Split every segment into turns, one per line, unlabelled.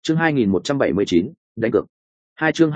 Chương 2179, đánh cược. Chương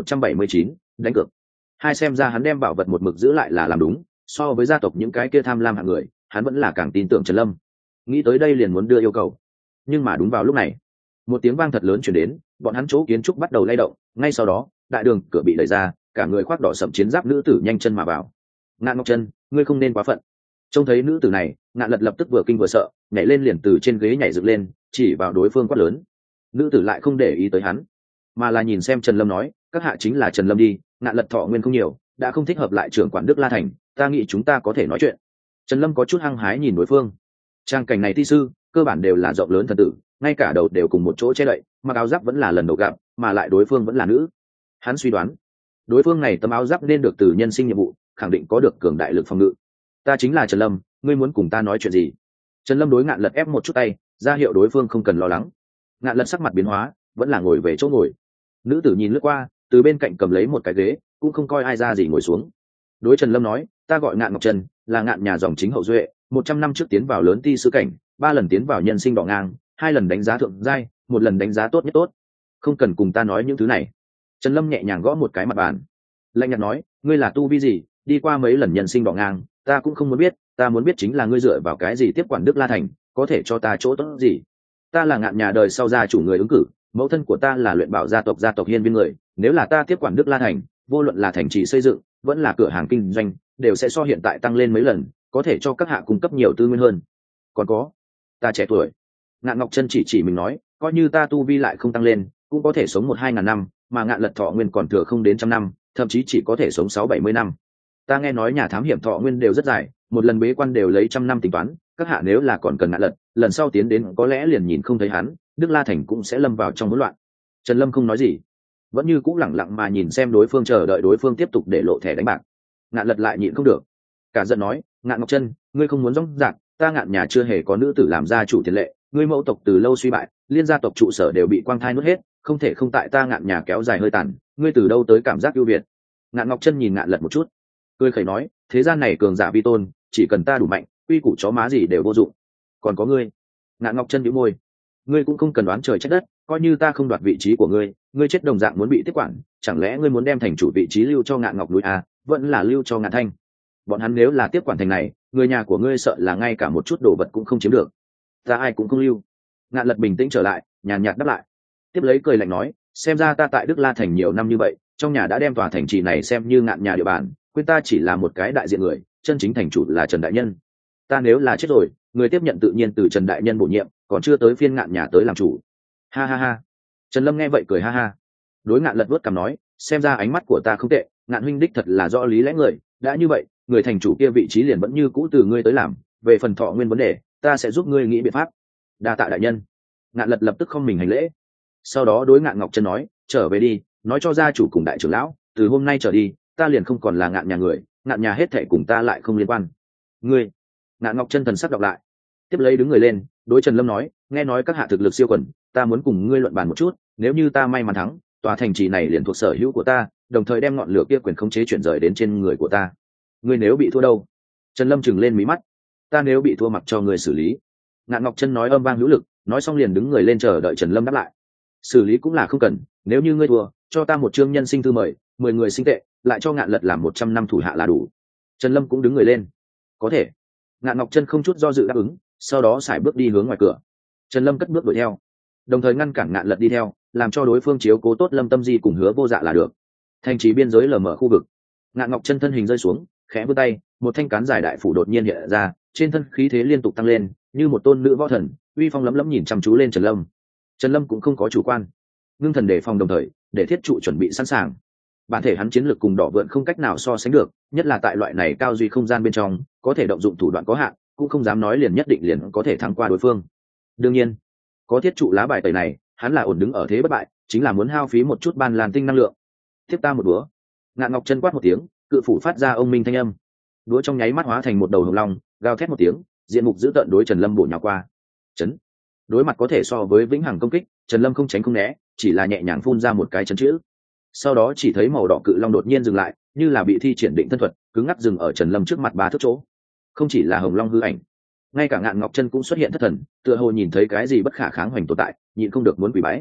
2179, đánh cược. Xem ra hắn đem bảo vật một mực giữ lại là làm đúng, so với gia tộc những cái kia tham lam hạng người, hắn vẫn là càng tin tưởng Trần Lâm. Nghĩ tới đây liền muốn đưa yêu cầu. Nhưng mà đúng vào lúc này, một tiếng vang thật lớn truyền đến, bọn hắn chỗ kiến trúc bắt đầu lay động, ngay sau đó, đại đường cửa bị đẩy ra, cả người khoác đỏ sẫm chiến giáp nữ tử nhanh chân mà vào. Ngạn Ngọc Chân, ngươi không nên quá phận. Trông thấy nữ tử này, Ngạn Lật lập tức vừa kinh vừa sợ, nhảy lên liền từ trên ghế nhảy dựng lên, chỉ vào đối phương quát lớn. Nữ tử lại không để ý tới hắn, mà là nhìn xem Trần Lâm nói, các hạ chính là Trần Lâm đi. Ngạn Lật thọ nguyên không nhiều, đã không thích hợp lại trưởng quản Đức La Thành, ta nghĩ chúng ta có thể nói chuyện. Trần Lâm có chút hăng hái nhìn đối phương. Trang cảnh này thi sư cơ bản đều là rộng lớn thần tử, ngay cả đầu đều cùng một chỗ che đậy, mặc áo giáp vẫn là lần đầu gặp, mà lại đối phương vẫn là nữ. Hắn suy đoán đối phương này tấm áo giáp nên được từ nhân sinh nhiệm vụ, khẳng định có được cường đại lực phòng ngự. Ta chính là Trần Lâm, ngươi muốn cùng ta nói chuyện gì? Trần Lâm đối Ngạn Lật ép một chút tay, ra hiệu đối phương không cần lo lắng. Ngạn Lật sắc mặt biến hóa, vẫn là ngồi về chỗ ngồi. Nữ tử nhìn lướt qua, từ bên cạnh cầm lấy một cái ghế, cũng không coi ai ra gì ngồi xuống. Đối Trần Lâm nói, ta gọi Ngạn Ngọc Trần, là Ngạn nhà dòng chính hậu duệ, 100 năm trước tiến vào lớn ti sư cảnh, 3 lần tiến vào nhân sinh đỏ ngang, 2 lần đánh giá thượng giai, 1 lần đánh giá tốt nhất tốt. Không cần cùng ta nói những thứ này. Trần Lâm nhẹ nhàng gõ một cái mặt bàn, lạnh nhạt nói, ngươi là tu vi gì, đi qua mấy lần nhân sinh đỏ ngang, ta cũng không muốn biết, ta muốn biết chính là ngươi dựa vào cái gì tiếp quản Đức La Thành, có thể cho ta chỗ tốt gì? Ta là Ngạn nhà đời sau gia chủ người ứng cử, mẫu thân của ta là luyện bảo gia tộc hiên viên người, nếu là ta tiếp quản Đức La Thành, vô luận là thành trì xây dựng, vẫn là cửa hàng kinh doanh, đều sẽ so hiện tại tăng lên mấy lần, có thể cho các hạ cung cấp nhiều tư nguyên hơn. Còn có, ta trẻ tuổi. Ngạn Ngọc Chân chỉ mình nói, coi như ta tu vi lại không tăng lên, cũng có thể sống 1-2 ngàn năm, mà Ngạn Lật thọ nguyên còn thừa không đến 100 năm, thậm chí chỉ có thể sống 6-70 năm. Ta nghe nói nhà thám hiểm thọ nguyên đều rất dài, một lần bế quan đều lấy 100 năm tính toán, các hạ nếu là còn cần Ngạn Lật, lần sau tiến đến có lẽ liền nhìn không thấy hắn, Đức La Thành cũng sẽ lâm vào trong hỗn loạn. Trần Lâm không nói gì, vẫn như cũng lẳng lặng mà nhìn xem đối phương, chờ đợi đối phương tiếp tục để lộ thẻ đánh bạc. Ngạn Lật lại nhịn không được, cả giận nói, Ngạn Ngọc Chân, ngươi không muốn rong rạc, ta Ngạn nhà chưa hề có nữ tử làm gia chủ tiền lệ, ngươi mẫu tộc từ lâu suy bại, liên gia tộc trụ sở đều bị quang thai nuốt hết, không thể không tại ta Ngạn nhà kéo dài hơi tàn, ngươi từ đâu tới cảm giác ưu việt? Ngạn Ngọc Chân nhìn Ngạn Lật một chút, cười khẩy nói, thế gian này cường giả vi tôn, chỉ cần ta đủ mạnh, uy củ chó má gì đều vô dụng. Còn có ngươi. Ngạn Ngọc Chân nhíu môi, ngươi cũng không cần đoán trời trách đất, coi như ta không đoạt vị trí của ngươi, ngươi chết đồng dạng muốn bị tiếp quản, chẳng lẽ ngươi muốn đem thành chủ vị trí lưu cho Ngạn Ngọc núi à, vẫn là lưu cho Ngạn Thanh? Bọn hắn nếu là tiếp quản thành này, người nhà của ngươi sợ là ngay cả một chút đồ vật cũng không chiếm được. Ta ai cũng không lưu. Ngạn Lật bình tĩnh trở lại, nhàn nhạt đáp lại. Tiếp lấy cười lạnh nói, xem ra ta tại Đức La Thành nhiều năm như vậy, trong nhà đã đem tòa thành trì này xem như Ngạn nhà địa bàn, quên ta chỉ là một cái đại diện người, chân chính thành chủ là Trần đại nhân. Ta nếu là chết rồi, người tiếp nhận tự nhiên từ Trần đại nhân bổ nhiệm, còn chưa tới phiên Ngạn nhà tới làm chủ. Ha ha ha. Trần Lâm nghe vậy cười ha ha. Đối Ngạn Lật vuốt cằm nói, xem ra ánh mắt của ta không tệ, Ngạn huynh đích thật là rõ lý lẽ người, đã như vậy, người thành chủ kia vị trí liền vẫn như cũ từ ngươi tới làm, về phần thọ nguyên vấn đề, ta sẽ giúp ngươi nghĩ biện pháp. Đa tạ đại nhân. Ngạn Lật lập tức không mình hành lễ, sau đó đối Ngạn Ngọc Chân nói, trở về đi, nói cho gia chủ cùng đại trưởng lão, từ hôm nay trở đi, ta liền không còn là Ngạn nhà người, Ngạn nhà hết thảy cùng ta lại không liên quan. Ngươi. Ngạn Ngọc Chân thần sắc đọc lại, tiếp lấy đứng người lên, đối Trần Lâm nói, nghe nói các hạ thực lực siêu quần, ta muốn cùng ngươi luận bàn một chút, nếu như ta may mắn thắng, tòa thành trì này liền thuộc sở hữu của ta, đồng thời đem ngọn lửa kia quyền khống chế chuyển rời đến trên người của ta. Ngươi nếu bị thua đâu? Trần Lâm trừng lên mí mắt. Ta nếu bị thua mặc cho ngươi xử lý. Ngạn Ngọc Chân nói âm vang hữu lực, nói xong liền đứng người lên chờ đợi Trần Lâm đáp lại. Xử lý cũng là không cần, nếu như ngươi thua, cho ta một chương nhân sinh thư mời, 10 người sinh tệ, lại cho Ngạn Lật làm 100 năm thủ hạ là đủ. Trần Lâm cũng đứng người lên. Có thể. Ngạn Ngọc Chân không chút do dự đáp ứng, sau đó sải bước đi hướng ngoài cửa. Trần Lâm cất bước đuổi theo, đồng thời ngăn cản Ngạn Lật đi theo, làm cho đối phương chiếu cố tốt Lâm Tâm Di cùng Hứa Vô Dạ là được. Thành trì biên giới lờ mờ khu vực, Ngạn Ngọc Chân thân hình rơi xuống, khẽ vươn tay, một thanh cán dài đại phủ đột nhiên hiện ra, trên thân khí thế liên tục tăng lên, như một tôn nữ võ thần, uy phong lấm lấm nhìn chăm chú lên Trần Lâm. Trần Lâm cũng không có chủ quan, ngưng thần đề phòng, đồng thời để thiết trụ chuẩn bị sẵn sàng. Bản thể hắn chiến lược cùng Đỏ Vượn không cách nào so sánh được, nhất là tại loại này cao duy không gian bên trong, có thể động dụng thủ đoạn có hạn, cũng không dám nói liền nhất định liền có thể thắng qua đối phương. Đương nhiên, có thiết trụ lá bài tẩy này, hắn là ổn đứng ở thế bất bại, chính là muốn hao phí một chút ban lan tinh năng lượng. Tiếp ta một búa. Ngạn Ngọc Chân quát một tiếng, cự phủ phát ra ông minh thanh âm. Đũa trong nháy mắt hóa thành một đầu hồng long, gào thét một tiếng, diện mục dữ tợn đối Trần Lâm bổ nhào qua. Chấn. Đối mặt có thể so với vĩnh hằng công kích, Trần Lâm không tránh không né, chỉ là nhẹ nhàng phun ra một cái chấn chữ. Sau đó chỉ thấy màu đỏ cự long đột nhiên dừng lại, như là bị thi triển định thân thuật, cứng ngắc dừng ở Trần Lâm trước mặt 3 thước chỗ. Không chỉ là hồng long hư ảnh, ngay cả Ngạn Ngọc Chân cũng xuất hiện thất thần, tựa hồ nhìn thấy cái gì bất khả kháng hoành tồn tại, nhịn không được muốn quỳ bái.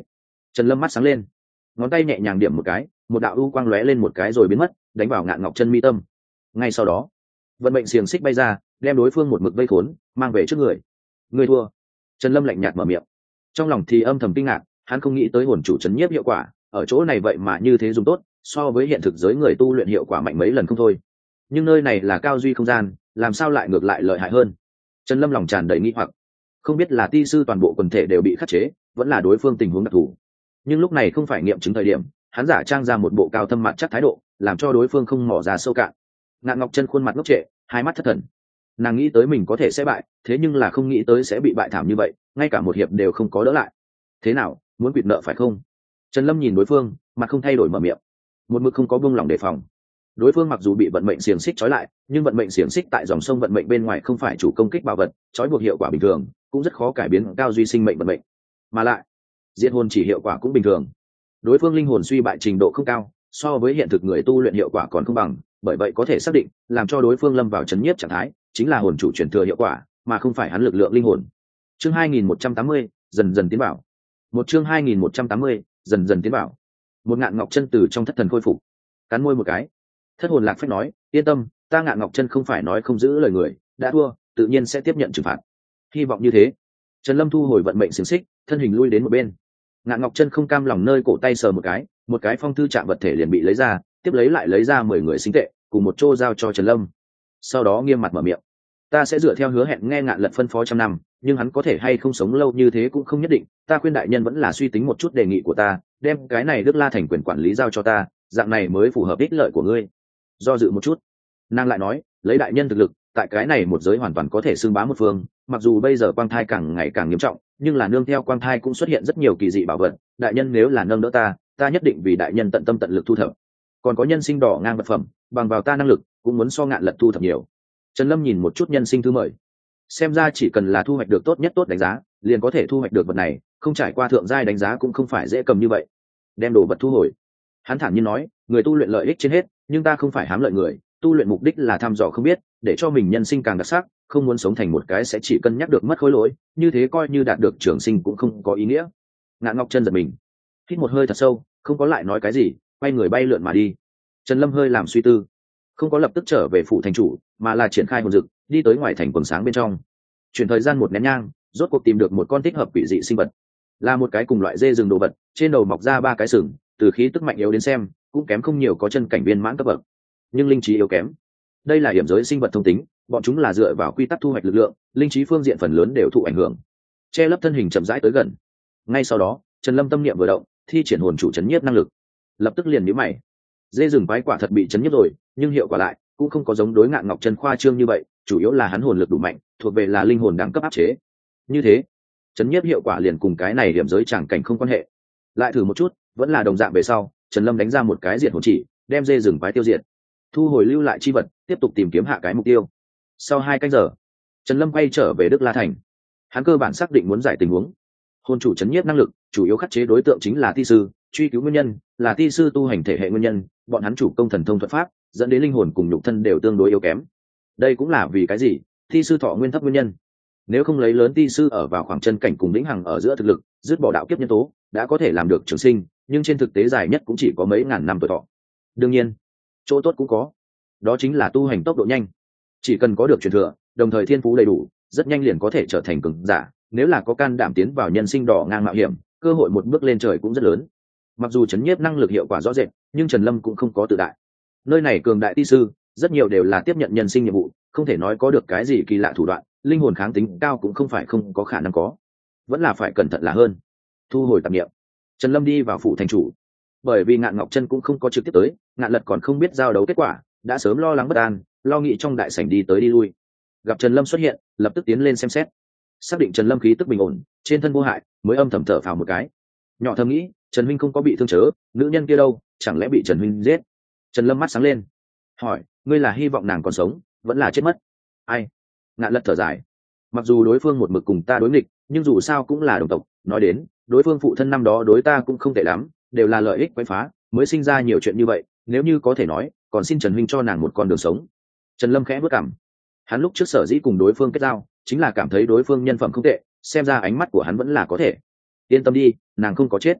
Trần Lâm mắt sáng lên, ngón tay nhẹ nhàng điểm một cái, một đạo u quang lóe lên một cái rồi biến mất, đánh vào Ngạn Ngọc Chân mi tâm. Ngay sau đó, vận mệnh xiềng xích bay ra, đem đối phương một mực vây khốn, mang về trước người. Người thua. Trần Lâm lạnh nhạt mở miệng, trong lòng thì âm thầm kinh ngạc, hắn không nghĩ tới hồn chủ chấn nhiếp hiệu quả ở chỗ này vậy mà như thế dùng tốt, so với hiện thực giới người tu luyện hiệu quả mạnh mấy lần không thôi. Nhưng nơi này là cao duy không gian, làm sao lại ngược lại lợi hại hơn? Trần Lâm lòng tràn đầy nghi hoặc, không biết là ti sư toàn bộ quần thể đều bị khắc chế, vẫn là đối phương tình huống đặc thù. Nhưng lúc này không phải nghiệm chứng thời điểm, hắn giả trang ra một bộ cao thâm mặt chắc thái độ, làm cho đối phương không mò ra sâu cạn. Ngạn Ngọc Chân khuôn mặt ngốc trệ, hai mắt thất thần. Nàng nghĩ tới mình có thể sẽ bại, thế nhưng là không nghĩ tới sẽ bị bại thảm như vậy, ngay cả một hiệp đều không có đỡ lại. Thế nào, muốn quỵt nợ phải không? Trần Lâm nhìn đối phương, mặt không thay đổi mở miệng, một mực không có buông lỏng đề phòng. Đối phương mặc dù bị vận mệnh xiềng xích trói lại, nhưng vận mệnh xiềng xích tại dòng sông vận mệnh bên ngoài không phải chủ công kích bảo vật, trói buộc hiệu quả bình thường, cũng rất khó cải biến cao duy sinh mệnh vận mệnh. Mà lại, diệt hồn chỉ hiệu quả cũng bình thường. Đối phương linh hồn suy bại trình độ không cao, so với hiện thực người tu luyện hiệu quả còn không bằng, bởi vậy có thể xác định, làm cho đối phương lâm vào chấn nhiếp trạng thái, chính là hồn chủ truyền thừa hiệu quả, mà không phải hắn lực lượng linh hồn. Chương 2180, dần dần tiến bảo. Một chương 2180, dần dần tiến bảo. Một Ngạn Ngọc Chân từ trong thất thần khôi phục, cắn môi một cái. Thất hồn lạc phách nói, yên tâm, ta Ngạn Ngọc Chân không phải nói không giữ lời người, đã thua tự nhiên sẽ tiếp nhận trừng phạt. Hy vọng như thế. Trần Lâm thu hồi vận mệnh xiềng xích, thân hình lui đến một bên. Ngạn Ngọc Chân không cam lòng nơi cổ tay sờ một cái phong thư trạng vật thể liền bị lấy ra, tiếp lấy lại lấy ra 10 người sinh tệ, cùng một chỗ giao cho Trần Lâm. Sau đó nghiêm mặt mở miệng, ta sẽ dựa theo hứa hẹn nghe Ngạn Lật phân phó trăm năm, nhưng hắn có thể hay không sống lâu như thế cũng không nhất định, ta khuyên đại nhân vẫn là suy tính một chút đề nghị của ta, đem cái này Đức La thành quyền quản lý giao cho ta, dạng này mới phù hợp ích lợi của ngươi. Do dự một chút, nàng lại nói, lấy đại nhân thực lực, tại cái này một giới hoàn toàn có thể xưng bá một phương, mặc dù bây giờ quang thai càng ngày càng nghiêm trọng, nhưng là nương theo quang thai cũng xuất hiện rất nhiều kỳ dị bảo vật, đại nhân nếu là nâng đỡ ta nhất định vì đại nhân tận tâm tận lực thu thập. Còn có nhân sinh đỏ ngang vật phẩm, bằng vào ta năng lực, cũng muốn so Ngạn Lật thu thập nhiều. Trần Lâm nhìn một chút nhân sinh thư mời, xem ra chỉ cần là thu hoạch được tốt nhất tốt đánh giá, liền có thể thu hoạch được vật này, không trải qua thượng giai đánh giá cũng không phải dễ cầm như vậy. Đem đồ vật thu hồi, hắn thản nhiên nói, người tu luyện lợi ích trên hết, nhưng ta không phải hám lợi người, tu luyện mục đích là thăm dò không biết, để cho mình nhân sinh càng đặc sắc, không muốn sống thành một cái sẽ chỉ cân nhắc được mất khối lỗi, như thế coi như đạt được trường sinh cũng không có ý nghĩa. Ngạn Ngọc Chân giật mình, hít một hơi thật sâu, không có lại nói cái gì, quay người bay lượn mà đi. Trần Lâm hơi làm suy tư, không có lập tức trở về phủ thành chủ, mà là triển khai hồn dực, đi tới ngoài thành quần sáng bên trong. Chuyển thời gian một nén nhang, rốt cuộc tìm được một con thích hợp quỷ dị sinh vật, là một cái cùng loại dê rừng đồ vật, trên đầu mọc ra 3 cái sừng, từ khí tức mạnh yếu đến xem, cũng kém không nhiều có chân cảnh viên mãn cấp bậc, nhưng linh trí yếu kém. Đây là hiểm giới sinh vật thông tính, bọn chúng là dựa vào quy tắc thu hoạch lực lượng, linh trí phương diện phần lớn đều thụ ảnh hưởng. Che lấp thân hình chậm rãi tới gần. Ngay sau đó, Trần Lâm tâm niệm vừa động, thi triển hồn chủ chấn nhiếp năng lực, lập tức liền nhíu mày. Dê rừng quái quả thật bị chấn nhiếp rồi, nhưng hiệu quả lại cũng không có giống đối Ngạn Ngọc Chân khoa trương như vậy, chủ yếu là hắn hồn lực đủ mạnh, thuộc về là linh hồn đẳng cấp áp chế. Như thế, chấn nhiếp hiệu quả liền cùng cái này điểm giới chẳng cảnh không quan hệ. Lại thử một chút, vẫn là đồng dạng về sau, Trần Lâm đánh ra một cái diệt hồn chỉ, đem dê rừng quái tiêu diệt. Thu hồi lưu lại chi vật, tiếp tục tìm kiếm hạ cái mục tiêu. Sau 2 canh giờ, Trần Lâm quay trở về Đức La thành. Hắn cơ bản xác định muốn giải tình huống. Hồn chủ chấn nhiếp năng lực, chủ yếu khắc chế đối tượng chính là thi sư, truy cứu nguyên nhân là thi sư tu hành thể hệ nguyên nhân, bọn hắn chủ công thần thông thuật pháp, dẫn đến linh hồn cùng nhục thân đều tương đối yếu kém. Đây cũng là vì cái gì? Thi sư thọ nguyên thấp nguyên nhân. Nếu không lấy lớn thi sư ở vào khoảng chân cảnh cùng lĩnh hằng ở giữa thực lực, dứt bỏ đạo kiếp nhân tố, đã có thể làm được trường sinh, nhưng trên thực tế dài nhất cũng chỉ có mấy ngàn năm tuổi thọ. Đương nhiên, chỗ tốt cũng có, đó chính là tu hành tốc độ nhanh. Chỉ cần có được truyền thừa, đồng thời thiên phú đầy đủ, rất nhanh liền có thể trở thành cường giả. Nếu là có can đảm tiến vào nhân sinh đỏ ngang mạo hiểm, cơ hội một bước lên trời cũng rất lớn. Mặc dù chấn nhiếp năng lực hiệu quả rõ rệt, nhưng Trần Lâm cũng không có tự đại. Nơi này cường đại ti sư, rất nhiều đều là tiếp nhận nhân sinh nhiệm vụ, không thể nói có được cái gì kỳ lạ thủ đoạn, linh hồn kháng tính cao cũng không phải không có khả năng có, vẫn là phải cẩn thận là hơn. Thu hồi tạp niệm, Trần Lâm đi vào phủ thành chủ. Bởi vì Ngạn Ngọc Chân cũng không có trực tiếp tới, Ngạn Lật còn không biết giao đấu kết quả, đã sớm lo lắng bất an, lo nghĩ trong đại sảnh đi tới đi lui. Gặp Trần Lâm xuất hiện, lập tức tiến lên xem xét, xác định Trần Lâm khí tức bình ổn, trên thân vô hại, mới âm thầm thở phào một cái. Nhỏ thầm nghĩ, Trần huynh không có bị thương chớ, nữ nhân kia đâu, chẳng lẽ bị Trần huynh giết? Trần Lâm mắt sáng lên, hỏi, ngươi là hy vọng nàng còn sống, vẫn là chết mất? Ai? Ngạn Lật thở dài, mặc dù đối phương một mực cùng ta đối nghịch, nhưng dù sao cũng là đồng tộc, nói đến, đối phương phụ thân năm đó đối ta cũng không tệ lắm, đều là lợi ích quấy phá, mới sinh ra nhiều chuyện như vậy, nếu như có thể nói, còn xin Trần huynh cho nàng một con đường sống. Trần Lâm khẽ bước cằm, hắn lúc trước sở dĩ cùng đối phương kết giao, chính là cảm thấy đối phương nhân phẩm không tệ, xem ra ánh mắt của hắn vẫn là có thể. Yên tâm đi, nàng không có chết.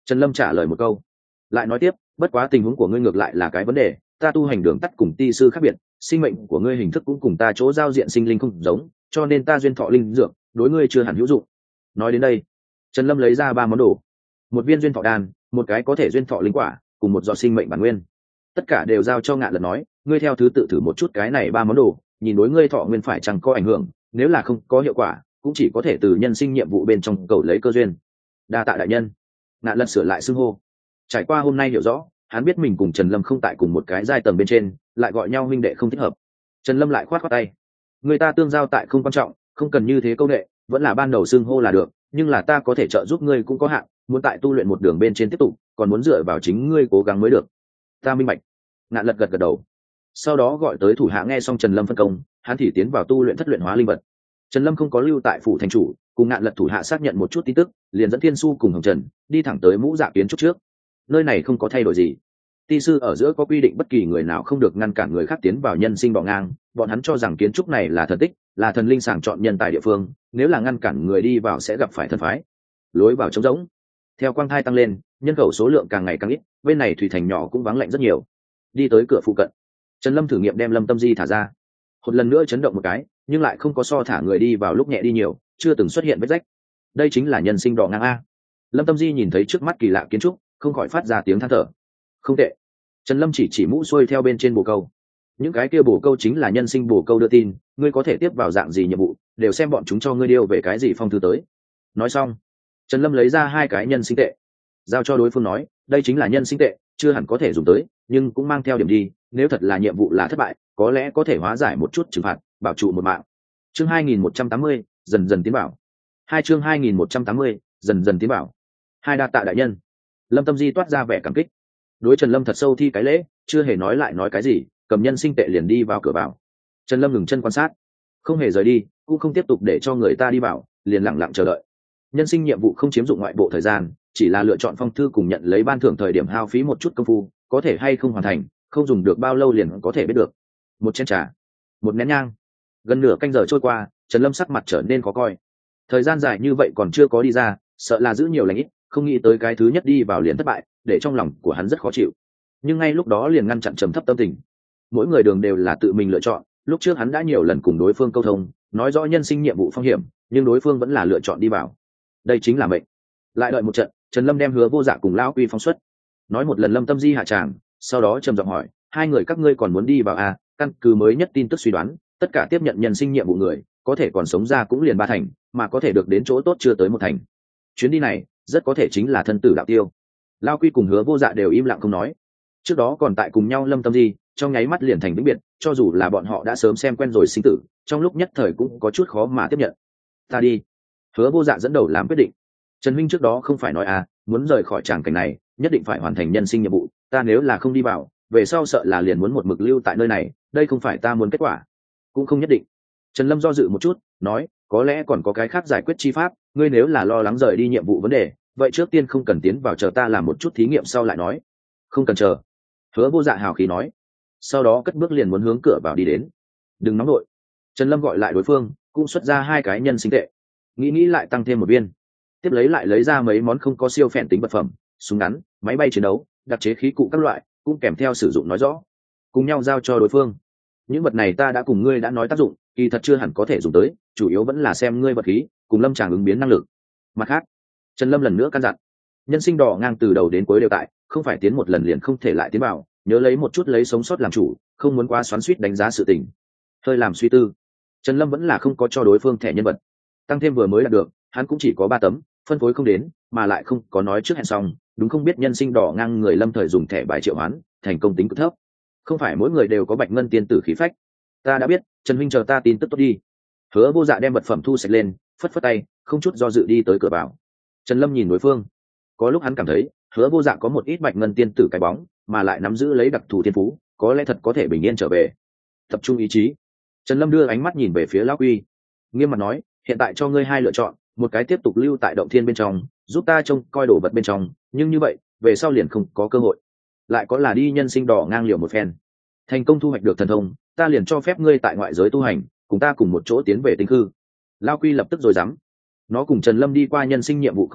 Trần Lâm trả lời một câu, lại nói tiếp, bất quá tình huống của ngươi ngược lại là cái vấn đề, ta tu hành đường tắt cùng ti sư khác biệt, sinh mệnh của ngươi hình thức cũng cùng ta chỗ giao diện sinh linh không giống, cho nên ta duyên thọ linh dược đối ngươi chưa hẳn hữu dụng. Nói đến đây, Trần Lâm lấy ra 3 món đồ: một viên duyên thọ đan, một cái có thể duyên thọ linh quả, cùng một giọt sinh mệnh bản nguyên. Tất cả đều giao cho Ngạn Lật nói, ngươi theo thứ tự thử một chút cái này 3 món đồ, nhìn đối ngươi thọ nguyên phải chẳng có ảnh hưởng, nếu là không có hiệu quả, cũng chỉ có thể từ nhân sinh nhiệm vụ bên trong cầu lấy cơ duyên. Đa tạ đại nhân. Ngạn Lật sửa lại xưng hô. Trải qua hôm nay hiểu rõ, hắn biết mình cùng Trần Lâm không tại cùng một cái giai tầng bên trên, lại gọi nhau huynh đệ không thích hợp. Trần Lâm lại khoát khoát tay, người ta tương giao tại không quan trọng, không cần như thế câu nệ, vẫn là ban đầu xưng hô là được, nhưng là ta có thể trợ giúp ngươi cũng có hạn, muốn tại tu luyện một đường bên trên tiếp tục, còn muốn dựa vào chính ngươi cố gắng mới được. Ta minh bạch. Ngạn Lật gật gật đầu. Sau đó gọi tới thủ hạ nghe xong Trần Lâm phân công, hắn thì tiến vào tu luyện thất luyện hóa linh vật. Trần Lâm không có lưu tại phủ thành chủ, cùng Ngạn Lật thủ hạ xác nhận một chút tin tức, liền dẫn Thiên Su cùng Hồng Trần đi thẳng tới Mũ Dạ Kiến trúc trước. Nơi này không có thay đổi gì. Ti sư ở giữa có quy định bất kỳ người nào không được ngăn cản người khác tiến vào nhân sinh đỏ ngang, bọn hắn cho rằng kiến trúc này là thần tích, là thần linh sàng chọn nhân tài địa phương, nếu là ngăn cản người đi vào sẽ gặp phải thần phái. Lối vào trống rỗng. Theo quang thai tăng lên, nhân khẩu số lượng càng ngày càng ít, bên này thủy thành nhỏ cũng vắng lạnh rất nhiều. Đi tới cửa phụ cận, Trần Lâm thử nghiệm đem Lâm Tâm Di thả ra. Một lần nữa chấn động một cái, nhưng lại không có so thả người đi vào lúc nhẹ đi nhiều, chưa từng xuất hiện vết rách. Đây chính là nhân sinh đỏ ngang a. Lâm Tâm Di nhìn thấy trước mắt kỳ lạ kiến trúc, không khỏi phát ra tiếng than thở. Không tệ. Trần Lâm chỉ mũ xuôi theo bên trên bồ câu. Những cái kia bồ câu chính là nhân sinh bồ câu đưa tin, ngươi có thể tiếp vào dạng gì nhiệm vụ, đều xem bọn chúng cho ngươi điêu về cái gì phong thư tới. Nói xong, Trần Lâm lấy ra 2 cái nhân sinh tệ, giao cho đối phương nói, đây chính là nhân sinh tệ, chưa hẳn có thể dùng tới, nhưng cũng mang theo điểm đi, nếu thật là nhiệm vụ là thất bại, có lẽ có thể hóa giải một chút trừng phạt, bảo trụ một mạng. Chương 2180, dần dần tiến bảo. 2 chương 2180, dần dần tiến bảo. 2 đa tạ đại nhân. Lâm Tâm Di toát ra vẻ cảm kích. Đối Trần Lâm thật sâu thi cái lễ, chưa hề nói lại nói cái gì, cầm nhân sinh tệ liền đi vào cửa vào. Trần Lâm ngừng chân quan sát, không hề rời đi, cũng không tiếp tục để cho người ta đi vào, liền lặng lặng chờ đợi. Nhân sinh nhiệm vụ không chiếm dụng ngoại bộ thời gian, chỉ là lựa chọn phong thư cùng nhận lấy ban thưởng thời điểm hao phí một chút công phu, có thể hay không hoàn thành, không dùng được bao lâu liền có thể biết được. Một chén trà, một nén nhang, gần nửa canh giờ trôi qua, Trần Lâm sắc mặt trở nên khó coi. Thời gian dài như vậy còn chưa có đi ra, sợ là giữ nhiều lành ít, không nghĩ tới cái thứ nhất đi vào liền thất bại, để trong lòng của hắn rất khó chịu. Nhưng ngay lúc đó liền ngăn chặn trầm thấp tâm tình. Mỗi người đường đều là tự mình lựa chọn, lúc trước hắn đã nhiều lần cùng đối phương câu thông, nói rõ nhân sinh nhiệm vụ phong hiểm, nhưng đối phương vẫn là lựa chọn đi vào. Đây chính là mệnh. Lại đợi một trận, Trần Lâm đem Hứa Vô Dạ cùng Lão Quy phong xuất, nói một lần Lâm Tâm Di hạ tràng, sau đó trầm giọng hỏi, 2 người các ngươi còn muốn đi vào à? Căn cứ mới nhất tin tức suy đoán, tất cả tiếp nhận nhân sinh nhiệm vụ người, có thể còn sống ra cũng liền 3 thành, mà có thể được đến chỗ tốt chưa tới 1 thành. Chuyến đi này, rất có thể chính là thân tử đạo tiêu. Lão Quy cùng Hứa Vô Dạ đều im lặng không nói. Trước đó còn tại cùng nhau Lâm Tâm Di, trong nháy mắt liền thành vĩnh biệt, cho dù là bọn họ đã sớm xem quen rồi sinh tử, trong lúc nhất thời cũng có chút khó mà tiếp nhận. Ta đi. Hứa Vô Dạ dẫn đầu làm quyết định. Trần Minh trước đó không phải nói à, muốn rời khỏi tràng cảnh này, nhất định phải hoàn thành nhân sinh nhiệm vụ, ta nếu là không đi vào, về sau sợ là liền muốn một mực lưu tại nơi này, đây không phải ta muốn kết quả. Cũng không nhất định. Trần Lâm do dự một chút, nói, có lẽ còn có cái khác giải quyết chi pháp, ngươi nếu là lo lắng rời đi nhiệm vụ vấn đề, vậy trước tiên không cần tiến vào, chờ ta làm một chút thí nghiệm sau lại nói. Không cần chờ. Hứa Vô Dạ hào khí nói. Sau đó cất bước liền muốn hướng cửa vào đi đến. Đừng nóng nội. Trần Lâm gọi lại đối phương, cũng xuất ra 2 cái nhân sinh tệ. Nghĩ lại tăng thêm 1 viên. Tiếp lại lấy ra mấy món không có siêu phèn tính vật phẩm, súng ngắn, máy bay chiến đấu, đặc chế khí cụ các loại, cũng kèm theo sử dụng nói rõ, cùng nhau giao cho đối phương. Những vật này ta đã cùng ngươi đã nói tác dụng, kỳ thật chưa hẳn có thể dùng tới, chủ yếu vẫn là xem ngươi vật khí cùng Lâm Tràng ứng biến năng lực. Mặt khác, Trần Lâm lần nữa căn dặn, nhân sinh đỏ ngang từ đầu đến cuối đều tại, không phải tiến một lần liền không thể lại tiến vào, nhớ lấy một chút lấy sống sót làm chủ, không muốn quá xoắn xuýt đánh giá sự tình. Hơi làm suy tư, Trần Lâm vẫn là không có cho đối phương thẻ nhân vật, tăng thêm vừa mới đạt được, hắn cũng chỉ có 3 tấm, phân phối không đến, mà lại không có nói trước hẹn xong, đúng không biết nhân sinh đỏ ngang người Lâm thời dùng thẻ bài triệu hoán, thành công tính cực thấp. Không phải mỗi người đều có bạch ngân tiên tử khí phách. Ta đã biết, Trần huynh chờ ta tin tức tốt đi. Hứa Vô Dạ đem vật phẩm thu sạch lên, phất phất tay, không chút do dự đi tới cửa vào. Trần Lâm nhìn đối phương, có lúc hắn cảm thấy, Hứa Vô Dạ có một ít bạch ngân tiên tử cái bóng, mà lại nắm giữ lấy đặc thù thiên phú, có lẽ thật có thể bình yên trở về. Tập trung ý chí. Trần Lâm đưa ánh mắt nhìn về phía Lão Quy, nghiêm mặt nói, hiện tại cho ngươi 2 lựa chọn, một cái tiếp tục lưu tại động thiên bên trong, giúp ta trông coi đồ vật bên trong, nhưng như vậy, về sau liền không có cơ hội. Lại có là đi nhân sinh đỏ ngang liều một phen. Thành công thu hoạch được thần thông, ta liền cho phép ngươi tại ngoại giới tu hành, cùng ta cùng một chỗ tiến về tinh khư. Lão Quy lập tức rồi dám. Nó cùng Trần Lâm đi qua nhân sinh nhiệm vụ không gian,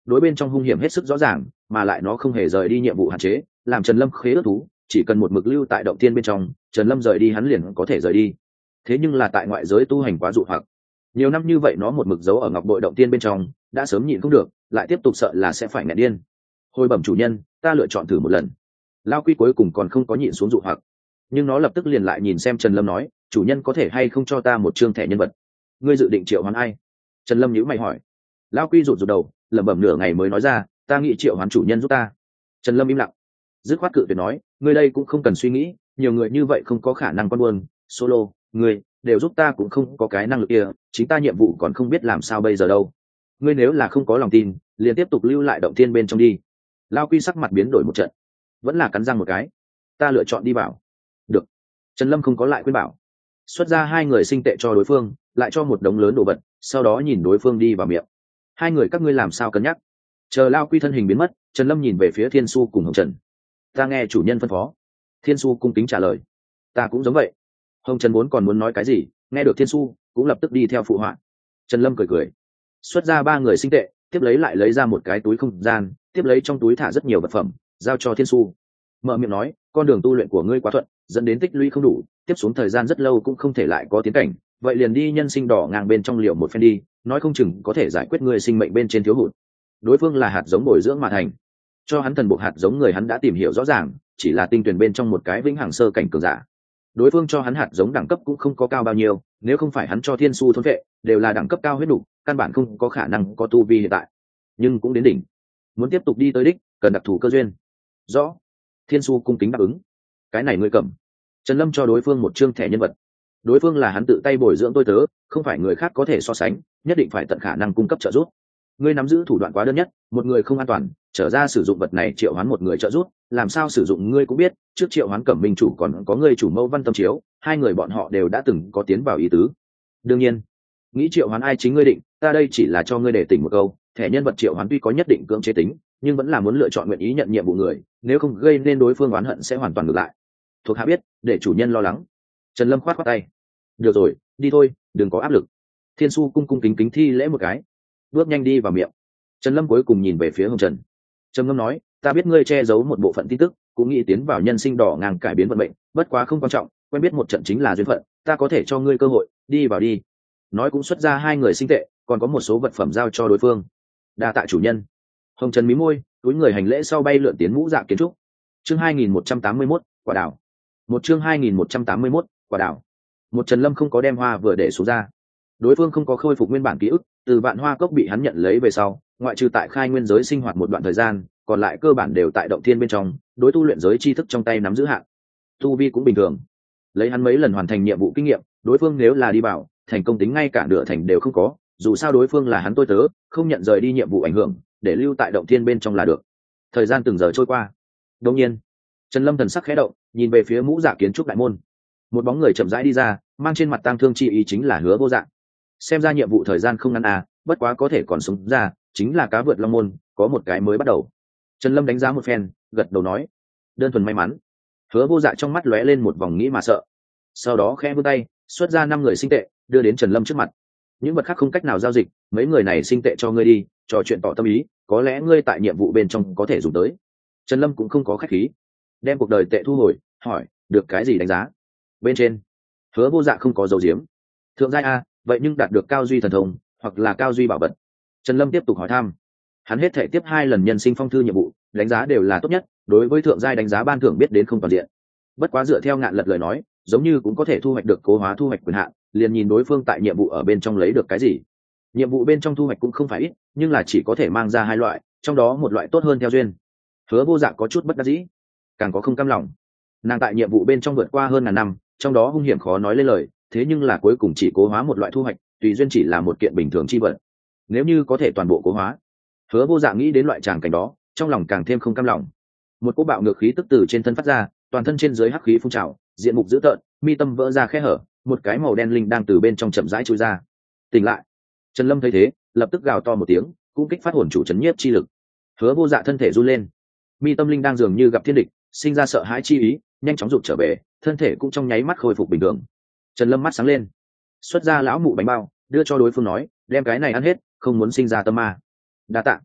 đối bên trong hung hiểm hết sức rõ ràng, mà lại nó không hề rời đi nhiệm vụ hạn chế, làm Trần Lâm khế ước thú, chỉ cần một mực lưu tại động tiên bên trong, Trần Lâm rời đi hắn liền có thể rời đi. Thế nhưng là tại ngoại giới tu hành quá dụ hoặc, nhiều năm như vậy nó một mực giấu ở ngọc bội động tiên bên trong, đã sớm nhịn không được, lại tiếp tục sợ là sẽ phải nghẹn điên. Hồi bẩm chủ nhân, ta lựa chọn thử một lần. Lao Quy cuối cùng còn không có nhịn xuống dụ hoặc, nhưng nó lập tức liền lại nhìn xem Trần Lâm nói, chủ nhân có thể hay không cho ta một chương thẻ nhân vật? Ngươi dự định triệu hoán ai? Trần Lâm nhíu mày hỏi. Lao Quy rụt rụt đầu, lẩm bẩm nửa ngày mới nói ra, ta nghĩ triệu hoán chủ nhân giúp ta. Trần Lâm im lặng, dứt khoát cự tuyệt nói, ngươi đây cũng không cần suy nghĩ, nhiều người như vậy không có khả năng con buồn solo, ngươi đều giúp ta cũng không có cái năng lực kia, chính ta nhiệm vụ còn không biết làm sao bây giờ đâu. Ngươi nếu là không có lòng tin, liền tiếp tục lưu lại động thiên bên trong đi. Lao Quy sắc mặt biến đổi một trận, vẫn là cắn răng một cái, ta lựa chọn đi bảo. Được. Trần Lâm không có lại khuyên bảo, xuất ra 2 người sinh tệ cho đối phương, lại cho một đống lớn đồ vật, sau đó nhìn đối phương đi vào miệng. 2 người các ngươi làm sao cân nhắc? Chờ Lao Quy thân hình biến mất, Trần Lâm nhìn về phía Thiên Su cùng Hồng Trần. Ta nghe chủ nhân phân phó. Thiên Su cung kính trả lời. Ta cũng giống vậy. Hồng Trần vốn còn muốn nói cái gì, nghe được Thiên Su cũng lập tức đi theo phụ họa. Trần Lâm cười cười, xuất ra 3 người sinh tệ, tiếp lấy lại lấy ra một cái túi không gian, tiếp lấy trong túi thả rất nhiều vật phẩm, giao cho Thiên Su. Mở miệng nói, con đường tu luyện của ngươi quá thuận, dẫn đến tích lũy không đủ, tiếp xuống thời gian rất lâu cũng không thể lại có tiến cảnh, vậy liền đi nhân sinh đỏ ngang bên trong liệu một phen đi, nói không chừng có thể giải quyết ngươi sinh mệnh bên trên thiếu hụt. Đối phương là hạt giống bồi dưỡng mà thành, cho hắn thần bộ hạt giống người hắn đã tìm hiểu rõ ràng, chỉ là tinh tuyển bên trong một cái vĩnh hằng sơ cảnh cường giả. Đối phương cho hắn hạt giống đẳng cấp cũng không có cao bao nhiêu, nếu không phải hắn cho Thiên Su thôn vệ, đều là đẳng cấp cao huyết đủ, căn bản không có khả năng có tu vi hiện tại. Nhưng cũng đến đỉnh, muốn tiếp tục đi tới đích, cần đặc thù cơ duyên. Rõ. Thiên Su cung kính đáp ứng. Cái này ngươi cầm. Trần Lâm cho đối phương một chương thẻ nhân vật. Đối phương là hắn tự tay bồi dưỡng tôi tớ, không phải người khác có thể so sánh, nhất định phải tận khả năng cung cấp trợ giúp. Ngươi nắm giữ thủ đoạn quá đơn nhất, một người không an toàn, trở ra sử dụng vật này triệu hoán một người trợ giúp, làm sao sử dụng ngươi cũng biết, trước triệu hoán Cẩm Minh chủ còn có ngươi chủ Mâu Văn Tâm Chiếu, 2 người bọn họ đều đã từng có tiến vào ý tứ. Đương nhiên, nghĩ triệu hoán ai chính ngươi định, ta đây chỉ là cho ngươi để tỉnh một câu, thẻ nhân vật triệu hoán tuy có nhất định cưỡng chế tính, nhưng vẫn là muốn lựa chọn nguyện ý nhận nhiệm vụ người, nếu không gây nên đối phương oán hận sẽ hoàn toàn ngược lại. Thuộc hạ biết, để chủ nhân lo lắng. Trần Lâm khoát khoát tay. Được rồi, đi thôi, đừng có áp lực. Thiên Su cung cung kính kính thi lễ một cái, bước nhanh đi vào miệng. Trần Lâm cuối cùng nhìn về phía Hồng Trần, trầm ngâm nói, ta biết ngươi che giấu một bộ phận tin tức, cũng nghĩ tiến vào nhân sinh đỏ ngang cải biến vận mệnh, bất quá không quan trọng, quen biết một trận chính là duyên phận, ta có thể cho ngươi cơ hội, đi vào đi. Nói cũng xuất ra 2 người sinh tệ, còn có một số vật phẩm giao cho đối phương. Đa tạ chủ nhân. Hồng Trần mí môi, túi người hành lễ sau bay lượn tiến Ngũ Dạ Kiến Trúc. Chương 2181, quả đảo. Một chương 2181, quả đảo. Một Trần Lâm không có đem hoa vừa để xuống ra. Đối phương không có khôi phục nguyên bản ký ức, từ Vạn Hoa Cốc bị hắn nhận lấy về sau, ngoại trừ tại khai nguyên giới sinh hoạt một đoạn thời gian, còn lại cơ bản đều tại động thiên bên trong, đối tu luyện giới tri thức trong tay nắm giữ hạn. Tu vi cũng bình thường. Lấy hắn mấy lần hoàn thành nhiệm vụ kinh nghiệm, đối phương nếu là đi bảo, thành công tính ngay cả nửa thành đều không có, dù sao đối phương là hắn tôi tớ, không nhận rời đi nhiệm vụ ảnh hưởng, để lưu tại động thiên bên trong là được. Thời gian từng giờ trôi qua. Đột nhiên, Trần Lâm thần sắc khẽ động, nhìn về phía Ngũ Dạ Kiến Trúc đại môn. Một bóng người chậm rãi đi ra, mang trên mặt tang thương chi ý chính là Hứa Vô Dạng. Xem ra nhiệm vụ thời gian không ngắn à, bất quá có thể còn sống ra, chính là cá vượt long môn, có một cái mới bắt đầu. Trần Lâm đánh giá một phen, gật đầu nói, đơn thuần may mắn. Hứa Vô Dạ trong mắt lóe lên một vòng nghĩ mà sợ, sau đó khẽ vươn tay, xuất ra 5 người sinh tệ, đưa đến Trần Lâm trước mặt. Những vật khác không cách nào giao dịch, mấy người này sinh tệ cho ngươi đi, trò chuyện tỏ tâm ý, có lẽ ngươi tại nhiệm vụ bên trong có thể dùng tới. Trần Lâm cũng không có khách khí, đem cuộc đời tệ thu hồi, hỏi, được cái gì đánh giá? Bên trên, Hứa Vô Dạ không có dấu diếm. Thượng giai a, vậy nhưng đạt được cao duy thần thông, hoặc là cao duy bảo vật. Trần Lâm tiếp tục hỏi thăm. Hắn hết thể tiếp 2 lần nhân sinh phong thư nhiệm vụ, đánh giá đều là tốt nhất, đối với thượng giai đánh giá ban thưởng biết đến không toàn diện. Bất quá dựa theo Ngạn Lật lời nói, giống như cũng có thể thu hoạch được cố hóa thu hoạch quyền hạn, liền nhìn đối phương tại nhiệm vụ ở bên trong lấy được cái gì. Nhiệm vụ bên trong thu hoạch cũng không phải ít, nhưng là chỉ có thể mang ra 2 loại, trong đó một loại tốt hơn theo duyên. Hứa Vô Dạ có chút bất đắc dĩ, càng có không cam lòng. Nàng tại nhiệm vụ bên trong vượt qua hơn ngàn năm, trong đó hung hiểm khó nói lên lời, thế nhưng là cuối cùng chỉ cố hóa một loại thu hoạch, tùy duyên chỉ là một kiện bình thường chi vật. Nếu như có thể toàn bộ cố hóa, Hứa Vô Dạ nghĩ đến loại tràng cảnh đó, trong lòng càng thêm không cam lòng. Một cỗ bạo ngược khí tức từ trên thân phát ra, toàn thân trên dưới hắc khí phun trào, diện mục dữ tợn, mi tâm vỡ ra khe hở, một cái màu đen linh đang từ bên trong chậm rãi chui ra. Tỉnh lại. Trần Lâm thấy thế, lập tức gào to một tiếng, cũng kích phát hồn chủ chấn nhiếp chi lực. Hứa Vô Dạ thân thể run lên, mi tâm linh đang dường như gặp thiên địch, sinh ra sợ hãi chi ý, nhanh chóng rụt trở về, thân thể cũng trong nháy mắt khôi phục bình thường. Trần Lâm mắt sáng lên, xuất ra lão mụ bánh bao, đưa cho đối phương nói, đem cái này ăn hết, không muốn sinh ra tâm ma. Đa tạ.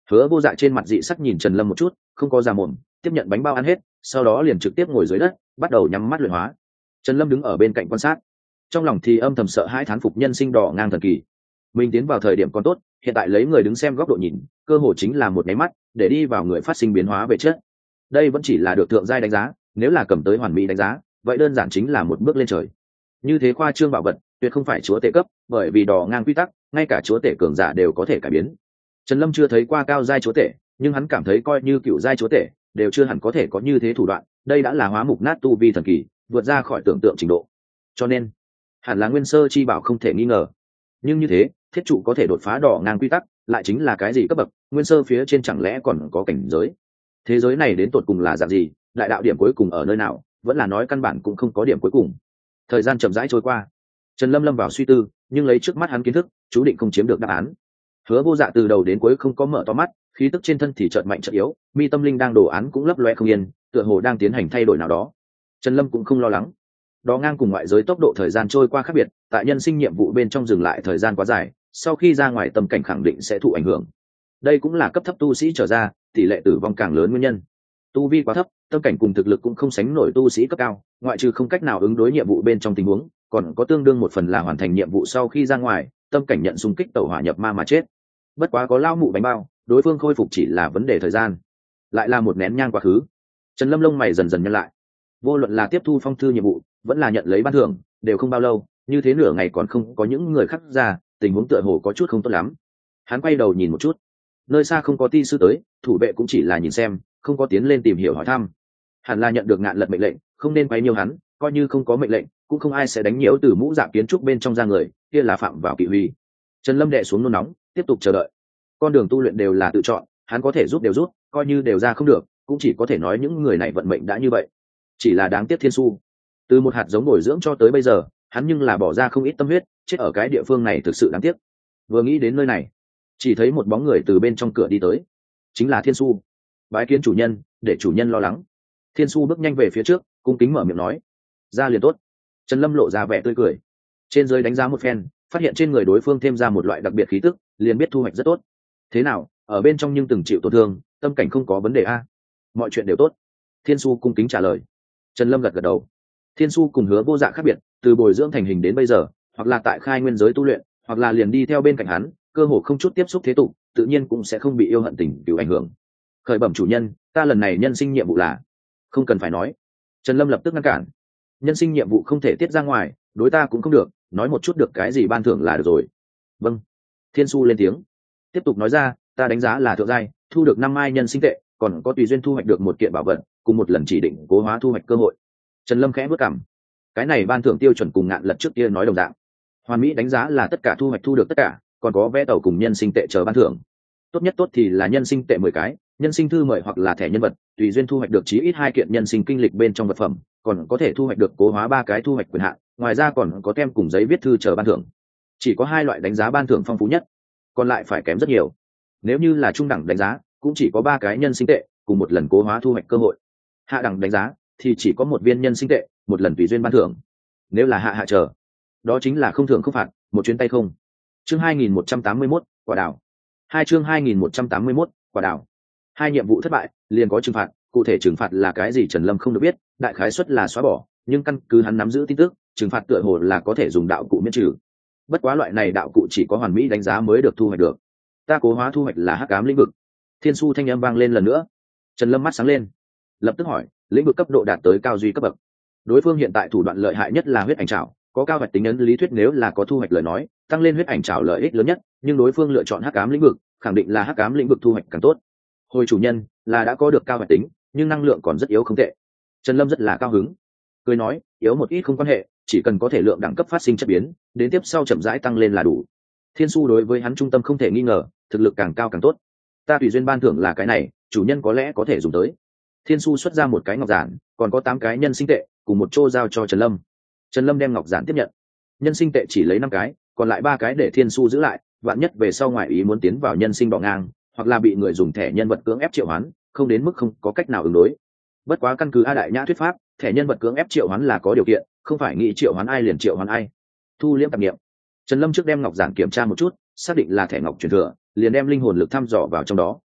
Hứa Vô Dạ trên mặt dị sắc nhìn Trần Lâm một chút, không có ra mồm, tiếp nhận bánh bao ăn hết, sau đó liền trực tiếp ngồi dưới đất, bắt đầu nhắm mắt luyện hóa. Trần Lâm đứng ở bên cạnh quan sát, trong lòng thì âm thầm sợ hãi thán phục nhân sinh đỏ ngang thần kỳ. Mình tiến vào thời điểm còn tốt, hiện tại lấy người đứng xem góc độ nhìn, cơ hội chính là một cái mắt, để đi vào người phát sinh biến hóa về chất. Đây vẫn chỉ là được thượng giai đánh giá, nếu là cầm tới hoàn mỹ đánh giá, vậy đơn giản chính là một bước lên trời. Như thế khoa trương bảo vật, tuyệt không phải chúa tể cấp, bởi vì đỏ ngang quy tắc, ngay cả chúa tể cường giả đều có thể cải biến. Trần Lâm chưa thấy qua cao giai chúa tể, nhưng hắn cảm thấy coi như cựu giai chúa tể, đều chưa hẳn có thể có như thế thủ đoạn, đây đã là hóa mục nát tu vi thần kỳ, vượt ra khỏi tưởng tượng trình độ. Cho nên, hẳn là nguyên sơ chi bảo không thể nghi ngờ. Nhưng như thế, thiết trụ có thể đột phá đỏ ngang quy tắc, lại chính là cái gì cấp bậc, nguyên sơ phía trên chẳng lẽ còn có cảnh giới? Thế giới này đến tột cùng là dạng gì, đại đạo điểm cuối cùng ở nơi nào, vẫn là nói căn bản cũng không có điểm cuối cùng. Thời gian chậm rãi trôi qua, Trần Lâm lâm vào suy tư, nhưng lấy trước mắt hắn kiến thức, chú định không chiếm được đáp án. Hứa Vô Dạ từ đầu đến cuối không có mở to mắt, khí tức trên thân thì chợt mạnh chợt yếu, mi tâm linh đang đồ án cũng lấp loe không yên, tựa hồ đang tiến hành thay đổi nào đó. Trần Lâm cũng không lo lắng. Đó ngang cùng ngoại giới tốc độ thời gian trôi qua khác biệt, tại nhân sinh nhiệm vụ bên trong dừng lại thời gian quá dài, sau khi ra ngoài tâm cảnh khẳng định sẽ thụ ảnh hưởng. Đây cũng là cấp thấp tu sĩ trở ra, tỷ lệ tử vong càng lớn nguyên nhân. Tu vi quá thấp, tâm cảnh cùng thực lực cũng không sánh nổi tu sĩ cấp cao, ngoại trừ không cách nào ứng đối nhiệm vụ bên trong tình huống, còn có tương đương một phần là hoàn thành nhiệm vụ sau khi ra ngoài, tâm cảnh nhận xung kích tẩu hỏa nhập ma mà chết. Bất quá có lao mụ bánh bao, đối phương khôi phục chỉ là vấn đề thời gian. Lại là một nén nhang quá khứ. Trần Lâm lông mày dần dần nhăn lại. Vô luận là tiếp thu phong thư nhiệm vụ, vẫn là nhận lấy ban thưởng, đều không bao lâu, như thế nửa ngày còn không có những người khác ra, tình huống tựa hồ có chút không tốt lắm. Hắn quay đầu nhìn một chút, nơi xa không có ti sư tới, thủ vệ cũng chỉ là nhìn xem, không có tiến lên tìm hiểu hỏi thăm. Hẳn là nhận được ngạn lật mệnh lệnh, không nên quấy nhiêu hắn, coi như không có mệnh lệnh, cũng không ai sẽ đánh nhiễu từ mũ dạ kiến trúc bên trong ra người, kia là phạm vào kỵ huy. Trần Lâm đệ xuống nôn nóng, tiếp tục chờ đợi. Con đường tu luyện đều là tự chọn, hắn có thể giúp đều rút, coi như đều ra không được, cũng chỉ có thể nói những người này vận mệnh đã như vậy. Chỉ là đáng tiếc Thiên Su, từ một hạt giống bồi dưỡng cho tới bây giờ, hắn nhưng là bỏ ra không ít tâm huyết, chết ở cái địa phương này thực sự đáng tiếc. Vừa nghĩ đến nơi này, chỉ thấy một bóng người từ bên trong cửa đi tới, chính là Thiên Su. Bái kiến chủ nhân, để chủ nhân lo lắng. Thiên Su bước nhanh về phía trước, cung kính mở miệng nói, ra liền tốt. Trần Lâm lộ ra vẻ tươi cười, trên dưới đánh giá một phen, phát hiện trên người đối phương thêm ra một loại đặc biệt khí tức, liền biết thu hoạch rất tốt. Thế nào, ở bên trong nhưng từng chịu tổn thương, tâm cảnh không có vấn đề a? Mọi chuyện đều tốt. Thiên Su cung kính trả lời. Trần Lâm gật gật đầu. Thiên Su cùng Hứa Vô Dạ khác biệt, từ bồi dưỡng thành hình đến bây giờ, hoặc là tại khai nguyên giới tu luyện, hoặc là liền đi theo bên cạnh hắn, cơ hồ không chút tiếp xúc thế tục, tự nhiên cũng sẽ không bị yêu hận tình cứu ảnh hưởng. Khởi bẩm chủ nhân, ta lần này nhân sinh nhiệm vụ là... Không cần phải nói. Trần Lâm lập tức ngăn cản. Nhân sinh nhiệm vụ không thể tiết ra ngoài, đối ta cũng không được, nói một chút được cái gì ban thưởng là được rồi. Vâng. Thiên Su lên tiếng, tiếp tục nói ra, ta đánh giá là thượng giai, thu được 5 mai nhân sinh tệ, còn có tùy duyên thu hoạch được một kiện bảo vật, cùng một lần chỉ định cố hóa thu hoạch cơ hội. Trần Lâm khẽ bước cằm. Cái này ban thưởng tiêu chuẩn cùng ngạn lật trước kia nói đồng dạng. Hoàn mỹ đánh giá là tất cả thu hoạch thu được tất cả, còn có vé tàu cùng nhân sinh tệ chờ ban thưởng. Tốt nhất tốt thì là nhân sinh tệ 10 cái, nhân sinh thư mời hoặc là thẻ nhân vật, tùy duyên thu hoạch được chí ít 2 kiện nhân sinh kinh lịch bên trong vật phẩm, còn có thể thu hoạch được cố hóa 3 cái thu hoạch quyền hạn, ngoài ra còn có tem cùng giấy viết thư chờ ban thưởng. Chỉ có 2 loại đánh giá ban thưởng phong phú nhất, còn lại phải kém rất nhiều. Nếu như là trung đẳng đánh giá, cũng chỉ có 3 cái nhân sinh tệ cùng một lần cố hóa thu hoạch cơ hội. Hạ đẳng đánh giá thì chỉ có 1 viên nhân sinh tệ, một lần tùy duyên ban thưởng. Nếu là hạ chờ, đó chính là không thưởng không phạt, một chuyến tay không. Chương 2181, quả đảo. Chương 2181, quả đảo. 2 nhiệm vụ thất bại, liền có trừng phạt, cụ thể trừng phạt là cái gì Trần Lâm không được biết, đại khái suất là xóa bỏ, nhưng căn cứ hắn nắm giữ tin tức, trừng phạt tựa hồ là có thể dùng đạo cụ miễn trừ. Bất quá loại này đạo cụ chỉ có hoàn mỹ đánh giá mới được thu hoạch được. Ta cố hóa thu hoạch là hắc ám lĩnh vực. Thiên Su thanh âm vang lên lần nữa. Trần Lâm mắt sáng lên, lập tức hỏi, lĩnh vực cấp độ đạt tới cao duy cấp bậc. Đối phương hiện tại thủ đoạn lợi hại nhất là huyết ảnh trảo, có cao hoạch tính ấn lý thuyết nếu là có thu hoạch lời nói, tăng lên huyết ảnh trảo lợi ích lớn nhất, nhưng đối phương lựa chọn hắc ám lĩnh vực, khẳng định là hắc ám lĩnh vực thu hoạch càng tốt. Hồi chủ nhân, là đã có được cao hoạch tính, nhưng năng lượng còn rất yếu không tệ. Trần Lâm rất là cao hứng, cười nói, yếu một ít không quan hệ, chỉ cần có thể lượng đẳng cấp phát sinh chất biến, đến tiếp sau chậm rãi tăng lên là đủ. Thiên Su đối với hắn trung tâm không thể nghi ngờ, thực lực càng cao càng tốt. Ta tùy duyên ban thưởng là cái này, chủ nhân có lẽ có thể dùng tới. Thiên Su xuất ra một cái ngọc giản, còn có 8 cái nhân sinh tệ, cùng một chỗ giao cho Trần Lâm. Trần Lâm đem ngọc giản tiếp nhận. Nhân sinh tệ chỉ lấy 5 cái, còn lại 3 cái để Thiên Su giữ lại, vạn nhất về sau ngoại ý muốn tiến vào nhân sinh đỏ ngang, hoặc là bị người dùng thẻ nhân vật cưỡng ép triệu hoán, không đến mức không có cách nào ứng đối. Bất quá căn cứ A Đại Nhã thuyết pháp, thẻ nhân vật cưỡng ép triệu hoán là có điều kiện, không phải nghĩ triệu hoán ai liền triệu hoán ai. Thu liễm tạp niệm. Trần Lâm trước đem ngọc giản kiểm tra một chút, xác định là thẻ ngọc truyền thừa, liền đem linh hồn lực thăm dò vào trong đó,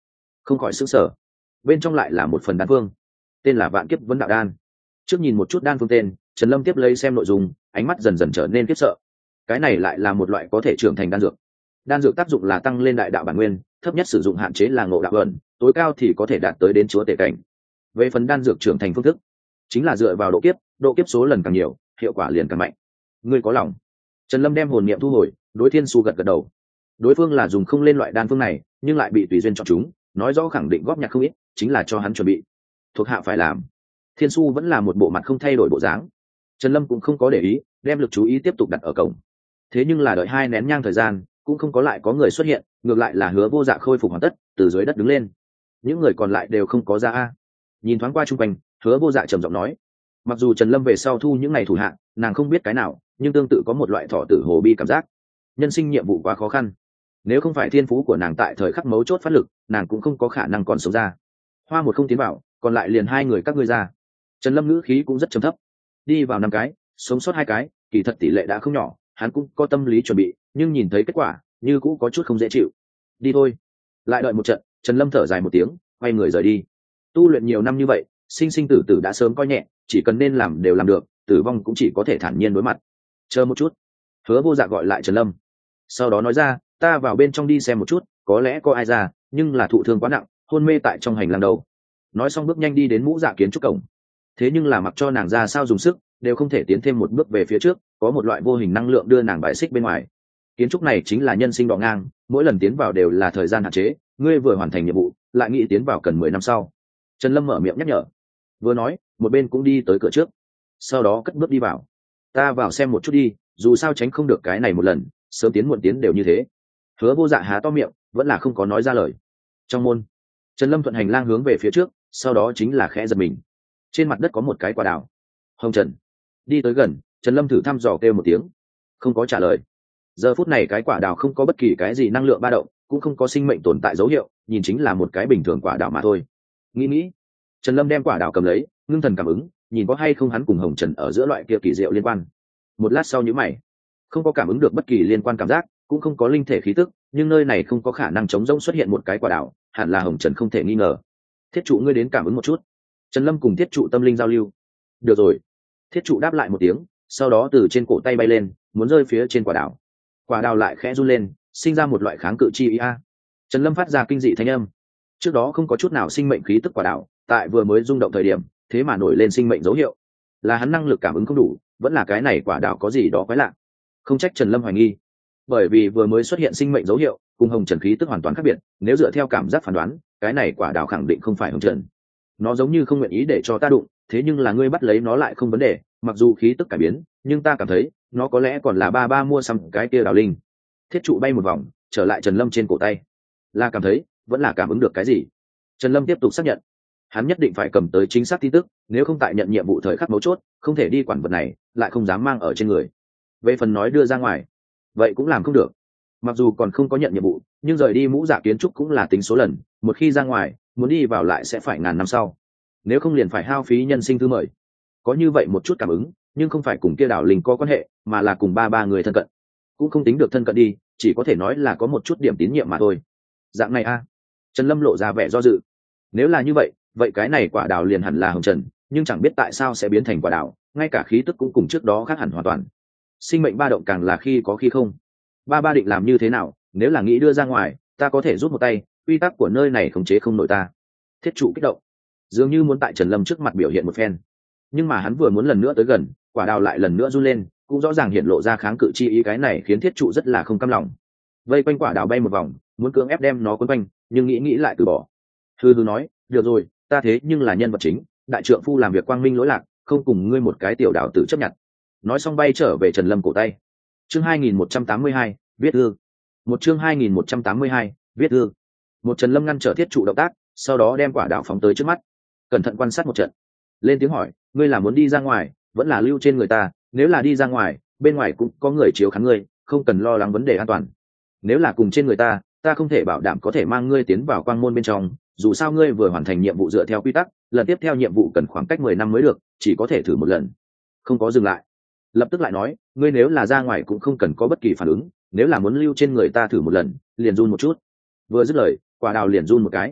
không khỏi sững sờ. Bên trong lại là một phần đan phương, tên là Vạn Kiếp Vấn Đạo Đan. Trước nhìn một chút đan phương tên, Trần Lâm tiếp lấy xem nội dung, ánh mắt dần dần trở nên khiếp sợ. Cái này lại là một loại có thể trưởng thành đan dược. Đan dược tác dụng là tăng lên đại đạo bản nguyên, thấp nhất sử dụng hạn chế là ngộ đạo ẩn, tối cao thì có thể đạt tới đến chúa tể cảnh. Về phần đan dược trưởng thành phương thức, chính là dựa vào độ kiếp số lần càng nhiều, hiệu quả liền càng mạnh. Ngươi có lòng? Trần Lâm đem hồn niệm thu hồi, đối Thiên Su gật gật đầu. Đối phương là dùng không lên loại đan phương này, nhưng lại bị tùy duyên chọn chúng, nói rõ khẳng định góp nhặt không ít, chính là cho hắn chuẩn bị. Thuộc hạ phải làm. Thiên Su vẫn là một bộ mặt không thay đổi bộ dáng. Trần Lâm cũng không có để ý, đem lực chú ý tiếp tục đặt ở cổng. Thế nhưng là đợi 2 nén nhang thời gian, cũng không có lại có người xuất hiện, ngược lại là Hứa Vô Dạ khôi phục hoàn tất, từ dưới đất đứng lên. Những người còn lại đều không có ra a. Nhìn thoáng qua chung quanh, Hứa Vô Dạ trầm giọng nói: mặc dù Trần Lâm về sau thu những ngày thủ hạ, nàng không biết cái nào, nhưng tương tự có một loại thọ tử hồ bi cảm giác. Nhân sinh nhiệm vụ quá khó khăn, nếu không phải thiên phú của nàng tại thời khắc mấu chốt phát lực, nàng cũng không có khả năng còn sống ra. Hoa một không tiến vào, còn lại liền 2 người các ngươi ra. Trần Lâm ngữ khí cũng rất trầm thấp. Đi vào 5 cái, sống sót 2 cái, kỳ thật tỷ lệ đã không nhỏ, hắn cũng có tâm lý chuẩn bị, nhưng nhìn thấy kết quả, như cũng có chút không dễ chịu. Đi thôi. Lại đợi một trận, Trần Lâm thở dài một tiếng, quay người rời đi. Tu luyện nhiều năm như vậy, sinh sinh tử tử đã sớm coi nhẹ, chỉ cần nên làm đều làm được, tử vong cũng chỉ có thể thản nhiên đối mặt. Chờ một chút. Hứa Vô Dạ gọi lại Trần Lâm, sau đó nói ra: ta vào bên trong đi xem một chút, có lẽ có ai ra, nhưng là thụ thương quá nặng, hôn mê tại trong hành lang đầu. Nói xong bước nhanh đi đến Mũ Dạ Kiến trúc cổng. Thế nhưng là mặc cho nàng ra sao dùng sức, đều không thể tiến thêm một bước về phía trước, có một loại vô hình năng lượng đưa nàng bãi xích bên ngoài. Kiến trúc này chính là nhân sinh đỏ ngang, mỗi lần tiến vào đều là thời gian hạn chế, ngươi vừa hoàn thành nhiệm vụ, lại nghĩ tiến vào cần 10 năm sau. Trần Lâm mở miệng nhắc nhở, vừa nói, một bên cũng đi tới cửa trước, sau đó cất bước đi vào. Ta vào xem một chút đi, dù sao tránh không được cái này một lần, sớm tiến muộn tiến đều như thế. Hứa Vô Dạ há to miệng, vẫn là không có nói ra lời. Trong môn, Trần Lâm thuận hành lang hướng về phía trước, sau đó chính là khẽ giật mình. Trên mặt đất có một cái quả đào. Hồng Trần. Đi tới gần, Trần Lâm thử thăm dò kêu một tiếng, không có trả lời. Giờ phút này cái quả đào không có bất kỳ cái gì năng lượng ba động, cũng không có sinh mệnh tồn tại dấu hiệu, nhìn chính là một cái bình thường quả đào mà thôi. Nghĩ, Trần Lâm đem quả đào cầm lấy, ngưng thần cảm ứng, nhìn có hay không hắn cùng Hồng Trần ở giữa loại kia kỳ diệu liên quan. Một lát sau nhíu mày, không có cảm ứng được bất kỳ liên quan cảm giác, cũng không có linh thể khí tức, nhưng nơi này không có khả năng chống rỗng xuất hiện một cái quả đào, hẳn là Hồng Trần không thể nghi ngờ. Thiết trụ ngươi đến cảm ứng một chút. Trần Lâm cùng thiết trụ tâm linh giao lưu. Được rồi. Thiết trụ đáp lại một tiếng, sau đó từ trên cổ tay bay lên, muốn rơi phía trên quả đào. Quả đào lại khẽ run lên, sinh ra một loại kháng cự chi ý a. Trần Lâm phát ra kinh dị thanh âm. Trước đó không có chút nào sinh mệnh khí tức quả đào, tại vừa mới rung động thời điểm, thế mà nổi lên sinh mệnh dấu hiệu. Là hắn năng lực cảm ứng không đủ, vẫn là cái này quả đào có gì đó quái lạ. Không trách Trần Lâm hoài nghi, bởi vì vừa mới xuất hiện sinh mệnh dấu hiệu, cùng Hồng Trần khí tức hoàn toàn khác biệt, nếu dựa theo cảm giác phán đoán, cái này quả đào khẳng định không phải Hồng Trần. Nó giống như không nguyện ý để cho ta đụng, thế nhưng là ngươi bắt lấy nó lại không vấn đề, mặc dù khí tức cải biến, nhưng ta cảm thấy nó có lẽ còn là ba mua xăm cái kia đào linh. Thiết trụ bay một vòng, trở lại Trần Lâm trên cổ tay. Là cảm thấy, vẫn là cảm ứng được cái gì? Trần Lâm tiếp tục xác nhận, hắn nhất định phải cầm tới chính xác tin tức, nếu không tại nhận nhiệm vụ thời khắc mấu chốt, không thể đi quản vật này, lại không dám mang ở trên người. Về phần nói đưa ra ngoài, vậy cũng làm không được. Mặc dù còn không có nhận nhiệm vụ, nhưng rời đi Mũ Dạ Kiến trúc cũng là tính số lần, một khi ra ngoài, muốn đi vào lại sẽ phải ngàn năm sau. Nếu không liền phải hao phí nhân sinh thư mời. Có như vậy một chút cảm ứng, nhưng không phải cùng kia đảo linh có quan hệ, mà là cùng ba người thân cận. Cũng không tính được thân cận đi, chỉ có thể nói là có một chút điểm tín nhiệm mà thôi. Dạng này a. Trần Lâm lộ ra vẻ do dự. Nếu là như vậy, vậy cái này quả đào liền hẳn là Hồng Trần, nhưng chẳng biết tại sao sẽ biến thành quả đào, ngay cả khí tức cũng cùng trước đó khác hẳn hoàn toàn. Sinh mệnh ba động càng là khi có khi không. Ba định làm như thế nào, nếu là nghĩ đưa ra ngoài, ta có thể rút một tay, quy tắc của nơi này khống chế không nổi ta. Thiết trụ kích động, dường như muốn tại Trần Lâm trước mặt biểu hiện một phen, nhưng mà hắn vừa muốn lần nữa tới gần, quả đào lại lần nữa run lên, cũng rõ ràng hiện lộ ra kháng cự chi ý, cái này khiến thiết trụ rất là không cam lòng. Vây quanh quả đào bay một vòng, muốn cưỡng ép đem nó quấn quanh, nhưng nghĩ lại từ bỏ. Hư nói, được rồi, ta thế nhưng là nhân vật chính, đại trượng phu làm việc quang minh lỗi lạc, không cùng ngươi một cái tiểu đào tử chấp nhận. Nói xong bay trở về Trần Lâm cổ tay. Chương 2182, viết thư. Một chương 2182, viết thư. Một Trần Lâm ngăn trở thiết trụ động tác, sau đó đem quả đào phóng tới trước mắt, cẩn thận quan sát một trận, lên tiếng hỏi, ngươi là muốn đi ra ngoài, vẫn là lưu trên người ta? Nếu là đi ra ngoài, bên ngoài cũng có người chiếu khán ngươi, không cần lo lắng vấn đề an toàn. Nếu là cùng trên người ta, ta không thể bảo đảm có thể mang ngươi tiến vào quang môn bên trong, dù sao ngươi vừa hoàn thành nhiệm vụ dựa theo quy tắc, lần tiếp theo nhiệm vụ cần khoảng cách 10 năm mới được, chỉ có thể thử một lần. Không có dừng lại. Lập tức lại nói, ngươi nếu là ra ngoài cũng không cần có bất kỳ phản ứng, nếu là muốn lưu trên người ta thử một lần, liền run một chút. Vừa dứt lời, quả đào liền run một cái.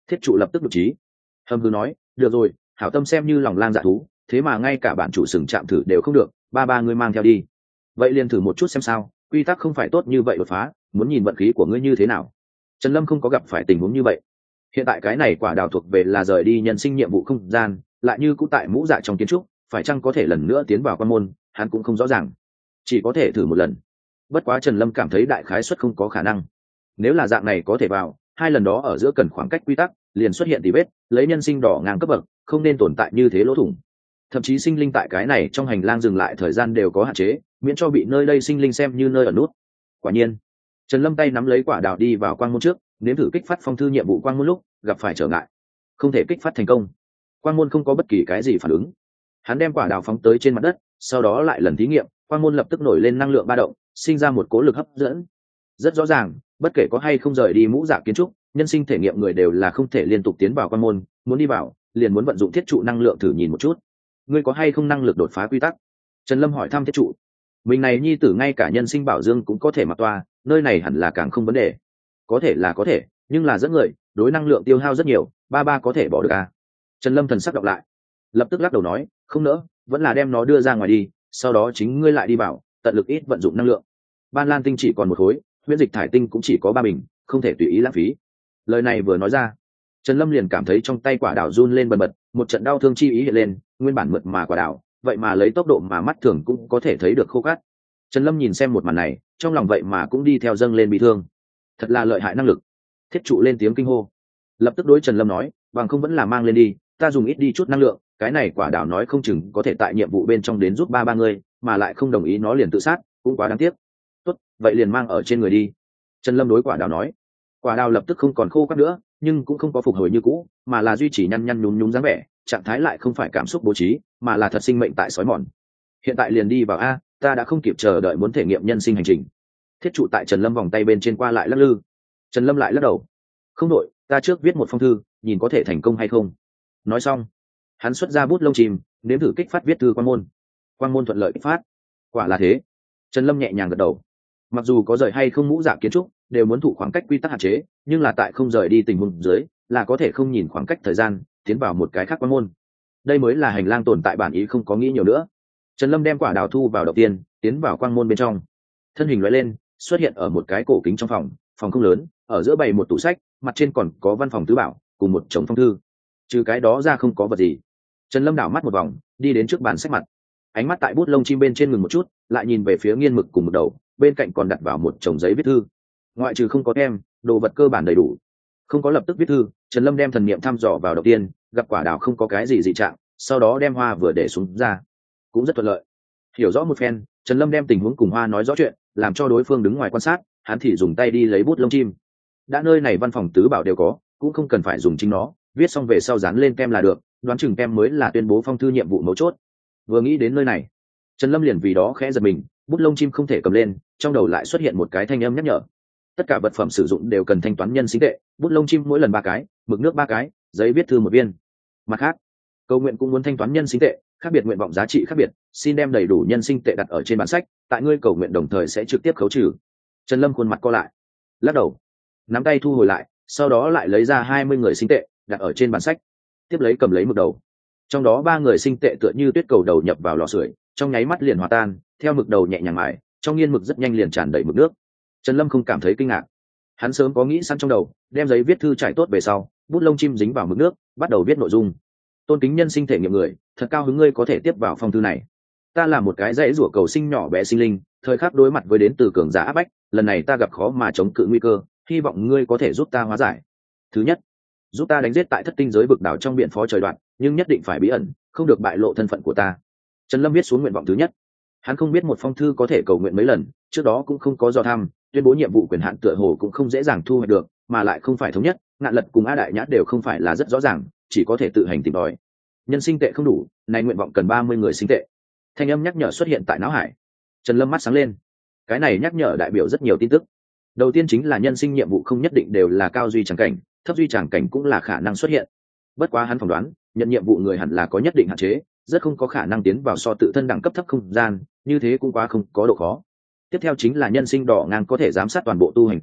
Thiết trụ lập tức được trí. Hầm hư nói, được rồi, hảo tâm xem như lòng lang dạ thú, thế mà ngay cả bản chủ sừng chạm thử đều không được, ba ngươi mang theo đi. Vậy liền thử một chút xem sao, quy tắc không phải tốt như vậy đột phá, muốn nhìn vận khí của ngươi như thế nào. Trần Lâm không có gặp phải tình huống như vậy. Hiện tại cái này quả đào thuộc về là rời đi nhân sinh nhiệm vụ không gian, lại như cũ tại mũ dạ trong kiến trúc, phải chăng có thể lần nữa tiến vào quan môn, hắn cũng không rõ ràng, chỉ có thể thử một lần. Bất quá Trần Lâm cảm thấy đại khái suất không có khả năng. Nếu là dạng này có thể vào, hai lần đó ở giữa cần khoảng cách quy tắc, liền xuất hiện tỉ vết, lấy nhân sinh đỏ ngang cấp bậc, không nên tồn tại như thế lỗ thủng. Thậm chí sinh linh tại cái này trong hành lang dừng lại thời gian đều có hạn chế, miễn cho bị nơi đây sinh linh xem như nơi ở nút. Quả nhiên, Trần Lâm tay nắm lấy quả đào đi vào quang môn trước, nếm thử kích phát phong thư nhiệm vụ quang môn lúc gặp phải trở ngại, không thể kích phát thành công. Quang môn không có bất kỳ cái gì phản ứng. Hắn đem quả đào phóng tới trên mặt đất, sau đó lại lần thí nghiệm, quang môn lập tức nổi lên năng lượng ba động, sinh ra một cố lực hấp dẫn. Rất rõ ràng, bất kể có hay không rời đi mũ dạ kiến trúc, nhân sinh thể nghiệm người đều là không thể liên tục tiến vào quang môn, muốn đi vào, liền muốn vận dụng thiết trụ năng lượng thử nhìn một chút. Ngươi có hay không năng lực đột phá quy tắc? Trần Lâm hỏi thăm thiết trụ. Mình này nhi tử ngay cả nhân sinh bảo dương cũng có thể mặc toa, nơi này hẳn là càng không vấn đề. Có thể là có thể, nhưng là dẫn người, đối năng lượng tiêu hao rất nhiều, ba có thể bỏ được à? Trần Lâm thần sắc đọc lại, lập tức lắc đầu nói, không nỡ, vẫn là đem nó đưa ra ngoài đi, sau đó chính ngươi lại đi vào, tận lực ít vận dụng năng lượng. Ban Lan tinh chỉ còn một khối, huyễn dịch thải tinh cũng chỉ có 3 bình, không thể tùy ý lãng phí. Lời này vừa nói ra, Trần Lâm liền cảm thấy trong tay quả đào run lên bần bật, một trận đau thương chi ý hiện lên, nguyên bản mượt mà quả đào, vậy mà lấy tốc độ mà mắt thường cũng có thể thấy được khô cát. Trần Lâm nhìn xem một màn này, trong lòng vậy mà cũng đi theo dâng lên bị thương. Thật là lợi hại năng lực. Thiết trụ lên tiếng kinh hô, lập tức đối Trần Lâm nói, bằng không vẫn là mang lên đi, ta dùng ít đi chút năng lượng, cái này quả đào nói không chừng có thể tại nhiệm vụ bên trong đến giúp ba người, mà lại không đồng ý nó liền tự sát, cũng quá đáng tiếc. Tốt, vậy liền mang ở trên người đi. Trần Lâm đối quả đào nói. Quả đào lập tức không còn khô cát nữa, nhưng cũng không có phục hồi như cũ, mà là duy trì nhăn nhăn nhúm nhúm dáng vẻ, trạng thái lại không phải cảm xúc bố trí, mà là thật sinh mệnh tại sói mòn. Hiện tại liền đi vào a, ta đã không kịp chờ đợi muốn thể nghiệm nhân sinh hành trình. Thiết trụ tại Trần Lâm vòng tay bên trên qua lại lắc lư. Trần Lâm lại lắc đầu, không đội, ta trước viết một phong thư, nhìn có thể thành công hay không. Nói xong, hắn xuất ra bút lông chìm, nếm thử kích phát viết thư quang môn thuận lợi kích phát. Quả là thế. Trần Lâm nhẹ nhàng gật đầu. Mặc dù có rời hay không mũ dạ kiến trúc đều muốn thụ khoảng cách quy tắc hạn chế, nhưng là tại không rời đi tình huống dưới là có thể không nhìn khoảng cách thời gian tiến vào một cái khác quang môn. Đây mới là hành lang tồn tại bản ý, không có nghĩ nhiều nữa. Trần Lâm đem quả đào thu vào đầu tiên, tiến vào quang môn bên trong, thân hình lóe lên xuất hiện ở một cái cổ kính trong phòng không lớn, ở giữa bày một tủ sách, mặt trên còn có văn phòng tứ bảo cùng một chồng phong thư, trừ cái đó ra không có vật gì. Trần Lâm đảo mắt một vòng, đi đến trước bàn sách mặt, ánh mắt tại bút lông chim bên trên ngừng một chút, lại nhìn về phía nghiên mực cùng mực đầu, bên cạnh còn đặt vào một chồng giấy viết thư. Ngoại trừ không có tem, đồ vật cơ bản đầy đủ. Không có lập tức viết thư, Trần Lâm đem thần niệm thăm dò vào đầu tiên, gặp quả đào không có cái gì dị trạng, sau đó đem hoa vừa để xuống ra, cũng rất thuận lợi. Hiểu rõ một phen, Trần Lâm đem tình huống cùng hoa nói rõ chuyện, làm cho đối phương đứng ngoài quan sát, hắn thì dùng tay đi lấy bút lông chim. Đã nơi này văn phòng tứ bảo đều có, cũng không cần phải dùng chính nó, viết xong về sau dán lên kem là được, đoán chừng kem mới là tuyên bố phong thư nhiệm vụ mấu chốt. Vừa nghĩ đến nơi này, Trần Lâm liền vì đó khẽ giật mình, bút lông chim không thể cầm lên, trong đầu lại xuất hiện một cái thanh âm nhắc nhở. Tất cả vật phẩm sử dụng đều cần thanh toán nhân sinh tệ, bút lông chim mỗi lần 3 cái, mực nước 3 cái, giấy viết thư 1 viên. Mặt khác, cầu nguyện cũng muốn thanh toán nhân sinh tệ, khác biệt nguyện vọng giá trị khác biệt, xin đem đầy đủ nhân sinh tệ đặt ở trên bản sách, tại ngươi cầu nguyện đồng thời sẽ trực tiếp khấu trừ. Trần Lâm khuôn mặt co lại, lắc đầu, nắm tay thu hồi lại, sau đó lại lấy ra 20 người sinh tệ đặt ở trên bản sách, tiếp lấy cầm lấy mực đầu, trong đó 3 người sinh tệ tựa như tuyết cầu đầu nhập vào lò sưởi, trong nháy mắt liền hòa tan, theo mực đầu nhẹ nhàng mài, trong nghiên mực rất nhanh liền tràn đầy mực nước. Trần Lâm không cảm thấy kinh ngạc, hắn sớm có nghĩ sẵn trong đầu, đem giấy viết thư trải tốt về sau, bút lông chim dính vào mực nước, bắt đầu viết nội dung. Tôn kính nhân sinh thể nghiệm người, thật cao hứng ngươi có thể tiếp vào phong thư này. Ta là một cái dãy rủa cầu sinh nhỏ bé sinh linh, thời khắc đối mặt với đến từ cường giả áp bách, lần này ta gặp khó mà chống cự nguy cơ, hy vọng ngươi có thể giúp ta hóa giải. Thứ nhất, giúp ta đánh giết tại thất tinh giới vực đảo trong biển phó trời đoạn, nhưng nhất định phải bí ẩn, không được bại lộ thân phận của ta. Trần Lâm viết xuống nguyện vọng thứ nhất. Hắn không biết một phong thư có thể cầu nguyện mấy lần, trước đó cũng không có dò thăm, tuyên bố nhiệm vụ quyền hạn tựa hồ cũng không dễ dàng thu hoạch được, mà lại không phải thống nhất, Ngạn Lật cùng A Đại Nhã đều không phải là rất rõ ràng, chỉ có thể tự hành tìm tòi. Nhân sinh tệ không đủ, này nguyện vọng cần 30 người sinh tệ. Thanh âm nhắc nhở xuất hiện tại não hải. Trần Lâm mắt sáng lên. Cái này nhắc nhở đại biểu rất nhiều tin tức. Đầu tiên chính là nhân sinh nhiệm vụ không nhất định đều là cao duy tràng cảnh, thấp duy tràng cảnh cũng là khả năng xuất hiện. Bất quá hắn phỏng đoán, nhận nhiệm vụ người hẳn là có nhất định hạn chế, rất không có khả năng tiến vào so tự thân đẳng cấp thấp không gian, như thế cũng quá không có độ khó. Tiếp theo chính là nhân sinh đỏ ngang có thể giám sát toàn bộ tu hành giới,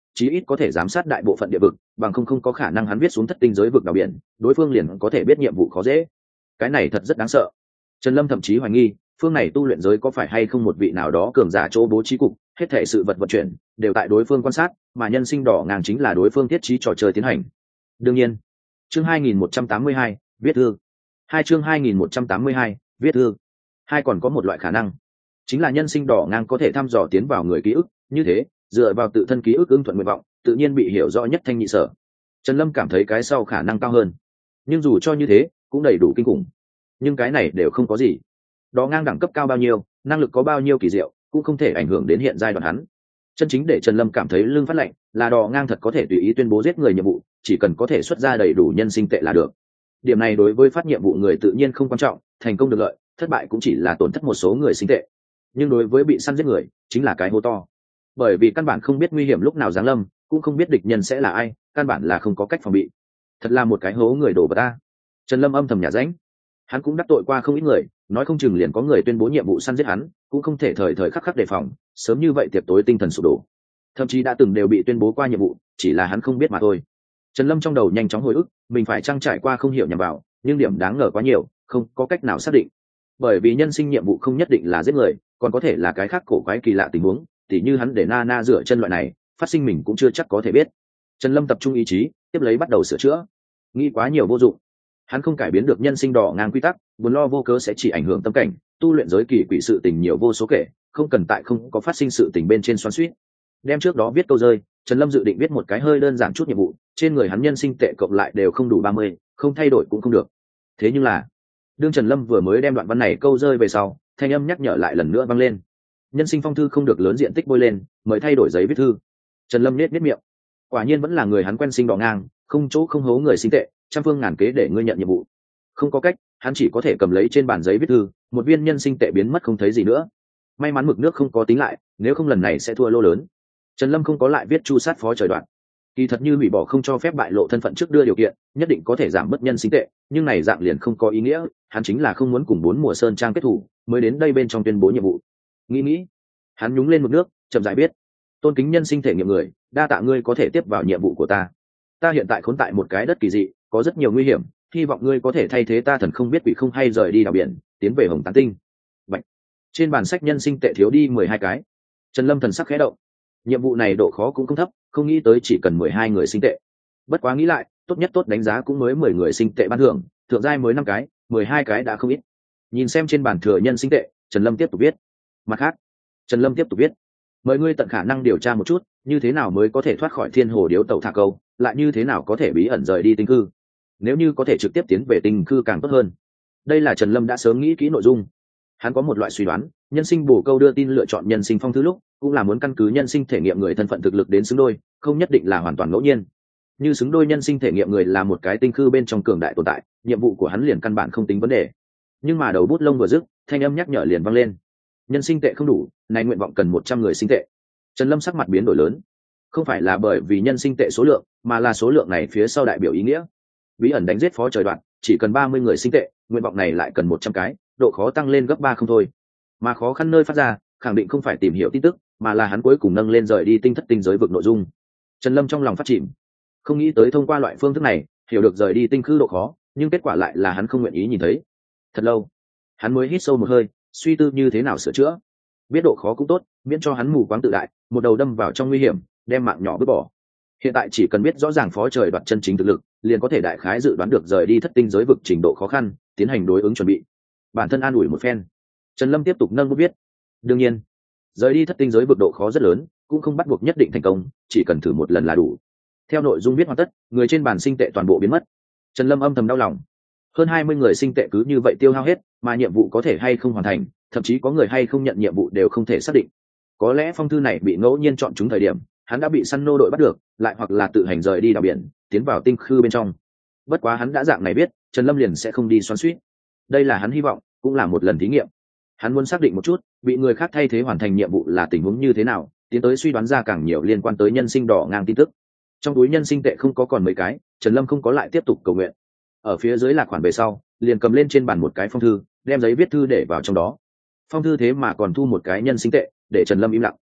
chí ít có thể giám sát đại bộ phận địa vực, bằng không có khả năng hắn viết xuống thất tinh giới vực đào biển, đối phương liền có thể biết nhiệm vụ khó dễ. Cái này thật rất đáng sợ. Trần Lâm thậm chí hoài nghi phương này tu luyện giới có phải hay không một vị nào đó cường giả chỗ bố trí cục, hết thảy sự vật vận chuyển đều tại đối phương quan sát, mà nhân sinh đỏ ngang chính là đối phương thiết trí trò chơi tiến hành. Đương nhiên, chương 2182, viết thư. Chương 2182, viết thư. Còn có một loại khả năng, chính là nhân sinh đỏ ngang có thể thăm dò tiến vào người ký ức, như thế, dựa vào tự thân ký ức ưng thuận nguyện vọng, tự nhiên bị hiểu rõ nhất thanh nhị sở. Trần Lâm cảm thấy cái sau khả năng cao hơn, nhưng dù cho như thế, cũng đầy đủ kinh khủng. Nhưng cái này đều không có gì. Đỏ ngang đẳng cấp cao bao nhiêu, năng lực có bao nhiêu kỳ diệu, cũng không thể ảnh hưởng đến hiện giai đoạn hắn. Chân chính để Trần Lâm cảm thấy lưng phát lạnh là đỏ ngang thật có thể tùy ý tuyên bố giết người nhiệm vụ, chỉ cần có thể xuất ra đầy đủ nhân sinh tệ là được. Điểm này đối với phát nhiệm vụ người tự nhiên không quan trọng, thành công được lợi, thất bại cũng chỉ là tổn thất một số người sinh tệ. Nhưng đối với bị săn giết người, chính là cái hố to. Bởi vì căn bản không biết nguy hiểm lúc nào giáng lâm, cũng không biết địch nhân sẽ là ai, căn bản là không có cách phòng bị. Thật là một cái hố người đổ vào ta. Trần Lâm âm thầm nhả rãnh. Hắn cũng đắc tội qua không ít người, nói không chừng liền có người tuyên bố nhiệm vụ săn giết hắn, cũng không thể thời thời khắc khắc đề phòng, sớm như vậy tiệc tối tinh thần sụp đổ. Thậm chí đã từng đều bị tuyên bố qua nhiệm vụ, chỉ là hắn không biết mà thôi. Trần Lâm trong đầu nhanh chóng hồi ức, mình phải trang trải qua không hiểu nhằm vào, nhưng điểm đáng ngờ quá nhiều, không có cách nào xác định. Bởi vì nhân sinh nhiệm vụ không nhất định là giết người, còn có thể là cái khác cổ quái kỳ lạ tình huống, tỉ như hắn để Nana rửa chân loại này, phát sinh mình cũng chưa chắc có thể biết. Trần Lâm tập trung ý chí, tiếp lấy bắt đầu sửa chữa. Nghĩ quá nhiều vô dụng. Hắn không cải biến được nhân sinh đỏ ngang quy tắc, buồn lo vô cớ sẽ chỉ ảnh hưởng tâm cảnh, tu luyện giới kỳ quỷ sự tình nhiều vô số kể, không cần tại không có phát sinh sự tình bên trên xoắn xuýt. Đem trước đó viết câu rơi, Trần Lâm dự định viết một cái hơi đơn giản chút nhiệm vụ, trên người hắn nhân sinh tệ cộng lại đều không đủ 30, không thay đổi cũng không được. Thế nhưng là, đương Trần Lâm vừa mới đem đoạn văn này câu rơi về sau, thanh âm nhắc nhở lại lần nữa vang lên. Nhân sinh phong thư không được lớn diện tích bôi lên, mới thay đổi giấy viết thư. Trần Lâm nhếch miệng. Quả nhiên vẫn là người hắn quen sinh đỏ ngang, không chỗ không hố người sinh tệ, trăm phương ngàn kế để ngươi nhận nhiệm vụ. Không có cách, hắn chỉ có thể cầm lấy trên bàn giấy viết thư, một viên nhân sinh tệ biến mất không thấy gì nữa. May mắn mực nước không có tính lại, nếu không lần này sẽ thua lô lớn. Trần Lâm không có lại viết chu sát phó trời đoạn. Kỳ thật như hủy bỏ không cho phép bại lộ thân phận trước đưa điều kiện, nhất định có thể giảm bớt nhân sinh tệ, nhưng này dạng liền không có ý nghĩa, hắn chính là không muốn cùng 4 mùa sơn trang kết thủ, mới đến đây bên trong tuyên bố nhiệm vụ. Nghĩ, hắn nhúng lên mực nước, chậm rãi biết. Tôn kính nhân sinh thể nghiệm người, đa tạ ngươi có thể tiếp vào nhiệm vụ của ta. Ta hiện tại khốn tại một cái đất kỳ dị, có rất nhiều nguy hiểm, hy vọng ngươi có thể thay thế ta thần không biết quỷ không hay rời đi đào biển, tiến về Hồng Tán Tinh. Bạch. Trên bản sách nhân sinh tệ thiếu đi 12 cái. Trần Lâm thần sắc khẽ động. Nhiệm vụ này độ khó cũng không thấp, không nghĩ tới chỉ cần 12 người sinh tệ. Bất quá nghĩ lại, tốt nhất tốt đánh giá cũng mới 10 người sinh tệ ban thưởng, thượng giai mới 5 cái, 12 cái đã không ít. Nhìn xem trên bản thừa nhân sinh tệ, Trần Lâm tiếp tục viết. Mặt khác, Trần Lâm tiếp tục viết. Mời ngươi tận khả năng điều tra một chút, như thế nào mới có thể thoát khỏi Thiên Hồ Điếu Tẩu Thả Câu, lại như thế nào có thể bí ẩn rời đi tinh cư. Nếu như có thể trực tiếp tiến về tinh cư càng tốt hơn. Đây là Trần Lâm đã sớm nghĩ kỹ nội dung. Hắn có một loại suy đoán, nhân sinh bổ câu đưa tin lựa chọn nhân sinh phong thư lúc, cũng là muốn căn cứ nhân sinh thể nghiệm người thân phận thực lực đến xứng đôi, không nhất định là hoàn toàn ngẫu nhiên. Như xứng đôi nhân sinh thể nghiệm người là một cái tinh cư bên trong cường đại tồn tại, nhiệm vụ của hắn liền căn bản không tính vấn đề. Nhưng mà đầu bút lông vừa dứt, thanh âm nhắc nhở liền vang lên. Nhân sinh tệ không đủ, này nguyện vọng cần 100 người sinh tệ. Trần Lâm sắc mặt biến đổi lớn. Không phải là bởi vì nhân sinh tệ số lượng, mà là số lượng này phía sau đại biểu ý nghĩa. Bí ẩn đánh giết phó trời đoạn, chỉ cần 30 người sinh tệ, nguyện vọng này lại cần 100 cái, độ khó tăng lên gấp 3 không thôi. Mà khó khăn nơi phát ra, khẳng định không phải tìm hiểu tin tức, mà là hắn cuối cùng nâng lên rời đi tinh thất tinh giới vực nội dung. Trần Lâm trong lòng phát chìm, không nghĩ tới thông qua loại phương thức này, hiểu được rời đi tinh khư độ khó, nhưng kết quả lại là hắn không nguyện ý nhìn thấy. Thật lâu, hắn mới hít sâu một hơi, suy tư như thế nào sửa chữa. Biết độ khó cũng tốt, miễn cho hắn mù quáng tự đại, một đầu đâm vào trong nguy hiểm, đem mạng nhỏ vứt bỏ. Hiện tại chỉ cần biết rõ ràng phó trời đoạt chân chính thực lực, liền có thể đại khái dự đoán được rời đi thất tinh giới vực trình độ khó khăn, tiến hành đối ứng chuẩn bị. Bản thân an ủi một phen, Trần Lâm tiếp tục nâng bút viết. Đương nhiên, rời đi thất tinh giới vực độ khó rất lớn, cũng không bắt buộc nhất định thành công, chỉ cần thử một lần là đủ. Theo nội dung viết hoàn tất, người trên bàn sinh tệ toàn bộ biến mất. Trần Lâm âm thầm đau lòng. Hơn 20 người sinh tệ cứ như vậy tiêu hao hết, mà nhiệm vụ có thể hay không hoàn thành, thậm chí có người hay không nhận nhiệm vụ đều không thể xác định. Có lẽ phong thư này bị ngẫu nhiên chọn trúng thời điểm, hắn đã bị săn nô đội bắt được, lại hoặc là tự hành rời đi đảo biển, tiến vào tinh khư bên trong. Bất quá hắn đã dạng này biết, Trần Lâm liền sẽ không đi xoắn xuýt. Đây là hắn hy vọng, cũng là một lần thí nghiệm. Hắn muốn xác định một chút, bị người khác thay thế hoàn thành nhiệm vụ là tình huống như thế nào, tiến tới suy đoán ra càng nhiều liên quan tới nhân sinh đỏ ngang tin tức. Trong túi nhân sinh tệ không có còn mấy cái, Trần Lâm không có lại tiếp tục cầu nguyện. Ở phía dưới là khoản về sau, liền cầm lên trên bàn một cái phong thư, đem giấy viết thư để vào trong đó. Phong thư thế mà còn thu một cái nhân sinh tệ, để Trần Lâm im lặng.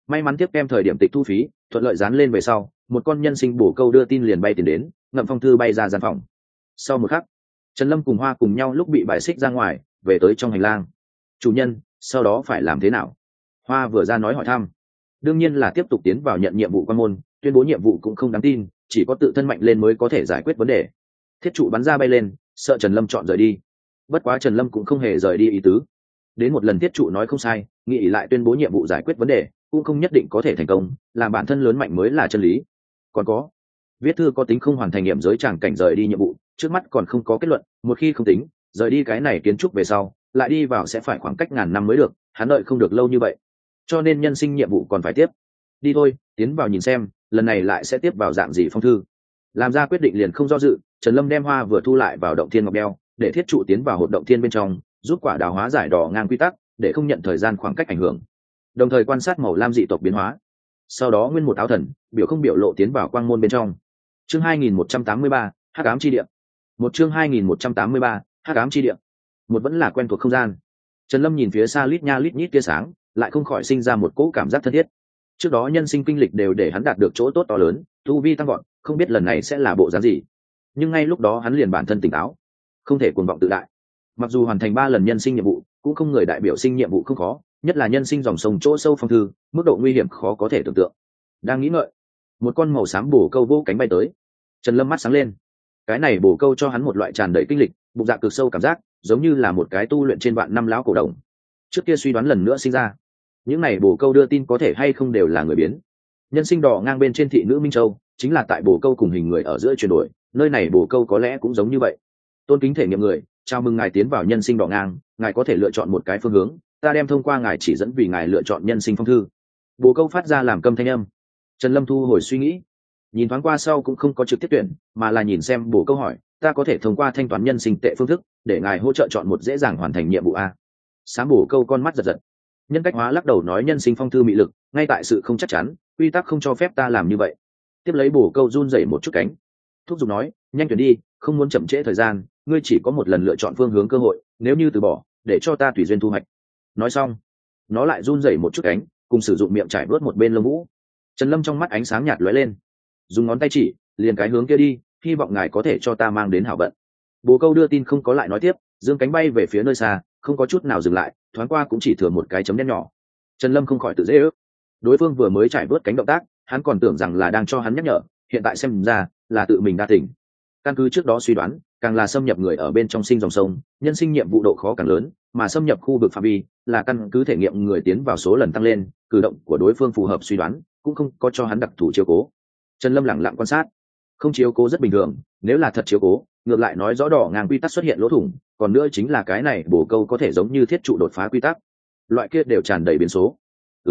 May mắn tiếp kem thời điểm tịch thu phí thuận lợi dán lên về sau, một con nhân sinh bổ câu đưa tin liền bay tiền đến, ngậm phong thư bay ra gian phòng. Sau một khắc, Trần Lâm cùng Hoa cùng nhau lúc bị bài xích ra ngoài, về tới trong hành lang. Chủ nhân, sau đó phải làm thế nào? Hoa vừa ra nói hỏi thăm. Đương nhiên là tiếp tục tiến vào nhận nhiệm vụ quan môn, tuyên bố nhiệm vụ cũng không đáng tin, chỉ có tự thân mạnh lên mới có thể giải quyết vấn đề. Thiết trụ bắn ra bay lên, sợ Trần Lâm chọn rời đi. Bất quá Trần Lâm cũng không hề rời đi ý tứ. Đến một lần thiết trụ nói không sai, nghĩ lại tuyên bố nhiệm vụ giải quyết vấn đề, cũng không nhất định có thể thành công, làm bản thân lớn mạnh mới là chân lý. Còn có, viết thư có tính không hoàn thành nghiệm giới tràng cảnh rời đi nhiệm vụ, trước mắt còn không có kết luận, một khi không tính, rời đi cái này kiến trúc về sau, lại đi vào sẽ phải khoảng cách ngàn năm mới được, hắn đợi không được lâu như vậy. Cho nên nhân sinh nhiệm vụ còn phải tiếp. Đi thôi, tiến vào nhìn xem, lần này lại sẽ tiếp vào dạng gì phong thư. Làm ra quyết định liền không do dự, Trần Lâm đem Hoa vừa thu lại vào động thiên ngọc đeo, để thiết trụ tiến vào hột động thiên bên trong, giúp quả đào hóa giải đỏ ngang quy tắc, để không nhận thời gian khoảng cách ảnh hưởng. Đồng thời quan sát màu lam dị tộc biến hóa. Sau đó nguyên một áo thần, biểu không biểu lộ tiến vào quang môn bên trong. Chương 2183, Hắc ám chi địa. Một chương 2183, Hắc ám chi địa. Một vẫn là quen thuộc không gian. Trần Lâm nhìn phía xa lít nha lít nhít tia sáng, lại không khỏi sinh ra một cỗ cảm giác thân thiết. Trước đó nhân sinh kinh lịch đều để hắn đạt được chỗ tốt to lớn, tu vi tăng vọt, không biết lần này sẽ là bộ dáng gì. Nhưng ngay lúc đó hắn liền bản thân tỉnh táo, không thể cuồng vọng tự đại. Mặc dù hoàn thành 3 lần nhân sinh nhiệm vụ, cũng không người đại biểu sinh nhiệm vụ không khó, nhất là nhân sinh dòng sông chỗ sâu phong thư, mức độ nguy hiểm khó có thể tưởng tượng. Đang nghĩ ngợi, một con màu xám bồ câu vỗ cánh bay tới. Trần Lâm mắt sáng lên. Cái này bồ câu cho hắn một loại tràn đầy kinh lịch, bụng dạ cực sâu cảm giác, giống như là một cái tu luyện trên vạn năm lão cổ đồng. Trước kia suy đoán lần nữa sinh ra, những này bồ câu đưa tin có thể hay không đều là người biến. Nhân sinh đỏ ngang bên trên thị nữ Minh Châu, chính là tại bồ câu cùng hình người ở giữa chuyển đổi, nơi này bồ câu có lẽ cũng giống như vậy. Tôn kính thể nghiệm người, chào mừng ngài tiến vào nhân sinh đỏ ngang, ngài có thể lựa chọn một cái phương hướng, ta đem thông qua ngài chỉ dẫn vì ngài lựa chọn nhân sinh phong thư. Bồ câu phát ra làm câm thanh âm. Trần Lâm thu hồi suy nghĩ, nhìn thoáng qua sau cũng không có trực tiếp tuyển, mà là nhìn xem bồ câu hỏi, ta có thể thông qua thanh toán nhân sinh tệ phương thức để ngài hỗ trợ chọn một dễ dàng hoàn thành nhiệm vụ a. Sám bồ câu con mắt giật giật. Nhân cách hóa lắc đầu nói nhân sinh phong thư mị lực ngay tại sự không chắc chắn, quy tắc không cho phép ta làm như vậy. Tiếp lấy bồ câu run rẩy một chút cánh, thúc giục nói, nhanh tuyển đi, không muốn chậm trễ thời gian, ngươi chỉ có một lần lựa chọn phương hướng cơ hội, nếu như từ bỏ, để cho ta tùy duyên thu hoạch. Nói xong, nó lại run rẩy một chút cánh, cùng sử dụng miệng trải bớt một bên lông vũ. Trần Lâm trong mắt ánh sáng nhạt lóe lên, dùng ngón tay chỉ, liền cái hướng kia đi, hy vọng ngài có thể cho ta mang đến hảo vận. Bồ câu đưa tin không có lại nói tiếp, dương cánh bay về phía nơi xa, không có chút nào dừng lại, thoáng qua cũng chỉ thừa một cái chấm đen nhỏ. Trần Lâm không khỏi tự dễ ước, đối phương vừa mới trải bớt cánh động tác, hắn còn tưởng rằng là đang cho hắn nhắc nhở, hiện tại xem ra là tự mình đa tỉnh. Căn cứ trước đó suy đoán, càng là xâm nhập người ở bên trong sinh dòng sông, nhân sinh nhiệm vụ độ khó càng lớn, mà xâm nhập khu vực phạm vi là căn cứ thể nghiệm người tiến vào số lần tăng lên, cử động của đối phương phù hợp suy đoán, cũng không có cho hắn đặc thù chiếu cố. Trần Lâm lẳng lặng quan sát, không chiếu cố rất bình thường, nếu là thật chiếu cố, ngược lại nói rõ đỏ ngang quy tắc xuất hiện lỗ thủng, còn nữa chính là cái này bổ câu có thể giống như thiết trụ đột phá quy tắc, loại kia đều tràn đầy biến số.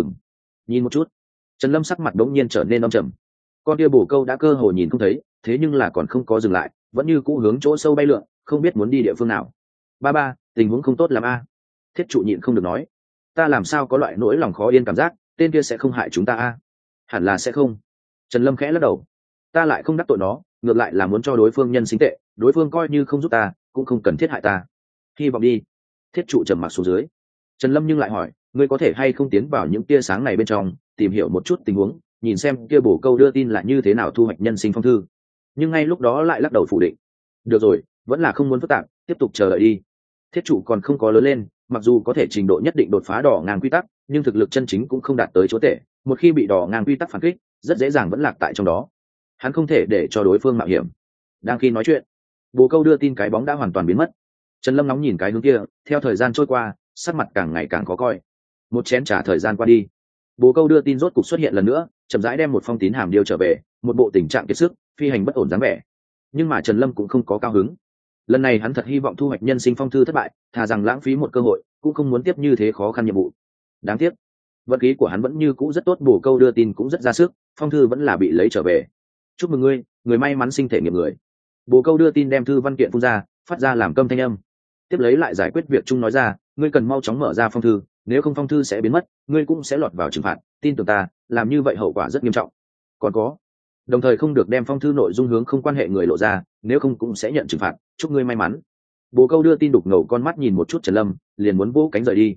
Nhìn một chút, Trần Lâm sắc mặt đống nhiên trở nên âm trầm. Con kia bổ câu đã cơ hồ nhìn không thấy, thế nhưng là còn không có dừng lại, vẫn như cũ hướng chỗ sâu bay lượn, không biết muốn đi địa phương nào. Ba, tình huống không tốt lắm a. Thiết trụ nhịn không được nói, ta làm sao có loại nỗi lòng khó yên cảm giác, tên kia sẽ không hại chúng ta a? Hẳn là sẽ không. Trần Lâm khẽ lắc đầu, ta lại không đắc tội nó, ngược lại là muốn cho đối phương nhân sinh tệ, đối phương coi như không giúp ta, cũng không cần thiết hại ta. Hy vọng đi. Thiết trụ trầm mặc xuống dưới. Trần Lâm nhưng lại hỏi, ngươi có thể hay không tiến vào những tia sáng này bên trong, tìm hiểu một chút tình huống, nhìn xem kia bổ câu đưa tin là như thế nào thu hoạch nhân sinh phong thư. Nhưng ngay lúc đó lại lắc đầu phủ định. Được rồi, vẫn là không muốn phức tạp, tiếp tục chờ đợi đi. Thiết trụ còn không có lớn lên, mặc dù có thể trình độ nhất định đột phá đỏ ngang quy tắc, nhưng thực lực chân chính cũng không đạt tới chỗ tệ, một khi bị đỏ ngang quy tắc phản kích, rất dễ dàng vẫn lạc tại trong đó. Hắn không thể để cho đối phương mạo hiểm. Đang khi nói chuyện, bồ câu đưa tin cái bóng đã hoàn toàn biến mất. Trần Lâm nóng nhìn cái hướng kia, theo thời gian trôi qua, sắc mặt càng ngày càng khó coi. Một chén trà thời gian qua đi, bồ câu đưa tin rốt cục xuất hiện lần nữa, chậm rãi đem một phong tín hàm điêu trở về, một bộ tình trạng kiệt sức, phi hành bất ổn dáng vẻ. Nhưng mà Trần Lâm cũng không có cao hứng. Lần này hắn thật hy vọng thu hoạch nhân sinh phong thư thất bại, thà rằng lãng phí một cơ hội, cũng không muốn tiếp như thế khó khăn nhiệm vụ. Đáng tiếc, vận khí của hắn vẫn như cũ rất tốt, bồ câu đưa tin cũng rất ra sức, phong thư vẫn là bị lấy trở về. Chúc mừng ngươi, người may mắn sinh thể nghiệm người. Bồ câu đưa tin đem thư văn kiện phun ra, phát ra làm câm thanh âm. Tiếp lấy lại giải quyết việc chung nói ra, ngươi cần mau chóng mở ra phong thư, nếu không phong thư sẽ biến mất, ngươi cũng sẽ lọt vào trừng phạt, tin tưởng ta, làm như vậy hậu quả rất nghiêm trọng. Còn có, đồng thời không được đem phong thư nội dung hướng không quan hệ người lộ ra, nếu không cũng sẽ nhận trừng phạt, chúc ngươi may mắn. Bồ câu đưa tin đục ngầu con mắt nhìn một chút Trần Lâm, liền muốn vỗ cánh rời đi.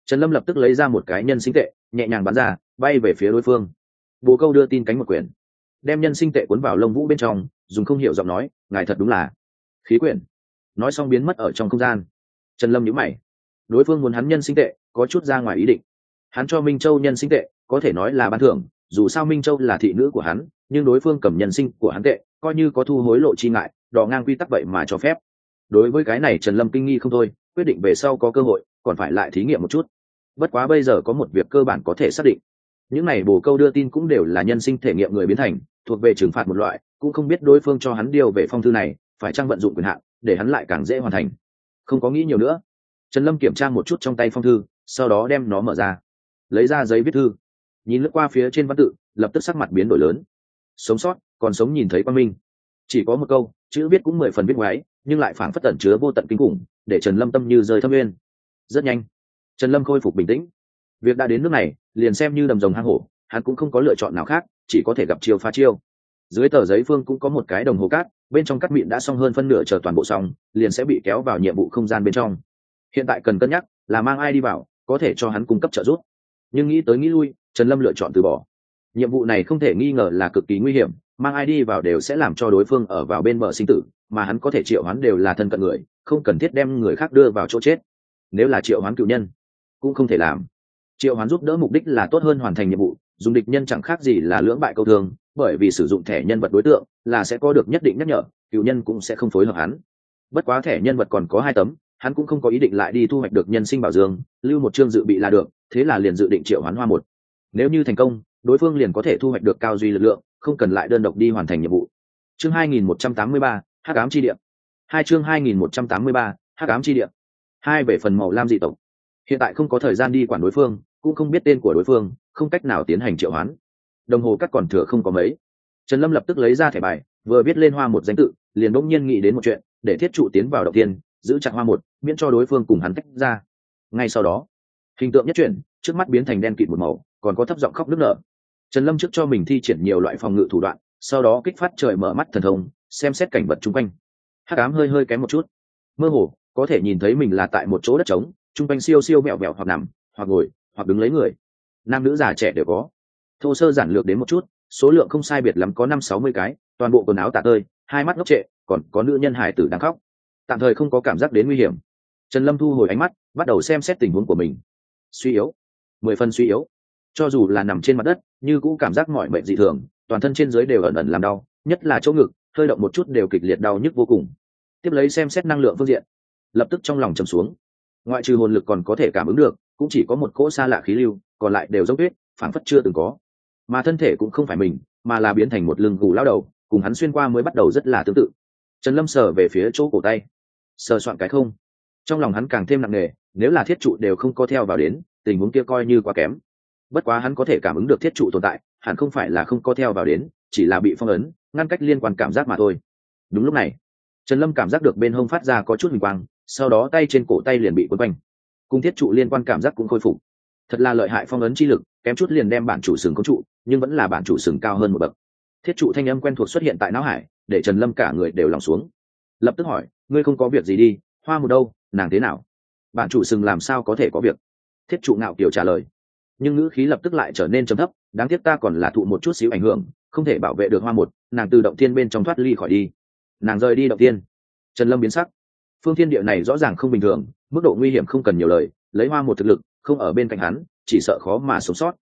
Trần Lâm lập tức lấy ra một cái nhân sinh tệ, nhẹ nhàng bắn ra, bay về phía đối phương. Bồ câu đưa tin cánh một quyển, đem nhân sinh tệ cuốn vào lông vũ bên trong, dùng không hiểu giọng nói, ngài thật đúng là khí quyển. Nói xong biến mất ở trong không gian. Trần Lâm nhíu mày, đối phương muốn hắn nhân sinh tệ, có chút ra ngoài ý định. Hắn cho Minh Châu nhân sinh tệ, có thể nói là ban thưởng, dù sao Minh Châu là thị nữ của hắn, nhưng đối phương cầm nhân sinh của hắn tệ, coi như có thu hối lộ chi ngại, đò ngang quy tắc vậy mà cho phép. Đối với cái này Trần Lâm kinh nghi không thôi, quyết định về sau có cơ hội còn phải lại thí nghiệm một chút. Bất quá bây giờ có một việc cơ bản có thể xác định, những này bồ câu đưa tin cũng đều là nhân sinh thể nghiệm người biến thành, thuộc về trừng phạt một loại, cũng không biết đối phương cho hắn điều về phong thư này phải chăng vận dụng quyền hạn để hắn lại càng dễ hoàn thành. Không có nghĩ nhiều nữa, Trần Lâm kiểm tra một chút trong tay phong thư, sau đó đem nó mở ra, lấy ra giấy viết thư, nhìn lướt qua phía trên văn tự, lập tức sắc mặt biến đổi lớn. Sống sót, còn sống nhìn thấy quang minh. Chỉ có một câu, chữ viết cũng 10 phần viết ngoáy, nhưng lại phảng phất tẩn chứa vô tận kinh khủng, để Trần Lâm tâm như rơi thâm nguyên. Rất nhanh, Trần Lâm khôi phục bình tĩnh. Việc đã đến nước này, liền xem như đầm rồng hang hổ, hắn cũng không có lựa chọn nào khác, chỉ có thể gặp chiêu phá chiêu. Dưới tờ giấy phương cũng có một cái đồng hồ cát, bên trong cát mịn đã xong hơn phân nửa, chờ toàn bộ xong, liền sẽ bị kéo vào nhiệm vụ không gian bên trong. Hiện tại cần cân nhắc là mang ai đi vào, có thể cho hắn cung cấp trợ giúp. Nhưng nghĩ tới nghĩ lui, Trần Lâm lựa chọn từ bỏ. Nhiệm vụ này không thể nghi ngờ là cực kỳ nguy hiểm, mang ai đi vào đều sẽ làm cho đối phương ở vào bên bờ sinh tử, mà hắn có thể triệu hoán đều là thân cận người, không cần thiết đem người khác đưa vào chỗ chết. Nếu là triệu hoán cựu nhân, cũng không thể làm. Triệu hoán giúp đỡ mục đích là tốt hơn hoàn thành nhiệm vụ, dùng địch nhân chẳng khác gì là lưỡng bại câu thương, bởi vì sử dụng thẻ nhân vật đối tượng là sẽ có được nhất định nhắc nhở, cựu nhân cũng sẽ không phối hợp hắn. Bất quá thẻ nhân vật còn có 2 tấm, hắn cũng không có ý định lại đi thu hoạch được nhân sinh bảo dương, lưu một chương dự bị là được, thế là liền dự định triệu hoán hoa một. Nếu như thành công, đối phương liền có thể thu hoạch được cao duy lực lượng, không cần lại đơn độc đi hoàn thành nhiệm vụ. Chương 2183, Hắc ám chi địa. Chương 2183, Hắc ám chi địa. Về phần màu lam dị tộc. Hiện tại không có thời gian đi quản đối phương, cũng không biết tên của đối phương, không cách nào tiến hành triệu hoán. Đồng hồ cắt còn thừa không có mấy. Trần Lâm lập tức lấy ra thẻ bài, vừa viết lên hoa một danh tự, liền bỗng nhiên nghĩ đến một chuyện, để thiết trụ tiến vào động tiên, giữ chặt hoa một, miễn cho đối phương cùng hắn tách ra. Ngay sau đó, hình tượng nhất chuyển, trước mắt biến thành đen kịt một màu, còn có thấp giọng khóc nức nở. Trần Lâm trước cho mình thi triển nhiều loại phòng ngự thủ đoạn, sau đó kích phát trời mở mắt thần thông, xem xét cảnh vật chung quanh. Hắc ám hơi kém một chút, mơ hồ có thể nhìn thấy mình là tại một chỗ đất trống, chung quanh siêu siêu vẹo vẹo, hoặc nằm, hoặc ngồi, hoặc đứng lấy người, nam nữ già trẻ đều có. Thô sơ giản lược đến một chút, số lượng không sai biệt lắm có 50-60 cái, toàn bộ quần áo tả tơi, hai mắt ngốc trệ, còn có nữ nhân hải tử đang khóc. Tạm thời không có cảm giác đến nguy hiểm. Trần Lâm thu hồi ánh mắt, bắt đầu xem xét tình huống của mình. Suy yếu, 10 phần suy yếu. Cho dù là nằm trên mặt đất, như cũng cảm giác mỏi mệt dị thường, toàn thân trên dưới đều ẩn ẩn làm đau, nhất là chỗ ngực, hơi động một chút đều kịch liệt đau nhức vô cùng. Tiếp lấy xem xét năng lượng phương diện, lập tức trong lòng trầm xuống. Ngoại trừ hồn lực còn có thể cảm ứng được, cũng chỉ có một cỗ xa lạ khí lưu, còn lại đều dốc tuyết, phảng phất chưa từng có. Mà thân thể cũng không phải mình, mà là biến thành một lưng gù lao đầu, cùng hắn xuyên qua mới bắt đầu rất là tương tự. Trần Lâm sờ về phía chỗ cổ tay, sờ soạn cái không, trong lòng hắn càng thêm nặng nề, nếu là thiết trụ đều không có theo vào đến, tình huống kia coi như quá kém. Bất quá hắn có thể cảm ứng được thiết trụ tồn tại, hẳn không phải là không có theo vào đến, chỉ là bị phong ấn, ngăn cách liên quan cảm giác mà thôi. Đúng lúc này, Trần Lâm cảm giác được bên hông phát ra có chút huỳnh quang, sau đó tay trên cổ tay liền bị quấn quanh, cùng thiết trụ liên quan cảm giác cũng khôi phục. Thật là lợi hại phong ấn chi lực, kém chút liền đem bản chủ sừng khống trụ, nhưng vẫn là bản chủ sừng cao hơn một bậc. Thiết trụ thanh âm quen thuộc xuất hiện tại não hải, để Trần Lâm cả người đều lòng xuống. Lập tức hỏi, ngươi không có việc gì đi, hoa một đâu, nàng thế nào? Bản chủ sừng làm sao có thể có việc? Thiết trụ ngạo kiểu trả lời, nhưng ngữ khí lập tức lại trở nên trầm thấp, đáng tiếc ta còn là thụ một chút xíu ảnh hưởng, không thể bảo vệ được hoa một, nàng từ động tiên bên trong thoát ly khỏi đi. Nàng rời đi động tiên. Trần Lâm biến sắc, phương thiên địa này rõ ràng không bình thường, mức độ nguy hiểm không cần nhiều lời, lấy hoa một thực lực, không ở bên cạnh hắn, chỉ sợ khó mà sống sót.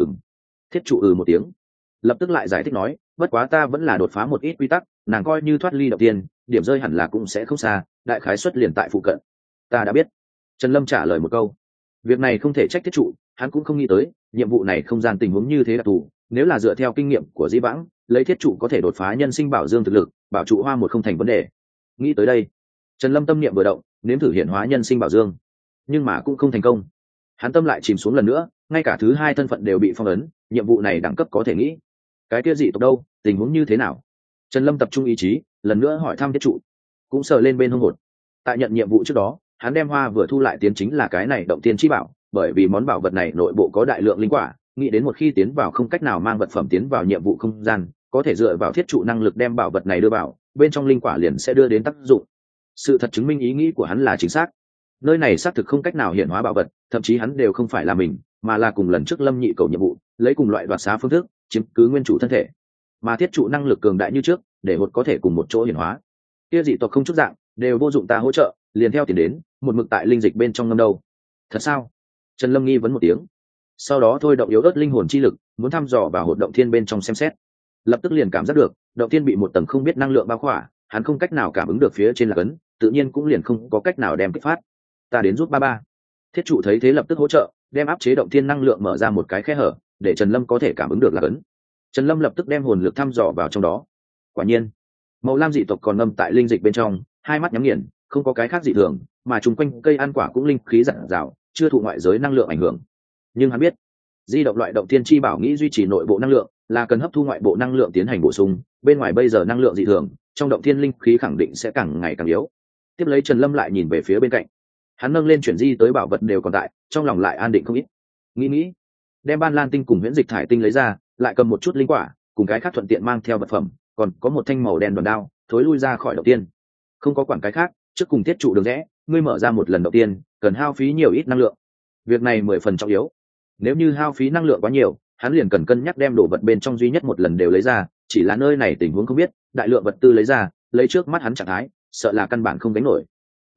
Thiết trụ một tiếng, lập tức lại giải thích nói, bất quá ta vẫn là đột phá một ít quy tắc, nàng coi như thoát ly động tiên, điểm rơi hẳn là cũng sẽ không xa, đại khái xuất liền tại phụ cận. Ta đã biết. Trần Lâm trả lời một câu. Việc này không thể trách thiết trụ, hắn cũng không nghĩ tới nhiệm vụ này không gian tình huống như thế đặc thù, nếu là dựa theo kinh nghiệm của Di Vãng, lấy thiết trụ có thể đột phá nhân sinh bảo dương thực lực, bảo trụ hoa một không thành vấn đề. Nghĩ tới đây, Trần Lâm tâm niệm vừa động, nếm thử hiện hóa nhân sinh bảo dương, nhưng mà cũng không thành công. Hắn tâm lại chìm xuống lần nữa, ngay cả thứ 2 thân phận đều bị phong ấn, nhiệm vụ này đẳng cấp có thể nghĩ. Cái kia dị tộc đâu, tình huống như thế nào? Trần Lâm tập trung ý chí, lần nữa hỏi thăm thiết trụ, cũng sờ lên bên hông hột. Tại nhận nhiệm vụ trước đó, hắn đem hoa vừa thu lại tiến chính là cái này động tiên chi bảo, bởi vì món bảo vật này nội bộ có đại lượng linh quả, nghĩ đến một khi tiến vào không cách nào mang vật phẩm tiến vào nhiệm vụ không gian, có thể dựa vào thiết trụ năng lực đem bảo vật này đưa vào, bên trong linh quả liền sẽ đưa đến tác dụng. Sự thật chứng minh ý nghĩ của hắn là chính xác. nơi này xác thực không cách nào hiện hóa bảo vật, thậm chí hắn đều không phải là mình, mà là cùng lần trước Lâm Nhị cầu nhiệm vụ lấy cùng loại đoạt xá phương thức chiếm cứ nguyên chủ thân thể, mà thiết trụ năng lực cường đại như trước, để hột có thể cùng một chỗ hiển hóa. Kia dị tộc không chút dạng đều vô dụng ta hỗ trợ, liền theo tiền đến, một mực tại linh dịch bên trong ngâm đâu. Thật sao? Trần Lâm nghi vấn một tiếng, sau đó thôi động yếu ớt linh hồn chi lực, muốn thăm dò vào hột động thiên bên trong xem xét. Lập tức liền cảm giác được động thiên bị một tầng không biết năng lượng bao khỏa, hắn không cách nào cảm ứng được phía trên là cấn, tự nhiên cũng liền không có cách nào đem kích phát. Ta đến giúp ba ba. Thiết trụ thấy thế lập tức hỗ trợ, đem áp chế động thiên năng lượng mở ra một cái khe hở, để Trần Lâm có thể cảm ứng được là cấn. Trần Lâm lập tức đem hồn lực thăm dò vào trong đó. Quả nhiên, màu lam dị tộc còn ngâm tại linh dịch bên trong, hai mắt nhắm nghiền, không có cái khác dị thường, mà chung quanh cây ăn quả cũng linh khí rạng rào, chưa thụ ngoại giới năng lượng ảnh hưởng. Nhưng hắn biết, di động loại động thiên chi bảo nghĩ duy trì nội bộ năng lượng, là cần hấp thu ngoại bộ năng lượng tiến hành bổ sung, bên ngoài bây giờ năng lượng dị thường, trong động thiên linh khí khẳng định sẽ càng ngày càng yếu. Tiếp lấy Trần Lâm lại nhìn về phía bên cạnh, hắn nâng lên chuyển di tới bảo vật đều còn tại, trong lòng lại an định không ít. Nghĩ, đem ban lan tinh cùng huyễn dịch thải tinh lấy ra, lại cầm một chút linh quả, cùng cái khác thuận tiện mang theo vật phẩm, còn có một thanh màu đen đòn đao, thối lui ra khỏi động tiên. Không có quản cái khác, trước cùng thiết trụ đường rẽ, ngươi mở ra một lần đầu tiên, cần hao phí nhiều ít năng lượng. Việc này 10 phần trọng yếu. Nếu như hao phí năng lượng quá nhiều, hắn liền cần cân nhắc đem đồ vật bên trong duy nhất một lần đều lấy ra, chỉ là nơi này tình huống không biết, đại lượng vật tư lấy ra, lấy trước mắt hắn trạng thái, sợ là căn bản không đánh nổi.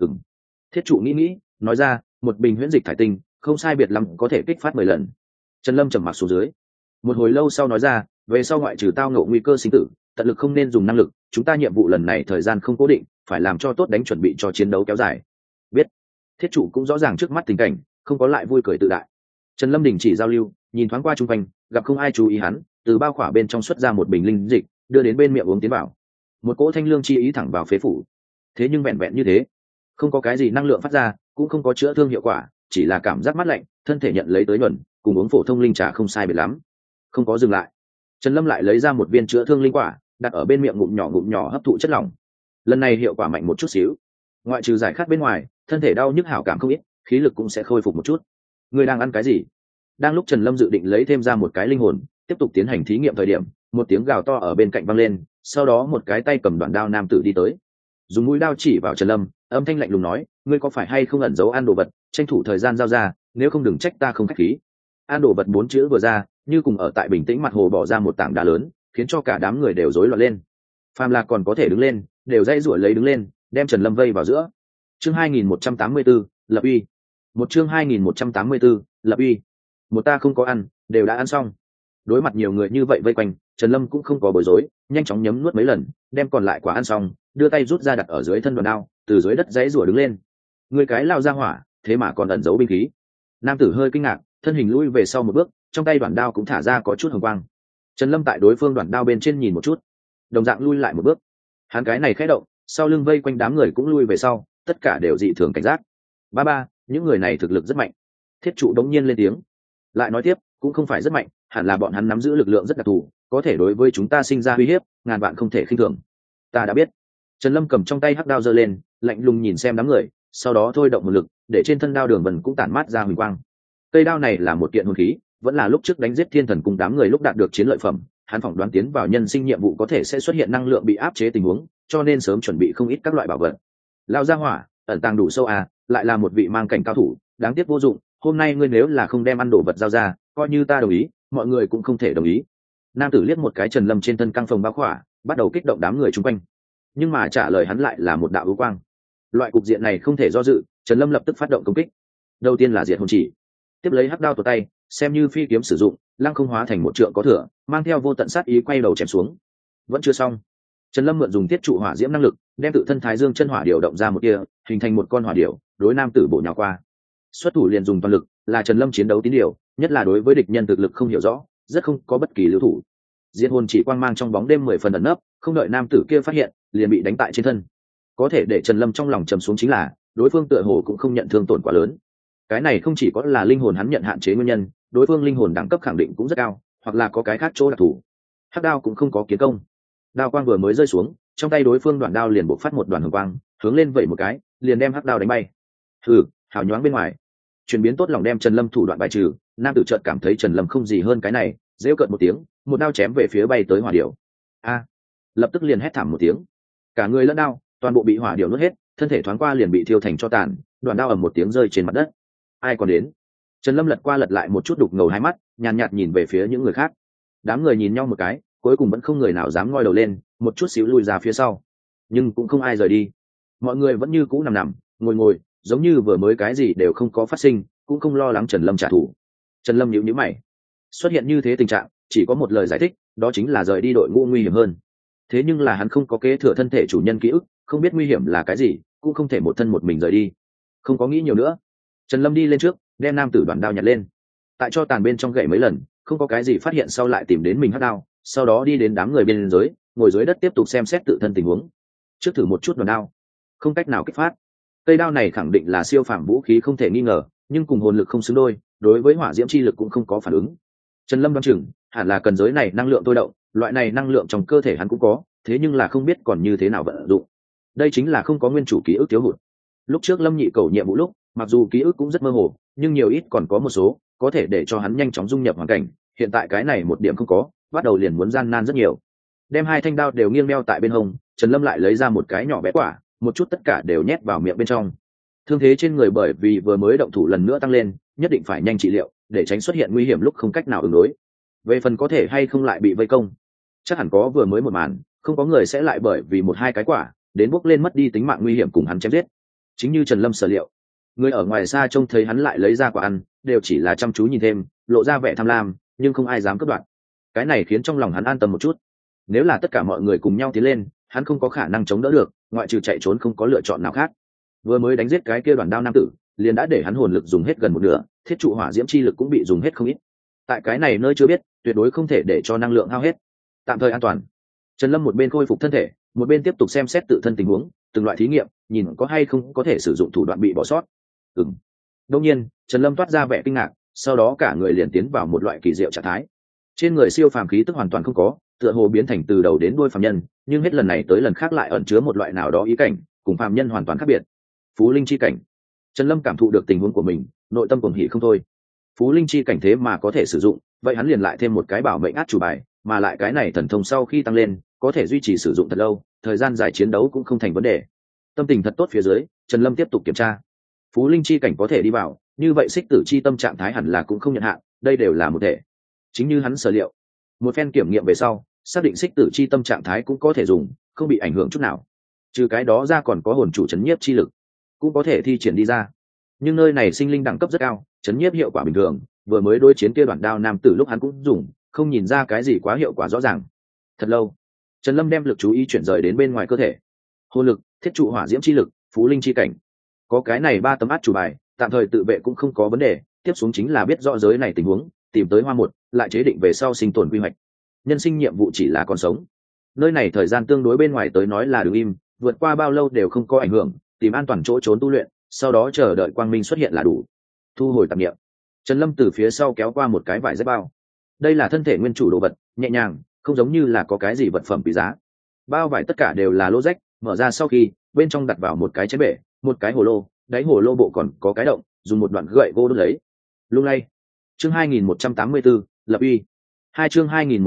Thiết trụ nghĩ, nói ra, một bình huyễn dịch thải tinh, không sai biệt lắm có thể kích phát 10 lần. Trần Lâm trầm mặc xuống dưới. Một hồi lâu sau nói ra, về sau ngoại trừ tao ngộ nguy cơ sinh tử, tận lực không nên dùng năng lực, chúng ta nhiệm vụ lần này thời gian không cố định, phải làm cho tốt đánh chuẩn bị cho chiến đấu kéo dài. Biết. Thiết trụ cũng rõ ràng trước mắt tình cảnh, không có lại vui cười tự đại. Trần Lâm đình chỉ giao lưu, nhìn thoáng qua chung quanh, gặp không ai chú ý hắn, từ bao khỏa bên trong xuất ra một bình linh dịch, đưa đến bên miệng uống tiến vào. Một cỗ thanh lương chi ý thẳng vào phế phủ. Thế nhưng vẹn vẹn như thế, không có cái gì năng lượng phát ra, cũng không có chữa thương hiệu quả, chỉ là cảm giác mát lạnh, thân thể nhận lấy tới nhuần, cùng uống phổ thông linh trà không sai biệt lắm. Không có dừng lại, Trần Lâm lại lấy ra một viên chữa thương linh quả, đặt ở bên miệng ngụm nhỏ hấp thụ chất lỏng. Lần này hiệu quả mạnh một chút xíu, ngoại trừ giải khát bên ngoài, thân thể đau nhức hảo cảm không ít, khí lực cũng sẽ khôi phục một chút. Ngươi đang ăn cái gì? Đang lúc Trần Lâm dự định lấy thêm ra một cái linh hồn, tiếp tục tiến hành thí nghiệm thời điểm, một tiếng gào to ở bên cạnh vang lên, sau đó một cái tay cầm đoạn đao nam tử đi tới, dùng mũi đao chỉ vào Trần Lâm, âm thanh lạnh lùng nói, ngươi có phải hay không ẩn giấu ăn đồ vật, tranh thủ thời gian giao ra, nếu không đừng trách ta không khách khí. Ăn đồ vật 4 chữ vừa ra, như cùng ở tại bình tĩnh mặt hồ bỏ ra một tảng đá lớn, khiến cho cả đám người đều rối loạn lên. Phàm là còn có thể đứng lên, đều dây rủa lấy đứng lên, đem Trần Lâm vây vào giữa. Chương 2184, lập uy. Một chương 2184, lập uy. Một ta không có ăn, đều đã ăn xong. Đối mặt nhiều người như vậy vây quanh, Trần Lâm cũng không có bối rối, nhanh chóng nhấm nuốt mấy lần, đem còn lại quả ăn xong, đưa tay rút ra đặt ở dưới thân đoạn đao, từ dưới đất dãy rủa đứng lên. Người cái lao ra hỏa, thế mà còn ẩn giấu binh khí. Nam tử hơi kinh ngạc, thân hình lui về sau một bước, trong tay đoạn đao cũng thả ra có chút hồng quang. Trần Lâm tại đối phương đoạn đao bên trên nhìn một chút, đồng dạng lui lại một bước. Hắn cái này khẽ động, sau lưng vây quanh đám người cũng lui về sau, tất cả đều dị thường cảnh giác. Ba, những người này thực lực rất mạnh. Thiết trụ đống nhiên lên tiếng, lại nói tiếp, cũng không phải rất mạnh, hẳn là bọn hắn nắm giữ lực lượng rất đặc thù, có thể đối với chúng ta sinh ra uy hiếp, ngàn vạn không thể khinh thường. Ta đã biết. Trần Lâm cầm trong tay hắc đao giơ lên, lạnh lùng nhìn xem đám người, sau đó thôi động một lực, để trên thân đao đường vân cũng tản mát ra huỳnh quang. Cây đao này là một kiện hồn khí, vẫn là lúc trước đánh giết thiên thần cùng đám người lúc đạt được chiến lợi phẩm, hắn phỏng đoán tiến vào nhân sinh nhiệm vụ có thể sẽ xuất hiện năng lượng bị áp chế tình huống, cho nên sớm chuẩn bị không ít các loại bảo vật. Lao ra hỏa, ẩn tàng đủ sâu à, lại là một vị mang cảnh cao thủ, đáng tiếc vô dụng, hôm nay ngươi nếu là không đem ăn đồ vật giao ra, coi như ta đồng ý, mọi người cũng không thể đồng ý. Nam tử liếc một cái Trần Lâm trên thân căng phòng bao khỏa, bắt đầu kích động đám người chung quanh, nhưng mà trả lời hắn lại là một đạo ưu quang. Loại cục diện này không thể do dự, Trần Lâm lập tức phát động công kích. Đầu tiên là diệt hồn chỉ, tiếp lấy hắc đao tuột tay, xem như phi kiếm sử dụng, lăng không hóa thành một trượng có thừa, mang theo vô tận sát ý quay đầu chém xuống. Vẫn chưa xong, Trần Lâm mượn dùng tiết trụ hỏa diễm năng lực, đem tự thân Thái Dương chân hỏa điều động ra một kia, hình thành một con hỏa điểu, đối nam tử bổ nhào qua. Xuất thủ liền dùng toàn lực, là Trần Lâm chiến đấu tín điều, nhất là đối với địch nhân thực lực không hiểu rõ, rất không có bất kỳ lưu thủ. Diệt hồn chỉ quang mang trong bóng đêm 10 phần ẩn nấp, không đợi nam tử kia phát hiện, liền bị đánh tại trên thân. Có thể để Trần Lâm trong lòng trầm xuống chính là, đối phương tựa hồ cũng không nhận thương tổn quá lớn. Cái này không chỉ có là linh hồn hắn nhận hạn chế nguyên nhân, đối phương linh hồn đẳng cấp khẳng định cũng rất cao, hoặc là có cái khác chỗ đặc thù. Hắc đao cũng không có kiến công. Đao quang vừa mới rơi xuống, trong tay đối phương đoạn đao liền bộc phát một đoàn hồng quang, hướng lên vẩy một cái, liền đem hắc đao đánh bay. Hừ, hào nhoáng bên ngoài. Chuyển biến tốt lòng đem Trần Lâm thủ đoạn bài trừ, nam tử chợt cảm thấy Trần Lâm không gì hơn cái này, rêu cợt một tiếng, một đao chém về phía bay tới hỏa điểu. A! Lập tức liền hét thảm một tiếng. Cả người lẫn đao, toàn bộ bị hỏa điểu nuốt hết, thân thể thoáng qua liền bị thiêu thành tro tàn, đoạn đao ầm một tiếng rơi trên mặt đất. Ai còn đến? Trần Lâm lật qua lật lại một chút đục ngầu hai mắt, nhàn nhạt nhìn về phía những người khác. Đám người nhìn nhau một cái, cuối cùng vẫn không người nào dám ngoi đầu lên, một chút xíu lùi ra phía sau. Nhưng cũng không ai rời đi. Mọi người vẫn như cũ nằm ngồi, giống như vừa mới cái gì đều không có phát sinh, cũng không lo lắng Trần Lâm trả thù. Trần Lâm nhíu mày. Xuất hiện như thế tình trạng, chỉ có một lời giải thích, đó chính là rời đi đội ngũ nguy hiểm hơn. Thế nhưng là hắn không có kế thừa thân thể chủ nhân ký ức, không biết nguy hiểm là cái gì, cũng không thể một thân một mình rời đi. Không có nghĩ nhiều nữa, Trần Lâm đi lên trước, đem nam tử đoạn đao nhặt lên. Tại cho tàn bên trong gậy mấy lần, không có cái gì phát hiện, sau lại tìm đến mình hất đao, sau đó đi đến đám người bên dưới, ngồi dưới đất tiếp tục xem xét tự thân tình huống. Trước thử một chút đoạn đao, không cách nào kích phát. Cây đao này khẳng định là siêu phàm vũ khí không thể nghi ngờ, nhưng cùng hồn lực không xứng đôi, đối với hỏa diễm chi lực cũng không có phản ứng. Trần Lâm đoán chừng hẳn là cần giới này năng lượng tôi động, loại này năng lượng trong cơ thể hắn cũng có, thế nhưng là không biết còn như thế nào vận dụng. Đây chính là không có nguyên chủ ký ức thiếu hụt. Lúc trước Lâm Nhị cầu nhiệm vụ lúc, mặc dù ký ức cũng rất mơ hồ, nhưng nhiều ít còn có một số có thể để cho hắn nhanh chóng dung nhập hoàn cảnh. Hiện tại cái này một điểm không có, bắt đầu liền muốn gian nan rất nhiều. Đem hai thanh đao đều nghiêng đeo tại bên hông, Trần Lâm lại lấy ra một cái nhỏ bé quả, một chút tất cả đều nhét vào miệng bên trong. Thương thế trên người bởi vì vừa mới động thủ lần nữa tăng lên, nhất định phải nhanh trị liệu, để tránh xuất hiện nguy hiểm lúc không cách nào ứng đối. Về phần có thể hay không lại bị vây công, chắc hẳn có vừa mới một màn, không có người sẽ lại bởi vì một hai cái quả đến bước lên mất đi tính mạng nguy hiểm cùng hắn chém giết. Chính như Trần Lâm sở liệu, người ở ngoài xa trông thấy hắn lại lấy ra quả ăn, đều chỉ là chăm chú nhìn thêm, lộ ra vẻ tham lam, nhưng không ai dám cướp đoạt. Cái này khiến trong lòng hắn an tâm một chút. Nếu là tất cả mọi người cùng nhau tiến lên, hắn không có khả năng chống đỡ được, ngoại trừ chạy trốn không có lựa chọn nào khác. Vừa mới đánh giết cái kia đoàn đao nam tử, liền đã để hắn hồn lực dùng hết gần một nửa, thiết trụ hỏa diễm chi lực cũng bị dùng hết không ít. Tại cái này nơi chưa biết, tuyệt đối không thể để cho năng lượng hao hết. Tạm thời an toàn. Trần Lâm một bên khôi phục thân thể, một bên tiếp tục xem xét tự thân tình huống, từng loại thí nghiệm, nhìn có hay không có thể sử dụng thủ đoạn bị bỏ sót. Đương nhiên, Trần Lâm toát ra vẻ kinh ngạc, sau đó cả người liền tiến vào một loại kỳ diệu trạng thái. Trên người siêu phàm khí tức hoàn toàn không có, tựa hồ biến thành từ đầu đến đuôi phàm nhân, nhưng hết lần này tới lần khác lại ẩn chứa một loại nào đó ý cảnh, cùng phàm nhân hoàn toàn khác biệt. Phú linh chi cảnh. Trần Lâm cảm thụ được tình huống của mình, nội tâm cuồng hỉ không thôi. Phú linh chi cảnh thế mà có thể sử dụng, vậy hắn liền lại thêm một cái bảo mệnh át chủ bài, mà lại cái này thần thông sau khi tăng lên, có thể duy trì sử dụng thật lâu, thời gian dài chiến đấu cũng không thành vấn đề. Tâm tình thật tốt phía dưới, Trần Lâm tiếp tục kiểm tra. Phú linh chi cảnh có thể đi vào, như vậy xích tử chi tâm trạng thái hẳn là cũng không nhận hạn, đây đều là một thể. Chính như hắn sở liệu, một phen kiểm nghiệm về sau, xác định xích tử chi tâm trạng thái cũng có thể dùng, không bị ảnh hưởng chút nào. Trừ cái đó ra còn có hồn chủ chấn nhiếp chi lực, cũng có thể thi triển đi ra. Nhưng nơi này sinh linh đẳng cấp rất cao, chấn nhiếp hiệu quả bình thường, vừa mới đối chiến kia đoạn đao nam tử lúc hắn cũng dùng, không nhìn ra cái gì quá hiệu quả rõ ràng. Thật lâu, Trần Lâm đem lực chú ý chuyển rời đến bên ngoài cơ thể. Hồn lực, thiết trụ hỏa diễm chi lực, phú linh chi cảnh. Có cái này 3 tấm át chủ bài, tạm thời tự vệ cũng không có vấn đề, tiếp xuống chính là biết rõ giới này tình huống, tìm tới hoa một, lại chế định về sau sinh tồn quy hoạch. Nhân sinh nhiệm vụ chỉ là còn sống. Nơi này thời gian tương đối bên ngoài tới nói là đứng im, vượt qua bao lâu đều không có ảnh hưởng, tìm an toàn chỗ trốn tu luyện, sau đó chờ đợi quang minh xuất hiện là đủ. Thu hồi tạp niệm, Trần Lâm từ phía sau kéo qua một cái vải dép bao. Đây là thân thể nguyên chủ đồ vật, nhẹ nhàng, không giống như là có cái gì vật phẩm quý giá. Bao vải tất cả đều là lỗ rách, mở ra sau khi bên trong đặt vào một cái chén bể, một cái hồ lô, đáy hồ lô bộ còn có cái động, dùng một đoạn gậy gỗ đốt lấy. Lung lay. Chương 2184, lập uy. Chương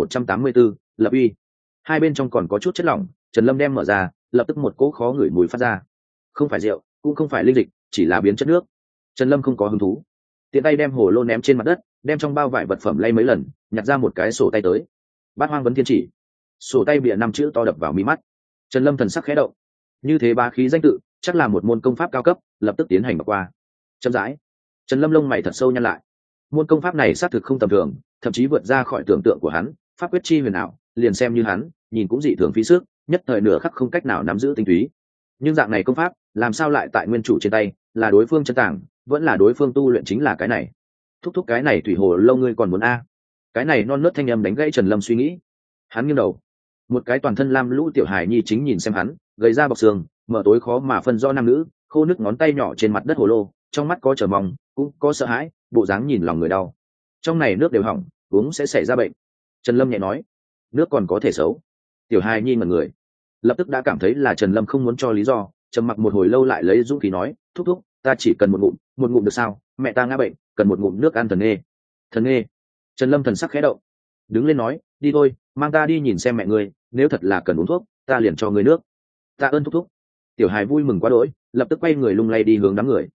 2184, lập uy. Hai bên trong còn có chút chất lỏng, Trần Lâm đem mở ra, lập tức một cỗ khó ngửi mùi phát ra. Không phải rượu, cũng không phải linh dịch, chỉ là biến chất nước. Trần Lâm không có hứng thú, tiện tay đem hồ lô ném trên mặt đất, đem trong bao vải vật phẩm lay mấy lần, nhặt ra một cái sổ tay tới. Bát Hoang Vấn Thiên Chỉ. Sổ tay bìa 5 chữ to đập vào mí mắt. Trần Lâm thần sắc khẽ động. Như thế bá khí danh tự, chắc là một môn công pháp cao cấp, lập tức tiến hành đọc qua. Chậm rãi, Trần Lâm lông mày thật sâu nhăn lại. Môn công pháp này xác thực không tầm thường, thậm chí vượt ra khỏi tưởng tượng của hắn, pháp quyết chi huyền ảo, liền xem như hắn, nhìn cũng dị thường phí sức, nhất thời nửa khắc không cách nào nắm giữ tinh túy. Nhưng dạng này công pháp, làm sao lại tại nguyên chủ trên tay, là đối phương chân tàng, vẫn là đối phương tu luyện chính là cái này. Thúc cái này thủy hồ lâu ngươi còn muốn a? Cái này non nớt thanh âm đánh gãy Trần Lâm suy nghĩ. Hắn nghiêng đầu, một cái toàn thân lam lũ tiểu hài nhi chính nhìn xem hắn, gầy ra bọc xương, mở tối khó mà phân rõ nam nữ, khô nước ngón tay nhỏ trên mặt đất hồ lô, trong mắt có chờ mong, cũng có sợ hãi, bộ dáng nhìn lòng người đau. Trong này nước đều hỏng, uống sẽ xảy ra bệnh. Trần Lâm nhẹ nói, nước còn có thể xấu. Tiểu hài nhi ngẩn người, lập tức đã cảm thấy là Trần Lâm không muốn cho lý do, trầm mặc một hồi lâu lại lấy dũng khí nói, thúc, ta chỉ cần một ngụm được sao? Mẹ ta ngã bệnh, cần một ngụm nước ăn thần nghê. Thần nghê. Trần Lâm thần sắc khẽ động, đứng lên nói, đi thôi, mang ta đi nhìn xem mẹ ngươi, nếu thật là cần uống thuốc, ta liền cho ngươi nước. Tạ ơn thúc. Tiểu hài vui mừng quá đỗi, lập tức quay người lung lay đi hướng đám người.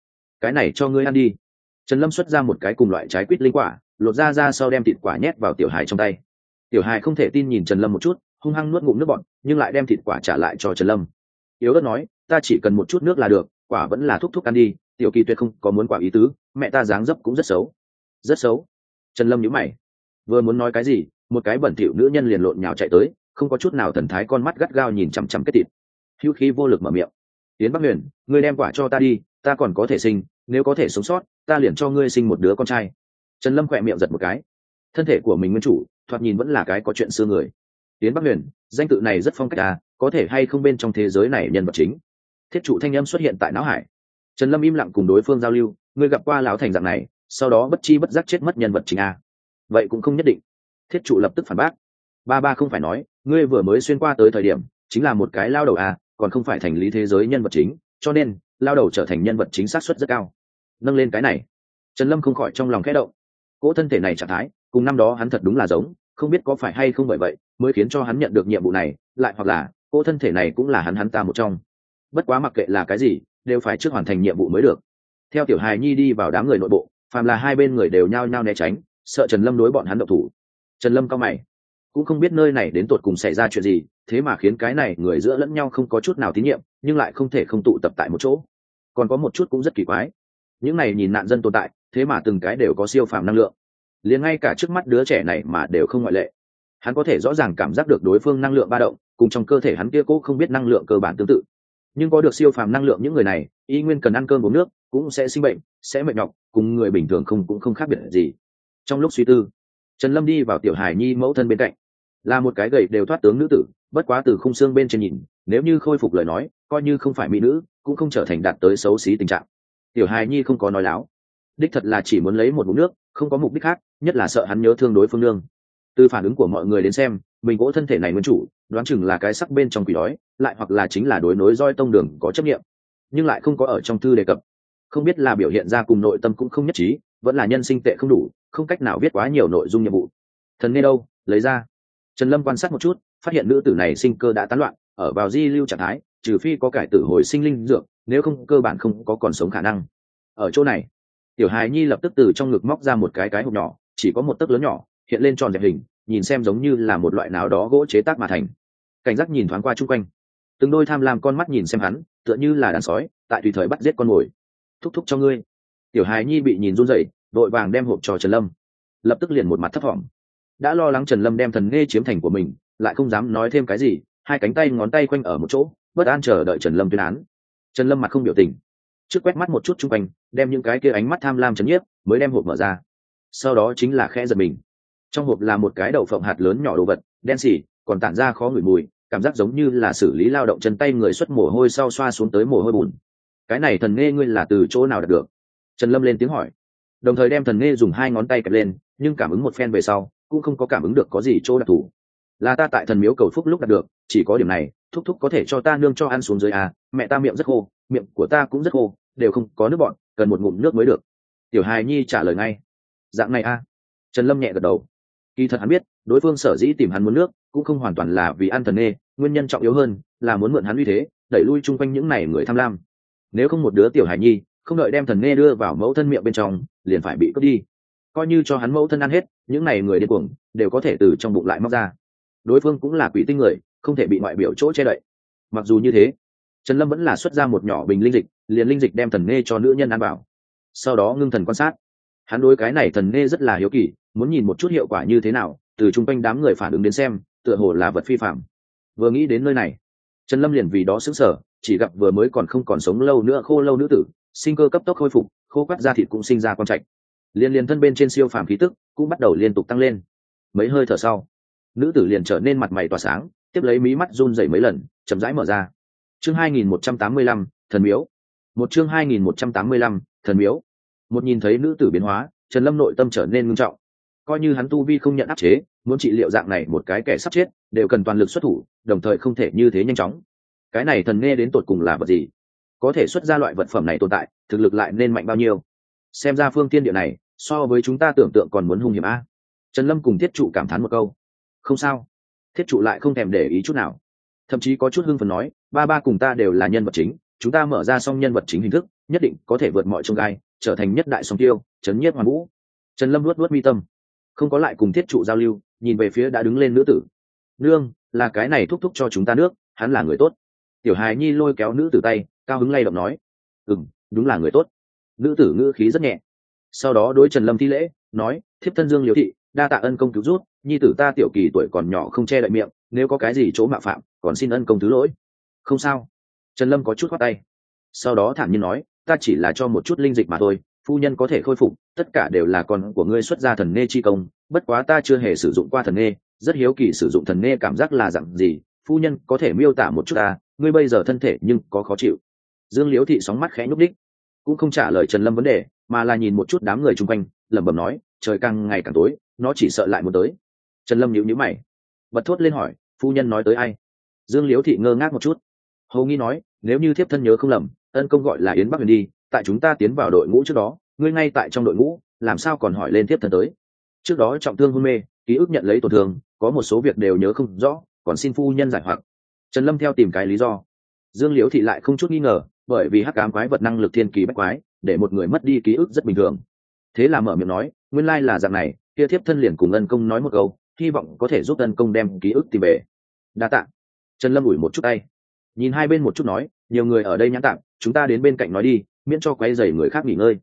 cái này cho ngươi ăn đi. Trần Lâm xuất ra một cái cùng loại trái quýt linh quả, lột ra sau đem thịt quả nhét vào tiểu hài trong tay. Tiểu hài không thể tin nhìn Trần Lâm một chút, hung hăng nuốt ngụm nước bọt, nhưng lại đem thịt quả trả lại cho Trần Lâm. Yếu ớt nói, ta chỉ cần một chút nước là được, quả vẫn là thúc thúc ăn đi. Tiểu Kỳ tuyệt không có muốn quả ý tứ, mẹ ta dáng dấp cũng rất xấu. Rất xấu. Trần Lâm nhíu mày, vừa muốn nói cái gì, một cái bẩn thỉu nữ nhân liền lộn nhào chạy tới, không có chút nào thần thái, con mắt gắt gao nhìn chằm chằm cái thịt. Hữu khí vô lực mở miệng, Tiến Bắc Huyền, ngươi đem quả cho ta đi, ta còn có thể sinh, nếu có thể sống sót, ta liền cho ngươi sinh một đứa con trai. Trần Lâm khỏe miệng giật một cái, thân thể của mình nguyên chủ thoạt nhìn vẫn là cái có chuyện xưa người. Tiến Bắc Huyền, danh tự này rất phong cách à, có thể hay không bên trong thế giới này nhân vật chính. Thiết trụ thanh âm xuất hiện tại não hải. Trần Lâm im lặng cùng đối phương giao lưu, ngươi gặp qua lão thành dạng này, sau đó bất chi bất giác chết mất nhân vật chính à. Vậy cũng không nhất định. Thiết trụ lập tức phản bác, ba không phải nói, ngươi vừa mới xuyên qua tới thời điểm chính là một cái lao đầu à, còn không phải thành lý thế giới nhân vật chính, cho nên lao đầu trở thành nhân vật chính xác suất rất cao. Nâng lên cái này, Trần Lâm không khỏi trong lòng khẽ động. Cỗ thân thể này trạng thái cùng năm đó hắn thật đúng là giống, không biết có phải hay không bởi vậy mới khiến cho hắn nhận được nhiệm vụ này, lại hoặc là cỗ thân thể này cũng là hắn ta một trong. Bất quá mặc kệ là cái gì, đều phải trước hoàn thành nhiệm vụ mới được. Theo tiểu hài nhi đi vào đám người nội bộ, phàm là hai bên người đều nhao nhao né tránh, sợ Trần Lâm đối bọn hắn động thủ. Trần Lâm cao mày, cũng không biết nơi này đến tột cùng xảy ra chuyện gì, thế mà khiến cái này người giữa lẫn nhau không có chút nào tín nhiệm, nhưng lại không thể không tụ tập tại một chỗ. Còn có một chút cũng rất kỳ quái, những này nhìn nạn dân tồn tại, thế mà từng cái đều có siêu phàm năng lượng, liền ngay cả trước mắt đứa trẻ này mà đều không ngoại lệ. Hắn có thể rõ ràng cảm giác được đối phương năng lượng ba động, cùng trong cơ thể hắn kia cố không biết năng lượng cơ bản tương tự. Nhưng có được siêu phàm năng lượng những người này, y nguyên cần ăn cơm uống nước, cũng sẽ sinh bệnh, sẽ mệt nhọc, cùng người bình thường cũng không khác biệt gì. Trong lúc suy tư, Trần Lâm đi vào tiểu hải nhi mẫu thân bên cạnh, là một cái gầy đều thoát tướng nữ tử, bất quá từ khung xương bên trên nhìn, nếu như khôi phục lời nói, coi như không phải mỹ nữ, cũng không trở thành đạt tới xấu xí tình trạng. Tiểu hài nhi không có nói láo, đích thật là chỉ muốn lấy một ngụm nước, không có mục đích khác, nhất là sợ hắn nhớ thương đối phương nương. Từ phản ứng của mọi người đến xem, mình cỗ thân thể này nguyên chủ, đoán chừng là cái sắc bên trong quỷ đói, lại hoặc là chính là đối nối roi tông đường có chấp nghiệm, nhưng lại không có ở trong thư đề cập. Không biết là biểu hiện ra cùng nội tâm cũng không nhất trí, vẫn là nhân sinh tệ không đủ, không cách nào viết quá nhiều nội dung nhiệm vụ. Thần nghe đâu, lấy ra. Trần Lâm quan sát một chút, phát hiện nữ tử này sinh cơ đã tán loạn, ở vào di lưu trạng thái, trừ phi có cải tử hồi sinh linh dược, nếu không cơ bản không có còn sống khả năng. Ở chỗ này, tiểu hài nhi lập tức từ trong ngực móc ra một cái hộp nhỏ, chỉ có một tấc lớn nhỏ, hiện lên tròn đẹp hình, nhìn xem giống như là một loại nào đó gỗ chế tác mà thành. Cảnh giác nhìn thoáng qua chung quanh, từng đôi tham lam con mắt nhìn xem hắn, tựa như là đàn sói tại tùy thời bắt giết con mồi. Thúc thúc cho ngươi. Tiểu hài nhi bị nhìn run rẩy, đội vàng đem hộp cho Trần Lâm, lập tức liền một mặt thấp thỏm. Đã lo lắng Trần Lâm đem thần nghe chiếm thành của mình, lại không dám nói thêm cái gì, hai cánh tay ngón tay quanh ở một chỗ, bất an chờ đợi Trần Lâm tuyên án. Trần Lâm mặt không biểu tình, trước quét mắt một chút chung quanh, đem những cái kia ánh mắt tham lam chấn nhiếp, mới đem hộp mở ra. Sau đó chính là khẽ giật mình, trong hộp là một cái đậu phộng hạt lớn nhỏ đồ vật, đen xỉ, còn tản ra khó ngửi mùi, cảm giác giống như là xử lý lao động chân tay người xuất mồ hôi sau xoa xuống tới mồ hôi bùn. Cái này thần nghe ngươi là từ chỗ nào đạt được? Trần Lâm lên tiếng hỏi, đồng thời đem thần nghe dùng hai ngón tay kẹp lên, nhưng cảm ứng một phen về sau, cũng không có cảm ứng được có gì chỗ đặc thù. Là ta tại thần miếu cầu phúc lúc đạt được, chỉ có điểm này, thúc thúc có thể cho ta nương cho ăn xuống dưới à, mẹ ta miệng rất khô, miệng của ta cũng rất khô, đều không có nước bọn, cần một ngụm nước mới được. Tiểu hài nhi trả lời ngay, dạng này à? Trần Lâm nhẹ gật đầu. Kỳ thật hắn biết, đối phương sở dĩ tìm hắn muốn nước, cũng không hoàn toàn là vì ăn thần nê, nguyên nhân trọng yếu hơn là muốn mượn hắn uy thế, đẩy lui chung quanh những này người tham lam. Nếu không một đứa tiểu hài nhi, không đợi đem thần nê đưa vào mẫu thân miệng bên trong, liền phải bị cướp đi. Coi như cho hắn mẫu thân ăn hết, những này người điên cuồng đều có thể từ trong bụng lại móc ra. Đối phương cũng là quỷ tinh người, không thể bị ngoại biểu chỗ che đậy. Mặc dù như thế, Trần Lâm vẫn là xuất ra một nhỏ bình linh dịch, liền linh dịch đem thần nê cho nữ nhân ăn vào. Sau đó ngưng thần quan sát. Hắn đối cái này thần nê rất là hiếu kỳ, muốn nhìn một chút hiệu quả như thế nào, từ chung quanh đám người phản ứng đến xem, tựa hồ là vật phi phạm. Vừa nghĩ đến nơi này, Trần Lâm liền vì đó sững sờ, chỉ gặp vừa mới còn không còn sống lâu nữa khô lâu nữ tử, sinh cơ cấp tốc khôi phục, khô quắt da thịt cũng sinh ra quang trạch. Liên thân bên trên siêu phàm khí tức cũng bắt đầu liên tục tăng lên. Mấy hơi thở sau, nữ tử liền trở nên mặt mày tỏa sáng, tiếp lấy mí mắt run rẩy mấy lần, chậm rãi mở ra. Chương 2185, thần miếu. Một chương 2185, thần miếu. Một nhìn thấy nữ tử biến hóa, Trần Lâm nội tâm trở nên ngưng trọng. Coi như hắn tu vi không nhận áp chế, muốn trị liệu dạng này một cái kẻ sắp chết, đều cần toàn lực xuất thủ, đồng thời không thể như thế nhanh chóng. Cái này thần nghe đến tột cùng là vật gì? Có thể xuất ra loại vật phẩm này tồn tại, thực lực lại nên mạnh bao nhiêu? Xem ra phương tiên địa này, so với chúng ta tưởng tượng còn muốn hung hiểm a. Trần Lâm cùng thiết trụ cảm thán một câu. Không sao. Thiết trụ lại không thèm để ý chút nào, thậm chí có chút hưng phấn nói, ba cùng ta đều là nhân vật chính, chúng ta mở ra xong nhân vật chính hình thức, nhất định có thể vượt mọi chông gai, trở thành nhất đại song tiêu, chấn nhiếp hoàn vũ. Trần Lâm luốt mi tâm, không có lại cùng thiết trụ giao lưu, nhìn về phía đã đứng lên nữ tử. Nương, là cái này thúc thúc cho chúng ta nước, hắn là người tốt. Tiểu hài nhi lôi kéo nữ tử tay, cao hứng lay động nói, đúng là người tốt. Nữ tử ngữ khí rất nhẹ, sau đó đối Trần Lâm thi lễ, nói, thiếp thân Dương Liễu thị, đa tạ ân công cứu rút, nhi tử ta tiểu kỳ tuổi còn nhỏ không che đậy miệng, nếu có cái gì chỗ mạo phạm, còn xin ân công thứ lỗi. Không sao. Trần Lâm có chút khoát tay, sau đó thản nhiên nói, ta chỉ là cho một chút linh dịch mà thôi, phu nhân có thể khôi phục, tất cả đều là con của ngươi xuất ra thần nê chi công, bất quá ta chưa hề sử dụng qua thần nê, rất hiếu kỳ sử dụng thần nê cảm giác là dạng gì, phu nhân có thể miêu tả một chút ta, ngươi bây giờ thân thể nhưng có khó chịu. Dương Liễu thị sóng mắt khẽ nhúc đích, cũng không trả lời Trần Lâm vấn đề, mà là nhìn một chút đám người chung quanh, lẩm bẩm nói, trời càng ngày càng tối, nó chỉ sợ lại muốn tới. Trần Lâm nhíu mày, bật thốt lên hỏi, phu nhân nói tới ai? Dương Liễu thị ngơ ngác một chút, hầu nghi nói, nếu như thiếp thân nhớ không lầm, ân công gọi là Yến Bắc Huyền đi, tại chúng ta tiến vào đội ngũ trước đó, ngươi ngay tại trong đội ngũ, làm sao còn hỏi lên thiếp thân tới? Trước đó trọng thương hôn mê, ký ức nhận lấy tổn thương, có một số việc đều nhớ không rõ, còn xin phu nhân giải hoặc. Trần Lâm theo tìm cái lý do. Dương Liễu thị lại không chút nghi ngờ, bởi vì hắc ám quái vật năng lực thiên kỳ bách quái, để một người mất đi ký ức rất bình thường. Thế là mở miệng nói, nguyên lai là dạng này, kia thiếp thân liền cùng ân công nói một câu, hy vọng có thể giúp ân công đem ký ức tìm về. Đa tạ. Trần Lâm ủi một chút tay, nhìn hai bên một chút nói, nhiều người ở đây nhãn tạm, chúng ta đến bên cạnh nói đi, miễn cho quấy rầy người khác nghỉ ngơi.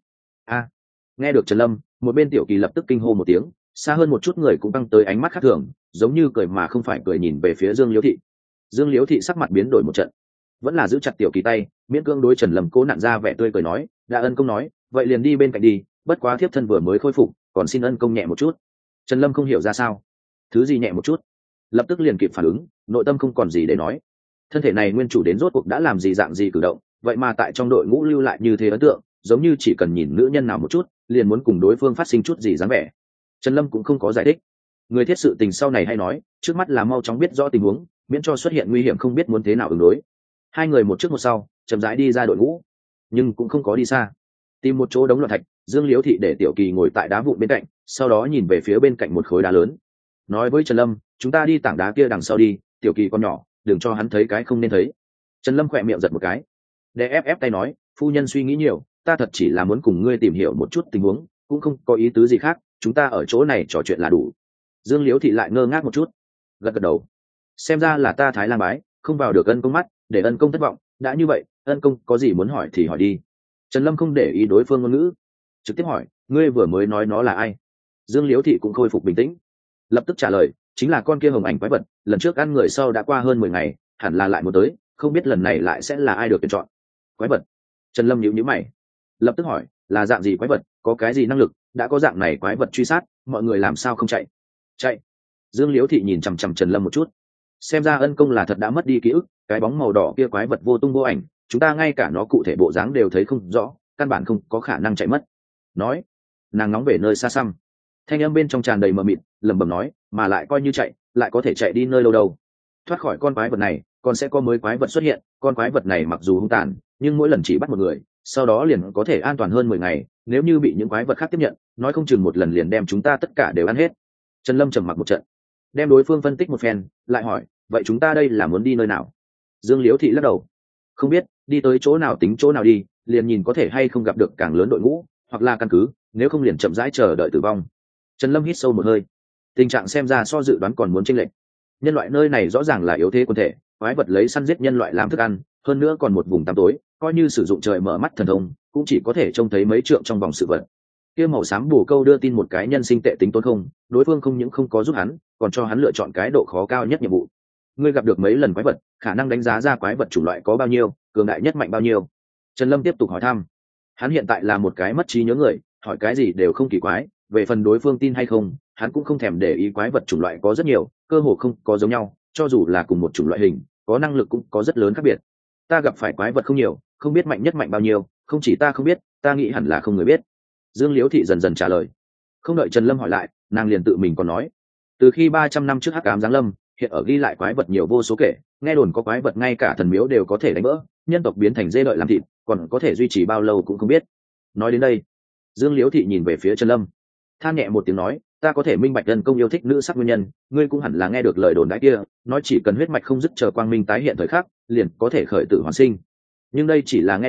Nghe được Trần Lâm, một bên tiểu kỳ lập tức kinh hô một tiếng, xa hơn một chút người cũng tăng tới ánh mắt khác thường, giống như cười mà không phải cười nhìn về phía Dương Liễu thị. Dương Liễu thị sắc mặt biến đổi một trận, vẫn là giữ chặt tiểu kỳ tay, miễn cưỡng đối Trần Lâm cố nặn ra vẻ tươi cười nói, đã ân công nói, vậy liền đi bên cạnh đi, bất quá thiếp thân vừa mới khôi phục, còn xin ân công nhẹ một chút. Trần Lâm không hiểu ra sao, thứ gì nhẹ một chút, lập tức liền kịp phản ứng, nội tâm không còn gì để nói. Thân thể này nguyên chủ đến rốt cuộc đã làm gì dạng gì cử động, vậy mà tại trong đội ngũ lưu lại như thế ấn tượng, giống như chỉ cần nhìn nữ nhân nào một chút, liền muốn cùng đối phương phát sinh chút gì dáng vẻ. Trần Lâm cũng không có giải thích, người thiết sự tình sau này hay nói, trước mắt là mau chóng biết rõ tình huống, miễn cho xuất hiện nguy hiểm không biết muốn thế nào ứng đối. Hai người một trước một sau, chậm rãi đi ra đội ngũ, nhưng cũng không có đi xa. Tìm một chỗ đống loạn thạch, Dương Liễu thị để tiểu kỳ ngồi tại đá vụn bên cạnh, sau đó nhìn về phía bên cạnh một khối đá lớn, nói với Trần Lâm, chúng ta đi tảng đá kia đằng sau đi, tiểu kỳ con nhỏ, đừng cho hắn thấy cái không nên thấy. Trần Lâm khỏe miệng giật một cái, để ép tay nói, phu nhân suy nghĩ nhiều, ta thật chỉ là muốn cùng ngươi tìm hiểu một chút tình huống, cũng không có ý tứ gì khác, chúng ta ở chỗ này trò chuyện là đủ. Dương Liễu thị lại ngơ ngác một chút, gật đầu, xem ra là ta thái lang bái, không vào được ân công mắt, để ân công thất vọng, đã như vậy, ân công có gì muốn hỏi thì hỏi đi. Trần Lâm không để ý đối phương ngôn ngữ, trực tiếp hỏi, ngươi vừa mới nói nó là ai? Dương Liễu thị cũng khôi phục bình tĩnh, lập tức trả lời, chính là con kia hồng ảnh quái vật, lần trước ăn người sau đã qua hơn 10 ngày, hẳn là lại muốn tới, không biết lần này lại sẽ là ai được tuyển chọn. Quái vật? Trần Lâm nhíu mày, lập tức hỏi, là dạng gì quái vật, có cái gì năng lực, đã có dạng này quái vật truy sát, mọi người làm sao không chạy? Chạy? Dương Liễu thị nhìn chằm chằm Trần Lâm một chút, xem ra ân công là thật đã mất đi ký ức, cái bóng màu đỏ kia quái vật vô tung vô ảnh, chúng ta ngay cả nó cụ thể bộ dáng đều thấy không rõ, căn bản không có khả năng chạy mất. Nói, nàng nóng về nơi xa xăm, thanh âm bên trong tràn đầy mờ mịt, lẩm bẩm nói, mà lại coi như chạy, lại có thể chạy đi nơi lâu đâu? Thoát khỏi con quái vật này, còn sẽ có mới quái vật xuất hiện, con quái vật này mặc dù hung tàn, nhưng mỗi lần chỉ bắt một người, sau đó liền có thể an toàn hơn 10 ngày, nếu như bị những quái vật khác tiếp nhận, nói không chừng một lần liền đem chúng ta tất cả đều ăn hết. Trần Lâm trầm mặc một trận, đem đối phương phân tích một phen, lại hỏi, vậy chúng ta đây là muốn đi nơi nào? Dương Liễu thị lắc đầu, không biết, đi tới chỗ nào tính chỗ nào đi, liền nhìn có thể hay không gặp được càng lớn đội ngũ, hoặc là căn cứ, nếu không liền chậm rãi chờ đợi tử vong. Trần Lâm hít sâu một hơi, tình trạng xem ra so dự đoán còn muốn chênh lệch. Nhân loại nơi này rõ ràng là yếu thế quân thể, quái vật lấy săn giết nhân loại làm thức ăn, hơn nữa còn một vùng tăm tối, coi như sử dụng trời mở mắt thần thông, cũng chỉ có thể trông thấy mấy trượng trong vòng sự vật. Kia màu xám bù câu đưa tin một cái nhân sinh tệ tính tốn không, đối phương không những không có giúp hắn, còn cho hắn lựa chọn cái độ khó cao nhất nhiệm vụ. Ngươi gặp được mấy lần quái vật, khả năng đánh giá ra quái vật chủng loại có bao nhiêu, cường đại nhất mạnh bao nhiêu? Trần Lâm tiếp tục hỏi thăm. Hắn hiện tại là một cái mất trí nhớ người, hỏi cái gì đều không kỳ quái, về phần đối phương tin hay không, hắn cũng không thèm để ý, quái vật chủng loại có rất nhiều, cơ hồ không có giống nhau, cho dù là cùng một chủng loại hình, có năng lực cũng có rất lớn khác biệt. Ta gặp phải quái vật không nhiều, không biết mạnh nhất mạnh bao nhiêu, không chỉ ta không biết, ta nghĩ hẳn là không người biết. Dương Liễu thị dần dần trả lời. Không đợi Trần Lâm hỏi lại, nàng liền tự mình còn nói, từ khi 300 năm trước hắc ám giáng lâm, hiện ở ghi lại quái vật nhiều vô số kể, nghe đồn có quái vật ngay cả thần miếu đều có thể đánh vỡ, nhân tộc biến thành dê đợi làm thịt, còn có thể duy trì bao lâu cũng không biết. Nói đến đây, Dương Liễu thị nhìn về phía Trần Lâm, than nhẹ một tiếng nói, ta có thể minh bạch ân công yêu thích nữ sắc nguyên nhân, ngươi cũng hẳn là nghe được lời đồn đại kia, nói chỉ cần huyết mạch không dứt chờ quang minh tái hiện thời khắc, liền có thể khởi tử hoàn sinh. Nhưng đây chỉ là nghe đồn,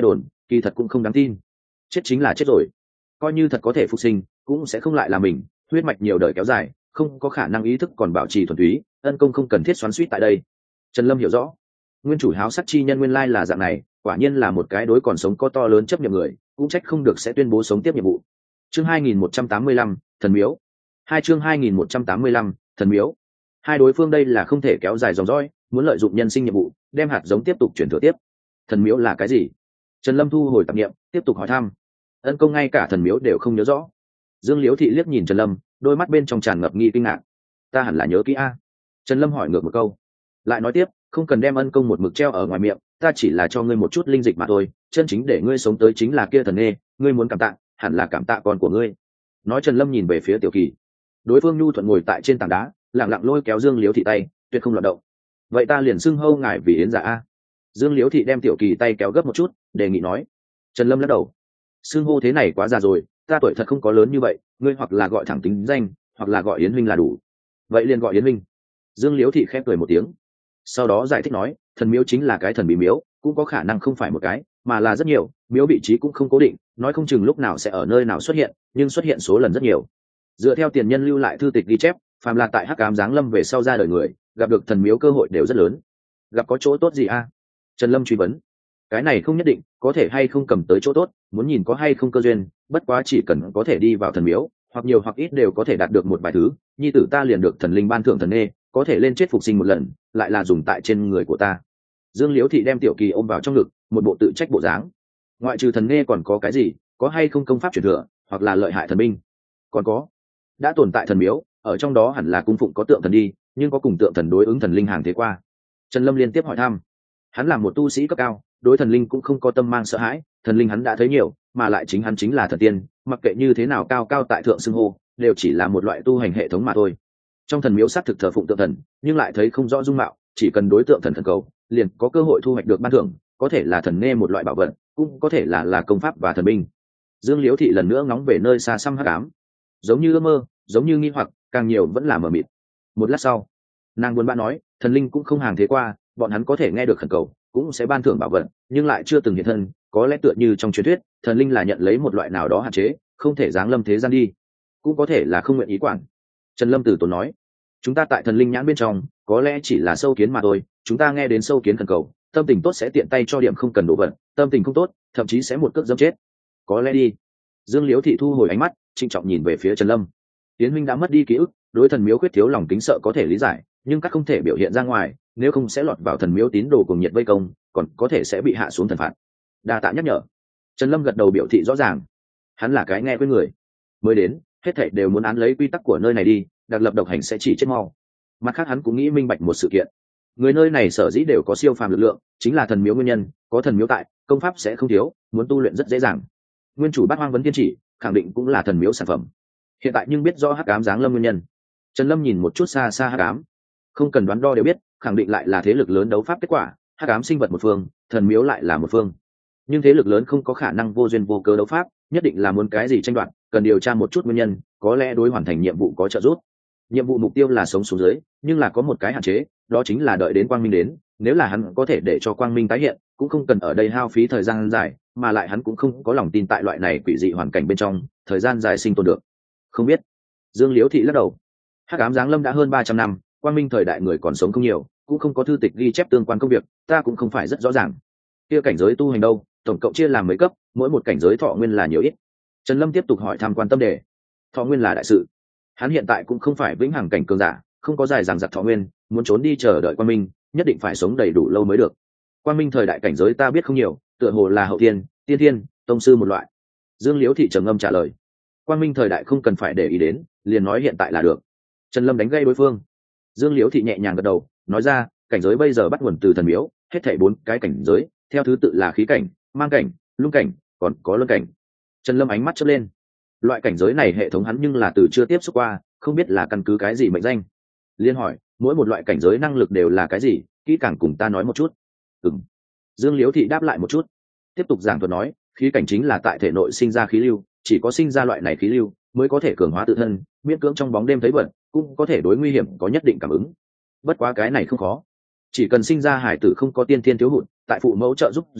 kỳ thật cũng không đáng tin. Chết chính là chết rồi, coi như thật có thể phục sinh cũng sẽ không lại là mình, huyết mạch nhiều đời kéo dài không có khả năng ý thức còn bảo trì thuần túy, ân công không cần thiết xoắn suýt tại đây. Trần Lâm hiểu rõ, nguyên chủ háo sắc chi nhân nguyên lai là dạng này, quả nhiên là một cái đối còn sống có to lớn chấp nhiệm người, cũng trách không được sẽ tuyên bố sống tiếp nhiệm vụ. Chương 2185, thần miếu. Chương 2185, thần miếu. Hai đối phương đây là không thể kéo dài dòng dõi, muốn lợi dụng nhân sinh nhiệm vụ đem hạt giống tiếp tục chuyển thừa tiếp. Thần miếu là cái gì? Trần Lâm thu hồi tạp niệm, tiếp tục hỏi thăm. Ân công ngay cả thần miếu đều không nhớ rõ. Dương Liễu thị liếc nhìn Trần Lâm, đôi mắt bên trong tràn ngập nghi kinh ngạc. Ta hẳn là nhớ kỹ a. Trần Lâm hỏi ngược một câu, lại nói tiếp, không cần đem ân công một mực treo ở ngoài miệng, ta chỉ là cho ngươi một chút linh dịch mà thôi, chân chính để ngươi sống tới chính là kia thần nghê, ngươi muốn cảm tạ hẳn là cảm tạ con của ngươi. Nói Trần Lâm nhìn về phía Tiểu Kỳ, đối phương nhu thuận ngồi tại trên tảng đá, lặng lặng lôi kéo Dương Liễu thị tay, tuyệt không loạn động. Vậy ta liền xưng hô ngài vì yến giả a. Dương Liễu thị đem Tiểu Kỳ tay kéo gấp một chút, đề nghị nói. Trần Lâm lắc đầu, xưng hô thế này quá già rồi, ta tuổi thật không có lớn như vậy, ngươi hoặc là gọi thẳng tính danh, hoặc là gọi Yến huynh là đủ. Vậy liền gọi Yến huynh. Dương Liễu thị khép cười một tiếng, sau đó giải thích nói, thần miếu chính là cái thần bí miếu, cũng có khả năng không phải một cái mà là rất nhiều, miếu vị trí cũng không cố định, nói không chừng lúc nào sẽ ở nơi nào xuất hiện, nhưng xuất hiện số lần rất nhiều. Dựa theo tiền nhân lưu lại thư tịch ghi chép, phàm là tại hắc ám giáng lâm về sau ra đời người, gặp được thần miếu cơ hội đều rất lớn. Gặp có chỗ tốt gì a? Trần Lâm truy vấn. Cái này không nhất định, có thể hay không cầm tới chỗ tốt, muốn nhìn có hay không cơ duyên, bất quá chỉ cần có thể đi vào thần miếu, hoặc nhiều hoặc ít đều có thể đạt được một vài thứ. Nhi tử ta liền được thần linh ban thưởng thần nê, có thể lên chết phục sinh một lần, lại là dùng tại trên người của ta. Dương Liễu thị đem Tiểu Kỳ ôm vào trong ngực, một bộ tự trách bộ dáng. Ngoại trừ thần nê còn có cái gì, có hay không công pháp truyền thừa, hoặc là lợi hại thần binh? Còn có, đã tồn tại thần miếu, ở trong đó hẳn là cung phụng có tượng thần đi, nhưng có cùng tượng thần đối ứng thần linh hàng thế qua. Trần Lâm liên tiếp hỏi thăm. Hắn là một tu sĩ cấp cao, đối thần linh cũng không có tâm mang sợ hãi, thần linh hắn đã thấy nhiều, mà lại chính hắn chính là thần tiên, mặc kệ như thế nào cao cao tại thượng xưng hô, đều chỉ là một loại tu hành hệ thống mà thôi. Trong thần miếu xác thực thờ phụng tượng thần, nhưng lại thấy không rõ dung mạo, chỉ cần đối tượng thần thần cầu, liền có cơ hội thu hoạch được ban thưởng, có thể là thần nghe một loại bảo vật, cũng có thể là công pháp và thần binh. Dương Liễu thị lần nữa ngóng về nơi xa xăm hắc ám, giống như ước mơ, giống như nghi hoặc, càng nhiều vẫn là mờ mịt. Một lát sau, nàng buồn bã nói, thần linh cũng không hàng thế qua, bọn hắn có thể nghe được khẩn cầu, cũng sẽ ban thưởng bảo vật, nhưng lại chưa từng hiện thân, có lẽ tựa như trong truyền thuyết, thần linh là nhận lấy một loại nào đó hạn chế, không thể giáng lâm thế gian đi, cũng có thể là không nguyện ý quản. Trần Lâm từ tốn nói, chúng ta tại thần linh nhãn bên trong, có lẽ chỉ là sâu kiến mà thôi, chúng ta nghe đến sâu kiến khẩn cầu, tâm tình tốt sẽ tiện tay cho điểm không cần đổ vật, tâm tình không tốt, thậm chí sẽ một cước dẫm chết. Có lẽ đi. Dương Liễu thị thu hồi ánh mắt, trịnh trọng nhìn về phía Trần Lâm. Tiến huynh đã mất đi ký ức, đối thần miếu khuyết thiếu lòng kính sợ có thể lý giải, nhưng các không thể biểu hiện ra ngoài, nếu không sẽ lọt vào thần miếu tín đồ cùng nhiệt vây công, còn có thể sẽ bị hạ xuống thần phạt. Đa tạ nhắc nhở. Trần Lâm gật đầu biểu thị rõ ràng. Hắn là cái nghe với người, mới đến, hết thảy đều muốn án lấy quy tắc của nơi này đi, đặc lập độc hành sẽ chỉ chết mau. Mặt khác hắn cũng nghĩ minh bạch một sự kiện, người nơi này sở dĩ đều có siêu phàm lực lượng, chính là thần miếu nguyên nhân, có thần miếu tại, công pháp sẽ không thiếu, muốn tu luyện rất dễ dàng. Nguyên chủ Bát Hoang Vấn Tiên Chỉ, khẳng định cũng là thần miếu sản phẩm. Hiện tại nhưng biết rõ hắc ám giáng lâm nguyên nhân. Trần Lâm nhìn một chút xa xa hắc ám, không cần đoán đo đều biết, khẳng định lại là thế lực lớn đấu pháp kết quả, hắc ám sinh vật một phương, thần miếu lại là một phương. Nhưng thế lực lớn không có khả năng vô duyên vô cớ đấu pháp, nhất định là muốn cái gì tranh đoạt, cần điều tra một chút nguyên nhân, có lẽ đối hoàn thành nhiệm vụ có trợ giúp. Nhiệm vụ mục tiêu là sống xuống dưới, nhưng là có một cái hạn chế, đó chính là đợi đến quang minh đến, nếu là hắn có thể để cho quang minh tái hiện, cũng không cần ở đây hao phí thời gian dài, mà lại hắn cũng không có lòng tin tại loại này quỷ dị hoàn cảnh bên trong, thời gian dài sinh tồn được. Không biết. Dương Liễu thị lắc đầu. Hắc ám giáng lâm đã hơn 300 năm, quang minh thời đại người còn sống không nhiều, cũng không có thư tịch ghi chép tương quan công việc, ta cũng không phải rất rõ ràng. Kia cảnh giới tu hành đâu, tổng cộng chia làm mấy cấp, mỗi một cảnh giới thọ nguyên là nhiều ít. Trần Lâm tiếp tục hỏi thăm quan tâm đề. Thọ nguyên là đại sự. Hắn hiện tại cũng không phải vĩnh hằng cảnh cường giả, không có dài dằng dặc thọ nguyên, muốn trốn đi chờ đợi quang minh, nhất định phải sống đầy đủ lâu mới được. Quang minh thời đại cảnh giới ta biết không nhiều, tựa hồ là hậu thiên, tiên thiên, tông sư một loại. Dương Liễu thị trầm ngâm trả lời. Quang minh thời đại không cần phải để ý đến, liền nói hiện tại là được. Trần Lâm đánh gây đối phương. Dương Liễu thị nhẹ nhàng gật đầu, nói ra, cảnh giới bây giờ bắt nguồn từ thần miếu, hết thảy 4 cái cảnh giới, theo thứ tự là khí cảnh, mang cảnh, lung cảnh, còn có luân cảnh. Trần Lâm ánh mắt chớp lên. Loại cảnh giới này hệ thống hắn nhưng là từ chưa tiếp xúc qua, không biết là căn cứ cái gì mệnh danh. Liên hỏi, mỗi một loại cảnh giới năng lực đều là cái gì, kỹ càng cùng ta nói một chút. Ừm. Dương Liễu thị đáp lại một chút, tiếp tục giảng thuật nói, khí cảnh chính là tại thể nội sinh ra khí lưu, chỉ có sinh ra loại này khí lưu mới có thể cường hóa tự thân, miễn cưỡng trong bóng đêm thấy vật, cũng có thể đối nguy hiểm có nhất định cảm ứng. Bất quá cái này không khó, chỉ cần sinh ra hải tử không có tiên thiên thiếu hụt, tại phụ mẫu trợ giúp dưới,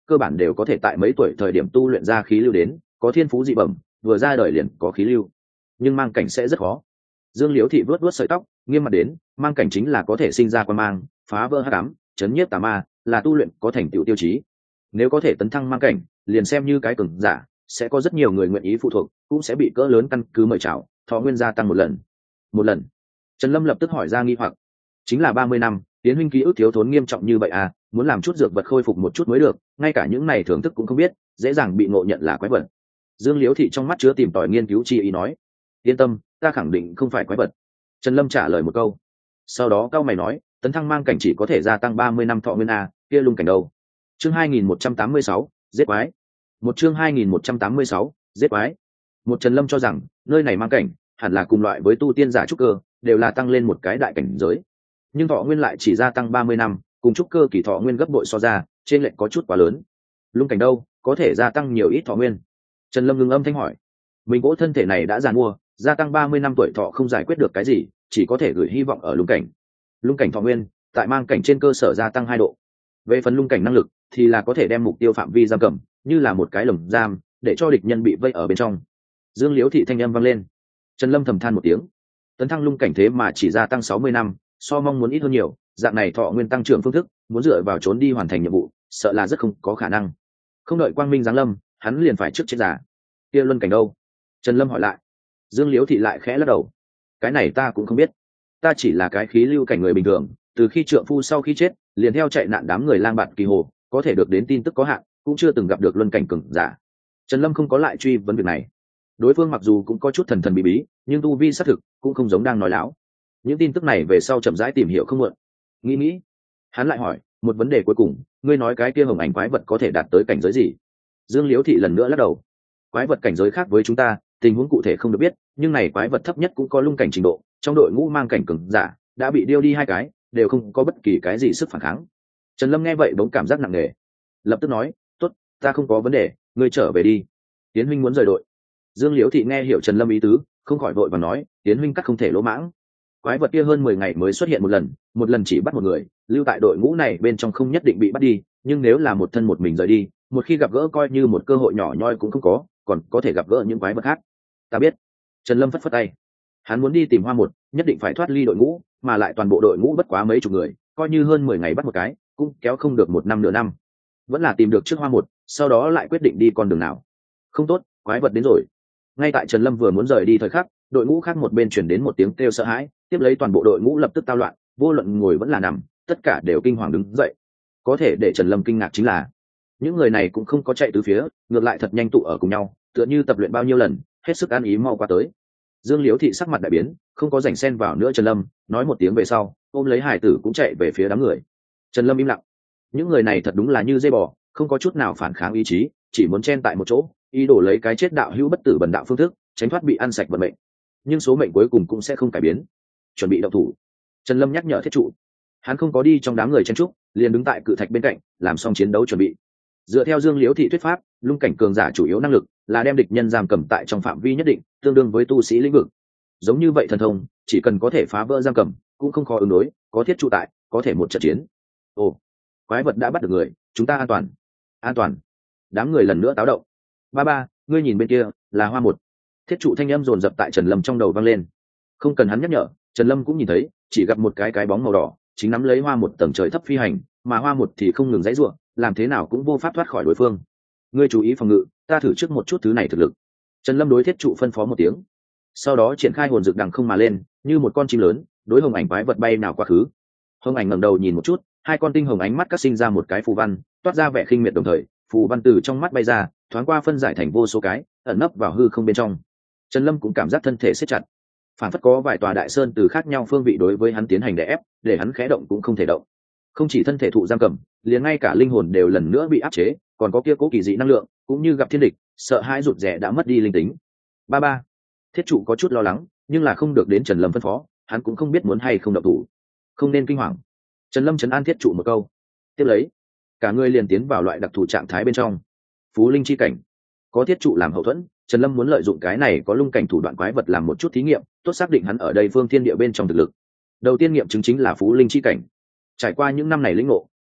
cơ bản đều có thể tại mấy tuổi thời điểm tu luyện ra khí lưu đến, có thiên phú dị bẩm, vừa ra đời liền có khí lưu. Nhưng mang cảnh sẽ rất khó. Dương Liễu Thị vuốt vuốt sợi tóc, nghiêm mặt đến, mang cảnh chính là có thể sinh ra quan mang, phá vỡ hắc ám, chấn nhiếp tà ma, là tu luyện có thành tựu tiêu chí. Nếu có thể tấn thăng mang cảnh, liền xem như cái cường giả, sẽ có rất nhiều người nguyện ý phụ thuộc, cũng sẽ bị cỡ lớn căn cứ mời chào, thọ nguyên gia tăng một lần. Một lần. Trần Lâm lập tức hỏi ra nghi hoặc. Chính là 30 năm, Tiến huynh ký ức thiếu thốn nghiêm trọng như vậy à, muốn làm chút dược vật khôi phục một chút mới được, ngay cả những này thưởng thức cũng không biết, dễ dàng bị ngộ nhận là quái vật. Dương Liễu Thị trong mắt chứa tìm tòi nghiên cứu chi ý nói, yên tâm, ta khẳng định không phải quái vật. Trần Lâm trả lời một câu. Sau đó cao mày nói, tấn thăng mang cảnh chỉ có thể gia tăng 30 năm thọ nguyên a, kia lung cảnh đâu? Chương 2186, giết quái. Một chương 2186, giết quái. Một Trần Lâm cho rằng, nơi này mang cảnh, hẳn là cùng loại với tu tiên giả trúc cơ, đều là tăng lên một cái đại cảnh giới. Nhưng thọ nguyên lại chỉ gia tăng 30 năm, cùng trúc cơ kỳ thọ nguyên gấp bội so ra, trên lệch có chút quá lớn. Lung cảnh đâu, có thể gia tăng nhiều ít thọ nguyên? Trần Lâm ngưng âm thanh hỏi. Mình gỗ thân thể này đã già mua, gia tăng 30 năm tuổi thọ không giải quyết được cái gì, chỉ có thể gửi hy vọng ở lung cảnh. Lung cảnh thọ nguyên, tại mang cảnh trên cơ sở gia tăng 2 độ. Về phần lung cảnh năng lực, thì là có thể đem mục tiêu phạm vi giam cầm, như là một cái lồng giam, để cho địch nhân bị vây ở bên trong. Dương Liễu Thị thanh âm vang lên. Trần Lâm thầm than một tiếng. Tấn thăng lung cảnh thế mà chỉ gia tăng 60 năm, so mong muốn ít hơn nhiều, dạng này thọ nguyên tăng trưởng phương thức, muốn dựa vào trốn đi hoàn thành nhiệm vụ, sợ là rất không có khả năng. Không đợi quang minh giáng lâm, hắn liền phải trước chết giả. Kia luân cảnh đâu? Trần Lâm hỏi lại. Dương Liễu Thị lại khẽ lắc đầu. Cái này ta cũng không biết, ta chỉ là cái khí lưu cảnh người bình thường, từ khi trượng phu sau khi chết, liền theo chạy nạn đám người lang bạt kỳ hồ, có thể được đến tin tức có hạn, cũng chưa từng gặp được luân cảnh cường giả. Trần Lâm không có lại truy vấn việc này. Đối phương mặc dù cũng có chút thần thần bí bí, nhưng tu vi xác thực cũng không giống đang nói láo. Những tin tức này về sau chậm rãi tìm hiểu không muộn. Nghĩ, hắn lại hỏi một vấn đề cuối cùng, ngươi nói cái kia hồng ảnh quái vật có thể đạt tới cảnh giới gì? Dương Liễu Thị lần nữa lắc đầu. Quái vật cảnh giới khác với chúng ta, tình huống cụ thể không được biết, nhưng này quái vật thấp nhất cũng có lung cảnh trình độ, trong đội ngũ mang cảnh cường giả đã bị điêu đi 2 cái, đều không có bất kỳ cái gì sức phản kháng. Trần Lâm nghe vậy bỗng cảm giác nặng nề, lập tức nói, tốt, ta không có vấn đề, ngươi trở về đi. Tiến huynh muốn rời đội. Dương Liễu Thị nghe hiểu Trần Lâm ý tứ, không khỏi vội và nói, Tiến huynh cắt không thể lỗ mãng. Quái vật kia hơn 10 ngày mới xuất hiện một lần chỉ bắt một người, lưu tại đội ngũ này bên trong không nhất định bị bắt đi, nhưng nếu là một thân một mình rời đi, một khi gặp gỡ coi như một cơ hội nhỏ nhoi cũng không có, còn có thể gặp gỡ những quái vật khác. Ta biết. Trần Lâm phất phất tay. Hắn muốn đi tìm Hoa Một, nhất định phải thoát ly đội ngũ, mà lại toàn bộ đội ngũ bất quá mấy chục người, coi như hơn 10 ngày bắt một cái, cũng kéo không được 1 năm nửa năm. Vẫn là tìm được trước Hoa Một, sau đó lại quyết định đi con đường nào. Không tốt, quái vật đến rồi. Ngay tại Trần Lâm vừa muốn rời đi thời khắc, đội ngũ khác một bên truyền đến một tiếng kêu sợ hãi, tiếp lấy toàn bộ đội ngũ lập tức tao loạn, vô luận ngồi vẫn là nằm, tất cả đều kinh hoàng đứng dậy. Có thể để Trần Lâm kinh ngạc chính là, những người này cũng không có chạy tứ phía, ngược lại thật nhanh tụ ở cùng nhau, tựa như tập luyện bao nhiêu lần, hết sức ăn ý mau qua tới. Dương Liễu Thị sắc mặt đại biến, không có rảnh xen vào nữa Trần Lâm, nói một tiếng về sau, ôm lấy hải tử cũng chạy về phía đám người. Trần Lâm im lặng. Những người này thật đúng là như dây bò, không có chút nào phản kháng ý chí, chỉ muốn chen tại một chỗ, ý đồ lấy cái chết đạo hữu bất tử bần đạo phương thức, tránh thoát bị ăn sạch vận mệnh. Nhưng số mệnh cuối cùng cũng sẽ không cải biến. Chuẩn bị động thủ. Trần Lâm nhắc nhở thiết trụ. Hắn không có đi trong đám người chen trúc, liền đứng tại cự thạch bên cạnh, làm xong chiến đấu chuẩn bị. Dựa theo Dương Liễu Thị thuyết pháp, lung cảnh cường giả chủ yếu năng lực là đem địch nhân giam cầm tại trong phạm vi nhất định, tương đương với tu sĩ lĩnh vực. Giống như vậy thần thông, chỉ cần có thể phá vỡ giam cầm, cũng không khó ứng đối, có thiết trụ tại, có thể một trận chiến. Ồ, quái vật đã bắt được người, chúng ta an toàn. An toàn. Đám người lần nữa táo động. Ba, ngươi nhìn bên kia, là Hoa Một. Thiết trụ thanh âm dồn dập tại Trần Lâm trong đầu vang lên. Không cần hắn nhắc nhở, Trần Lâm cũng nhìn thấy, chỉ gặp một cái bóng màu đỏ, chính nắm lấy Hoa Một tầng trời thấp phi hành, mà Hoa Một thì không ngừng giãy giụa, làm thế nào cũng vô pháp thoát khỏi đối phương. Ngươi chú ý phòng ngự, ta thử trước một chút thứ này thực lực. Trần Lâm đối thiết trụ phân phó một tiếng, sau đó triển khai hồn dược đằng không mà lên, như một con chim lớn, đối hồng ảnh quái vật bay nào quá khứ. Hồng ảnh ngẩng đầu nhìn một chút, 2 con tinh hồng ánh mắt cắt sinh ra một cái phù văn, toát ra vẻ khinh miệt đồng thời, phù văn từ trong mắt bay ra, thoáng qua phân giải thành vô số cái, ẩn nấp vào hư không bên trong. Trần Lâm cũng cảm giác thân thể siết chặt, phản phất có vài tòa đại sơn từ khác nhau phương vị đối với hắn tiến hành đè ép, để hắn khẽ động cũng không thể động. Không chỉ thân thể thụ giam cầm, liền ngay cả linh hồn đều lần nữa bị áp chế, còn có kia cố kỳ dị năng lượng, cũng như gặp thiên địch, sợ hãi rụt rè đã mất đi linh tính. Ba, thiết trụ có chút lo lắng, nhưng là không được đến Trần Lâm phân phó, hắn cũng không biết muốn hay không động thủ. Không nên kinh hoàng. Trần Lâm trấn an thiết trụ một câu, tiếp lấy, cả người liền tiến vào loại đặc thù trạng thái bên trong. Phú linh chi cảnh, có thiết trụ làm hậu thuẫn, Trần Lâm muốn lợi dụng cái này có lung cảnh thủ đoạn quái vật làm một chút thí nghiệm, tốt xác định hắn ở đây phương thiên địa bên trong thực lực. Đầu tiên nghiệm chứng chính là phú linh chi cảnh. Trải qua những năm này lĩnh ngộ,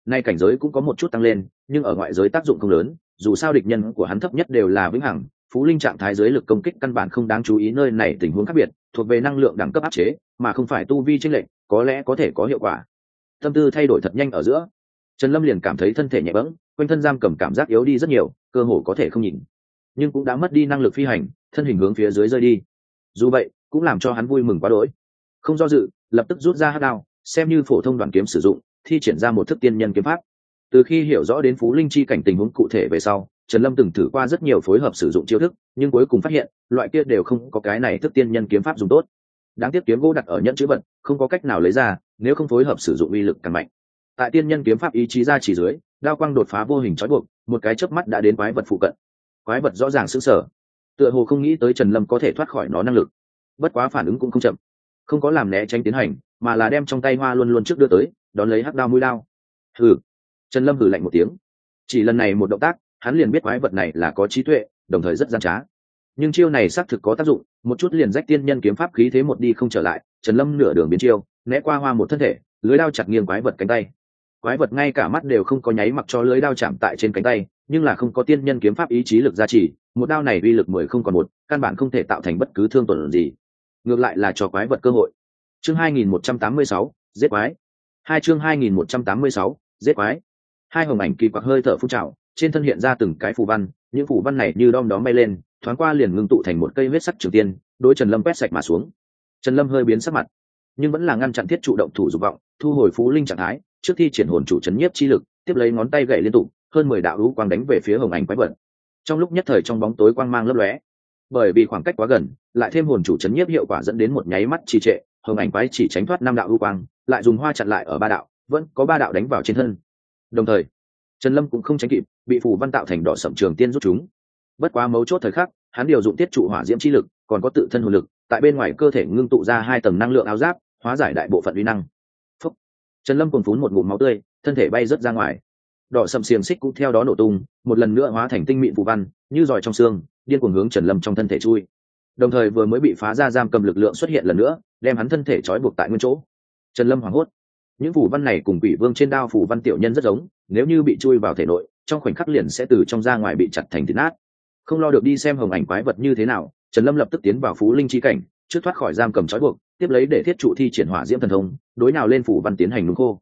nay cảnh giới cũng có một chút tăng lên, nhưng ở ngoại giới tác dụng không lớn, dù sao địch nhân của hắn thấp nhất đều là vĩnh hằng, phú linh trạng thái giới lực công kích căn bản không đáng chú ý, nơi này tình huống khác biệt, thuộc về năng lượng đẳng cấp áp chế, mà không phải tu vi chênh lệch, có lẽ có thể có hiệu quả. Tâm tư thay đổi thật nhanh ở giữa, Trần Lâm liền cảm thấy thân thể nhẹ bẫng, quanh thân giam cầm cảm giác yếu đi rất nhiều, cơ hồ có thể không nhìn, nhưng cũng đã mất đi năng lực phi hành, thân hình hướng phía dưới rơi đi. Dù vậy, cũng làm cho hắn vui mừng quá đỗi, không do dự, lập tức rút ra hắc đao, xem như phổ thông đoàn kiếm sử dụng, thi triển ra một thức tiên nhân kiếm pháp. Từ khi hiểu rõ đến phú linh chi cảnh tình huống cụ thể về sau, Trần Lâm từng thử qua rất nhiều phối hợp sử dụng chiêu thức, nhưng cuối cùng phát hiện loại kia đều không có cái này thức tiên nhân kiếm pháp dùng tốt. Đáng tiếc kiếm gỗ đặt ở nhẫn chữ vật, không có cách nào lấy ra, nếu không phối hợp sử dụng uy lực càng mạnh. Tại tiên nhân kiếm pháp ý chí ra chỉ dưới, đao quang đột phá vô hình trói buộc, một cái chớp mắt đã đến quái vật phụ cận. Quái vật rõ ràng sững sờ, tựa hồ không nghĩ tới Trần Lâm có thể thoát khỏi nó năng lực. Bất quá phản ứng cũng không chậm, không có làm né tránh tiến hành, mà là đem trong tay hoa luôn luôn trước đưa tới, đón lấy hắc đao mũi đao. Hừ. Trần Lâm hừ lạnh một tiếng, chỉ lần này một động tác, hắn liền biết quái vật này là có trí tuệ, đồng thời rất gian trá. Nhưng chiêu này xác thực có tác dụng, một chút liền rách tiên nhân kiếm pháp khí thế một đi không trở lại. Trần Lâm nửa đường biến chiêu, né qua hoa một thân thể, lưới đao chặt nghiêng quái vật cánh tay. Quái vật ngay cả mắt đều không có nháy, mặc cho lưới đao chạm tại trên cánh tay, nhưng là không có tiên nhân kiếm pháp ý chí lực gia trì, một đao này uy lực 10 không còn một, căn bản không thể tạo thành bất cứ thương tổn gì, ngược lại là cho quái vật cơ hội. Chương 2186, giết quái. Chương 2186, giết quái. Hai hồng ảnh kỳ quặc hơi thở phun trào, trên thân hiện ra từng cái phù văn, những phù văn này như đom đóm bay lên, thoáng qua liền ngưng tụ thành một cây huyết sắc trường tiên, đối Trần Lâm quét sạch mà xuống. Trần Lâm hơi biến sắc mặt, nhưng vẫn là ngăn chặn thiết trụ động thủ dục vọng, thu hồi phú linh trạng thái, trước thi triển hồn chủ chấn nhiếp chi lực, tiếp lấy ngón tay gậy liên tục, hơn 10 đạo lũ quang đánh về phía hồng ảnh quái vật. Trong lúc nhất thời trong bóng tối quang mang lấp lóe, bởi vì khoảng cách quá gần, lại thêm hồn chủ chấn nhiếp hiệu quả dẫn đến một nháy mắt trì trệ, hồng ảnh quái chỉ tránh thoát 5 đạo lũ quang, lại dùng hoa chặn lại ở 3 đạo, vẫn có 3 đạo đánh vào trên thân. Đồng thời, Trần Lâm cũng không tránh kịp, bị phù văn tạo thành đỏ sậm trường tiên rút chúng. Bất quá mấu chốt thời khắc, hắn điều dụng tiết trụ hỏa diễm chi lực, còn có tự thân hồn lực, tại bên ngoài cơ thể ngưng tụ ra 2 tầng năng lượng áo giáp, hóa giải đại bộ phận uy năng. Phúc. Trần Lâm cuồn phún một ngụm máu tươi, thân thể bay rất ra ngoài. Đỏ sậm xiềng xích cũng theo đó nổ tung, một lần nữa hóa thành tinh mịn phù văn, như giòi trong xương, điên cuồng hướng Trần Lâm trong thân thể chui. Đồng thời vừa mới bị phá ra giam cầm lực lượng xuất hiện lần nữa, đem hắn thân thể trói buộc tại nguyên chỗ. Trần Lâm hoảng hốt. Những phù văn này cùng Quỷ Vương trên đao phù văn tiểu nhân rất giống, nếu như bị chui vào thể nội, trong khoảnh khắc liền sẽ từ trong ra ngoài bị chặt thành thịt nát. Không lo được đi xem hồng ảnh quái vật như thế nào, Trần Lâm lập tức tiến vào phú linh chi cảnh, trước thoát khỏi giam cầm trói buộc, tiếp lấy để thiết trụ thi triển hỏa diễm thần thông, đối nào lên phù văn tiến hành nung khô.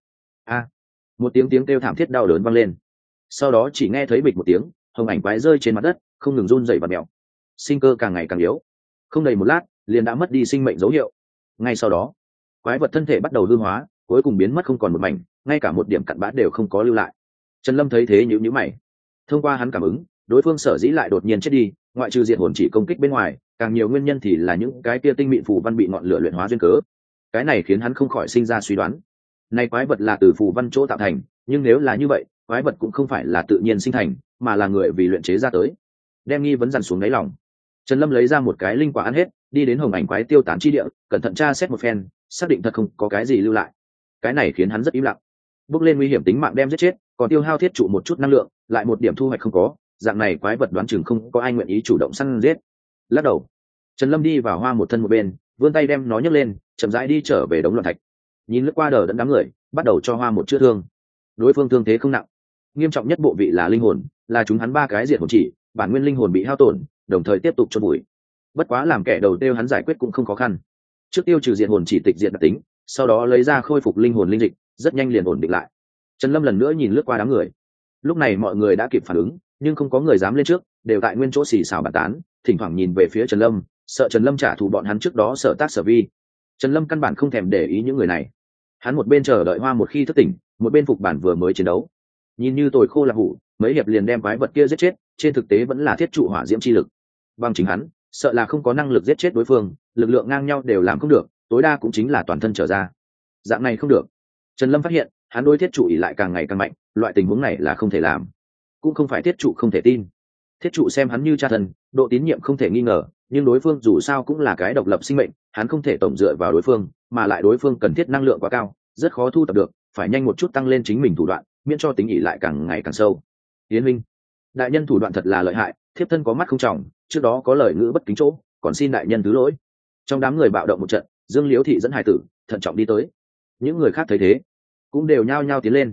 Một tiếng kêu thảm thiết đau đớn vang lên. Sau đó chỉ nghe thấy bịch một tiếng, hồng ảnh quái rơi trên mặt đất, không ngừng run rẩy và mèo. Sinh cơ càng ngày càng yếu, không đầy một lát, liền đã mất đi sinh mệnh dấu hiệu. Ngay sau đó, quái vật thân thể bắt đầu hư hóa, cuối cùng biến mất không còn một mảnh, ngay cả một điểm cặn bã đều không có lưu lại. Trần Lâm thấy thế nhíu mày. Thông qua hắn cảm ứng, đối phương sở dĩ lại đột nhiên chết đi, ngoại trừ diệt hồn chỉ công kích bên ngoài, càng nhiều nguyên nhân thì là những cái kia tinh mịn phù văn bị ngọn lửa luyện hóa duyên cớ. Cái này khiến hắn không khỏi sinh ra suy đoán. Này quái vật là từ phù văn chỗ tạo thành, nhưng nếu là như vậy, quái vật cũng không phải là tự nhiên sinh thành, mà là người vì luyện chế ra tới. Đem nghi vấn dằn xuống đáy lòng, Trần Lâm lấy ra một cái linh quả ăn hết, đi đến hồng ảnh quái tiêu tán chi địa, cẩn thận tra xét một phen, xác định thật không có cái gì lưu lại. Cái này khiến hắn rất im lặng. Bước lên nguy hiểm tính mạng đem giết chết, còn tiêu hao thiết trụ một chút năng lượng, lại một điểm thu hoạch không có, dạng này quái vật đoán chừng không có ai nguyện ý chủ động săn giết. Lắc đầu, Trần Lâm đi vào hoa một thân một bên, vươn tay đem nó nhấc lên, chậm rãi đi trở về đống loạn thạch. Nhìn lướt qua đờ đẫn đám người, bắt đầu cho hoa một chữa thương. Đối phương thương thế không nặng, nghiêm trọng nhất bộ vị là linh hồn, là chúng hắn 3 cái diệt hồn chỉ, bản nguyên linh hồn bị hao tổn, đồng thời tiếp tục chôn bụi. Bất quá làm kẻ đầu tiêu hắn giải quyết cũng không khó khăn. Trước tiêu trừ diệt hồn chỉ tịch diệt đặc tính, sau đó lấy ra khôi phục linh hồn linh dịch, rất nhanh liền ổn định lại. Trần Lâm lần nữa nhìn lướt qua đám người. Lúc này mọi người đã kịp phản ứng, nhưng không có người dám lên trước, đều tại nguyên chỗ xì xào bàn tán, thỉnh thoảng nhìn về phía Trần Lâm, sợ Trần Lâm trả thù bọn hắn trước đó sở tác sở vi. Trần Lâm căn bản không thèm để ý những người này. Hắn một bên chờ đợi hoa một khi thức tỉnh, một bên phục bản vừa mới chiến đấu. Nhìn như tồi khô là hủ, mấy hiệp liền đem quái vật kia giết chết, trên thực tế vẫn là thiết trụ hỏa diễm chi lực. Bằng chính hắn, sợ là không có năng lực giết chết đối phương, lực lượng ngang nhau đều làm không được, tối đa cũng chính là toàn thân trở ra. Dạng này không được. Trần Lâm phát hiện, hắn đối thiết trụ ỷ lại càng ngày càng mạnh, loại tình huống này là không thể làm. Cũng không phải thiết trụ không thể tin. Thiết trụ xem hắn như cha thần, độ tín nhiệm không thể nghi ngờ, nhưng đối phương dù sao cũng là cái độc lập sinh mệnh, hắn không thể tổng dựa vào đối phương, mà lại đối phương cần thiết năng lượng quá cao, rất khó thu tập được, phải nhanh một chút tăng lên chính mình thủ đoạn, miễn cho tính ỷ lại càng ngày càng sâu. Yến Minh, đại nhân thủ đoạn thật là lợi hại, thiếp thân có mắt không trọng, trước đó có lời ngữ bất kính chỗ, còn xin đại nhân thứ lỗi. Trong đám người bạo động một trận, Dương Liễu thị dẫn hài tử thận trọng đi tới. Những người khác thấy thế cũng đều nhao nhao tiến lên.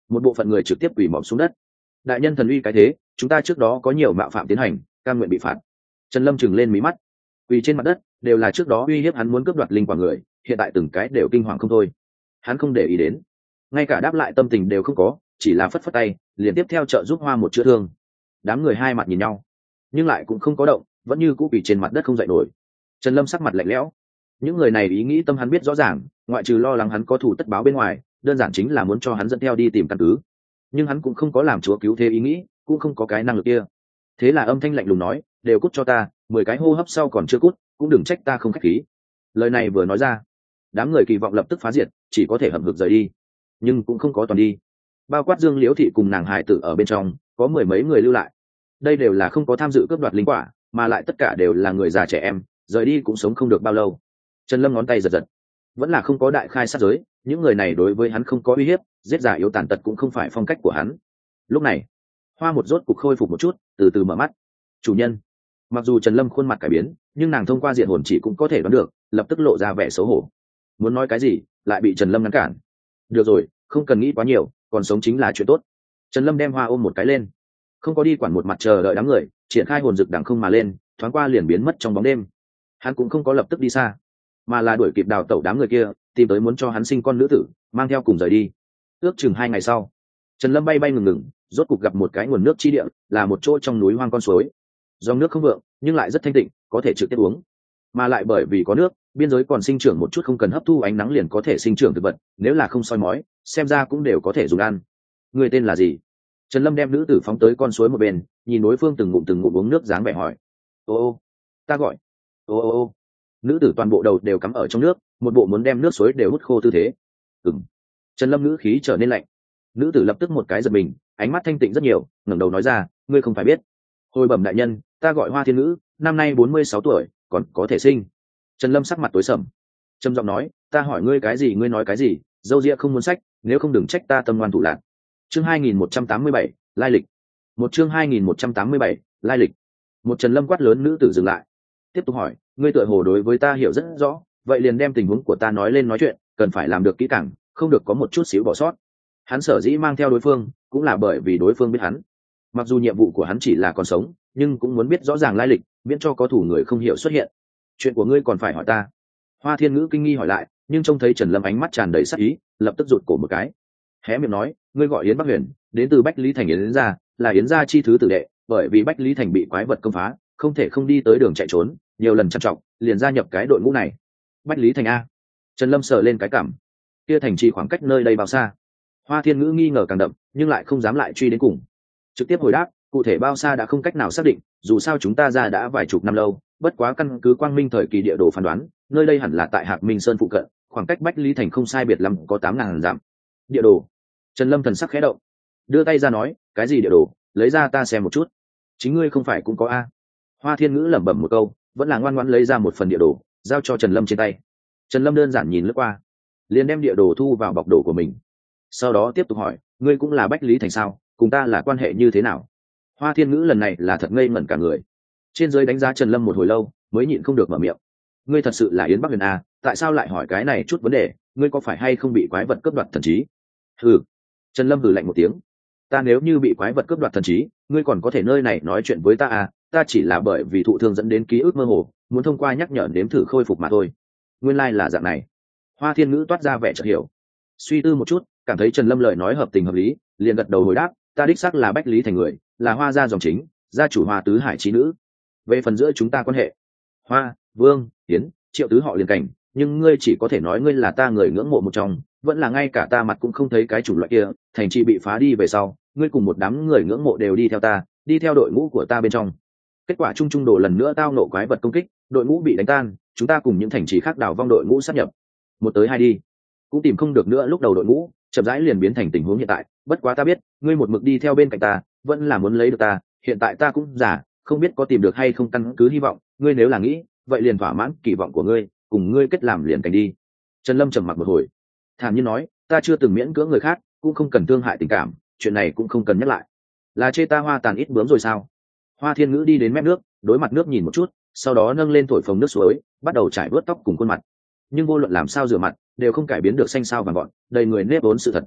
một bộ phận người trực tiếp quỳ mọp xuống đất. Đại nhân thần uy cái thế, chúng ta trước đó có nhiều mạo phạm tiến hành, cam nguyện bị phạt. Trần Lâm trừng lên mí mắt, quỳ trên mặt đất, đều là trước đó uy hiếp hắn muốn cướp đoạt linh quả người, hiện tại từng cái đều kinh hoàng không thôi. Hắn không để ý đến, ngay cả đáp lại tâm tình đều không có, chỉ là phất phất tay, liền tiếp theo trợ giúp Hoa một chữa thương. Đám người hai mặt nhìn nhau, nhưng lại cũng không có động, vẫn như cũ quỳ trên mặt đất không dậy nổi. Trần Lâm sắc mặt lạnh lẽo, những người này ý nghĩ tâm hắn biết rõ ràng, ngoại trừ lo lắng hắn có thù tất báo bên ngoài, đơn giản chính là muốn cho hắn dẫn theo đi tìm căn cứ. Nhưng hắn cũng không có làm chúa cứu thế ý nghĩ, cũng không có cái năng lực kia. Thế là âm thanh lạnh lùng nói, đều cút cho ta, 10 cái hô hấp sau còn chưa cút, cũng đừng trách ta không khách khí. Lời này vừa nói ra, đám người kỳ vọng lập tức phá diệt, chỉ có thể hậm hực rời đi, nhưng cũng không có toàn đi. Bao quát Dương Liễu thị cùng nàng hài tử ở bên trong, có 10 mấy người lưu lại. Đây đều là không có tham dự cướp đoạt linh quả, mà lại tất cả đều là người già trẻ em, rời đi cũng sống không được bao lâu. Trần Lâm ngón tay giật giật, vẫn là không có đại khai sát giới, những người này đối với hắn không có uy hiếp, giết giả yếu tàn tật cũng không phải phong cách của hắn. Lúc này, Hoa một rốt cục khôi phục một chút, từ từ mở mắt. Chủ nhân. Mặc dù Trần Lâm khuôn mặt cải biến, nhưng nàng thông qua diện hồn chỉ cũng có thể đoán được, lập tức lộ ra vẻ xấu hổ. Muốn nói cái gì, lại bị Trần Lâm ngăn cản. Được rồi, không cần nghĩ quá nhiều, còn sống chính là chuyện tốt. Trần Lâm đem Hoa ôm một cái lên, không có đi quản một mặt chờ đợi đám người, triển khai hồn dực đằng không mà lên, thoáng qua liền biến mất trong bóng đêm. Hắn cũng không có lập tức đi xa, mà là đuổi kịp đào tẩu đám người kia, tìm tới muốn cho hắn sinh con nữ tử, mang theo cùng rời đi. Ước chừng 2 ngày sau, Trần Lâm bay bay ngừng, rốt cục gặp một cái nguồn nước chi địa, là một chỗ trong núi hoang con suối. Dòng nước không vượng, nhưng lại rất thanh tịnh, có thể trực tiếp uống. Mà lại bởi vì có nước, biên giới còn sinh trưởng một chút không cần hấp thu ánh nắng liền có thể sinh trưởng thực vật, nếu là không soi mói, xem ra cũng đều có thể dùng ăn. Người tên là gì? Trần Lâm đem nữ tử phóng tới con suối một bên, nhìn đối phương từng ngụm uống nước dáng vẻ hỏi. Ô, ta gọi. Ô. Nữ tử toàn bộ đầu đều cắm ở trong nước, một bộ muốn đem nước suối đều hút khô tư thế. Ừm. Trần Lâm ngữ khí trở nên lạnh. Nữ tử lập tức một cái giật mình, ánh mắt thanh tịnh rất nhiều, ngẩng đầu nói ra, ngươi không phải biết. Hồi bẩm đại nhân, ta gọi Hoa Thiên Ngữ, năm nay 46 tuổi, còn có thể sinh. Trần Lâm sắc mặt tối sầm, trầm giọng nói, ta hỏi ngươi cái gì ngươi nói cái gì, dâu ria không muốn sách, nếu không đừng trách ta tâm ngoan thủ lạn. Chương 2187, lai lịch. Chương 2187, lai lịch. Trần Lâm quát lớn nữ tử dừng lại, tiếp tục hỏi, ngươi tựa hồ đối với ta hiểu rất rõ, vậy liền đem tình huống của ta nói lên nói chuyện, cần phải làm được kỹ càng, không được có một chút xíu bỏ sót. Hắn sở dĩ mang theo đối phương, cũng là bởi vì đối phương biết hắn. Mặc dù nhiệm vụ của hắn chỉ là còn sống, nhưng cũng muốn biết rõ ràng lai lịch, miễn cho có thủ người không hiểu xuất hiện. Chuyện của ngươi còn phải hỏi ta. Hoa Thiên Ngữ kinh nghi hỏi lại, nhưng trông thấy Trần Lâm ánh mắt tràn đầy sắc ý, lập tức rụt cổ một cái, hé miệng nói, ngươi gọi Yến Bắc Huyền, đến từ Bách Lý Thành Yến gia, là Yến gia chi thứ tử đệ, bởi vì Bách Lý Thành bị quái vật công phá, không thể không đi tới đường chạy trốn, nhiều lần trằn trọc, liền gia nhập cái đội ngũ này. Bách Lý Thành a? Trần Lâm sờ lên cái cảm, kia thành trì khoảng cách nơi đây bao xa? Hoa Thiên Ngữ nghi ngờ càng đậm, nhưng lại không dám lại truy đến cùng, trực tiếp hồi đáp, cụ thể bao xa đã không cách nào xác định, dù sao chúng ta ra đã vài chục năm lâu, bất quá căn cứ Quang Minh thời kỳ địa đồ phán đoán, nơi đây hẳn là tại Hạc Minh Sơn phụ cận, khoảng cách Bách Lý Thành không sai biệt lắm có 8.000 dặm. Địa đồ? Trần Lâm thần sắc khẽ động, đưa tay ra nói, cái gì địa đồ, lấy ra ta xem một chút. Chính ngươi không phải cũng có a? Hoa Thiên Ngữ lẩm bẩm một câu, vẫn là ngoan ngoãn lấy ra một phần địa đồ, giao cho Trần Lâm trên tay. Trần Lâm đơn giản nhìn lướt qua, liền đem địa đồ thu vào bọc đồ của mình. Sau đó tiếp tục hỏi, ngươi cũng là Bách Lý Thành sao, cùng ta là quan hệ như thế nào? Hoa Thiên Ngữ lần này là thật ngây ngẩn cả người, trên dưới đánh giá Trần Lâm một hồi lâu, mới nhịn không được mở miệng. Ngươi thật sự là Yến Bắc Huyền a? Tại sao lại hỏi cái này chút vấn đề? Ngươi có phải hay không bị quái vật cướp đoạt thần trí? Hừ. Trần Lâm hừ lạnh một tiếng, ta nếu như bị quái vật cướp đoạt thần trí, ngươi còn có thể nơi này nói chuyện với ta à? Ta chỉ là bởi vì thụ thương dẫn đến ký ức mơ hồ, muốn thông qua nhắc nhở nếm thử khôi phục mà thôi. Nguyên lai là dạng này. Hoa Thiên Ngữ toát ra vẻ chợt hiểu, suy tư một chút, cảm thấy Trần Lâm lời nói hợp tình hợp lý, liền gật đầu hồi đáp, ta đích xác là Bách Lý Thành người, là Hoa gia dòng chính, gia chủ Hoa tứ hải chí nữ. Về phần giữa chúng ta quan hệ, Hoa, Vương, Tiến, Triệu tứ họ liền cảnh, nhưng ngươi chỉ có thể nói ngươi là ta người ngưỡng mộ một trong, vẫn là ngay cả ta mặt cũng không thấy cái chủng loại kia. Thành trì bị phá đi về sau, ngươi cùng một đám người ngưỡng mộ đều đi theo ta, đi theo đội ngũ của ta bên trong. Kết quả trung đồ lần nữa tao nộ quái vật công kích, đội ngũ bị đánh tan, chúng ta cùng những thành trì khác đào vong đội ngũ sát nhập, một tới hai đi cũng tìm không được nữa. Lúc đầu đội ngũ chậm rãi liền biến thành tình huống hiện tại. Bất quá ta biết ngươi một mực đi theo bên cạnh ta, vẫn là muốn lấy được ta. Hiện tại ta cũng già, không biết có tìm được hay không, căn cứ hy vọng, ngươi nếu là nghĩ vậy liền thỏa mãn kỳ vọng của ngươi, cùng ngươi kết làm liền cảnh đi. Trần Lâm trầm mặc một hồi, thản nhiên nói, ta chưa từng miễn cưỡng người khác, cũng không cần thương hại tình cảm, chuyện này cũng không cần nhắc lại. Là chê ta Hoa tàn ít bướm rồi sao? Hoa Thiên Ngữ đi đến mép nước, đối mặt nước nhìn một chút, sau đó nâng lên thổi phồng nước suối, bắt đầu trải vớt tóc cùng khuôn mặt. Nhưng vô luận làm sao rửa mặt, đều không cải biến được xanh xao vàng gọn, đầy người nếp vốn sự thật.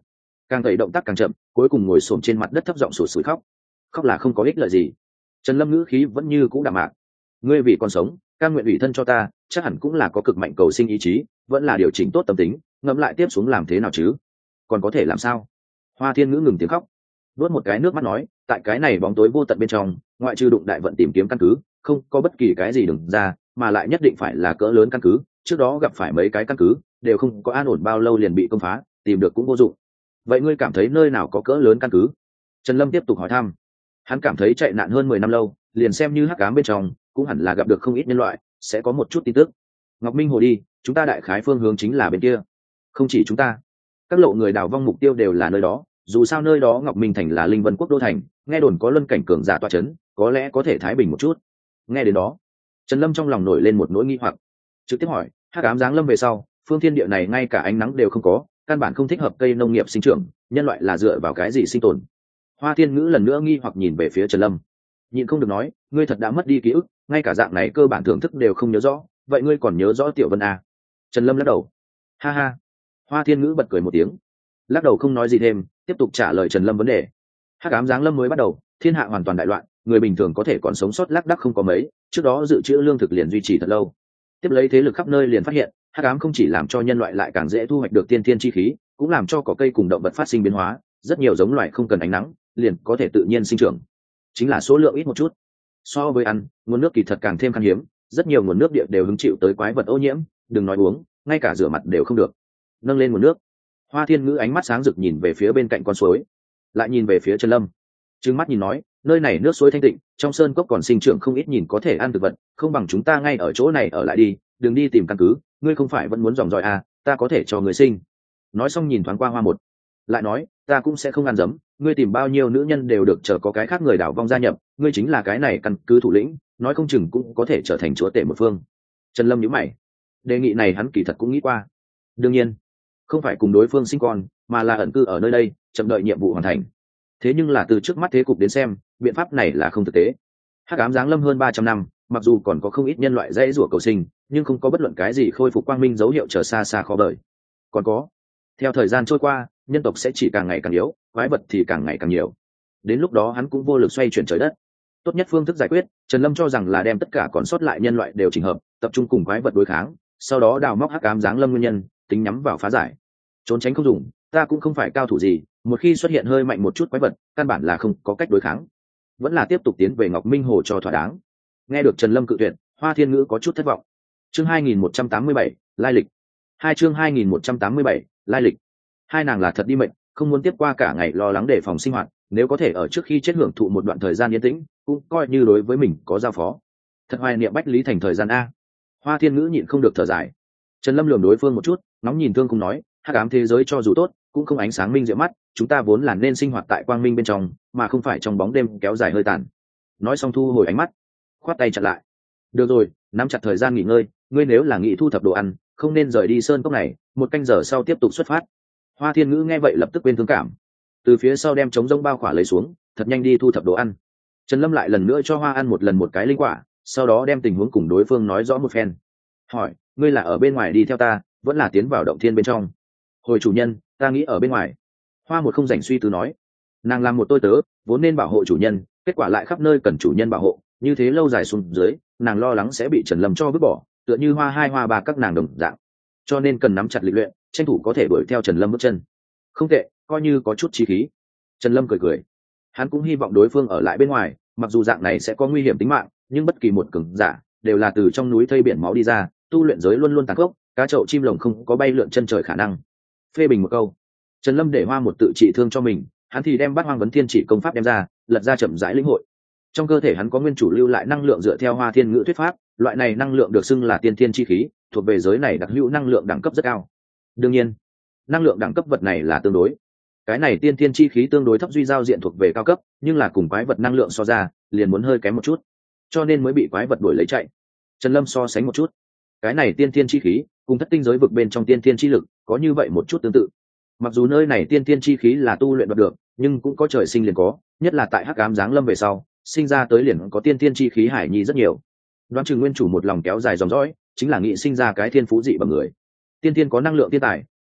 càng tẩy động tác càng chậm, cuối cùng ngồi xổm trên mặt đất thấp giọng sụt sùi khóc. Khóc là không có ích lợi gì. Trần Lâm ngữ khí vẫn như cũ đạm mạc. Ngươi vì còn sống, cam nguyện ủy thân cho ta, chắc hẳn cũng là có cực mạnh cầu sinh ý chí, vẫn là điều chỉnh tốt tâm tính, ngẫm lại tiếp xuống làm thế nào chứ? Còn có thể làm sao? Hoa Thiên Ngữ ngừng tiếng khóc, nuốt một cái nước mắt nói, tại cái này bóng tối vô tận bên trong, ngoại trừ đụng đại vận tìm kiếm căn cứ, không có bất kỳ cái gì đừng ra, mà lại nhất định phải là cỡ lớn căn cứ, trước đó gặp phải mấy cái căn cứ, đều không có an ổn bao lâu liền bị công phá, tìm được cũng vô dụng. Vậy ngươi cảm thấy nơi nào có cỡ lớn căn cứ? Trần Lâm tiếp tục hỏi thăm. Hắn cảm thấy chạy nạn hơn 10 năm lâu, liền xem như hắc ám bên trong, cũng hẳn là gặp được không ít nhân loại, sẽ có một chút tin tức. Ngọc Minh Hồ đi, chúng ta đại khái phương hướng chính là bên kia. Không chỉ chúng ta, các lộ người đào vong mục tiêu đều là nơi đó, dù sao nơi đó Ngọc Minh thành là linh vân quốc đô thành, nghe đồn có luân cảnh cường giả tọa chấn, có lẽ có thể thái bình một chút. Nghe đến đó, Trần Lâm trong lòng nổi lên một nỗi nghi hoặc, trực tiếp hỏi, hắc ám giáng lâm về sau, phương thiên địa này ngay cả ánh nắng đều không có, căn bản không thích hợp cây nông nghiệp sinh trưởng, nhân loại là dựa vào cái gì sinh tồn? Hoa Thiên Ngữ lần nữa nghi hoặc nhìn về phía Trần Lâm, nhịn không được nói, ngươi thật đã mất đi ký ức, ngay cả dạng này cơ bản thưởng thức đều không nhớ rõ, vậy ngươi còn nhớ rõ Tiểu Vân à? Trần Lâm lắc đầu, ha ha. Hoa Thiên Ngữ bật cười một tiếng, lắc đầu không nói gì thêm, tiếp tục trả lời Trần Lâm vấn đề. Hắc ám giáng lâm mới bắt đầu, thiên hạ hoàn toàn đại loạn, người bình thường có thể còn sống sót lác đác không có mấy, trước đó dự trữ lương thực liền duy trì thật lâu. Tiếp lấy thế lực khắp nơi liền phát hiện, hắc ám không chỉ làm cho nhân loại lại càng dễ thu hoạch được tiên thiên chi khí, cũng làm cho cỏ cây cùng động vật phát sinh biến hóa, rất nhiều giống loài không cần ánh nắng, liền có thể tự nhiên sinh trưởng. Chính là số lượng ít một chút. So với ăn, nguồn nước kỳ thật càng thêm khan hiếm, rất nhiều nguồn nước địa đều hứng chịu tới quái vật ô nhiễm, đừng nói uống, ngay cả rửa mặt đều không được. Nâng lên nguồn nước, Hoa Thiên Ngữ ánh mắt sáng rực nhìn về phía bên cạnh con suối, lại nhìn về phía Trần Lâm, trừng mắt nhìn nói, nơi này nước suối thanh tịnh, trong sơn cốc còn sinh trưởng không ít nhìn có thể ăn thực vật, không bằng chúng ta ngay ở chỗ này ở lại đi, đừng đi tìm căn cứ, ngươi không phải vẫn muốn dòng dõi à, ta có thể cho người sinh. Nói xong nhìn thoáng qua Hoa Một, lại nói, ta cũng sẽ không ăn dấm, ngươi tìm bao nhiêu nữ nhân đều được, chờ có cái khác người đảo vong gia nhập, ngươi chính là cái này căn cứ thủ lĩnh, nói không chừng cũng có thể trở thành chúa tể một phương. Trần Lâm nhíu mày, đề nghị này hắn kỳ thật cũng nghĩ qua, đương nhiên không phải cùng đối phương sinh con, mà là ẩn cư ở nơi đây, chậm đợi nhiệm vụ hoàn thành. Thế nhưng là từ trước mắt thế cục đến xem, biện pháp này là không thực tế. Hắc ám giáng lâm hơn 300 năm, mặc dù còn có không ít nhân loại dãy rủa cầu sinh, nhưng không có bất luận cái gì khôi phục quang minh dấu hiệu, chờ xa xa khó đợi. Còn có, theo thời gian trôi qua, nhân tộc sẽ chỉ càng ngày càng yếu, quái vật thì càng ngày càng nhiều. Đến lúc đó hắn cũng vô lực xoay chuyển trời đất. Tốt nhất phương thức giải quyết, Trần Lâm cho rằng là đem tất cả còn sót lại nhân loại đều chỉnh hợp, tập trung cùng quái vật đối kháng, sau đó đào móc hắc ám giáng lâm nguyên nhân, tính nhắm vào phá giải. Trốn tránh không dùng, ta cũng không phải cao thủ gì, một khi xuất hiện hơi mạnh một chút quái vật, căn bản là không có cách đối kháng, vẫn là tiếp tục tiến về Ngọc Minh Hồ cho thỏa đáng. Nghe được Trần Lâm cự tuyệt, Hoa Thiên Ngữ có chút thất vọng. Chương 2187, lai lịch. Chương 2187, lai lịch. Hai nàng là thật đi mệnh, không muốn tiếp qua cả ngày lo lắng đề phòng sinh hoạt, nếu có thể ở trước khi chết hưởng thụ một đoạn thời gian yên tĩnh, cũng coi như đối với mình có giao phó. Thật hoài niệm Bách Lý Thành thời gian a. Hoa Thiên Ngữ nhịn không được thở dài. Trần Lâm lườm đối phương một chút, nóng nhìn thương cùng nói, hắc ám thế giới cho dù tốt, cũng không ánh sáng minh diệu mắt, chúng ta vốn là nên sinh hoạt tại quang minh bên trong, mà không phải trong bóng đêm kéo dài hơi tàn. Nói xong thu hồi ánh mắt, khoát tay chặn lại. Được rồi, nắm chặt thời gian nghỉ ngơi, ngươi nếu là nghị thu thập đồ ăn, không nên rời đi sơn cốc này, 1 canh giờ sau tiếp tục xuất phát. Hoa Thiên Ngữ nghe vậy lập tức quên thương cảm, từ phía sau đem trống rỗng bao khỏa lấy xuống, thật nhanh đi thu thập đồ ăn. Trần Lâm lại lần nữa cho Hoa ăn một lần một cái linh quả, sau đó đem tình huống cùng đối phương nói rõ một phen. Hỏi, ngươi là ở bên ngoài đi theo ta, vẫn là tiến vào động thiên bên trong? Hồi chủ nhân, ta nghĩ ở bên ngoài. Hoa Một không rảnh suy tư nói, nàng làm một tôi tớ, vốn nên bảo hộ chủ nhân, kết quả lại khắp nơi cần chủ nhân bảo hộ, như thế lâu dài xuống dưới, nàng lo lắng sẽ bị Trần Lâm cho vứt bỏ, tựa như Hoa Hai Hoa Ba các nàng đồng dạng, cho nên cần nắm chặt lịch luyện, tranh thủ có thể đuổi theo Trần Lâm bước chân. Không tệ, coi như có chút chí khí. Trần Lâm cười cười, hắn cũng hy vọng đối phương ở lại bên ngoài, mặc dù dạng này sẽ có nguy hiểm tính mạng, nhưng bất kỳ một cường giả đều là từ trong núi thây biển máu đi ra, tu luyện giới luôn luôn tàn khốc, cá chậu chim lồng không có bay lượn chân trời khả năng. Phê bình một câu, Trần Lâm để Hoa Một tự trị thương cho mình, hắn thì đem Bát Hoang Vấn Thiên Chỉ công pháp đem ra, lật ra chậm rãi lĩnh hội. Trong cơ thể hắn có nguyên chủ lưu lại năng lượng dựa theo Hoa Thiên Ngữ thuyết pháp, loại này năng lượng được xưng là tiên thiên chi khí, thuộc về giới này đặc hữu năng lượng đẳng cấp rất cao. Đương nhiên, năng lượng đẳng cấp vật này là tương đối. Cái này tiên thiên chi khí tương đối thấp, duy giao diện thuộc về cao cấp, nhưng là cùng quái vật năng lượng so ra, liền muốn hơi kém một chút, cho nên mới bị quái vật đuổi lấy chạy. Trần Lâm so sánh một chút, cái này tiên thiên chi khí cùng thất tinh giới vực bên trong tiên thiên chi lực có như vậy một chút tương tự. Mặc dù nơi này tiên thiên chi khí là tu luyện đoạt được, nhưng cũng có trời sinh liền có, nhất là tại hắc ám giáng lâm về sau, sinh ra tới liền có tiên thiên chi khí hải nhi rất nhiều. Đoán chừng nguyên chủ một lòng kéo dài dòng dõi, chính là nghị sinh ra cái thiên phú dị bằng người. Tiên thiên có năng lượng tiên tài,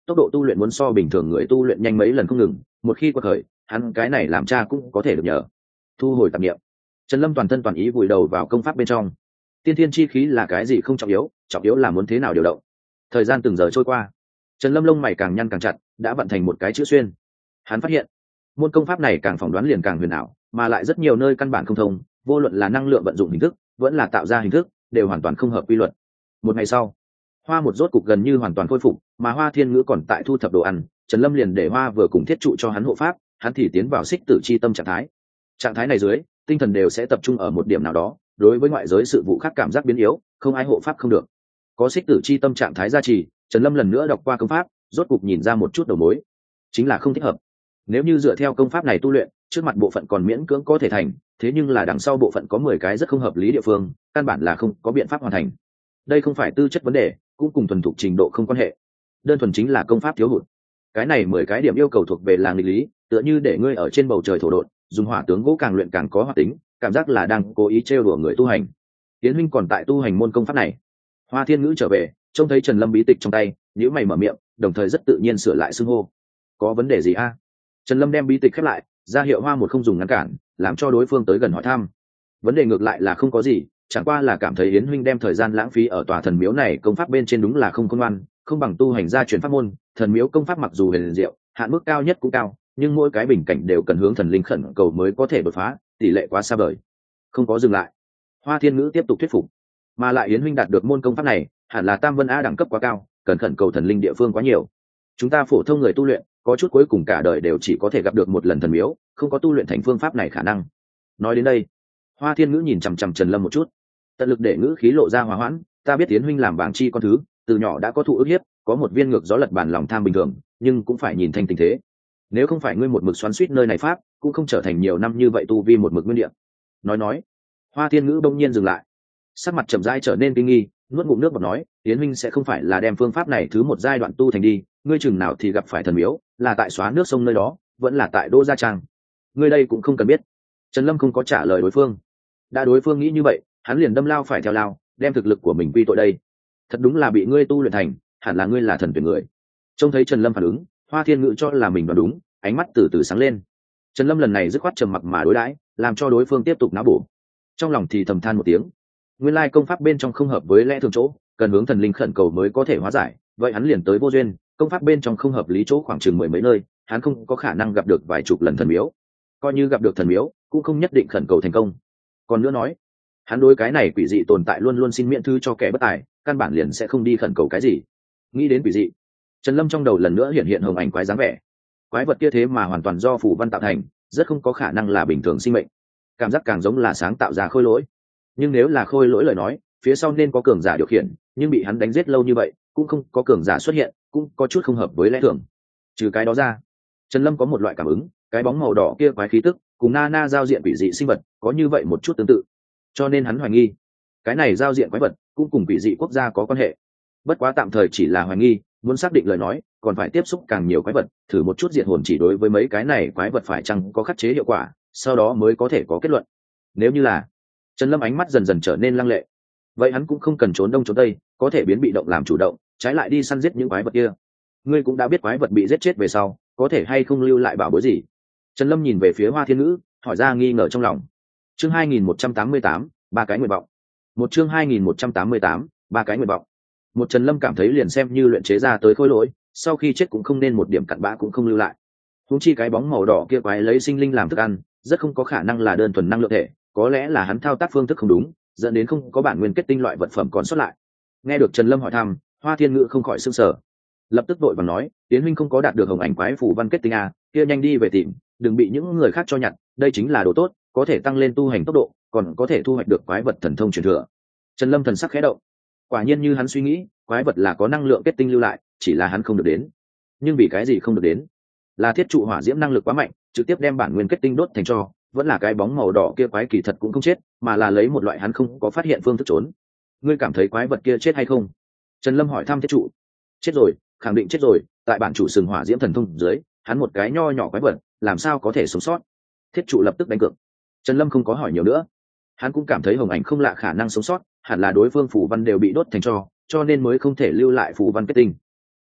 tốc độ tu luyện muốn so bình thường người tu luyện nhanh mấy lần không ngừng, một khi quật khởi hắn cái này làm cha cũng có thể được nhờ. Thu hồi tạp niệm, Trần Lâm toàn thân toàn ý vùi đầu vào công pháp bên trong. Tiên thiên chi khí là cái gì không trọng yếu là muốn thế nào điều động. Thời gian từng giờ trôi qua, Trần Lâm lông mày càng nhăn càng chặt, đã vận thành một cái chữ xuyên. Hắn phát hiện môn công pháp này càng phỏng đoán liền càng huyền ảo, mà lại rất nhiều nơi căn bản không thông, vô luận là năng lượng vận dụng hình thức vẫn là tạo ra hình thức đều hoàn toàn không hợp quy luật. Một ngày sau, Hoa một rốt cục gần như hoàn toàn khôi phục, mà Hoa Thiên Ngữ còn tại thu thập đồ ăn. Trần Lâm liền để Hoa vừa cùng thiết trụ cho hắn hộ pháp, hắn thì tiến vào xích tử chi tâm trạng thái. Trạng thái này dưới, tinh thần đều sẽ tập trung ở một điểm nào đó, đối với ngoại giới sự vụ khác cảm giác biến yếu, không ai hộ pháp không được. Có xích tử chi tâm trạng thái gia trì, Trần Lâm lần nữa đọc qua công pháp, rốt cục nhìn ra một chút đầu mối, chính là không thích hợp. Nếu như dựa theo công pháp này tu luyện, trước mặt bộ phận còn miễn cưỡng có thể thành, thế nhưng là đằng sau bộ phận có 10 cái rất không hợp lý địa phương, căn bản là không có biện pháp hoàn thành. Đây không phải tư chất vấn đề, cũng cùng thuần thục trình độ không quan hệ, đơn thuần chính là công pháp thiếu hụt. Cái này 10 cái điểm yêu cầu thuộc về là nghịch lý, tựa như để ngươi ở trên bầu trời thổ độn, dùng hỏa tướng gỗ càng luyện càng có hoạt tính, cảm giác là đang cố ý trêu đùa người tu hành. Tiến huynh còn tại tu hành môn công pháp này. Hoa Thiên Ngữ trở về, trông thấy Trần Lâm bí tịch trong tay, nhíu mày mở miệng, đồng thời rất tự nhiên sửa lại xưng hô. Có vấn đề gì a? Trần Lâm đem bí tịch khép lại, ra hiệu Hoa một không dùng ngăn cản, làm cho đối phương tới gần hỏi thăm. Vấn đề ngược lại là không có gì, chẳng qua là cảm thấy Yến huynh đem thời gian lãng phí ở tòa thần miếu này công pháp bên trên đúng là không khôn ngoan, không bằng tu hành gia truyền pháp môn. Thần miếu công pháp mặc dù huyền diệu, hạn mức cao nhất cũng cao, nhưng mỗi cái bình cảnh đều cần hướng thần linh khẩn cầu mới có thể đột phá, tỷ lệ quá xa vời. Không có dừng lại, Hoa Thiên Ngữ tiếp tục thuyết phục, mà lại Yến huynh đạt được môn công pháp này, hẳn là tam vân a đẳng cấp quá cao, cần khẩn cầu thần linh địa phương quá nhiều. Chúng ta phổ thông người tu luyện, có chút cuối cùng cả đời đều chỉ có thể gặp được một lần thần miếu, không có tu luyện thành phương pháp này khả năng. Nói đến đây, Hoa Thiên Ngữ nhìn chằm chằm Trần Lâm một chút, tận lực để ngữ khí lộ ra hòa hoãn. Ta biết Yến huynh làm bảng chi con thứ, từ nhỏ đã có thụ ức hiếp, có một viên ngược gió lật bản lòng tham bình thường, nhưng cũng phải nhìn thanh tình thế. Nếu không phải ngươi một mực xoắn xuýt nơi này pháp, cũng không trở thành nhiều năm như vậy tu vi một mực nguyên địa. Nói, Hoa Thiên Ngữ bỗng nhiên dừng lại, sắc mặt chậm rãi trở nên kinh nghi, nuốt ngụm nước bọt nói, Yến huynh sẽ không phải là đem phương pháp này thứ một giai đoạn tu thành đi, ngươi chừng nào thì gặp phải thần miếu, là tại xóa nước sông nơi đó, vẫn là tại Đô Gia Trang. Ngươi đây cũng không cần biết. Trần Lâm không có trả lời đối phương. Đã đối phương nghĩ như vậy, hắn liền đâm lao phải theo lao, đem thực lực của mình quy tội đây. Thật đúng là bị ngươi tu luyện thành, hẳn là ngươi là thần tuyển người. Trông thấy Trần Lâm phản ứng, Hoa Thiên Ngữ cho là mình đoán đúng, ánh mắt từ từ sáng lên. Trần Lâm lần này dứt khoát trầm mặc mà đối đãi, làm cho đối phương tiếp tục não bổ. Trong lòng thì thầm than một tiếng, nguyên lai công pháp bên trong không hợp với lẽ thường chỗ, cần hướng thần linh khẩn cầu mới có thể hóa giải, vậy hắn liền tới vô duyên, công pháp bên trong không hợp lý chỗ khoảng chừng 10 mấy nơi, hắn không có khả năng gặp được vài chục lần thần miếu. Coi như gặp được thần miếu, cũng không nhất định khẩn cầu thành công. Còn nữa nói, hắn đối cái này quỷ dị tồn tại luôn luôn xin miễn thư cho kẻ bất tài, căn bản liền sẽ không đi khẩn cầu cái gì. Nghĩ đến quỷ dị, Trần Lâm trong đầu lần nữa hiện hiện hồng ảnh quái dáng vẻ. Quái vật kia thế mà hoàn toàn do phù văn tạo thành, rất không có khả năng là bình thường sinh mệnh, cảm giác càng giống là sáng tạo ra khôi lỗi. Nhưng nếu là khôi lỗi lời nói, phía sau nên có cường giả điều khiển, nhưng bị hắn đánh giết lâu như vậy, cũng không có cường giả xuất hiện, cũng có chút không hợp với lẽ thường. Trừ cái đó ra, Trần Lâm có một loại cảm ứng, cái bóng màu đỏ kia quái khí tức, cùng Nana giao diện quỷ dị sinh vật, có như vậy một chút tương tự. Cho nên hắn hoài nghi, cái này giao diện quái vật cũng cùng quỷ dị quốc gia có quan hệ. Bất quá tạm thời chỉ là hoài nghi, muốn xác định lời nói, còn phải tiếp xúc càng nhiều quái vật, thử một chút diệt hồn chỉ đối với mấy cái này quái vật phải chăng có khắc chế hiệu quả, sau đó mới có thể có kết luận. Nếu như là, Trần Lâm ánh mắt dần dần trở nên lăng lệ. Vậy hắn cũng không cần trốn đông trốn tây, có thể biến bị động làm chủ động, trái lại đi săn giết những quái vật kia. Ngươi cũng đã biết quái vật bị giết chết về sau, có thể hay không lưu lại bảo bối gì? Trần Lâm nhìn về phía Hoa Thiên Ngữ, hỏi ra nghi ngờ trong lòng. Chương 2188, ba cái nguyện vọng. Một chương 2188, ba cái nguyện vọng. Một Trần Lâm cảm thấy liền xem như luyện chế ra tới khối lỗi, sau khi chết cũng không nên một điểm cặn bã cũng không lưu lại. Huống chi cái bóng màu đỏ kia quái lấy sinh linh làm thức ăn, rất không có khả năng là đơn thuần năng lượng thể, có lẽ là hắn thao tác phương thức không đúng, dẫn đến không có bản nguyên kết tinh loại vật phẩm còn sót lại. Nghe được Trần Lâm hỏi thăm, Hoa Thiên Ngữ không khỏi sửng sở, lập tức vội vàng nói, Tiến huynh không có đạt được hồng ảnh quái phù văn kết tinh à, kia nhanh đi về tìm, đừng bị những người khác cho nhặt, đây chính là đồ tốt, có thể tăng lên tu hành tốc độ, còn có thể thu hoạch được quái vật thần thông truyền thừa. Trần Lâm thần sắc khẽ động, quả nhiên như hắn suy nghĩ, quái vật là có năng lượng kết tinh lưu lại, chỉ là hắn không được đến. Nhưng vì cái gì không được đến? Là thiết trụ hỏa diễm năng lực quá mạnh, trực tiếp đem bản nguyên kết tinh đốt thành tro, vẫn là cái bóng màu đỏ kia quái kỳ thật cũng không chết, mà là lấy một loại hắn không có phát hiện phương thức trốn. Ngươi cảm thấy quái vật kia chết hay không? Trần Lâm hỏi thăm thiết trụ. Chết rồi, khẳng định chết rồi, tại bản chủ sừng hỏa diễm thần thông dưới, hắn một cái nho nhỏ quái vật, làm sao có thể sống sót? Thiết trụ lập tức đánh cược. Trần Lâm không có hỏi nhiều nữa, hắn cũng cảm thấy hồng ảnh không lạ khả năng sống sót, hẳn là đối phương phù văn đều bị đốt thành tro, cho nên mới không thể lưu lại phù văn kết tinh.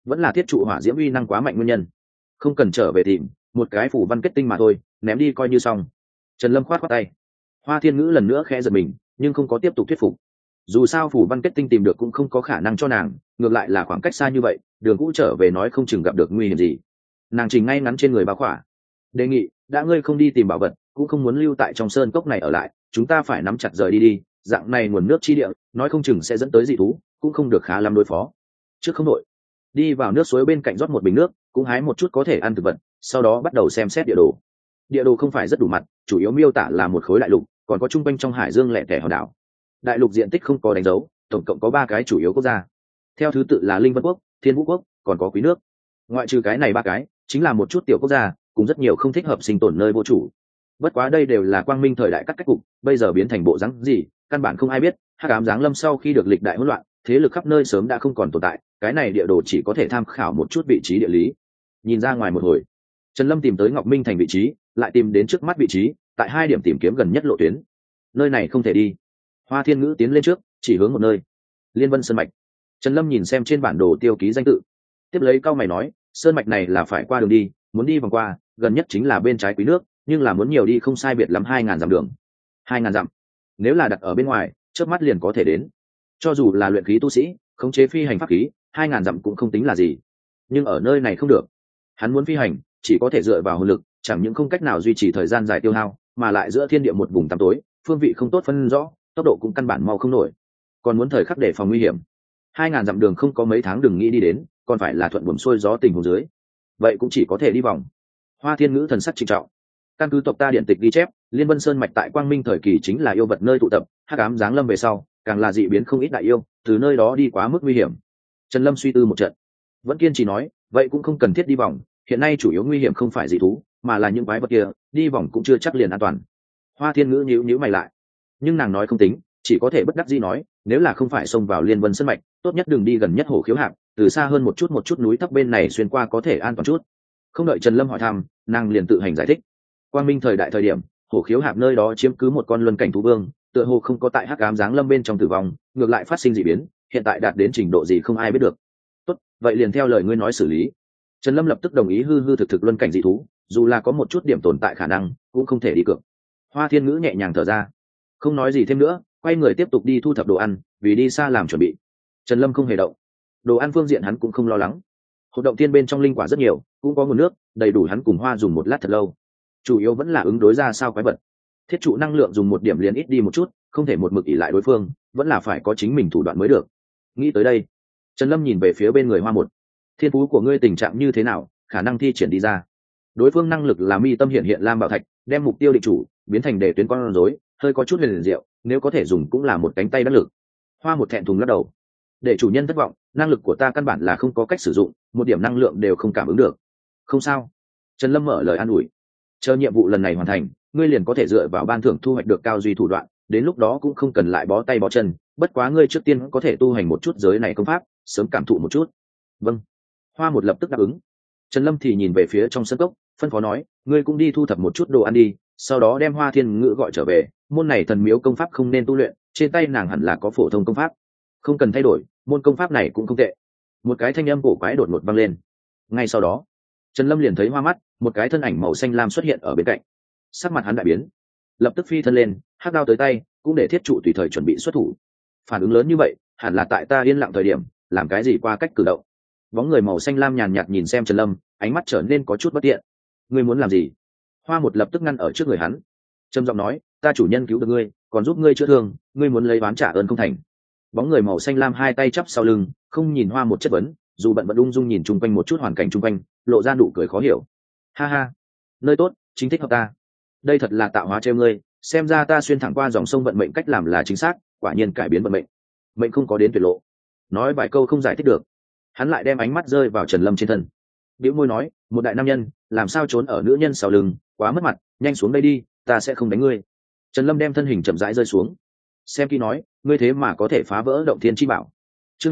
vẫn là thiết trụ hỏa diễm uy năng quá mạnh nguyên nhân. Không cần trở về tìm, một cái phủ văn kết tinh mà thôi, ném đi coi như xong. Trần Lâm khoát khoát tay. Hoa Thiên Ngữ lần nữa khẽ giật mình, nhưng không có tiếp tục thuyết phục. Dù sao phủ văn kết tinh tìm được cũng không có khả năng cho nàng, ngược lại là khoảng cách xa như vậy, đường cũ trở về nói không chừng gặp được nguy hiểm gì. Nàng chỉnh ngay ngắn trên người bao khỏa, đề nghị, đã ngươi không đi tìm bảo vật, cũng không muốn lưu tại trong sơn cốc này ở lại, chúng ta phải nắm chặt rời đi đi, dạng này nguồn nước chi địa, nói không chừng sẽ dẫn tới dị thú, cũng không được khá lắm đối phó. Trước không đội, đi vào nước suối bên cạnh rót một bình nước, cũng hái một chút có thể ăn thực vật, sau đó bắt đầu xem xét địa đồ. Địa đồ không phải rất đủ mặt, chủ yếu miêu tả là một khối đại lục, còn có trung quanh trong hải dương lẻ tẻ hòn đảo. Đại lục diện tích không có đánh dấu, tổng cộng có 3 cái chủ yếu quốc gia, theo thứ tự là Linh Vân quốc, Thiên Vũ quốc, còn có Quý nước. Ngoại trừ cái này 3 cái, chính là một chút tiểu quốc gia, cũng rất nhiều không thích hợp sinh tồn nơi vô chủ. Bất quá đây đều là quang minh thời đại cắt cách cục, bây giờ biến thành bộ dáng gì, căn bản không ai biết. Hắc ám giáng lâm sau khi được lịch đại hỗn loạn, thế lực khắp nơi sớm đã không còn tồn tại, cái này địa đồ chỉ có thể tham khảo một chút vị trí địa lý. Nhìn ra ngoài một hồi, Trần Lâm tìm tới Ngọc Minh thành vị trí, lại tìm đến trước mắt vị trí, tại 2 điểm tìm kiếm gần nhất lộ tuyến. Nơi này không thể đi. Hoa Thiên Ngữ tiến lên trước, chỉ hướng một nơi. Liên Vân Sơn mạch. Trần Lâm nhìn xem trên bản đồ tiêu ký danh tự, tiếp lấy cau mày nói, sơn mạch này là phải qua đường đi, muốn đi vòng qua, gần nhất chính là bên trái Quý nước, nhưng là muốn nhiều đi không sai biệt lắm 2000 dặm đường. 2000 dặm. Nếu là đặt ở bên ngoài, chớp mắt liền có thể đến. Cho dù là luyện khí tu sĩ, khống chế phi hành pháp khí, 2000 dặm cũng không tính là gì. Nhưng ở nơi này không được. Hắn muốn phi hành, chỉ có thể dựa vào hồn lực, chẳng những không cách nào duy trì thời gian dài tiêu hao, mà lại giữa thiên địa một vùng tăm tối, phương vị không tốt phân rõ, tốc độ cũng căn bản mau không nổi. Còn muốn thời khắc để phòng nguy hiểm. 2000 dặm đường không có mấy tháng đừng nghĩ đi đến, còn phải là thuận buồm xuôi gió tình huống dưới. Vậy cũng chỉ có thể đi vòng. Hoa Thiên Ngữ thần sắc trịnh trọng. Căn cứ tộc ta điện tịch ghi chép, Liên Vân Sơn mạch tại Quang Minh thời kỳ chính là yêu vật nơi tụ tập, hắc ám giáng lâm về sau, càng là dị biến không ít đại yêu, từ nơi đó đi quá mức nguy hiểm. Trần Lâm suy tư một trận, vẫn kiên trì nói, vậy cũng không cần thiết đi vòng, hiện nay chủ yếu nguy hiểm không phải dị thú, mà là những quái vật kia, đi vòng cũng chưa chắc liền an toàn. Hoa Thiên Ngữ nhíu mày lại, nhưng nàng nói không tính, chỉ có thể bất đắc dĩ nói, nếu là không phải xông vào Liên Vân Sơn mạch, tốt nhất đừng đi gần nhất Hồ Khiếu Hạp, từ xa hơn một chút núi thấp bên này xuyên qua có thể an toàn chút. Không đợi Trần Lâm hỏi thăm, nàng liền tự hành giải thích. Quang Minh thời đại thời điểm, Hồ Khiếu Hạp nơi đó chiếm cứ một con luân cảnh thú vương, tựa hồ không có tại hắc ám giáng lâm bên trong tử vong, ngược lại phát sinh dị biến, hiện tại đạt đến trình độ gì không ai biết được. Tốt, vậy liền theo lời ngươi nói xử lý. Trần Lâm lập tức đồng ý hư thực luân cảnh dị thú, dù là có một chút điểm tồn tại khả năng, cũng không thể đi cược. Hoa Thiên Ngữ nhẹ nhàng thở ra, không nói gì thêm nữa, quay người tiếp tục đi thu thập đồ ăn, vì đi xa làm chuẩn bị. Trần Lâm không hề động. Đồ ăn phương diện hắn cũng không lo lắng. Hột động tiên bên trong linh quả rất nhiều, cũng có nguồn nước, đầy đủ hắn cùng Hoa dùng một lát thật lâu. Chủ yếu vẫn là ứng đối ra sao quái vật. Thiết trụ năng lượng dùng một điểm liền ít đi một chút, không thể một mực ỷ lại đối phương, vẫn là phải có chính mình thủ đoạn mới được. Nghĩ tới đây, Trần Lâm nhìn về phía bên người Hoa một. Thiên phú của ngươi tình trạng như thế nào, khả năng thi triển đi ra. Đối phương năng lực là mi tâm hiện lam bảo thạch, đem mục tiêu định chủ, biến thành để tuyến con rối, hơi có chút huyền diệu, nếu có thể dùng cũng là một cánh tay đắc lực. Hoa một thẹn thùng lắc đầu. Để chủ nhân thất vọng, năng lực của ta căn bản là không có cách sử dụng, một điểm năng lượng đều không cảm ứng được. Không sao. Trần Lâm mở lời an ủi. Chờ nhiệm vụ lần này hoàn thành, ngươi liền có thể dựa vào ban thưởng thu hoạch được cao duy thủ đoạn, đến lúc đó cũng không cần lại bó tay bó chân, bất quá ngươi trước tiên có thể tu hành một chút giới này công pháp, sớm cảm thụ một chút. Vâng. Hoa một lập tức đáp ứng. Trần Lâm thì nhìn về phía trong sân cốc, phân phó nói, ngươi cũng đi thu thập một chút đồ ăn đi, sau đó đem Hoa Thiên Ngữ gọi trở về, môn này thần miếu công pháp không nên tu luyện, trên tay nàng hẳn là có phổ thông công pháp, không cần thay đổi, môn công pháp này cũng không tệ. Một cái thanh âm cổ quái đột ngột vang lên. Ngay sau đó, Trần Lâm liền thấy hoa mắt, một cái thân ảnh màu xanh lam xuất hiện ở bên cạnh. Sắc mặt hắn đại biến, lập tức phi thân lên, hắc đao tới tay, cũng để thiết trụ tùy thời chuẩn bị xuất thủ. Phản ứng lớn như vậy, hẳn là tại ta yên lặng thời điểm, làm cái gì qua cách cử động. Bóng người màu xanh lam nhàn nhạt nhìn xem Trần Lâm, ánh mắt trở nên có chút bất tiện. Ngươi muốn làm gì? Hoa một lập tức ngăn ở trước người hắn, trầm giọng nói, ta chủ nhân cứu được ngươi, còn giúp ngươi chữa thương, ngươi muốn lấy oán trả ơn không thành. Bóng người màu xanh lam hai tay chắp sau lưng, không nhìn Hoa một chất vấn, dù bận vẫn ung dung nhìn chung quanh một chút hoàn cảnh chung quanh, lộ ra nụ cười khó hiểu. Ha ha, nơi tốt, chính thích hợp ta. Đây thật là tạo hóa treo ngươi, xem ra ta xuyên thẳng qua dòng sông vận mệnh cách làm là chính xác, quả nhiên cải biến vận mệnh. Mệnh không có đến tuyệt lộ. Nói vài câu không giải thích được, hắn lại đem ánh mắt rơi vào Trần Lâm trên thân. Bĩu môi nói, một đại nam nhân, làm sao trốn ở nữ nhân sau lưng, quá mất mặt, nhanh xuống đây đi, ta sẽ không đánh ngươi. Trần Lâm đem thân hình chậm rãi rơi xuống. Xem kỹ nói, ngươi thế mà có thể phá vỡ động thiên chi bảo. Chương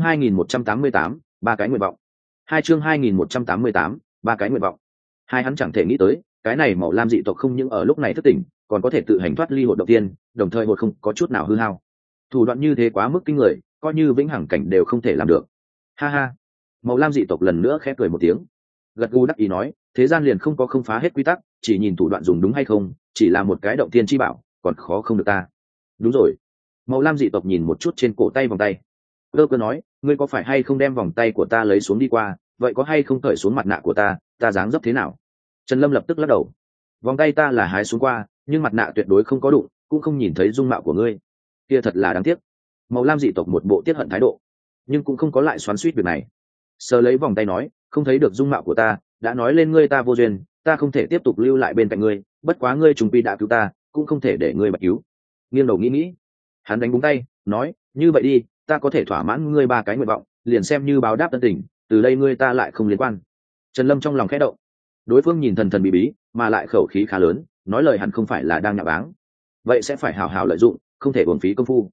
2188, ba cái nguyện vọng. Chương 2188, ba cái nguyện vọng. Hai hắn chẳng thể nghĩ tới, cái này màu lam dị tộc không những ở lúc này thức tỉnh, còn có thể tự hành thoát ly hột động tiên, đồng thời hột không có chút nào hư hao. Thủ đoạn như thế quá mức kinh người, coi như vĩnh hằng cảnh đều không thể làm được. Ha ha, Màu lam dị tộc lần nữa khẽ cười một tiếng, gật gù đắc ý nói, thế gian liền không có không phá hết quy tắc, chỉ nhìn thủ đoạn dùng đúng hay không, chỉ là một cái động thiên chi bảo, còn khó không được ta. Đúng rồi. Màu lam dị tộc nhìn một chút trên cổ tay vòng tay, cơ nói, ngươi có phải hay không đem vòng tay của ta lấy xuống đi qua, vậy có hay không cởi xuống mặt nạ của ta dáng dấp thế nào? Trần Lâm lập tức lắc đầu, vòng tay ta là hái xuống qua, nhưng mặt nạ tuyệt đối không có đụng, cũng không nhìn thấy dung mạo của ngươi. Kia thật là đáng tiếc. Màu lam dị tộc một bộ tiết hận thái độ, nhưng cũng không có lại xoắn xuýt việc này. Sờ lấy vòng tay nói, không thấy được dung mạo của ta, đã nói lên ngươi ta vô duyên, ta không thể tiếp tục lưu lại bên cạnh ngươi, bất quá ngươi trùng quy đã cứu ta, cũng không thể để ngươi bạch cứu. Nghiêng đầu nghĩ, hắn đánh búng tay, nói, như vậy đi, ta có thể thỏa mãn ngươi 3 cái nguyện vọng, liền xem như báo đáp tân tình, từ đây ngươi ta lại không liên quan. Trần Lâm trong lòng khẽ động, đối phương nhìn thần thần bí bí, mà lại khẩu khí khá lớn, nói lời hẳn không phải là đang nhạo báng, vậy sẽ phải hào hào lợi dụng, không thể uổng phí công phu.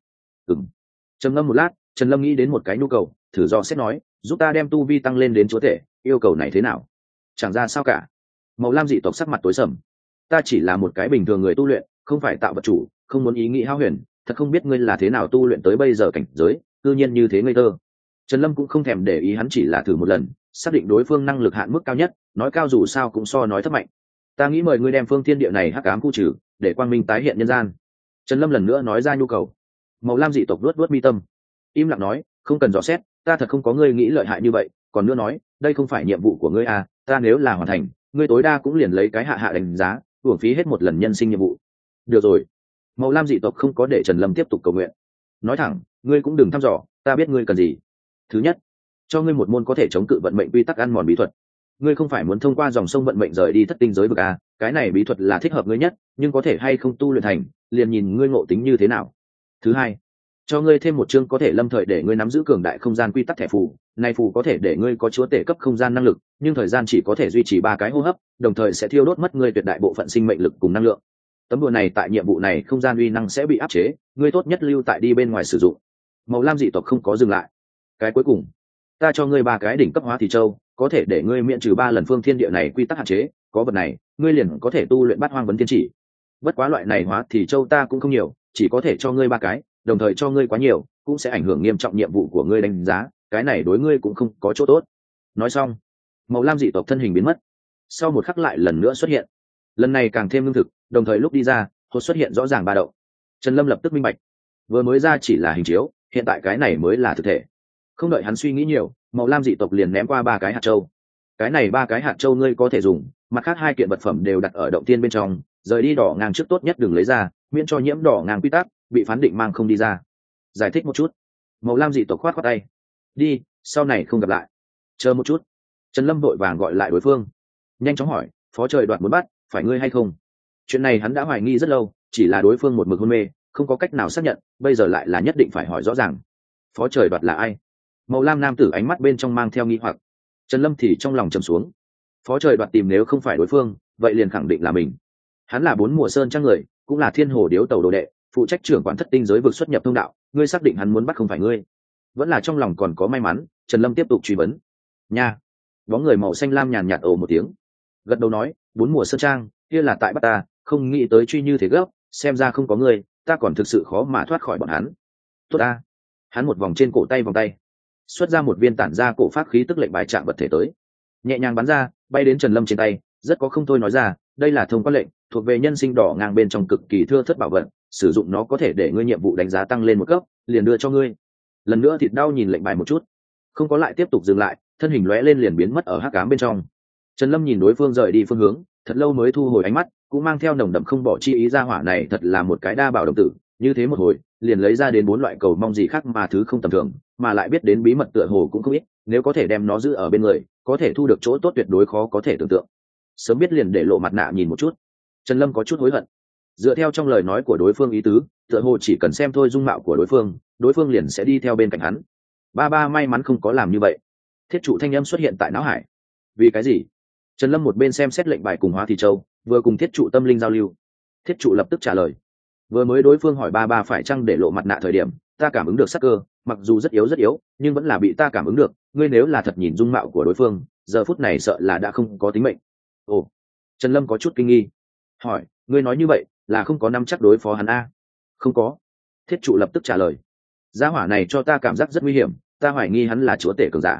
Trầm ngâm một lát, Trần Lâm nghĩ đến một cái nhu cầu, thử do xét nói, giúp ta đem tu vi tăng lên đến chúa tể, yêu cầu này thế nào? Chẳng ra sao cả. Màu lam dị tộc sắc mặt tối sầm, ta chỉ là một cái bình thường người tu luyện, không phải tạo vật chủ, không muốn ý nghĩ hao huyền, thật không biết ngươi là thế nào tu luyện tới bây giờ cảnh giới, cư nhiên như thế ngây thơ. Trần Lâm cũng không thèm để ý, hắn chỉ là thử một lần, xác định đối phương năng lực hạn mức cao nhất, nói cao dù sao cũng so nói thấp mạnh. Ta nghĩ mời ngươi đem phương thiên địa này hắc ám khu trừ, để quang minh tái hiện nhân gian. Trần Lâm lần nữa nói ra nhu cầu. Màu lam dị tộc luốt mi tâm, im lặng nói, không cần dò xét, ta thật không có ngươi nghĩ lợi hại như vậy, còn nữa nói, đây không phải nhiệm vụ của ngươi à, ta nếu là hoàn thành, ngươi tối đa cũng liền lấy cái hạ đánh giá, uổng phí hết một lần nhân sinh nhiệm vụ. Được rồi. Màu lam dị tộc không có để Trần Lâm tiếp tục cầu nguyện, nói thẳng, ngươi cũng đừng thăm dò, ta biết ngươi cần gì. Thứ nhất, cho ngươi một môn có thể chống cự vận mệnh quy tắc ăn mòn bí thuật. Ngươi không phải muốn thông qua dòng sông vận mệnh rời đi thất tinh giới vực à, cái này bí thuật là thích hợp ngươi nhất, nhưng có thể hay không tu luyện thành, liền nhìn ngươi ngộ tính như thế nào. Thứ hai, cho ngươi thêm một chương có thể lâm thời để ngươi nắm giữ cường đại không gian quy tắc thẻ phù, này phù có thể để ngươi có chúa tể cấp không gian năng lực, nhưng thời gian chỉ có thể duy trì 3 cái hô hấp, đồng thời sẽ thiêu đốt mất ngươi tuyệt đại bộ phận sinh mệnh lực cùng năng lượng. Tấm đùa này tại nhiệm vụ này không gian uy năng sẽ bị áp chế, ngươi tốt nhất lưu tại đi bên ngoài sử dụng. Màu lam dị tộc không có dừng lại. Cái cuối cùng, ta cho ngươi 3 cái đỉnh cấp hóa thì châu, có thể để ngươi miễn trừ 3 lần phương thiên địa này quy tắc hạn chế, có vật này, ngươi liền có thể tu luyện bát hoang vấn thiên chỉ. Bất quá loại này hóa thì châu ta cũng không nhiều, chỉ có thể cho ngươi 3 cái, đồng thời cho ngươi quá nhiều cũng sẽ ảnh hưởng nghiêm trọng nhiệm vụ của ngươi đánh giá, cái này đối ngươi cũng không có chỗ tốt. Nói xong, màu lam dị tộc thân hình biến mất, sau một khắc lại lần nữa xuất hiện, lần này càng thêm lương thực, đồng thời lúc đi ra hột xuất hiện rõ ràng ba động. Trần Lâm lập tức minh bạch, vừa mới ra chỉ là hình chiếu, hiện tại cái này mới là thực thể. Không đợi hắn suy nghĩ nhiều, màu lam dị tộc liền ném qua 3 cái hạt châu. Cái này 3 cái hạt châu ngươi có thể dùng, mặt khác 2 kiện vật phẩm đều đặt ở động tiên bên trong, rời đi đỏ ngang trước tốt nhất đừng lấy ra, miễn cho nhiễm đỏ ngang quy tắc, bị phán định mang không đi ra. Giải thích một chút. Màu lam dị tộc khoát khoát tay, đi, sau này không gặp lại. Chờ một chút. Trần Lâm vội vàng gọi lại đối phương, nhanh chóng hỏi, phó trời đoạt muốn bắt, phải ngươi hay không? Chuyện này hắn đã hoài nghi rất lâu, chỉ là đối phương một mực hôn mê, không có cách nào xác nhận, bây giờ lại là nhất định phải hỏi rõ ràng. Phó trời đoạt là ai? Màu lam nam tử ánh mắt bên trong mang theo nghi hoặc. Trần Lâm thì trong lòng trầm xuống. Phó trời đoạt tìm nếu không phải đối phương, vậy liền khẳng định là mình. Hắn là 4 mùa sơn trang người, cũng là thiên hồ điếu tàu đồ đệ, phụ trách trưởng quản thất tinh giới vực xuất nhập thông đạo, ngươi xác định hắn muốn bắt không phải ngươi? Vẫn là trong lòng còn có may mắn. Trần Lâm tiếp tục truy vấn. Nha. Bóng người màu xanh lam nhàn nhạt ồ một tiếng, gật đầu nói, 4 mùa sơn trang kia là tại bắt ta, không nghĩ tới truy như thế gấp, xem ra không có ngươi, ta còn thực sự khó mà thoát khỏi bọn hắn. Tốt ta. Hắn một vòng trên cổ tay vòng tay, xuất ra một viên tản ra cổ pháp khí tức lệnh bài trạng vật thể tới, nhẹ nhàng bắn ra, bay đến Trần Lâm trên tay, rất có không thôi nói ra, đây là thông quan lệnh, thuộc về nhân sinh đỏ ngang bên trong cực kỳ thưa thớt bảo vật, sử dụng nó có thể để ngươi nhiệm vụ đánh giá tăng lên một cấp, liền đưa cho ngươi. Lần nữa thịt đau nhìn lệnh bài một chút, không có lại tiếp tục dừng lại, thân hình lóe lên liền biến mất ở hắc ám bên trong. Trần Lâm nhìn đối phương rời đi phương hướng, thật lâu mới thu hồi ánh mắt, cũng mang theo nồng đậm không bỏ chi ý, ra hỏa này thật là một cái đa bảo đồng tử, như thế một hồi liền lấy ra đến 4 loại cầu mong gì khác mà thứ không tầm thường, mà lại biết đến bí mật tựa hồ cũng không ít, nếu có thể đem nó giữ ở bên người, có thể thu được chỗ tốt tuyệt đối khó có thể tưởng tượng. Sớm biết liền để lộ mặt nạ nhìn một chút. Trần Lâm có chút hối hận. Dựa theo trong lời nói của đối phương ý tứ, tựa hồ chỉ cần xem thôi dung mạo của đối phương liền sẽ đi theo bên cạnh hắn. Ba may mắn không có làm như vậy. Thiết trụ thanh âm xuất hiện tại não hải. Vì cái gì? Trần Lâm một bên xem xét lệnh bài cùng hóa thì châu, vừa cùng thiết trụ tâm linh giao lưu. Thiết trụ lập tức trả lời, vừa mới đối phương hỏi ba phải chăng để lộ mặt nạ thời điểm, ta cảm ứng được sắc cơ, mặc dù rất yếu, nhưng vẫn là bị ta cảm ứng được, ngươi nếu là thật nhìn dung mạo của đối phương, giờ phút này sợ là đã không có tính mệnh. Ồ. Trần Lâm có chút kinh nghi, hỏi, ngươi nói như vậy là không có nắm chắc đối phó hắn a? Không có. Thiết trụ lập tức trả lời, gia hỏa này cho ta cảm giác rất nguy hiểm, ta hoài nghi hắn là chúa tể cường giả.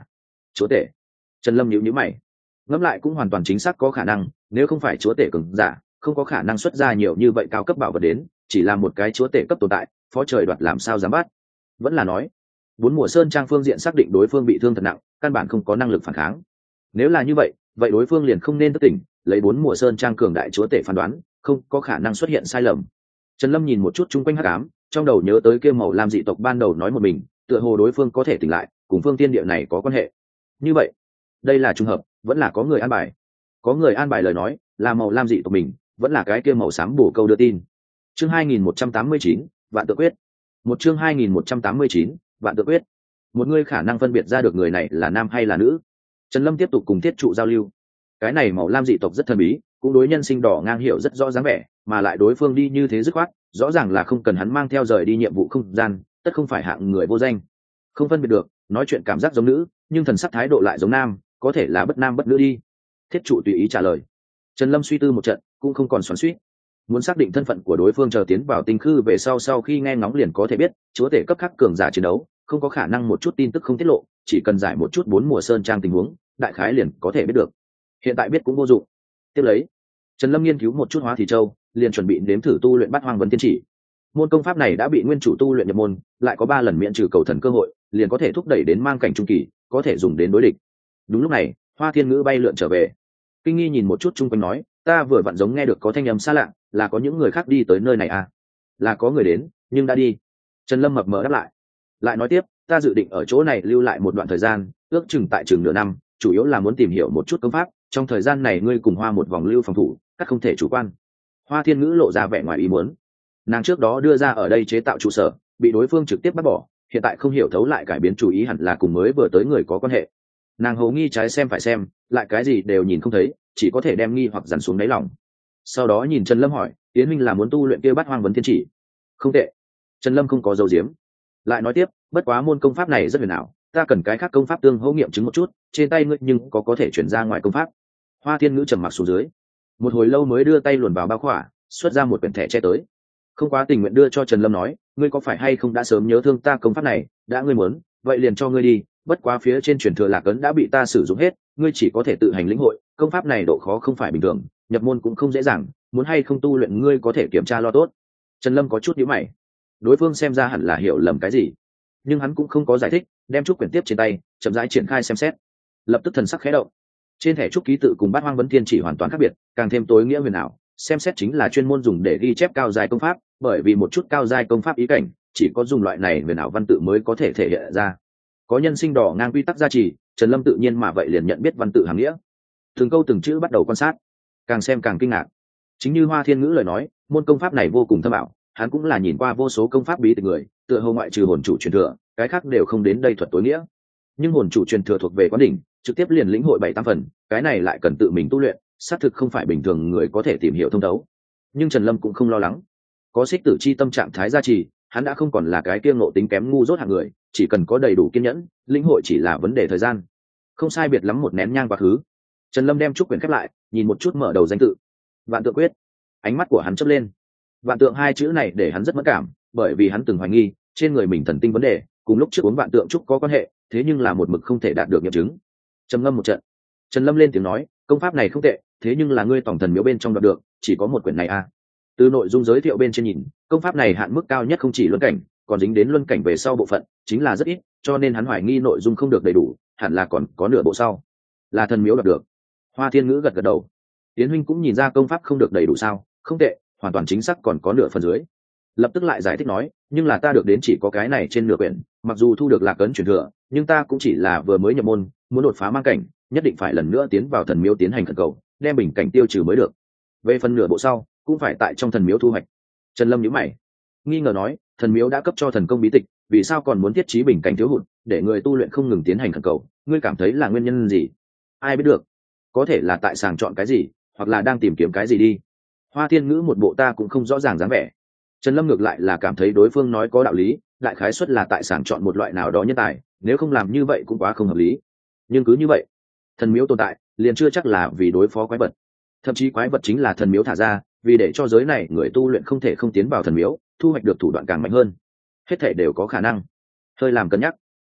chúa tể. Trần Lâm nhíu nhíu mày, ngẫm lại cũng hoàn toàn chính xác có khả năng, nếu không phải chúa tể cường giả không có khả năng xuất ra nhiều như vậy cao cấp bảo vật đến, chỉ là một cái chúa tể cấp tồn tại, phó trời đoạt làm sao dám bắt. Vẫn là nói bốn mùa sơn trang phương diện xác định đối phương bị thương thật nặng, căn bản không có năng lực phản kháng. Nếu là như vậy, vậy đối phương liền không nên thức tỉnh, lấy bốn mùa sơn trang cường đại chúa tể phán đoán, không có khả năng xuất hiện sai lầm. Trần Lâm nhìn một chút chung quanh hắc ám, trong đầu nhớ tới kia màu lam dị tộc ban đầu nói một mình, tựa hồ đối phương có thể tỉnh lại, cùng phương tiên địa này có quan hệ. Như vậy, đây là trùng hợp, vẫn là có người an bài. Có người an bài lời nói, là màu lam dị tộc mình, vẫn là cái kia màu xám bổ câu đưa tin. Chương 2189, vạn tự quyết. Một chương 2189, vạn tự quyết. Một người khả năng phân biệt ra được người này là nam hay là nữ. Trần Lâm tiếp tục cùng thiết trụ giao lưu. Cái này màu lam dị tộc rất thần bí, cũng đối nhân sinh đỏ ngang hiểu rất rõ dáng vẻ, mà lại đối phương đi như thế dứt khoát, rõ ràng là không cần hắn mang theo rời đi nhiệm vụ không gian, tất không phải hạng người vô danh. Không phân biệt được, nói chuyện cảm giác giống nữ, nhưng thần sắc thái độ lại giống nam, có thể là bất nam bất nữ đi. Thiết trụ tùy ý trả lời. Trần Lâm suy tư một trận, cũng không còn xoắn xuýt. Muốn xác định thân phận của đối phương chờ tiến vào tinh khư về sau khi nghe ngóng liền có thể biết, chúa tể cấp khác cường giả chiến đấu, không có khả năng một chút tin tức không tiết lộ, chỉ cần giải một chút bốn mùa sơn trang tình huống, đại khái liền có thể biết được. Hiện tại biết cũng vô dụng. Tiếp lấy, Trần Lâm nghiên cứu một chút hóa thì châu, liền chuẩn bị nếm thử tu luyện Bát Hoang Vấn Thiên Chỉ. Môn công pháp này đã bị nguyên chủ tu luyện nhập môn, lại có 3 lần miễn trừ cầu thần cơ hội, liền có thể thúc đẩy đến mang cảnh trung kỳ, có thể dùng đến đối địch. Đúng lúc này, Hoa Thiên Ngữ bay lượn trở về. Kinh nghi nhìn một chút chung quanh nói, ta vừa vặn giống nghe được có thanh âm xa lạ, là có những người khác đi tới nơi này à? Là có người đến, nhưng đã đi. Trần Lâm mập mờ đáp lại nói tiếp, ta dự định ở chỗ này lưu lại một đoạn thời gian, ước chừng tại chừng nửa năm, chủ yếu là muốn tìm hiểu một chút công pháp, trong thời gian này ngươi cùng Hoa một vòng lưu phòng thủ, các không thể chủ quan. Hoa Thiên Ngữ lộ ra vẻ ngoài ý muốn. Nàng trước đó đưa ra ở đây chế tạo trụ sở, bị đối phương trực tiếp bắt bỏ, hiện tại không hiểu thấu lại cải biến chủ ý, hẳn là cùng mới vừa tới người có quan hệ. Nàng hầu nghi trái xem phải xem, lại cái gì đều nhìn không thấy, chỉ có thể đem nghi hoặc dằn xuống đáy lòng. Sau đó nhìn Trần Lâm hỏi, Tiến Minh là muốn tu luyện kia Bát Hoang Vấn Thiên Chỉ? Không tệ. Trần Lâm không có dấu diếm, lại nói tiếp, bất quá môn công pháp này rất huyền ảo, ta cần cái khác công pháp tương hỗ nghiệm chứng một chút, trên tay ngươi nhưng có thể chuyển ra ngoài công pháp. Hoa Thiên Ngữ trầm mặc xuống dưới, một hồi lâu mới đưa tay luồn vào bao khỏa, xuất ra một quyển thẻ che tới. Không quá tình nguyện đưa cho Trần Lâm nói, ngươi có phải hay không đã sớm nhớ thương ta công pháp này, đã ngươi muốn, vậy liền cho ngươi đi, bất quá phía trên truyền thừa lạc ấn đã bị ta sử dụng hết, ngươi chỉ có thể tự hành lĩnh hội, công pháp này độ khó không phải bình thường, nhập môn cũng không dễ dàng, muốn hay không tu luyện ngươi có thể kiểm tra lo tốt. Trần Lâm có chút nhíu mày, đối phương xem ra hẳn là hiểu lầm cái gì, nhưng hắn cũng không có giải thích, đem trúc quyển tiếp trên tay, chậm rãi triển khai xem xét. Lập tức thần sắc khẽ động, trên thẻ trúc ký tự cùng Bát Hoang Vấn Thiên Chỉ hoàn toàn khác biệt, càng thêm tối nghĩa huyền ảo, xem xét chính là chuyên môn dùng để ghi chép cao giai công pháp, bởi vì một chút cao giai công pháp ý cảnh chỉ có dùng loại này huyền ảo văn tự mới có thể thể hiện ra. Có nhân sinh đỏ ngang quy tắc gia trì, Trần Lâm tự nhiên mà vậy liền nhận biết văn tự hàm nghĩa, từng câu từng chữ bắt đầu quan sát, càng xem càng kinh ngạc. Chính như Hoa Thiên Ngữ lời nói, môn công pháp này vô cùng thâm ảo, hắn cũng là nhìn qua vô số công pháp bí tịch người, tựa hồ ngoại trừ hồn chủ truyền thừa, cái khác đều không đến đây thuật tối nghĩa. Nhưng hồn chủ truyền thừa thuộc về quán đỉnh, trực tiếp liền lĩnh hội 7-8 phần, cái này lại cần tự mình tu luyện, xác thực không phải bình thường người có thể tìm hiểu thông thấu. Nhưng Trần Lâm cũng không lo lắng, có xích tử chi tâm trạng thái gia trì, hắn đã không còn là cái kiêng nộ tính kém ngu dốt hạng người, chỉ cần có đầy đủ kiên nhẫn, lĩnh hội chỉ là vấn đề thời gian. Không sai biệt lắm một nén nhang quá khứ, Trần Lâm đem trúc quyển khép lại, nhìn một chút mở đầu danh tự, Vạn Tượng Quyết. Ánh mắt của hắn chớp lên. Vạn tượng 2 chữ này để hắn rất mất cảm, bởi vì hắn từng hoài nghi trên người mình thần tinh vấn đề cùng lúc trước uống vạn tượng trúc có quan hệ, thế nhưng là một mực không thể đạt được nghiệm chứng. Trầm ngâm một trận, Trần Lâm lên tiếng nói, công pháp này không tệ, thế nhưng là ngươi tổng thần miếu bên trong đoạt được chỉ có một quyển này à? Từ nội dung giới thiệu bên trên nhìn, công pháp này hạn mức cao nhất không chỉ luân cảnh, còn dính đến luân cảnh về sau bộ phận chính là rất ít, cho nên hắn hoài nghi nội dung không được đầy đủ, hẳn là còn có nửa bộ sau là thần miếu đoạt được. Hoa Thiên Ngữ gật gật đầu, Tiến huynh cũng nhìn ra công pháp không được đầy đủ sao? Không tệ, hoàn toàn chính xác còn có nửa phần dưới. Lập tức lại giải thích nói, nhưng là ta được đến chỉ có cái này trên nửa quyển, mặc dù thu được lạc ấn truyền thừa, nhưng ta cũng chỉ là vừa mới nhập môn, muốn đột phá mang cảnh, nhất định phải lần nữa tiến vào thần miếu tiến hành khẩn cầu, đem bình cảnh tiêu trừ mới được. Về phần nửa bộ sau, cũng phải tại trong thần miếu thu hoạch. Trần Lâm nhíu mày, nghi ngờ nói, thần miếu đã cấp cho thần công bí tịch, vì sao còn muốn thiết trí bình cảnh thiếu hụt, để người tu luyện không ngừng tiến hành khẩn cầu, ngươi cảm thấy là nguyên nhân gì? Ai biết được, có thể là tại sàng chọn cái gì, hoặc là đang tìm kiếm cái gì đi. Hoa Thiên Ngữ một bộ ta cũng không rõ ràng dáng vẻ. Trần Lâm ngược lại là cảm thấy đối phương nói có đạo lý, đại khái suất là tại sàng chọn một loại nào đó nhân tài, nếu không làm như vậy cũng quá không hợp lý. Nhưng cứ như vậy, thần miếu tồn tại liền chưa chắc là vì đối phó quái vật, thậm chí quái vật chính là thần miếu thả ra, vì để cho giới này người tu luyện không thể không tiến vào thần miếu, thu hoạch được thủ đoạn càng mạnh hơn. Hết thể đều có khả năng. Hơi làm cân nhắc,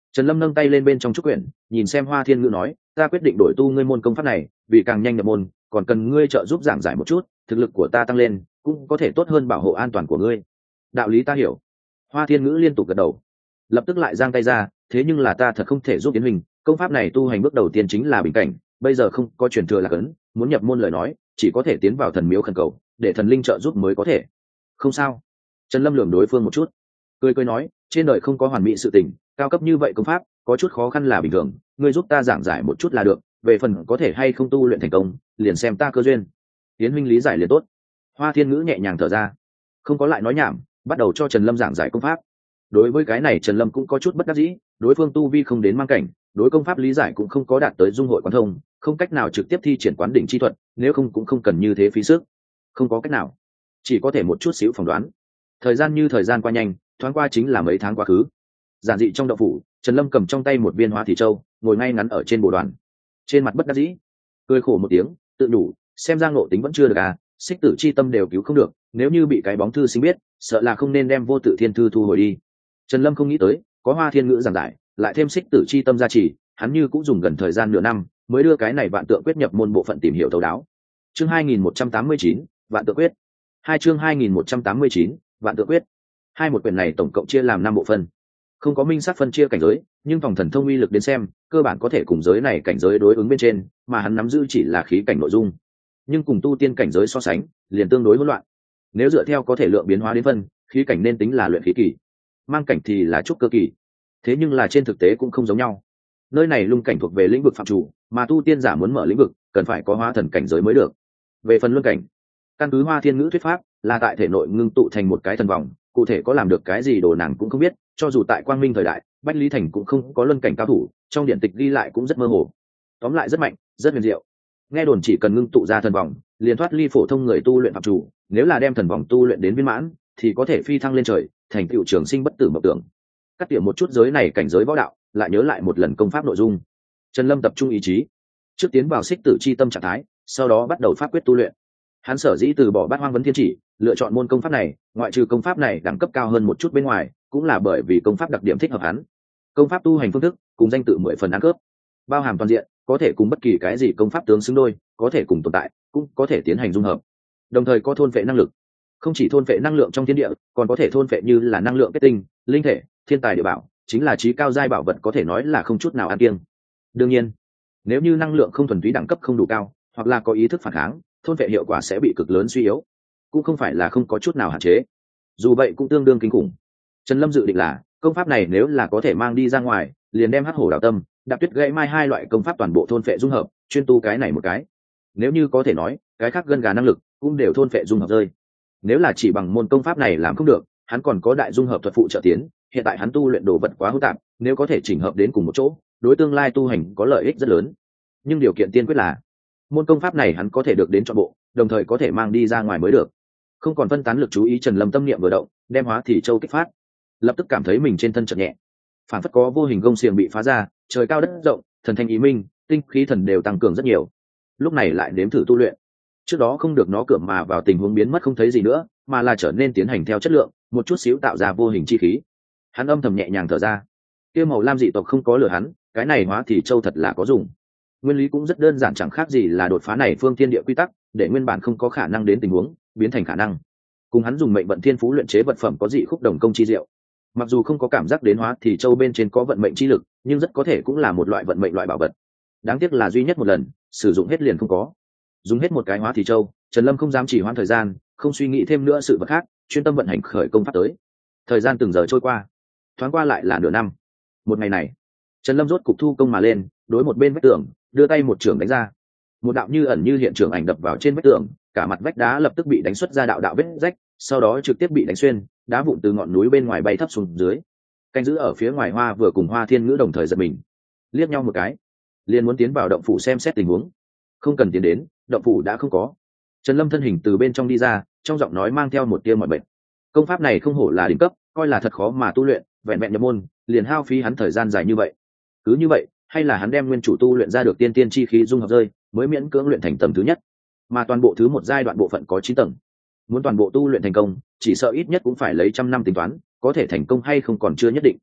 Trần Lâm nâng tay lên bên trong trúc quyển, nhìn xem Hoa Thiên Ngữ nói, ta quyết định đổi tu ngươi môn công pháp này, vì càng nhanh nhập môn, còn cần ngươi trợ giúp giảng giải một chút, thực lực của ta tăng lên, cũng có thể tốt hơn bảo hộ an toàn của ngươi. Đạo lý ta hiểu. Hoa Thiên Ngữ liên tục gật đầu, lập tức lại giang tay ra, thế nhưng là ta thật không thể giúp Yến Huỳnh, công pháp này tu hành bước đầu tiên chính là bình cảnh, bây giờ không có truyền thừa là cấn, muốn nhập môn lời nói, chỉ có thể tiến vào thần miếu khẩn cầu, để thần linh trợ giúp mới có thể. Không sao. Trần Lâm lườm đối phương một chút, cười cười nói, trên đời không có hoàn mỹ sự tình, cao cấp như vậy công pháp có chút khó khăn là bình thường, ngươi giúp ta giảng giải một chút là được, về phần có thể hay không tu luyện thành công, liền xem ta cơ duyên. Yến Huynh lý giải liền tốt. Hoa Thiên Ngữ nhẹ nhàng thở ra, không có lại nói nhảm, bắt đầu cho Trần Lâm giảng giải công pháp. Đối với cái này Trần Lâm cũng có chút bất đắc dĩ, đối phương tu vi không đến mang cảnh, đối công pháp lý giải cũng không có đạt tới dung hội quán thông, không cách nào trực tiếp thi triển quán đỉnh chi thuật, nếu không cũng không cần như thế phí sức. Không có cách nào, chỉ có thể một chút xíu phỏng đoán. Thời gian như thời gian qua nhanh, thoáng qua chính là mấy tháng quá khứ. Giản dị trong động phủ, Trần Lâm cầm trong tay một viên hóa thị châu, ngồi ngay ngắn ở trên bồ đoàn, trên mặt bất đắc dĩ, cười khổ một tiếng, tự đủ, xem ra ngộ tính vẫn chưa được à, xích tử chi tâm đều cứu không được, nếu như bị cái bóng thư sinh biết, sợ là không nên đem vô tự thiên thư thu hồi đi. Trần Lâm không nghĩ tới, có Hoa Thiên Ngữ giảng giải, lại thêm xích tử chi tâm gia trì, hắn như cũng dùng gần thời gian nửa năm, mới đưa cái này vạn tượng quyết nhập môn bộ phận tìm hiểu thấu đáo. Chương 2189, vạn tượng quyết. Chương 2189, vạn tượng quyết. Một quyển này tổng cộng chia làm 5 bộ phận. Không có minh xác phân chia cảnh giới, nhưng vòng thần thông uy lực đến xem, cơ bản có thể cùng giới này cảnh giới đối ứng bên trên, mà hắn nắm giữ chỉ là khí cảnh nội dung. Nhưng cùng tu tiên cảnh giới so sánh, liền tương đối hỗn loạn. Nếu dựa theo có thể lượng biến hóa đến phân, khí cảnh nên tính là luyện khí kỳ, mang cảnh thì là trúc cơ kỳ. Thế nhưng là trên thực tế cũng không giống nhau. Nơi này lung cảnh thuộc về lĩnh vực phạm chủ, mà tu tiên giả muốn mở lĩnh vực, cần phải có hóa thần cảnh giới mới được. Về phần luân cảnh, căn cứ Hoa Thiên Ngữ thuyết pháp, là tại thể nội ngưng tụ thành một cái thần vòng, cụ thể có làm được cái gì đồ nàng cũng không biết, cho dù tại Quang Minh thời đại, Bách Lý Thành cũng không có luân cảnh cao thủ, trong điện tịch ghi lại cũng rất mơ hồ. Tóm lại rất mạnh, rất huyền diệu. Nghe đồn chỉ cần ngưng tụ ra thần vòng, liền thoát ly phổ thông người tu luyện phạm chủ, nếu là đem thần vòng tu luyện đến viên mãn, thì có thể phi thăng lên trời, thành tựu trường sinh bất tử mộng tưởng. Cắt tỉa một chút giới này cảnh giới võ đạo, lại nhớ lại một lần công pháp nội dung. Trần Lâm tập trung ý chí, trước tiến vào xích tử chi tâm trạng thái, sau đó bắt đầu pháp quyết tu luyện. Hắn sở dĩ từ bỏ Bát Hoang Vấn Thiên Chỉ, lựa chọn môn công pháp này, ngoại trừ công pháp này đẳng cấp cao hơn một chút bên ngoài, cũng là bởi vì công pháp đặc điểm thích hợp hắn. Công pháp tu hành phương thức cùng danh tự 10 phần ăn cướp, bao hàm toàn diện, có thể cùng bất kỳ cái gì công pháp tướng xứng đôi, có thể cùng tồn tại, cũng có thể tiến hành dung hợp. Đồng thời có thôn phệ năng lực, không chỉ thôn phệ năng lượng trong thiên địa, còn có thể thôn phệ như là năng lượng kết tinh, linh thể, thiên tài địa bảo, chính là trí cao giai bảo vật, có thể nói là không chút nào ăn kiêng. Đương nhiên, nếu như năng lượng không thuần túy, đẳng cấp không đủ cao, hoặc là có ý thức phản kháng, thôn phệ hiệu quả sẽ bị cực lớn suy yếu, cũng không phải là không có chút nào hạn chế, dù vậy cũng tương đương kinh khủng. Trần Lâm dự định là công pháp này nếu là có thể mang đi ra ngoài, liền đem hắc hổ đào tâm, đạp tuyết gãy mai 2 loại công pháp toàn bộ thôn phệ dung hợp, chuyên tu cái này một cái. Nếu như có thể nói, cái khác gân gà năng lực cũng đều thôn phệ dung hợp rơi. Nếu là chỉ bằng môn công pháp này làm không được, hắn còn có đại dung hợp thuật phụ trợ tiến, hiện tại hắn tu luyện đồ vật quá hỗn tạp, nếu có thể chỉnh hợp đến cùng một chỗ, đối tương lai tu hành có lợi ích rất lớn. Nhưng điều kiện tiên quyết là môn công pháp này hắn có thể được đến trọn bộ, đồng thời có thể mang đi ra ngoài mới được. Không còn phân tán lực chú ý, Trần Lâm tâm niệm vừa động, đem hóa thị châu kích phát, lập tức cảm thấy mình trên thân chợt nhẹ, phản phất có vô hình gông xiềng bị phá ra, trời cao đất rộng, thần thanh ý minh, tinh khí thần đều tăng cường rất nhiều. Lúc này lại nếm thử tu luyện, trước đó không được nó cửa mà vào tình huống biến mất không thấy gì nữa, mà là trở nên tiến hành theo chất lượng, một chút xíu tạo ra vô hình chi khí. Hắn âm thầm nhẹ nhàng thở ra, kia màu lam dị tộc không có lừa hắn, cái này hóa thị châu thật là có dùng. Nguyên lý cũng rất đơn giản, chẳng khác gì là đột phá này phương thiên địa quy tắc, để nguyên bản không có khả năng đến tình huống biến thành khả năng. Cùng hắn dùng mệnh vận thiên phú luyện chế vật phẩm có dị khúc đồng công chi diệu. Mặc dù không có cảm giác đến hóa thì châu bên trên có vận mệnh chi lực, nhưng rất có thể cũng là một loại vận mệnh loại bảo vật. Đáng tiếc là duy nhất một lần sử dụng hết liền không có. Dùng hết một cái hóa thì châu, Trần Lâm không dám chỉ hoãn thời gian, không suy nghĩ thêm nữa sự vật khác, chuyên tâm vận hành khởi công pháp tới. Thời gian từng giờ trôi qua, thoáng qua lại là nửa năm. Một ngày này, Trần Lâm rốt cục thu công mà lên, đối một bên vách tường, đưa tay một trường đánh ra. Một đạo như ẩn như hiện trường ảnh đập vào trên vách tường, cả mặt vách đá lập tức bị đánh xuất ra đạo đạo vết rách, sau đó trực tiếp bị đánh xuyên, đá vụn từ ngọn núi bên ngoài bay thấp xuống dưới. Canh giữ ở phía ngoài Hoa vừa cùng Hoa Thiên Ngữ đồng thời giật mình, liếc nhau một cái, liền muốn tiến vào động phủ xem xét tình huống. Không cần tiến đến, động phủ đã không có. Trần Lâm thân hình từ bên trong đi ra, trong giọng nói mang theo một tia mọi bệnh. Công pháp này không hổ là đỉnh cấp, coi là thật khó mà tu luyện, vẹn vẹn nhập môn, liền hao phí hắn thời gian dài như vậy. Cứ như vậy, hay là hắn đem nguyên chủ tu luyện ra được tiên tiên chi khí dung hợp rơi, mới miễn cưỡng luyện thành tầng thứ nhất. Mà toàn bộ thứ một giai đoạn bộ phận có 9 tầng. Muốn toàn bộ tu luyện thành công, chỉ sợ ít nhất cũng phải lấy trăm năm tính toán, có thể thành công hay không còn chưa nhất định.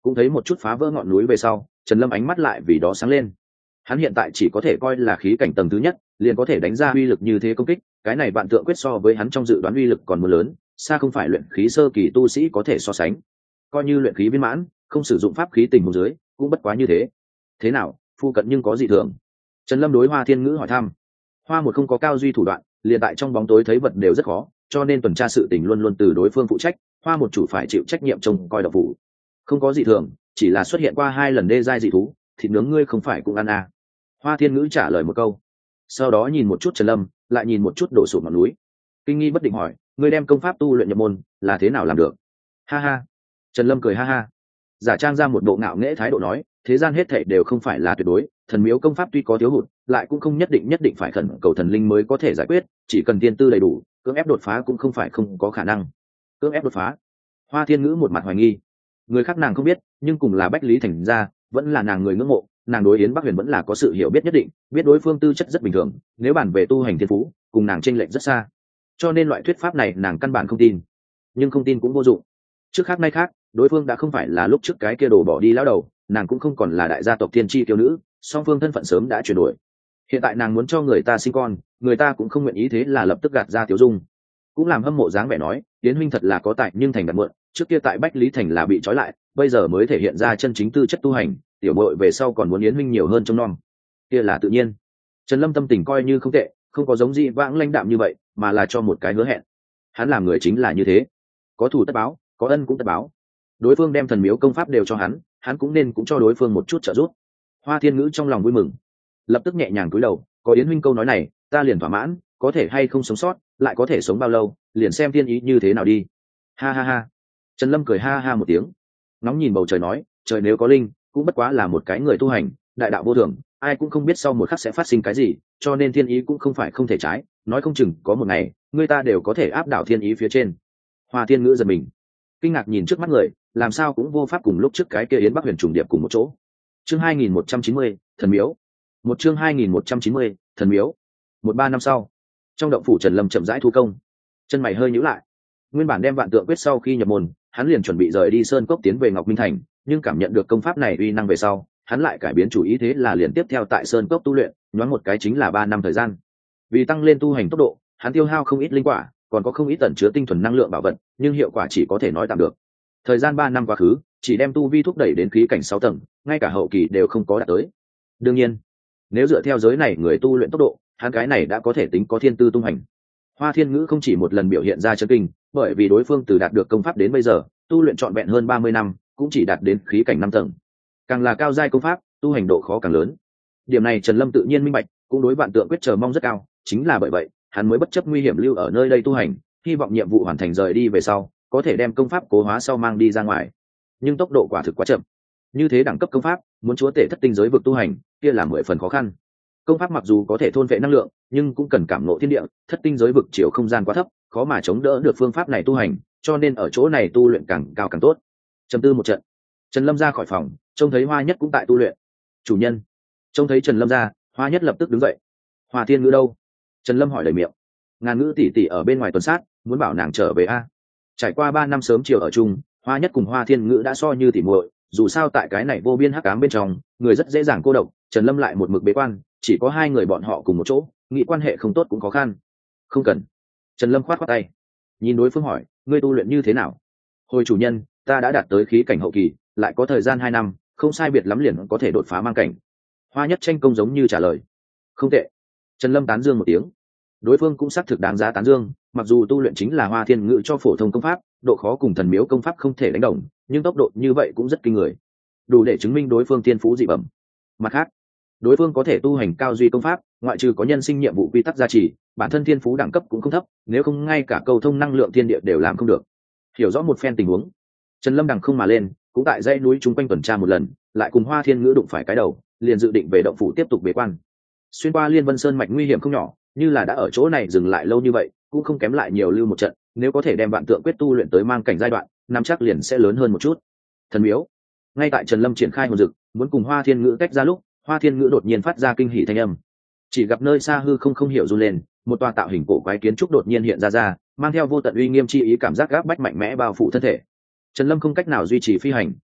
cũng thấy một chút phá vỡ ngọn núi về sau, Trần Lâm ánh mắt lại vì đó sáng lên. Hắn hiện tại chỉ có thể coi là khí cảnh tầng thứ nhất, liền có thể đánh ra uy lực như thế công kích, cái này vạn tượng quyết so với hắn trong dự đoán uy lực còn muốn lớn, xa không phải luyện khí sơ kỳ tu sĩ có thể so sánh. Coi như luyện khí viên mãn, không sử dụng pháp khí tình huống dưới, cũng bất quá như thế. Thế nào, phu cận nhưng có gì thường? Trần Lâm đối Hoa Thiên Ngữ hỏi thăm. Hoa một không có cao duy thủ đoạn, liền tại trong bóng tối thấy vật đều rất khó, cho nên tuần tra sự tình luôn luôn từ đối phương phụ trách, Hoa một chủ phải chịu trách nhiệm trông coi độc phủ. Không có gì thường, chỉ là xuất hiện qua 2 lần đê giai dị thú, thịt nướng ngươi không phải cũng ăn à? Hoa Thiên Ngữ trả lời một câu, sau đó nhìn một chút Trần Lâm, lại nhìn một chút đổ sụp ngọn núi, kinh nghi bất định hỏi, ngươi đem công pháp tu luyện nhập môn là thế nào làm được? Ha ha. Trần Lâm cười ha ha, giả trang ra một bộ ngạo nghễ thái độ nói, thế gian hết thảy đều không phải là tuyệt đối, thần miếu công pháp tuy có thiếu hụt, lại cũng không nhất định phải khẩn cầu thần linh mới có thể giải quyết, chỉ cần tiên tư đầy đủ, cưỡng ép đột phá cũng không phải không có khả năng. Cưỡng ép đột phá? Hoa Thiên Ngữ một mặt hoài nghi. Người khác nàng không biết, nhưng cùng là Bách Lý Thành gia, vẫn là nàng người ngưỡng mộ, nàng đối Yến Bắc Huyền vẫn là có sự hiểu biết nhất định, biết đối phương tư chất rất bình thường, nếu bàn về tu hành thiên phú, cùng nàng chênh lệch rất xa. Cho nên loại thuyết pháp này nàng căn bản không tin. Nhưng không tin cũng vô dụng. Trước khác nay khác, đối phương đã không phải là lúc trước cái kia đồ bỏ đi lão đầu, nàng cũng không còn là đại gia tộc tiên tri kiêu nữ, song phương thân phận sớm đã chuyển đổi. Hiện tại nàng muốn cho người ta sinh con, người ta cũng không nguyện ý, thế là lập tức gạt ra Tiểu Dung, cũng làm hâm mộ dáng vẻ nói, Yến huynh thật là có tài nhưng thành đặt mượn, trước kia tại Bách Lý Thành là bị trói lại, bây giờ mới thể hiện ra chân chính tư chất tu hành, tiểu muội về sau còn muốn Yến huynh nhiều hơn trông nom, kia là tự nhiên. Trần Lâm tâm tình coi như không tệ, không có giống dị vãng lãnh đạm như vậy, mà là cho một cái hứa hẹn. Hắn làm người chính là như thế, có thù tất báo, có ân cũng tất báo. Đối phương đem thần miếu công pháp đều cho hắn cũng nên cũng cho đối phương một chút trợ giúp. Hoa Thiên Ngữ trong lòng vui mừng, lập tức nhẹ nhàng cúi đầu, có Yến huynh câu nói này, ta liền thỏa mãn, có thể hay không sống sót, lại có thể sống bao lâu, liền xem thiên ý như thế nào đi. Ha ha ha. Trần Lâm cười ha ha một tiếng, ngóng nhìn bầu trời nói, trời nếu có linh, cũng bất quá là một cái người tu hành, đại đạo vô thường, ai cũng không biết sau một khắc sẽ phát sinh cái gì, cho nên thiên ý cũng không phải không thể trái, nói không chừng có một ngày, người ta đều có thể áp đảo thiên ý phía trên. Hoa Thiên Ngữ giật mình, kinh ngạc nhìn trước mắt người, làm sao cũng vô pháp cùng lúc trước cái kia Yến Bắc Huyền trùng điệp cùng một chỗ. Chương 2190, thần miếu. Một chương 2190, thần miếu. 1-3 năm sau, trong động phủ Trần Lâm chậm rãi thu công, chân mày hơi nhíu lại. Nguyên bản đem vạn tượng quyết sau khi nhập môn, hắn liền chuẩn bị rời đi sơn cốc tiến về Ngọc Minh Thành, nhưng cảm nhận được công pháp này uy năng về sau, hắn lại cải biến chủ ý, thế là liền tiếp theo tại sơn cốc tu luyện, nhoáng một cái chính là 3 năm thời gian. Vì tăng lên tu hành tốc độ, hắn tiêu hao không ít linh quả, còn có không ít tẩn chứa tinh thuần năng lượng bảo vật, nhưng hiệu quả chỉ có thể nói tạm được. Thời gian 3 năm quá khứ, chỉ đem tu vi thúc đẩy đến khí cảnh 6 tầng, ngay cả hậu kỳ đều không có đạt tới. Đương nhiên, nếu dựa theo giới này người tu luyện tốc độ, hắn cái này đã có thể tính có thiên tư tung hành. Hoa Thiên Ngữ không chỉ một lần biểu hiện ra chấn kinh, bởi vì đối phương từ đạt được công pháp đến bây giờ, tu luyện trọn vẹn hơn 30 năm, cũng chỉ đạt đến khí cảnh 5 tầng. Càng là cao giai công pháp, tu hành độ khó càng lớn. Điểm này Trần Lâm tự nhiên minh bạch, cũng đối vạn tượng quyết chờ mong rất cao, chính là bởi vậy, hắn mới bất chấp nguy hiểm lưu ở nơi đây tu hành, hy vọng nhiệm vụ hoàn thành rời đi về sau, có thể đem công pháp cố hóa sau mang đi ra ngoài. Nhưng tốc độ quả thực quá chậm. Như thế đẳng cấp công pháp, muốn chúa tể thất tinh giới vực tu hành, kia là 10 phần khó khăn. Công pháp mặc dù có thể thôn vệ năng lượng, nhưng cũng cần cảm ngộ thiên địa, thất tinh giới vực chiều không gian quá thấp, khó mà chống đỡ được phương pháp này tu hành, cho nên ở chỗ này tu luyện càng cao càng tốt. Trầm tư một trận, Trần Lâm ra khỏi phòng, trông thấy Hoa Nhất cũng tại tu luyện. Chủ nhân. Trông thấy Trần Lâm ra, Hoa Nhất lập tức đứng dậy. Hoa Thiên Ngữ đâu? Trần Lâm hỏi đầy miệng. Ngàn Ngữ tỷ tỷ ở bên ngoài tuần sát, muốn bảo nàng trở về a. Trải qua 3 năm sớm chiều ở chung, Hoa Nhất cùng Hoa Thiên Ngữ đã so như tỉ muội, dù sao tại cái này vô biên hắc ám bên trong, người rất dễ dàng cô độc, Trần Lâm lại một mực bế quan, chỉ có 2 người bọn họ cùng một chỗ, nghĩ quan hệ không tốt cũng khó khăn. Không cần. Trần Lâm khoát khoát tay, nhìn đối phương hỏi, ngươi tu luyện như thế nào? Hồi chủ nhân, ta đã đạt tới khí cảnh hậu kỳ, lại có thời gian 2 năm, không sai biệt lắm liền có thể đột phá mang cảnh. Hoa Nhất tranh công giống như trả lời. Không tệ. Trần Lâm tán dương một tiếng. Đối phương cũng xác thực đáng giá tán dương, mặc dù tu luyện chính là Hoa Thiên Ngữ cho phổ thông công pháp, độ khó cùng thần miếu công pháp không thể đánh đồng, nhưng tốc độ như vậy cũng rất kinh người, đủ để chứng minh đối phương thiên phú dị bẩm. Mặt khác, đối phương có thể tu hành cao duy công pháp, ngoại trừ có nhân sinh nhiệm vụ quy tắc gia trì, bản thân thiên phú đẳng cấp cũng không thấp, nếu không ngay cả cầu thông năng lượng thiên địa đều làm không được. Hiểu rõ một phen tình huống, Trần Lâm đằng không mà lên, cũng tại dãy núi chung quanh tuần tra một lần, lại cùng Hoa Thiên Ngữ đụng phải cái đầu, liền dự định về động phủ tiếp tục bế quan. Xuyên qua Liên Vân Sơn mạch nguy hiểm không nhỏ, như là đã ở chỗ này dừng lại lâu như vậy, cũng không kém lại nhiều lưu một trận, nếu có thể đem vạn tượng quyết tu luyện tới mang cảnh giai đoạn, nắm chắc liền sẽ lớn hơn một chút. Thần miếu. Ngay tại Trần Lâm triển khai hồn dực, muốn cùng Hoa Thiên Ngữ tách ra lúc, Hoa Thiên Ngữ đột nhiên phát ra kinh hỉ thanh âm. Chỉ gặp nơi xa hư không hiểu run lên, một tòa tạo hình cổ quái kiến trúc đột nhiên hiện ra, mang theo vô tận uy nghiêm chi ý, cảm giác gáp bách mạnh mẽ bao phủ thân thể. Trần Lâm không cách nào duy trì phi hành,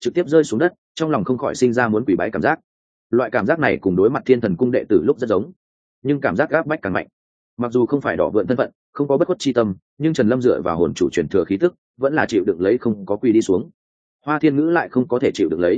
trực tiếp rơi xuống đất, trong lòng không khỏi sinh ra muốn quỳ bái cảm giác. Loại cảm giác này cùng đối mặt thiên thần cung đệ tử lúc rất giống, nhưng cảm giác áp bách càng mạnh. Mặc dù không phải đỏ vượn thân phận, không có bất khuất chi tâm, nhưng Trần Lâm dựa vào hồn chủ truyền thừa khí tức, vẫn là chịu đựng lấy không có quỳ đi xuống. Hoa Thiên Ngữ lại không có thể chịu đựng lấy.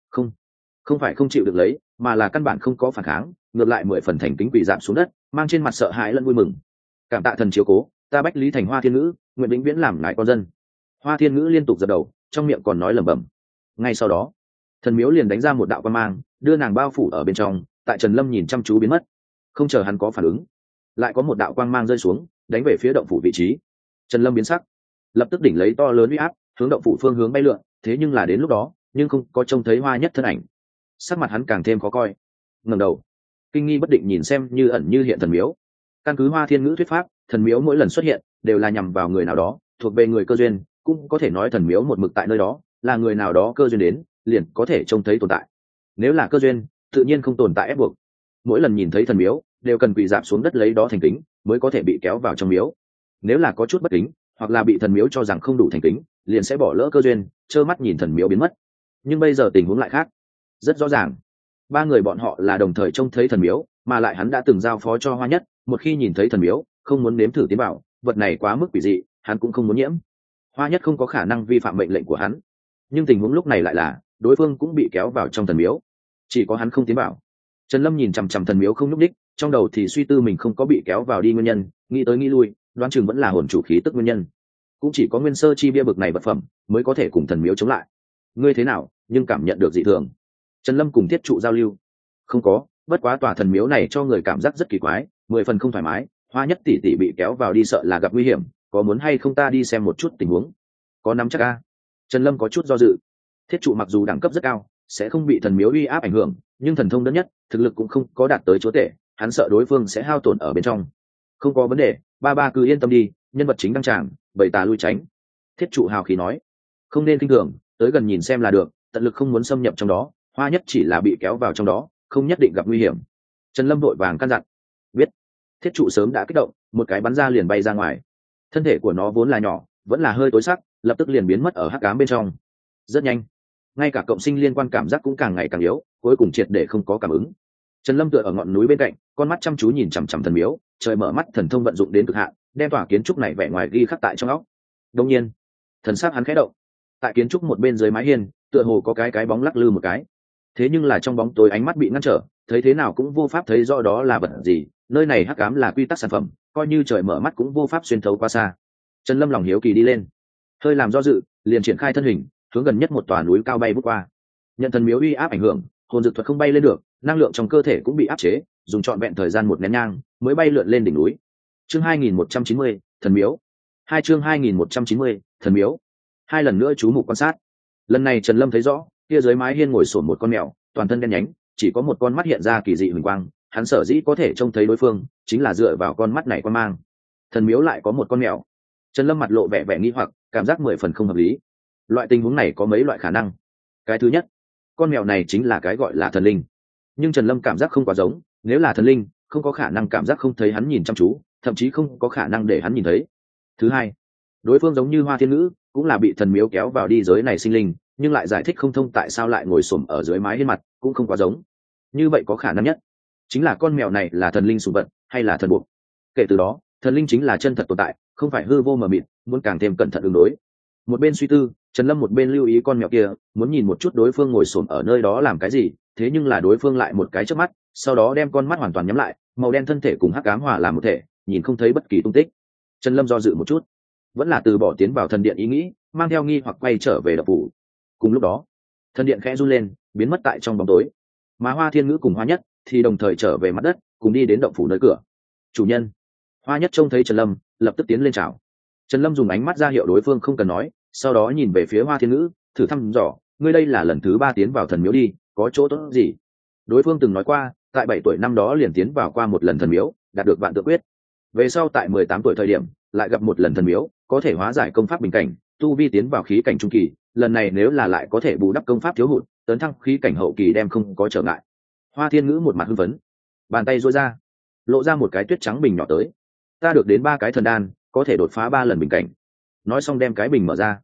Không phải không chịu đựng lấy, mà là căn bản không có phản kháng, ngược lại 10 phần thành kính quỳ giảm xuống đất, mang trên mặt sợ hãi lẫn vui mừng. Cảm tạ thần chiếu cố, ta Bách Lý Thành Hoa Thiên Ngữ, nguyện vĩnh viễn làm ngài con dân. Hoa Thiên Ngữ liên tục dập đầu, trong miệng còn nói lẩm bẩm. Ngay sau đó, thần miếu liền đánh ra một đạo quang mang, đưa nàng bao phủ ở bên trong. Tại Trần Lâm nhìn chăm chú biến mất, không chờ hắn có phản ứng, lại có một đạo quang mang rơi xuống, đánh về phía động phủ vị trí. Trần Lâm biến sắc, lập tức đỉnh lấy to lớn uy áp, hướng động phủ phương hướng bay lượn. Thế nhưng là đến lúc đó, nhưng không có trông thấy Hoa Nhất thân ảnh. Sắc mặt hắn càng thêm khó coi, ngẩng đầu, kinh nghi bất định nhìn xem như ẩn như hiện thần miếu. Căn cứ Hoa Thiên Ngữ thuyết pháp, thần miếu mỗi lần xuất hiện đều là nhằm vào người nào đó, thuộc về người cơ duyên, cũng có thể nói thần miếu một mực tại nơi đó, là người nào đó cơ duyên đến, liền có thể trông thấy tồn tại. Nếu là cơ duyên, tự nhiên không tồn tại ép buộc. Mỗi lần nhìn thấy thần miếu, đều cần quỳ dạp xuống đất lấy đó thành kính, mới có thể bị kéo vào trong miếu. Nếu là có chút bất kính, hoặc là bị thần miếu cho rằng không đủ thành kính, liền sẽ bỏ lỡ cơ duyên, trơ mắt nhìn thần miếu biến mất. Nhưng bây giờ tình huống lại khác. Rất rõ ràng, ba người bọn họ là đồng thời trông thấy thần miếu, mà lại hắn đã từng giao phó cho Hoa Nhất, một khi nhìn thấy thần miếu, không muốn nếm thử tiến vào, vật này quá mức quỷ dị, hắn cũng không muốn nhiễm. Hoa Nhất không có khả năng vi phạm mệnh lệnh của hắn, nhưng tình huống lúc này lại là đối phương cũng bị kéo vào trong thần miếu, chỉ có hắn không tiến vào. Trần Lâm nhìn chằm chằm thần miếu không nhúc đích, trong đầu thì suy tư mình không có bị kéo vào đi nguyên nhân, nghĩ tới nghĩ lui, đoán chừng vẫn là hồn chủ khí tức nguyên nhân. Cũng chỉ có nguyên sơ chi bia bực này vật phẩm mới có thể cùng thần miếu chống lại. Ngươi thế nào, nhưng cảm nhận được dị thường? Trần Lâm cùng thiết trụ giao lưu. Không có, bất quá tòa thần miếu này cho người cảm giác rất kỳ quái, 10 phần không thoải mái. Hoa Nhất tỷ tỷ bị kéo vào đi sợ là gặp nguy hiểm, có muốn hay không ta đi xem một chút tình huống? Có nắm chắc a? Trần Lâm có chút do dự. Thiết trụ mặc dù đẳng cấp rất cao, sẽ không bị thần miếu uy áp ảnh hưởng, nhưng thần thông đơn nhất, thực lực cũng không có đạt tới chúa tể, hắn sợ đối phương sẽ hao tổn ở bên trong. Không có vấn đề, ba cứ yên tâm đi, nhân vật chính đăng tràng, bầy tà lui tránh. Thiết trụ hào khí nói. Không nên kinh thường, tới gần nhìn xem là được, tận lực không muốn xâm nhập trong đó. Hoa Nhất chỉ là bị kéo vào trong đó, không nhất định gặp nguy hiểm. Trần Lâm vội vàng căn dặn. Biết. Thiết trụ sớm đã kích động, một cái bắn ra liền bay ra ngoài. Thân thể của nó vốn là nhỏ, vẫn là hơi tối sắc, lập tức liền biến mất ở hắc ám bên trong. Rất nhanh, ngay cả cộng sinh liên quan cảm giác cũng càng ngày càng yếu, cuối cùng triệt để không có cảm ứng. Trần Lâm tựa ở ngọn núi bên cạnh, con mắt chăm chú nhìn chằm chằm thần miếu, trời mở mắt thần thông vận dụng đến cực hạn, đem tòa kiến trúc này vẽ ngoài ghi khắc tại trong óc. Đương nhiên, thần sắc hắn khẽ động. Tại kiến trúc một bên dưới mái hiên, tựa hồ có cái bóng lắc lư một cái. Thế nhưng là trong bóng tối ánh mắt bị ngăn trở, thấy thế nào cũng vô pháp thấy rõ đó là vật gì. Nơi này hắc ám là quy tắc sản phẩm, coi như trời mở mắt cũng vô pháp xuyên thấu qua xa. Trần Lâm lòng hiếu kỳ đi lên, hơi làm do dự, liền triển khai thân hình, hướng gần nhất một tòa núi cao bay vút qua. Nhận thần miếu uy áp ảnh hưởng, hồn dược thuật không bay lên được, năng lượng trong cơ thể cũng bị áp chế, dùng trọn vẹn thời gian một nén nhang mới bay lượn lên đỉnh núi. Chương 2190, thần miếu. Chương 2190, thần miếu. Hai lần nữa chú mục quan sát. Lần này Trần Lâm thấy rõ, kia dưới mái hiên ngồi sổn một con mèo, toàn thân đen nhánh, chỉ có một con mắt hiện ra kỳ dị huỳnh quang, hắn sở dĩ có thể trông thấy đối phương, chính là dựa vào con mắt này quan mang. Thần miếu lại có một con mèo. Trần Lâm mặt lộ vẻ vẻ nghi hoặc, cảm giác 10 phần không hợp lý. Loại tình huống này có mấy loại khả năng. Cái thứ nhất, con mèo này chính là cái gọi là thần linh, nhưng Trần Lâm cảm giác không quá giống, nếu là thần linh, không có khả năng cảm giác không thấy hắn nhìn chăm chú, thậm chí không có khả năng để hắn nhìn thấy. Thứ hai, đối phương giống như Hoa Thiên Ngữ, cũng là bị thần miếu kéo vào đi giới này sinh linh, nhưng lại giải thích không thông tại sao lại ngồi xổm ở dưới mái hiên mặt, cũng không quá giống. Như vậy có khả năng nhất chính là con mèo này là thần linh sủng vật hay là thần buộc. Kể từ đó, thần linh chính là chân thật tồn tại, không phải hư vô mờ mịt, muốn càng thêm cẩn thận ứng đối. Một bên suy tư, Trần Lâm một bên lưu ý con mèo kia, muốn nhìn một chút đối phương ngồi xổm ở nơi đó làm cái gì, thế nhưng là đối phương lại một cái chớp mắt, sau đó đem con mắt hoàn toàn nhắm lại, màu đen thân thể cùng hắc ám hòa làm một thể, nhìn không thấy bất kỳ tung tích. Trần Lâm do dự một chút, vẫn là từ bỏ tiến vào thần điện ý nghĩ, mang theo nghi hoặc quay trở về động phủ. Cùng lúc đó, thần điện khẽ run lên, biến mất tại trong bóng tối. Mà Hoa Thiên Ngữ cùng Hoa Nhất thì đồng thời trở về mặt đất, cùng đi đến động phủ nơi cửa. Chủ nhân. Hoa Nhất trông thấy Trần Lâm, lập tức tiến lên chào. Trần Lâm dùng ánh mắt ra hiệu đối phương không cần nói, sau đó nhìn về phía Hoa Thiên Ngữ, thử thăm dò, ngươi đây là lần thứ 3 tiến vào thần miếu đi, có chỗ tốt gì? Đối phương từng nói qua, tại 7 tuổi năm đó liền tiến vào qua một lần thần miếu, đạt được vạn tự quyết. Về sau tại 18 tuổi thời điểm, lại gặp một lần thần miếu, có thể hóa giải công pháp bình cảnh, tu vi tiến vào khí cảnh trung kỳ, lần này nếu là lại có thể bù đắp công pháp thiếu hụt, tấn thăng khí cảnh hậu kỳ đem không có trở ngại. Hoa Thiên Ngữ một mặt hưng phấn, bàn tay duỗi ra, lộ ra một cái tuyết trắng bình nhỏ tới. Ta được đến 3 cái thần đan, có thể đột phá 3 lần bình cảnh. Nói xong đem cái bình mở ra.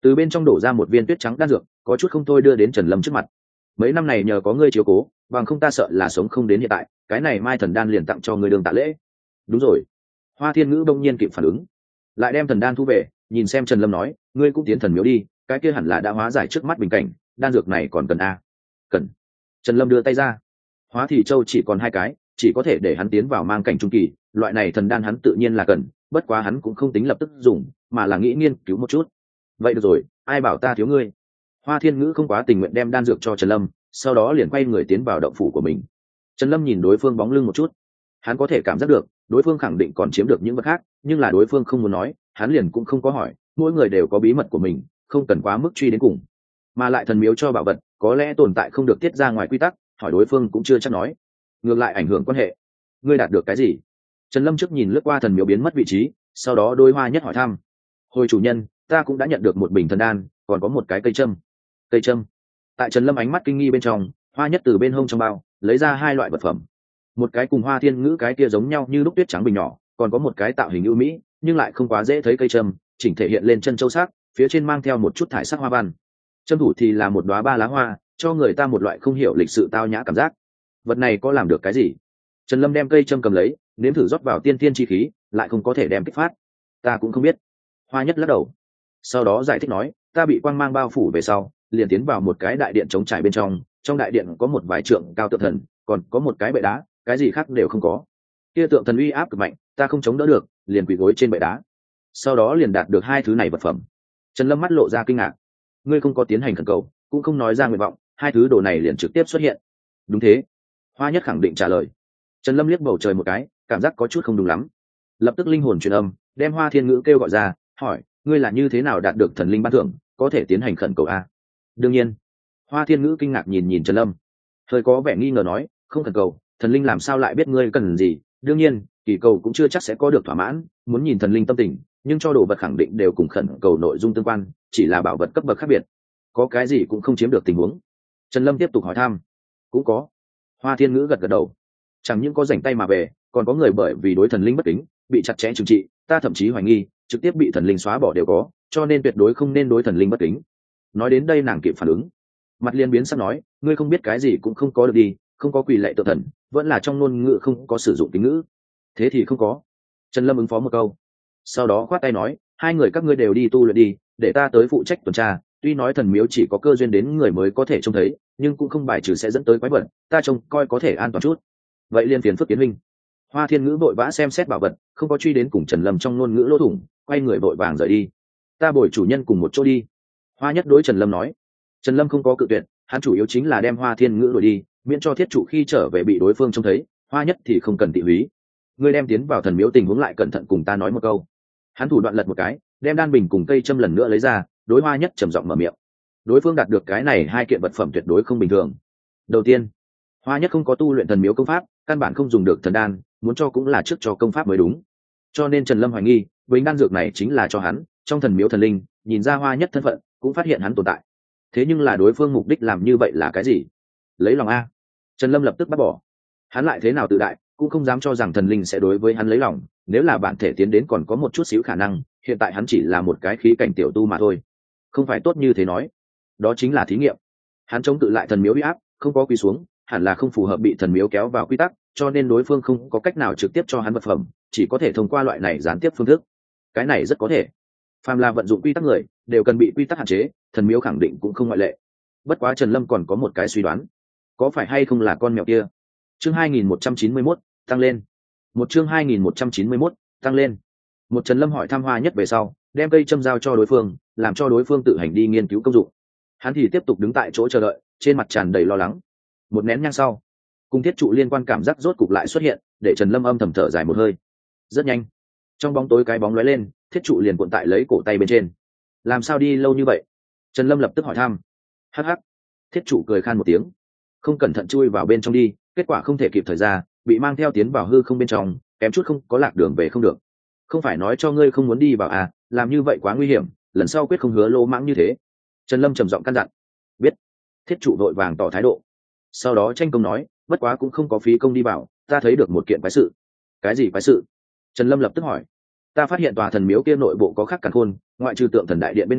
từ bên trong đổ ra một viên tuyết trắng đan dược, có chút không thôi đưa đến Trần Lâm trước mặt. Mấy năm này nhờ có ngươi chiếu cố, bằng không ta sợ là sống không đến hiện tại, cái này mai thần đan liền tặng cho ngươi đường tạ lễ. Đúng rồi. Hoa Thiên Ngữ bỗng nhiên kịp phản ứng, lại đem thần đan thu về, nhìn xem Trần Lâm nói, ngươi cũng tiến thần miếu đi, cái kia hẳn là đã hóa giải trước mắt bình cảnh, đan dược này còn cần a? Cần. Trần Lâm đưa tay ra. Hóa thì châu chỉ còn 2 cái, chỉ có thể để hắn tiến vào mang cảnh trung kỳ, loại này thần đan hắn tự nhiên là cần, bất quá hắn cũng không tính lập tức dùng, mà là nghĩ nghiên cứu một chút. Vậy được rồi, ai bảo ta thiếu ngươi? Hoa Thiên Ngữ không quá tình nguyện đem đan dược cho Trần Lâm, sau đó liền quay người tiến vào động phủ của mình. Trần Lâm nhìn đối phương bóng lưng một chút, hắn có thể cảm giác được đối phương khẳng định còn chiếm được những vật khác, nhưng là đối phương không muốn nói, hắn liền cũng không có hỏi, mỗi người đều có bí mật của mình, không cần quá mức truy đến cùng. Mà lại thần miếu cho bảo vật, có lẽ tồn tại không được tiết ra ngoài quy tắc, hỏi đối phương cũng chưa chắc nói, ngược lại ảnh hưởng quan hệ. Ngươi đạt được cái gì? Trần Lâm trước nhìn lướt qua thần miếu biến mất vị trí, sau đó đôi Hoa Nhất hỏi thăm. Hồi chủ nhân, ta cũng đã nhận được một bình thần đan, còn có một cái cây châm. Cây châm? Tại Trần Lâm ánh mắt kinh nghi bên trong, Hoa Nhất từ bên hông trong bao lấy ra 2 loại vật phẩm, một cái cùng Hoa Thiên Ngữ cái kia giống nhau như lúc tuyết trắng bình nhỏ, còn có một cái tạo hình ưu mỹ nhưng lại không quá dễ thấy cây châm, chỉnh thể hiện lên chân châu sắc, phía trên mang theo một chút thải sắc hoa văn. Châm thủ thì là một đóa 3 lá hoa, cho người ta một loại không hiểu lịch sự tao nhã cảm giác. Vật này có làm được cái gì? Trần Lâm đem cây châm cầm lấy, nếm thử rót vào tiên thiên chi khí, lại không có thể đem kích phát. Ta cũng không biết. Hoa Nhất lắc đầu, sau đó giải thích nói, ta bị quang mang bao phủ về sau, liền tiến vào một cái đại điện trống trải bên trong, trong đại điện có một vài trượng cao tượng thần, còn có một cái bệ đá, cái gì khác đều không có. Kia tượng thần uy áp cực mạnh, ta không chống đỡ được, liền quỳ gối trên bệ đá. Sau đó liền đạt được 2 thứ này vật phẩm. Trần Lâm mắt lộ ra kinh ngạc. Ngươi không có tiến hành khẩn cầu, cũng không nói ra nguyện vọng, 2 thứ đồ này liền trực tiếp xuất hiện. Đúng thế. Hoa Nhất khẳng định trả lời. Trần Lâm liếc bầu trời một cái, cảm giác có chút không đúng lắm. Lập tức linh hồn truyền âm, đem Hoa Thiên Ngữ kêu gọi ra, hỏi, ngươi là như thế nào đạt được thần linh ban thưởng, có thể tiến hành khẩn cầu a? Đương nhiên. Hoa Thiên Ngữ kinh ngạc nhìn nhìn Trần Lâm, hơi có vẻ nghi ngờ nói, không khẩn cầu, thần linh làm sao lại biết ngươi cần gì? Đương nhiên, kỳ cầu cũng chưa chắc sẽ có được thỏa mãn, muốn nhìn thần linh tâm tình, nhưng cho đồ vật khẳng định đều cùng khẩn cầu nội dung tương quan, chỉ là bảo vật cấp bậc khác biệt, có cái gì cũng không chiếm được tình huống. Trần Lâm tiếp tục hỏi thăm. Cũng có. Hoa Thiên Ngữ gật gật đầu. Chẳng những có rảnh tay mà về, còn có người bởi vì đối thần linh bất kính bị chặt chẽ trừng trị, ta thậm chí hoài nghi trực tiếp bị thần linh xóa bỏ đều có, cho nên tuyệt đối không nên đối thần linh bất kính. Nói đến đây nàng kịp phản ứng, mặt liên biến sắc nói, ngươi không biết cái gì cũng không có được đi, không có quỳ lệ tự thần, vẫn là trong ngôn ngữ không có sử dụng kính ngữ. Thế thì không có. Trần Lâm ứng phó một câu, sau đó khoát tay nói, 2 người các ngươi đều đi tu luyện đi, để ta tới phụ trách tuần tra. Tuy nói thần miếu chỉ có cơ duyên đến người mới có thể trông thấy, nhưng cũng không bài trừ sẽ dẫn tới quái vật, ta trông coi có thể an toàn chút. Vậy liên phiền phức Kiến huynh. Hoa Thiên Ngữ vội vã xem xét bảo vật, không có truy đến cùng Trần Lâm trong ngôn ngữ lỗ thủng, quay người vội vàng rời đi. Ta bồi chủ nhân cùng một chỗ đi. Hoa Nhất đối Trần Lâm nói. Trần Lâm không có cự tuyệt, hắn chủ yếu chính là đem Hoa Thiên Ngữ đuổi đi, miễn cho thiết trụ khi trở về bị đối phương trông thấy. Hoa Nhất thì không cần tị húy. Ngươi đem tiến vào thần miếu tình huống lại cẩn thận cùng ta nói một câu. Hắn thủ đoạn lật một cái, đem đan bình cùng cây châm lần nữa lấy ra, đối Hoa Nhất trầm giọng mở miệng. Đối phương đạt được cái này 2 kiện vật phẩm tuyệt đối không bình thường. Đầu tiên, Hoa Nhất không có tu luyện thần miếu công pháp, căn bản không dùng được thần đan, muốn cho cũng là trước cho công pháp mới đúng. Cho nên Trần Lâm hoài nghi, bình đan dược này chính là cho hắn, trong thần miếu thần linh, nhìn ra Hoa Nhất thân phận, cũng phát hiện hắn tồn tại. Thế nhưng là đối phương mục đích làm như vậy là cái gì? Lấy lòng a? Trần Lâm lập tức bắt bỏ. Hắn lại thế nào tự đại, cũng không dám cho rằng thần linh sẽ đối với hắn lấy lòng, nếu là bản thể tiến đến còn có một chút xíu khả năng, hiện tại hắn chỉ là một cái khí cảnh tiểu tu mà thôi. Không phải tốt như thế nói. Đó chính là thí nghiệm. Hắn chống cự lại thần miếu uy áp, không có quỳ xuống, hẳn là không phù hợp bị thần miếu kéo vào quy tắc, cho nên đối phương không có cách nào trực tiếp cho hắn vật phẩm, chỉ có thể thông qua loại này gián tiếp phương thức. Cái này rất có thể. Phàm là vận dụng quy tắc người, đều cần bị quy tắc hạn chế, thần miếu khẳng định cũng không ngoại lệ. Bất quá Trần Lâm còn có một cái suy đoán, có phải hay không là con mèo kia? Chương 2191, tăng lên. Một chương 2191, tăng lên. Một Trần Lâm hỏi thăm Hoa Nhất về sau, đem cây châm giao cho đối phương, làm cho đối phương tự hành đi nghiên cứu công dụng. Hắn thì tiếp tục đứng tại chỗ chờ đợi, trên mặt tràn đầy lo lắng. Một nén nhang sau, cùng thiết trụ liên quan cảm giác rốt cục lại xuất hiện, để Trần Lâm âm thầm thở dài một hơi. Rất nhanh, trong bóng tối cái bóng lóe lên, thiết trụ liền cuộn tại lấy cổ tay bên trên. Làm sao đi lâu như vậy? Trần Lâm lập tức hỏi thăm. Hắc hắc. Thiết trụ cười khan một tiếng, không cẩn thận chui vào bên trong đi, kết quả không thể kịp thời ra, bị mang theo tiến vào hư không bên trong, kém chút không có lạc đường về không được. Không phải nói cho ngươi không muốn đi vào à, làm như vậy quá nguy hiểm, lần sau quyết không hứa lô mãng như thế. Trần Lâm trầm giọng căn dặn. Biết. Thiết trụ vội vàng tỏ thái độ, sau đó tranh công nói, bất quá cũng không có phí công đi vào, ta thấy được một kiện quái sự. Cái gì quái sự? Trần Lâm lập tức hỏi. Ta phát hiện tòa thần miếu kia nội bộ có khắc càn khôn, ngoại trừ tượng thần đại điện bên ngoài,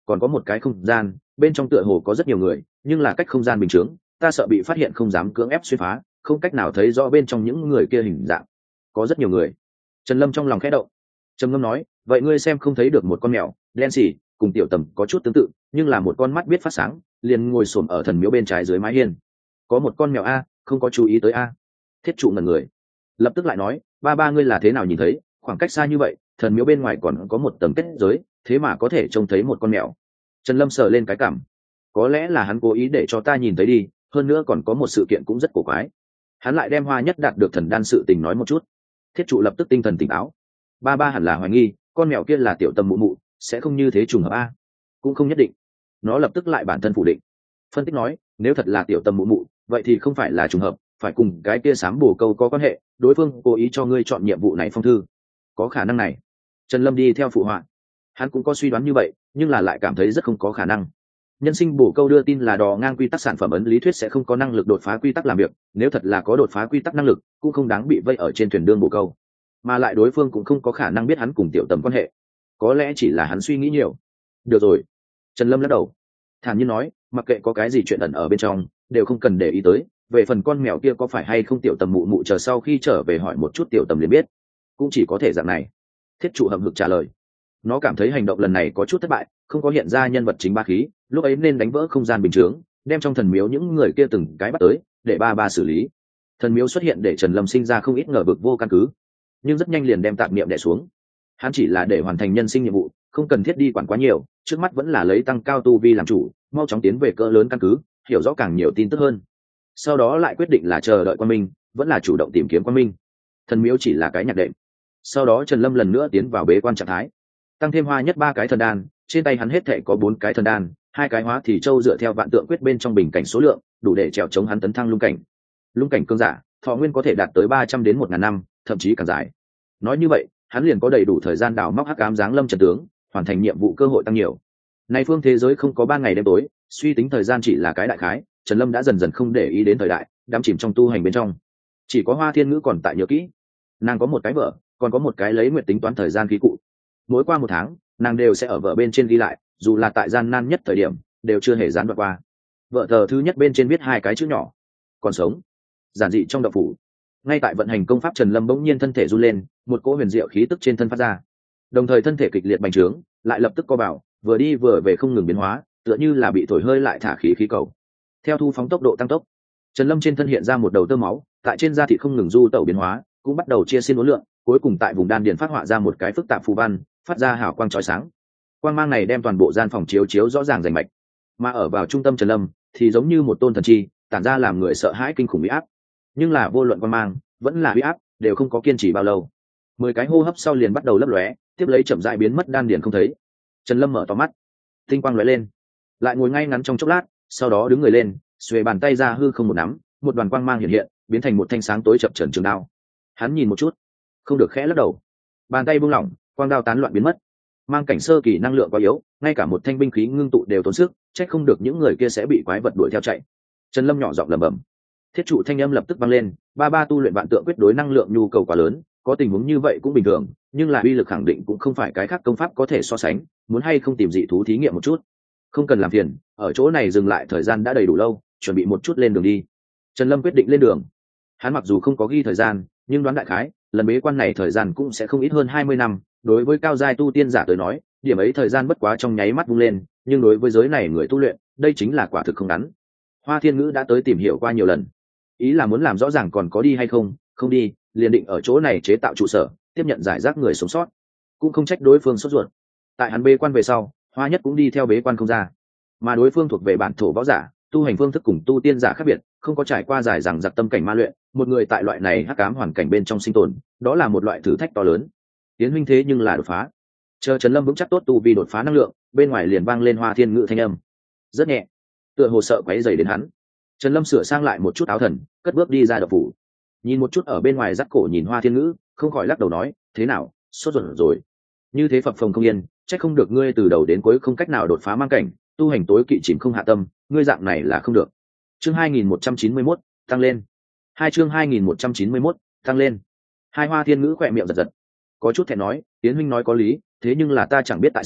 còn có một cái không gian, bên trong tựa hồ có rất nhiều người, nhưng là cách không gian bình thường, ta sợ bị phát hiện không dám cưỡng ép xuyên phá, không cách nào thấy rõ bên trong những người kia hình dạng. Có rất nhiều người. Trần Lâm trong lòng khẽ động, trầm ngâm nói, vậy ngươi xem không thấy được một con mèo đen xì cùng tiểu tầm có chút tương tự, nhưng là một con mắt biết phát sáng, liền ngồi xổm ở thần miếu bên trái dưới mái hiên. Có một con mèo a, không có chú ý tới a. Thiết trụ ngẩn người, lập tức lại nói, ba ba ngươi là thế nào nhìn thấy, khoảng cách xa như vậy, thần miếu bên ngoài còn có một tầng kết giới, thế mà có thể trông thấy một con mèo. Trần Lâm sờ lên cái cảm, có lẽ là hắn cố ý để cho ta nhìn thấy đi, hơn nữa còn có một sự kiện cũng rất cổ quái. Hắn lại đem Hoa Nhất đạt được thần đan sự tình nói một chút. Thiết trụ lập tức tinh thần tỉnh táo, ba ba hẳn là hoài nghi con mèo kia là tiểu tầm mụ mụ, sẽ không như thế trùng hợp a. Cũng không nhất định. Nó lập tức lại bản thân phủ định, phân tích nói, nếu thật là tiểu tầm mụ mụ, vậy thì không phải là trùng hợp, phải cùng cái kia sám bồ câu có quan hệ, đối phương cố ý cho ngươi chọn nhiệm vụ này phong thư. Có khả năng này. Trần Lâm đi theo phụ họa. Hắn cũng có suy đoán như vậy, nhưng là lại cảm thấy rất không có khả năng. Nhân sinh bổ câu đưa tin là đò ngang quy tắc sản phẩm ấn lý thuyết sẽ không có năng lực đột phá quy tắc làm việc, nếu thật là có đột phá quy tắc năng lực, cũng không đáng bị vây ở trên thuyền đương bổ câu. Mà lại đối phương cũng không có khả năng biết hắn cùng tiểu tầm quan hệ. Có lẽ chỉ là hắn suy nghĩ nhiều. Được rồi. Trần Lâm lắc đầu, thản nhiên nói, mặc kệ có cái gì chuyện ẩn ở bên trong, đều không cần để ý tới, về phần con mèo kia có phải hay không tiểu tầm mụ mụ chờ sau khi trở về hỏi một chút tiểu tầm liền biết. Cũng chỉ có thể dạng này. Thiết trụ hậm hực trả lời. Nó cảm thấy hành động lần này có chút thất bại, không có hiện ra nhân vật chính ba khí, lúc ấy nên đánh vỡ không gian bình thường, đem trong thần miếu những người kia từng cái bắt tới, để ba ba xử lý. Thần miếu xuất hiện để Trần Lâm sinh ra không ít ngờ vực vô căn cứ, nhưng rất nhanh liền đem tạp niệm đè xuống. Hắn chỉ là để hoàn thành nhân sinh nhiệm vụ, không cần thiết đi quản quá nhiều, trước mắt vẫn là lấy tăng cao tu vi làm chủ, mau chóng tiến về cỡ lớn căn cứ, hiểu rõ càng nhiều tin tức hơn. Sau đó lại quyết định là chờ đợi Quang Minh, vẫn là chủ động tìm kiếm Quang Minh. Thần miếu chỉ là cái nhạc đệm. Sau đó Trần Lâm lần nữa tiến vào bế quan trạng thái, tăng thêm Hoa Nhất 3 cái thần đan, trên tay hắn hết thảy có 4 cái thần đan, 2 cái hóa thì châu dựa theo vạn tượng quyết bên trong bình cảnh số lượng, đủ để trèo chống hắn tấn thăng lung cảnh. Lung cảnh cương giả, thọ nguyên có thể đạt tới 300 đến 1000 năm, thậm chí càng dài. Nói như vậy, hắn liền có đầy đủ thời gian đào móc hắc ám giáng lâm trận tướng, hoàn thành nhiệm vụ cơ hội tăng nhiều. Nay phương thế giới không có 3 ngày đêm tối, suy tính thời gian chỉ là cái đại khái, Trần Lâm đã dần dần không để ý đến thời đại, đắm chìm trong tu hành bên trong. Chỉ có Hoa Thiên Ngữ còn tại nhớ kỹ. Nàng có một cái vợ, còn có một cái lấy nguyện tính toán thời gian khí cụ. Mỗi qua 1 tháng, nàng đều sẽ ở vợ bên trên ghi lại, dù là tại gian nan nhất thời điểm, đều chưa hề gián đoạn qua. Vợ tờ thứ nhất bên trên viết 2 cái chữ nhỏ: còn sống. Giản dị trong động phủ. Ngay tại vận hành công pháp, Trần Lâm bỗng nhiên thân thể run lên, một cỗ huyền diệu khí tức trên thân phát ra, đồng thời thân thể kịch liệt bành trướng, lại lập tức co bảo, vừa đi vừa về không ngừng biến hóa, tựa như là bị thổi hơi lại thả khí khí cầu. Theo thu phóng tốc độ tăng tốc, Trần Lâm trên thân hiện ra một đầu tơ máu, tại trên da thịt không ngừng du tẩu biến hóa, cũng bắt đầu chia xiên uốn lượn, cuối cùng tại vùng đan điền phát họa ra một cái phức tạp phù văn, phát ra hào quang chói sáng. Quang mang này đem toàn bộ gian phòng chiếu chiếu rõ ràng rành mạch, mà ở vào trung tâm Trần Lâm thì giống như một tôn thần chi, tản ra làm người sợ hãi kinh khủng uy áp. Nhưng là vô luận quang mang vẫn là uy áp, đều không có kiên trì bao lâu. 10 cái hô hấp sau liền bắt đầu lấp lóe, tiếp lấy chậm rãi biến mất đan điền không thấy. Trần Lâm mở to mắt, tinh quang lóe lên, lại ngồi ngay ngắn trong chốc lát, sau đó đứng người lên, xuề bàn tay ra hư không một nắm, một đoàn quang mang hiện hiện, biến thành một thanh sáng tối chập chờn trường đao. Hắn nhìn một chút, không được, khẽ lắc đầu. Bàn tay buông lỏng, quang đao tán loạn biến mất. Mang cảnh sơ kỳ năng lượng quá yếu, ngay cả một thanh binh khí ngưng tụ đều tốn sức, trách không được những người kia sẽ bị quái vật đuổi theo chạy. Trần Lâm nhỏ giọng lẩm bẩm. Thiết trụ thanh âm lập tức vang lên, ba ba tu luyện vạn tượng quyết đối năng lượng nhu cầu quá lớn, có tình huống như vậy cũng bình thường, nhưng là uy lực khẳng định cũng không phải cái khác công pháp có thể so sánh, muốn hay không tìm dị thú thí nghiệm một chút. Không cần làm phiền, ở chỗ này dừng lại thời gian đã đầy đủ lâu, chuẩn bị một chút lên đường đi. Trần Lâm quyết định lên đường. Hắn mặc dù không có ghi thời gian, nhưng đoán đại khái, lần bế quan này thời gian cũng sẽ không ít hơn 20 năm, đối với cao giai tu tiên giả tới nói, điểm ấy thời gian bất quá trong nháy mắt vung lên, nhưng đối với giới này người tu luyện, đây chính là quả thực không ngắn. Hoa Thiên Ngữ đã tới tìm hiểu qua nhiều lần, ý là muốn làm rõ ràng còn có đi hay không, không đi, liền định ở chỗ này chế tạo trụ sở, tiếp nhận giải rác người sống sót. Cũng không trách đối phương sốt ruột. Tại hắn bế quan về sau, Hoa Nhất cũng đi theo bế quan không ra, mà đối phương thuộc về bản thổ võ giả, tu hành phương thức cùng tu tiên giả khác biệt, không có trải qua dài dằng dặc tâm cảnh ma luyện, một người tại loại này hắc ám hoàn cảnh bên trong sinh tồn, đó là một loại thử thách to lớn. Tiến huynh thế nhưng là đột phá. Chờ Trần Lâm vững chắc tốt tu vi đột phá năng lượng, bên ngoài liền vang lên Hoa Thiên Ngữ thanh âm, rất nhẹ, tựa hồ sợ quấy rầy đến hắn. Trần Lâm sửa sang lại một chút áo thần, cất bước đi ra động phủ, nhìn một chút ở bên ngoài dắt cổ nhìn Hoa Thiên Ngữ, không khỏi lắc đầu nói, thế nào, sốt ruột rồi? Như thế phập phồng không yên, trách không được ngươi từ đầu đến cuối không cách nào đột phá mang cảnh, tu hành tối kỵ chìm không hạ tâm, ngươi dạng này là không được. Chương 2191, tăng lên. Chương 2191, tăng lên. Hai Hoa Thiên Ngữ khỏe miệng giật giật, có chút thẹn nói, Tiến huynh nói có lý, thế nhưng là ta chẳng biết tại sao,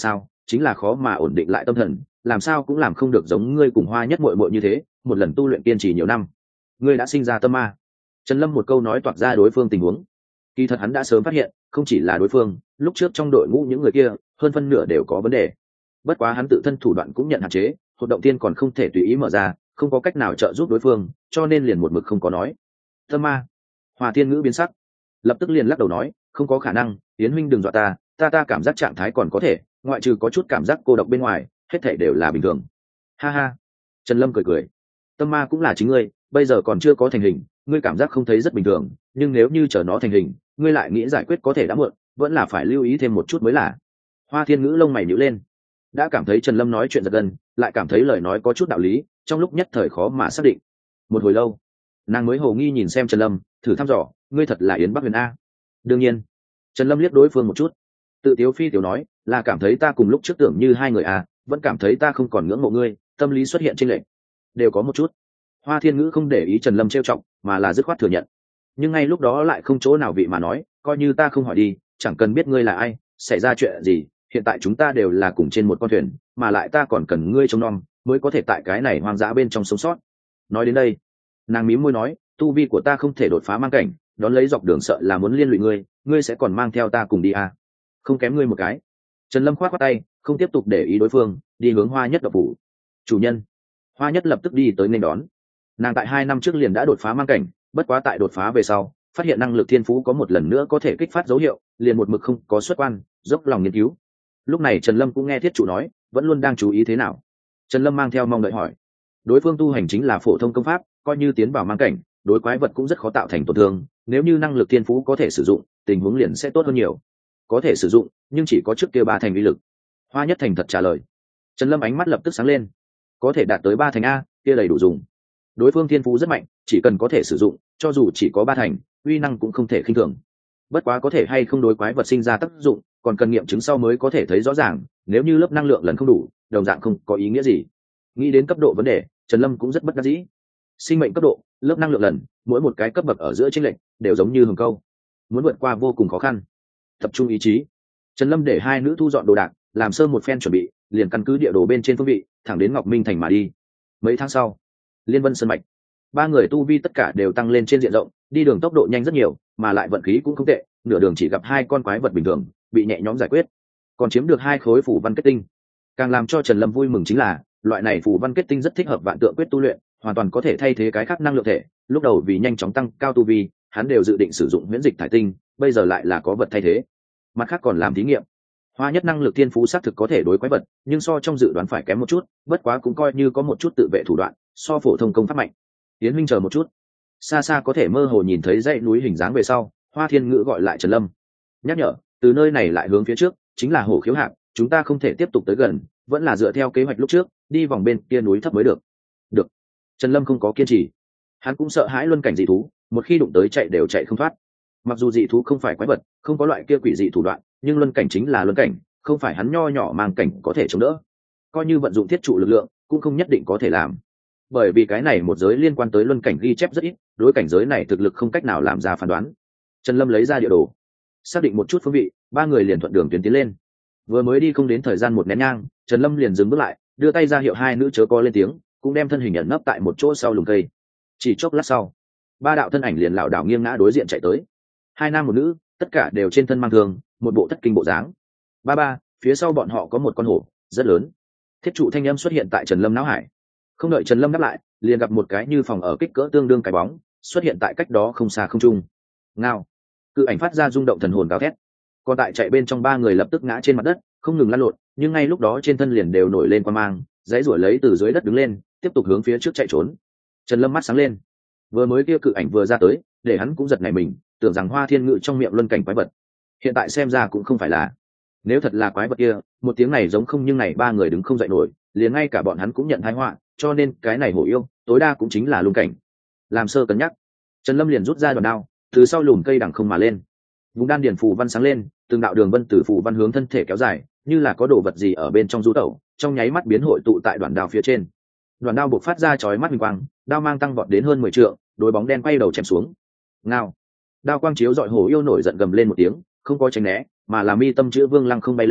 chính là khó mà ổn định lại tâm thần, làm sao cũng làm không được giống ngươi cùng Hoa Nhất muội muội như thế một lần tu luyện kiên trì nhiều năm. Ngươi đã sinh ra tâm ma. Trần Lâm một câu nói toạc ra đối phương tình huống. Kỳ thật hắn đã sớm phát hiện, không chỉ là đối phương, lúc trước trong đội ngũ những người kia hơn phân nửa đều có vấn đề. Bất quá hắn tự thân thủ đoạn cũng nhận hạn chế, hoạt động tiên còn không thể tùy ý mở ra, không có cách nào trợ giúp đối phương, cho nên liền một mực không có nói. Tâm ma. Hoa Thiên Ngữ biến sắc, lập tức liền lắc đầu nói, không có khả năng, Yến huynh đừng dọa ta, ta cảm giác trạng thái còn có thể, ngoại trừ có chút cảm giác cô độc bên ngoài, hết thảy đều là bình thường. Ha ha. Trần Lâm cười cười, tâm ma cũng là chính ngươi, bây giờ còn chưa có thành hình, ngươi cảm giác không thấy rất bình thường, nhưng nếu như chờ nó thành hình, ngươi lại nghĩ giải quyết có thể đã muộn, vẫn là phải lưu ý thêm một chút mới là. Hoa Thiên Ngữ lông mày nhíu lên, đã cảm thấy Trần Lâm nói chuyện giật gân, lại cảm thấy lời nói có chút đạo lý, trong lúc nhất thời khó mà xác định. Một hồi lâu, nàng mới hồ nghi nhìn xem Trần Lâm, thử thăm dò, ngươi thật là Yến Bắc Huyền a? Đương nhiên. Trần Lâm liếc đối phương một chút, tự tiếu phi tiểu nói, là cảm thấy ta cùng lúc trước tưởng như hai người à, vẫn cảm thấy ta không còn ngưỡng mộ ngươi, tâm lý xuất hiện chênh lệch, đều có một chút. Hoa Thiên Ngữ không để ý Trần Lâm trêu chọc, mà là dứt khoát thừa nhận. Nhưng ngay lúc đó lại không chỗ nào vị mà nói, coi như ta không hỏi đi, chẳng cần biết ngươi là ai, xảy ra chuyện gì, hiện tại chúng ta đều là cùng trên một con thuyền, mà lại ta còn cần ngươi trông nom, mới có thể tại cái này hoang dã bên trong sống sót. Nói đến đây, nàng mím môi nói, tu vi của ta không thể đột phá mang cảnh, đón lấy dọc đường sợ là muốn liên lụy ngươi, ngươi sẽ còn mang theo ta cùng đi à? Không kém ngươi một cái. Trần Lâm khoát khoát tay, không tiếp tục để ý đối phương, đi hướng Hoa Nhất độc phủ. Chủ nhân. Hoa Nhất lập tức đi tới nên đón. Nàng tại 2 năm trước liền đã đột phá mang cảnh, bất quá tại đột phá về sau, phát hiện năng lực thiên phú có một lần nữa có thể kích phát dấu hiệu, liền một mực không có xuất quan, dốc lòng nghiên cứu. Lúc này Trần Lâm cũng nghe thiết chủ nói, vẫn luôn đang chú ý thế nào. Trần Lâm mang theo mong đợi hỏi, đối phương tu hành chính là phổ thông công pháp, coi như tiến vào mang cảnh, đối quái vật cũng rất khó tạo thành tổn thương, nếu như năng lực thiên phú có thể sử dụng, tình huống liền sẽ tốt hơn nhiều. Có thể sử dụng, nhưng chỉ có trước kia 3 thành uy lực. Hoa Nhất thành thật trả lời. Trần Lâm ánh mắt lập tức sáng lên, có thể đạt tới 3 thành a, kia đầy đủ dùng. Đối phương thiên phú rất mạnh, chỉ cần có thể sử dụng, cho dù chỉ có 3 thành, uy năng cũng không thể khinh thường. Bất quá có thể hay không đối quái vật sinh ra tác dụng, còn cần nghiệm chứng sau mới có thể thấy rõ ràng, nếu như lớp năng lượng lần không đủ, đồng dạng không có ý nghĩa gì. Nghĩ đến cấp độ vấn đề, Trần Lâm cũng rất bất đắc dĩ. Sinh mệnh cấp độ, lớp năng lượng lần, mỗi một cái cấp bậc ở giữa chênh lệch đều giống như hừng câu, muốn vượt qua vô cùng khó khăn. Tập trung ý chí, Trần Lâm để 2 nữ thu dọn đồ đạc, làm sơ một phen chuẩn bị, liền căn cứ địa đồ bên trên phương vị, thẳng đến Ngọc Minh thành mà đi. Mấy tháng sau, Liên Vân Sơn mạch, 3 người tu vi tất cả đều tăng lên trên diện rộng, đi đường tốc độ nhanh rất nhiều, mà lại vận khí cũng không tệ, nửa đường chỉ gặp 2 con quái vật bình thường, bị nhẹ nhõm giải quyết, còn chiếm được 2 khối phù văn kết tinh. Càng làm cho Trần Lâm vui mừng chính là, loại này phù văn kết tinh rất thích hợp vạn tượng quyết tu luyện, hoàn toàn có thể thay thế cái khác năng lượng thể. Lúc đầu vì nhanh chóng tăng cao tu vi, hắn đều dự định sử dụng huyễn dịch thải tinh, bây giờ lại là có vật thay thế. Mặt khác còn làm thí nghiệm. Hoa Nhất năng lực thiên phú xác thực có thể đối quái vật, nhưng so trong dự đoán phải kém một chút, bất quá cũng coi như có một chút tự vệ thủ đoạn, so phổ thông công pháp mạnh. Tiến huynh chờ một chút. Xa xa có thể mơ hồ nhìn thấy dãy núi hình dáng về sau, Hoa Thiên Ngữ gọi lại Trần Lâm, nhắc nhở, từ nơi này lại hướng phía trước, chính là Hổ Khiếu Hạp, chúng ta không thể tiếp tục tới gần, vẫn là dựa theo kế hoạch lúc trước, đi vòng bên kia núi thấp mới được. Được. Trần Lâm không có kiên trì, hắn cũng sợ hãi luân cảnh dị thú, một khi đụng tới chạy đều chạy không thoát. Mặc dù dị thú không phải quái vật, không có loại kia quỷ dị thủ đoạn, nhưng luân cảnh chính là luân cảnh, không phải hắn nho nhỏ mang cảnh có thể chống đỡ. Coi như vận dụng thiết trụ lực lượng, cũng không nhất định có thể làm. Bởi vì cái này một giới liên quan tới luân cảnh ghi chép rất ít, đối cảnh giới này thực lực không cách nào làm ra phán đoán. Trần Lâm lấy ra địa đồ, xác định một chút phương vị, 3 người liền thuận đường tiến lên. Vừa mới đi không đến thời gian một nén nhang, Trần Lâm liền dừng bước lại, đưa tay ra hiệu 2 nữ chớ có lên tiếng, cũng đem thân hình ẩn nấp tại một chỗ sau lùm cây. Chỉ chốc lát sau, 3 đạo thân ảnh liền lảo đảo nghiêng ngã đối diện chạy tới. 2 nam một nữ, tất cả đều trên thân mang thương, một bộ thất kinh bộ dáng. Ba, phía sau bọn họ có một con hổ, rất lớn. Thiết trụ thanh âm xuất hiện tại Trần Lâm não hải. Không đợi Trần Lâm đáp lại, liền gặp một cái như phòng ở kích cỡ tương đương cái bóng, xuất hiện tại cách đó không xa không trung. Ngao. Cự ảnh phát ra rung động thần hồn gào thét. Còn tại chạy bên trong 3 người lập tức ngã trên mặt đất, không ngừng lăn lộn, nhưng ngay lúc đó trên thân liền đều nổi lên quang mang, dãy rủa lấy từ dưới đất đứng lên, tiếp tục hướng phía trước chạy trốn. Trần Lâm mắt sáng lên. Vừa mới kia cự ảnh vừa ra tới, để hắn cũng giật nảy mình, tưởng rằng Hoa Thiên Ngữ trong miệng luân cảnh quái vật. Hiện tại xem ra cũng không phải là. Nếu thật là quái vật kia, một tiếng này giống không, nhưng này 3 người đứng không dậy nổi, liền ngay cả bọn hắn cũng nhận tai họa, cho nên cái này hổ yêu, tối đa cũng chính là luân cảnh. Làm sơ cân nhắc, Trần Lâm liền rút ra đòn đao, từ sau lùm cây đằng không mà lên. Vùng đan điền phù văn sáng lên, từng đạo đường vân từ phù văn hướng thân thể kéo dài, như là có đồ vật gì ở bên trong du tẩu, trong nháy mắt biến hội tụ tại đoạn đao phía trên. Đoạn đao bộc phát ra chói mắt huỳnh quang, đao mang tăng vọt đến hơn 10 trượng, đối bóng đen quay đầu chém xuống. Ngao. Đao quang chiếu dọi hổ yêu nổi giận gầm lên một tiếng, không có tránh né, mà là mi tâm chữ Vương Lăng không bay lên,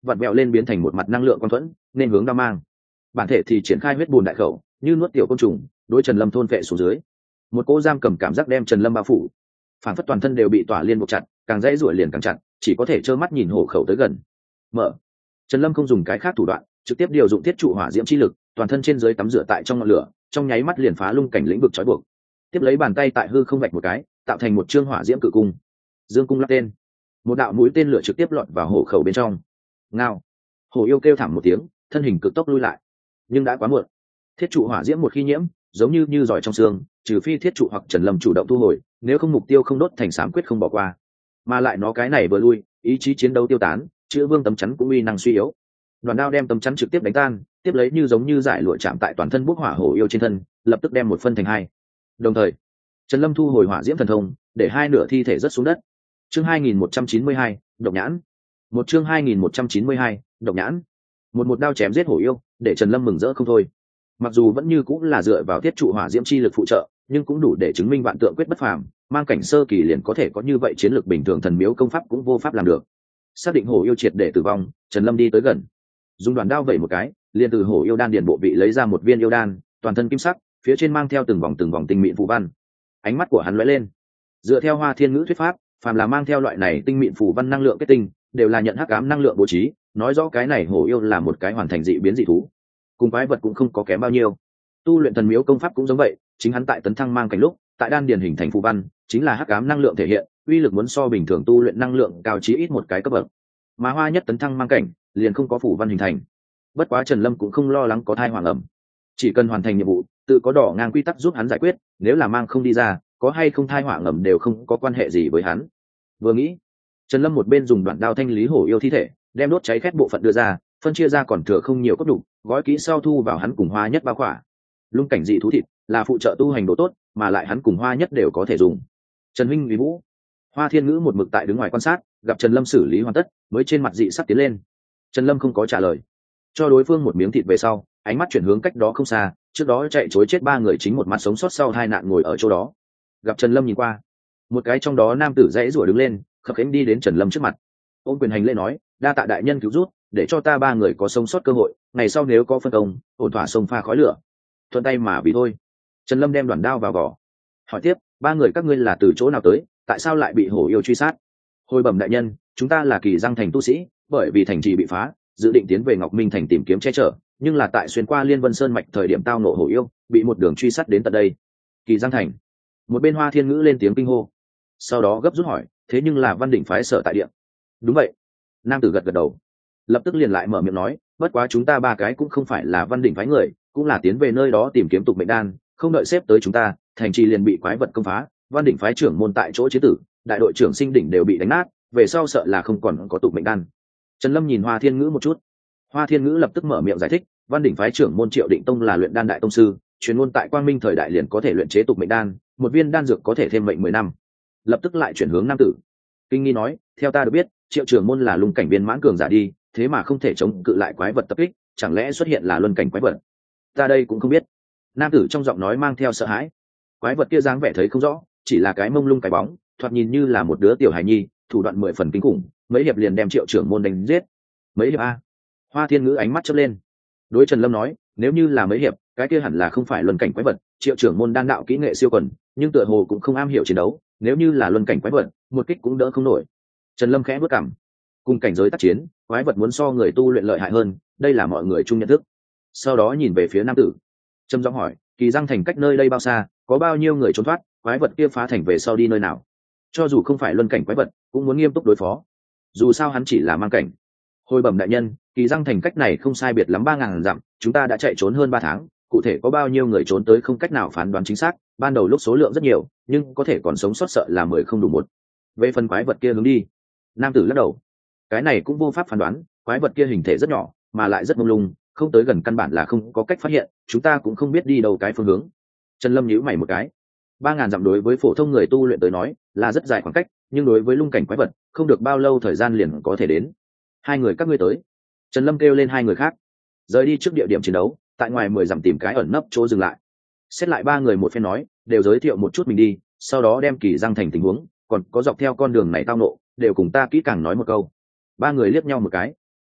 vặn vẹo lên biến thành một mặt năng lượng quang thuẫn nên hướng đao mang. Bản thể thì triển khai huyết bùn đại khẩu như nuốt tiểu côn trùng đối Trần Lâm thôn vệ xuống dưới. Một cỗ giam cầm cảm giác đem Trần Lâm bao phủ, phản phất toàn thân đều bị tỏa liên buộc chặt, càng dãy ruổi liền càng chặt, chỉ có thể trơ mắt nhìn hổ khẩu tới gần. Mở. Trần Lâm không dùng cái khác thủ đoạn, trực tiếp điều dụng thiết trụ hỏa diễm chi lực, toàn thân trên dưới tắm rửa tại trong ngọn lửa, trong nháy mắt liền phá lung cảnh lĩnh vực trói buộc. Tiếp lấy bàn tay tại hư không vạch một cái, tạo thành một chương hỏa diễm cự cung. Dương cung lắp tên, một đạo mũi tên lửa trực tiếp lọt vào hổ khẩu bên trong. Ngao. Hổ yêu kêu thảm một tiếng, thân hình cực tốc lui lại. Nhưng đã quá muộn. Thiết trụ hỏa diễm một khi nhiễm, giống như giỏi trong xương, trừ phi thiết trụ hoặc Trần Lâm chủ động thu hồi, nếu không mục tiêu không đốt thành xám quyết không bỏ qua. Mà lại nó cái này vừa lui, ý chí chiến đấu tiêu tán, chữ vương tấm chắn cũng uy năng suy yếu. Đoàn đao đem tấm chắn trực tiếp đánh tan, tiếp lấy giống như giải lụa chạm tại toàn thân bốc hỏa hổ yêu trên thân, lập tức đem một phân thành hai. Đồng thời, Trần Lâm thu hồi hỏa diễm thần thông, để hai nửa thi thể rớt xuống đất. Chương 2192, độc nhãn. Một chương 2192, độc nhãn. Một đao chém giết hổ yêu, để Trần Lâm mừng rỡ không thôi. Mặc dù vẫn như cũng là dựa vào thiết trụ hỏa diễm chi lực phụ trợ, nhưng cũng đủ để chứng minh vạn tượng quyết bất phàm, mang cảnh sơ kỳ liền có thể có như vậy chiến lược bình thường thần miếu công pháp cũng vô pháp làm được. Xác định hổ yêu triệt để tử vong, Trần Lâm đi tới gần, dùng đoàn đao vẩy một cái, liền từ hổ yêu đan điền bộ vị lấy ra một viên yêu đan, toàn thân kim sắc, phía trên mang theo từng vòng tinh mịn phù văn. Ánh mắt của hắn lóe lên. Dựa theo Hoa Thiên Ngữ thuyết pháp, phàm là mang theo loại này tinh mịn phù văn năng lượng kết tinh, đều là nhận hắc ám năng lượng bố trí, nói rõ cái này hổ yêu là một cái hoàn thành dị biến dị thú, cùng quái vật cũng không có kém bao nhiêu. Tu luyện thần miếu công pháp cũng giống vậy, chính hắn tại tấn thăng mang cảnh lúc, tại đan điền hình thành phù văn, chính là hắc ám năng lượng thể hiện, uy lực muốn so bình thường tu luyện năng lượng cao chí ít một cái cấp bậc. Mà Hoa Nhất tấn thăng mang cảnh, liền không có phù văn hình thành. Bất quá Trần Lâm cũng không lo lắng có thai hoàng ẩm, chỉ cần hoàn thành nhiệm vụ, tự có đỏ ngang quy tắc giúp hắn giải quyết, nếu là mang không đi ra, có hay không thai hỏa ngầm đều không có quan hệ gì với hắn. Vừa nghĩ, Trần Lâm một bên dùng đoạn đao thanh lý hổ yêu thi thể, đem đốt cháy khét bộ phận đưa ra, phân chia ra còn thừa không nhiều cốt đủ, gói kỹ sau thu vào hắn cùng Hoa Nhất bao khỏa. Lung cảnh dị thú thịt là phụ trợ tu hành độ tốt, mà lại hắn cùng Hoa Nhất đều có thể dùng. Trần huynh vì vũ. Hoa Thiên Ngữ một mực tại đứng ngoài quan sát, gặp Trần Lâm xử lý hoàn tất, mới trên mặt dị sắc tiến lên. Trần Lâm không có trả lời, cho đối phương một miếng thịt về sau, ánh mắt chuyển hướng cách đó không xa, trước đó chạy chối chết ba người chính một mặt sống sót sau hai nạn ngồi ở chỗ đó. Gặp Trần Lâm nhìn qua, một cái trong đó nam tử dãy rủa đứng lên, khập khiễng đi đến Trần Lâm trước mặt, ôm quyền hành lễ nói: đa tạ đại nhân cứu rút, để cho ta ba người có sống sót cơ hội, ngày sau nếu có phân công, ổn thỏa sông pha khói lửa, thuận tay mà vì thôi. Trần Lâm đem đoạn đao vào vỏ, hỏi tiếp: ba người các ngươi là từ chỗ nào tới, tại sao lại bị hổ yêu truy sát? Hồi bẩm đại nhân, chúng ta là Kỳ Giang thành tu sĩ, bởi vì thành trì bị phá, dự định tiến về Ngọc Minh thành tìm kiếm che chở, nhưng là tại xuyên qua Liên Vân Sơn mạch thời điểm tao nộ hổ yêu, bị một đường truy sát đến tận đây. Kỳ Giang thành. Một bên Hoa Thiên Ngữ lên tiếng kinh hô, sau đó gấp rút hỏi: thế nhưng là Văn Đỉnh phái sở tại địa? Đúng vậy. Nam tử gật gật đầu, lập tức liền lại mở miệng nói: bất quá chúng ta ba cái cũng không phải là Văn Đỉnh phái người, cũng là tiến về nơi đó tìm kiếm tục mệnh đan, không đợi xếp tới chúng ta, thành trì liền bị quái vật công phá, Văn Đỉnh phái trưởng môn tại chỗ chế tử, đại đội trưởng Sinh Đỉnh đều bị đánh nát, về sau sợ là không còn có tục mệnh đan. Trần Lâm nhìn Hoa Thiên Ngữ một chút. Hoa Thiên Ngữ lập tức mở miệng giải thích: Văn Đỉnh phái trưởng môn Triệu Định Tông là luyện đan đại tông sư, truyền ngôn tại Quang Minh thời đại liền có thể luyện chế tục mệnh đan, một viên đan dược có thể thêm mệnh 10 năm. Lập tức lại chuyển hướng nam tử. Kinh nghi nói: theo ta được biết, Triệu trưởng môn là lung cảnh viên mãn cường giả đi, thế mà không thể chống cự lại quái vật tập kích, chẳng lẽ xuất hiện là luân cảnh quái vật? Ta đây cũng không biết. Nam tử trong giọng nói mang theo sợ hãi. Quái vật kia dáng vẻ thấy không rõ, chỉ là cái mông lung cái bóng, thoạt nhìn như là một đứa tiểu hài nhi, thủ đoạn 10 phần kinh khủng, mấy hiệp liền đem Triệu trưởng môn đánh giết. Mấy hiệp a? Hoa Thiên Ngữ ánh mắt chớp lên, đối Trần Lâm nói: nếu như là mấy hiệp, cái kia hẳn là không phải luân cảnh quái vật, Triệu trưởng môn đan đạo kỹ nghệ siêu quần, nhưng tựa hồ cũng không am hiểu chiến đấu, nếu như là luân cảnh quái vật, một kích cũng đỡ không nổi. Trần Lâm khẽ bước cằm, cùng cảnh giới tác chiến, quái vật muốn so người tu luyện lợi hại hơn, đây là mọi người chung nhận thức. Sau đó nhìn về phía nam tử, trầm giọng hỏi: Kỳ Giang thành cách nơi đây bao xa, có bao nhiêu người trốn thoát, quái vật kia phá thành về sau đi nơi nào? Cho dù không phải luân cảnh quái vật, cũng muốn nghiêm túc đối phó, dù sao hắn chỉ là mang cảnh. Hồi bẩm đại nhân, Kỳ Giang thành cách này không sai biệt lắm 3.000 dặm, chúng ta đã chạy trốn hơn 3 tháng, cụ thể có bao nhiêu người trốn tới không cách nào phán đoán chính xác, ban đầu lúc số lượng rất nhiều, nhưng có thể còn sống sót sợ là 10 không đủ một. Về phần quái vật kia hướng đi, nam tử lắc đầu, cái này cũng vô pháp phán đoán, quái vật kia hình thể rất nhỏ, mà lại rất mông lung, không tới gần căn bản là không có cách phát hiện, chúng ta cũng không biết đi đâu cái phương hướng. Trần Lâm nhíu mày một cái. 3.000 dặm đối với phổ thông người tu luyện tới nói là rất dài khoảng cách, nhưng đối với lung cảnh quái vật, không được bao lâu thời gian liền có thể đến. Hai người các ngươi tới. Trần Lâm kêu lên hai người khác, rời đi trước địa điểm chiến đấu, tại ngoài 10 dặm tìm cái ẩn nấp chỗ dừng lại. Xét lại ba người một phen nói, đều giới thiệu một chút mình đi, sau đó đem Kỳ Giang thành tình huống, còn có dọc theo con đường này tao nộ, đều cùng ta kỹ càng nói một câu. Ba người liếc nhau một cái.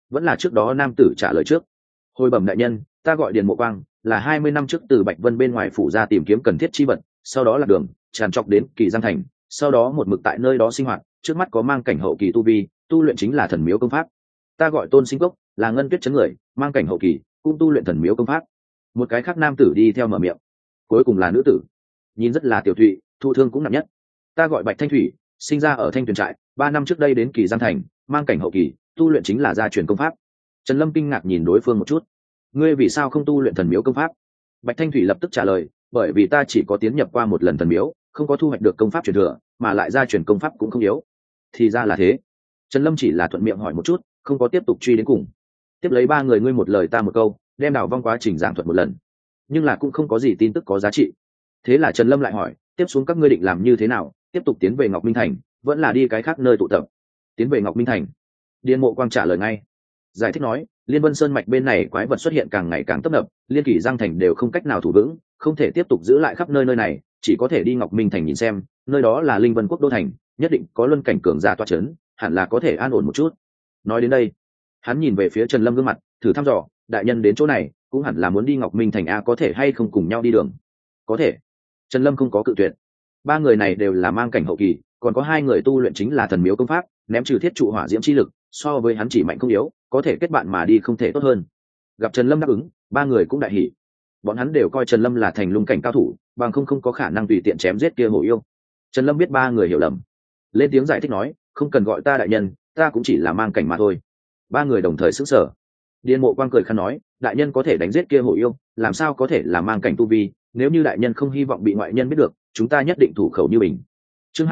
vẫn là trước đó nam tử trả lời trước. Hồi bẩm đại nhân, ta gọi Điền Mộ Quang, là 20 năm trước từ Bạch Vân bên ngoài phủ ra tìm kiếm cần thiết chi vật, sau đó lạc đường tràn trọc đến Kỳ Giang thành, sau đó một mực tại nơi đó sinh hoạt, trước mắt có mang cảnh hậu kỳ tu vi, tu luyện chính là thần miếu công pháp. Ta gọi Tôn Sinh Cốc, là ngân tuyết chấn người, mang cảnh hậu kỳ, cũng tu luyện thần miếu công pháp. Một cái khác nam tử đi theo mở miệng. Cuối cùng là nữ tử, nhìn rất là tiểu thụy, thụ thương cũng nặng nhất. Ta gọi Bạch Thanh Thủy, sinh ra ở Thanh Tuyền trại, 3 năm trước đây đến Kỳ Giang thành, mang cảnh hậu kỳ, tu luyện chính là gia truyền công pháp. Trần Lâm kinh ngạc nhìn đối phương một chút. Ngươi vì sao không tu luyện thần miếu công pháp? Bạch Thanh Thủy lập tức trả lời, bởi vì ta chỉ có tiến nhập qua một lần thần miếu, không có thu hoạch được công pháp truyền thừa, mà lại gia truyền công pháp cũng không yếu. Thì ra là thế. Trần Lâm chỉ là thuận miệng hỏi một chút, không có tiếp tục truy đến cùng. Tiếp lấy 3 người ngươi một lời ta một câu, đem đảo vong quá trình giảng thuật một lần, nhưng là cũng không có gì tin tức có giá trị. Thế là Trần Lâm lại hỏi, tiếp xuống các ngươi định làm như thế nào, tiếp tục tiến về Ngọc Minh thành, vẫn là đi cái khác nơi tụ tập? Tiến về Ngọc Minh thành. Điền Mộ Quang trả lời ngay, giải thích nói, Liên Vân Sơn mạch bên này quái vật xuất hiện càng ngày càng tấp nập, Liên Kỳ Giang thành đều không cách nào thủ vững, không thể tiếp tục giữ lại khắp nơi nơi này, chỉ có thể đi Ngọc Minh thành nhìn xem, nơi đó là Linh Vân quốc đô thành, nhất định có luân cảnh cường giả toa chấn, hẳn là có thể an ổn một chút. Nói đến đây, hắn nhìn về phía Trần Lâm gương mặt, thử thăm dò, đại nhân đến chỗ này, cũng hẳn là muốn đi Ngọc Minh thành a, có thể hay không cùng nhau đi đường? Có thể. Trần Lâm không có cự tuyệt. 3 người này đều là mang cảnh hậu kỳ, còn có 2 người tu luyện chính là thần miếu công pháp, ném trừ thiết trụ hỏa diễm chi lực, so với hắn chỉ mạnh không yếu, có thể kết bạn mà đi không thể tốt hơn. Gặp Trần Lâm đáp ứng, 3 người cũng đại hỉ. Bọn hắn đều coi Trần Lâm là thành lung cảnh cao thủ, bằng không có khả năng tùy tiện chém giết kia hổ yêu. Trần Lâm biết 3 người hiểu lầm, lên tiếng giải thích nói, không cần gọi ta đại nhân, ta cũng chỉ là mang cảnh mà thôi. 3 người đồng thời sững sờ. Điền Mộ Quang cười khăn nói, đại nhân có thể đánh giết kia hổ yêu, làm sao có thể là mang cảnh tu vi, nếu như đại nhân không hy vọng bị ngoại nhân biết được, chúng ta nhất định thủ khẩu như bình. Chương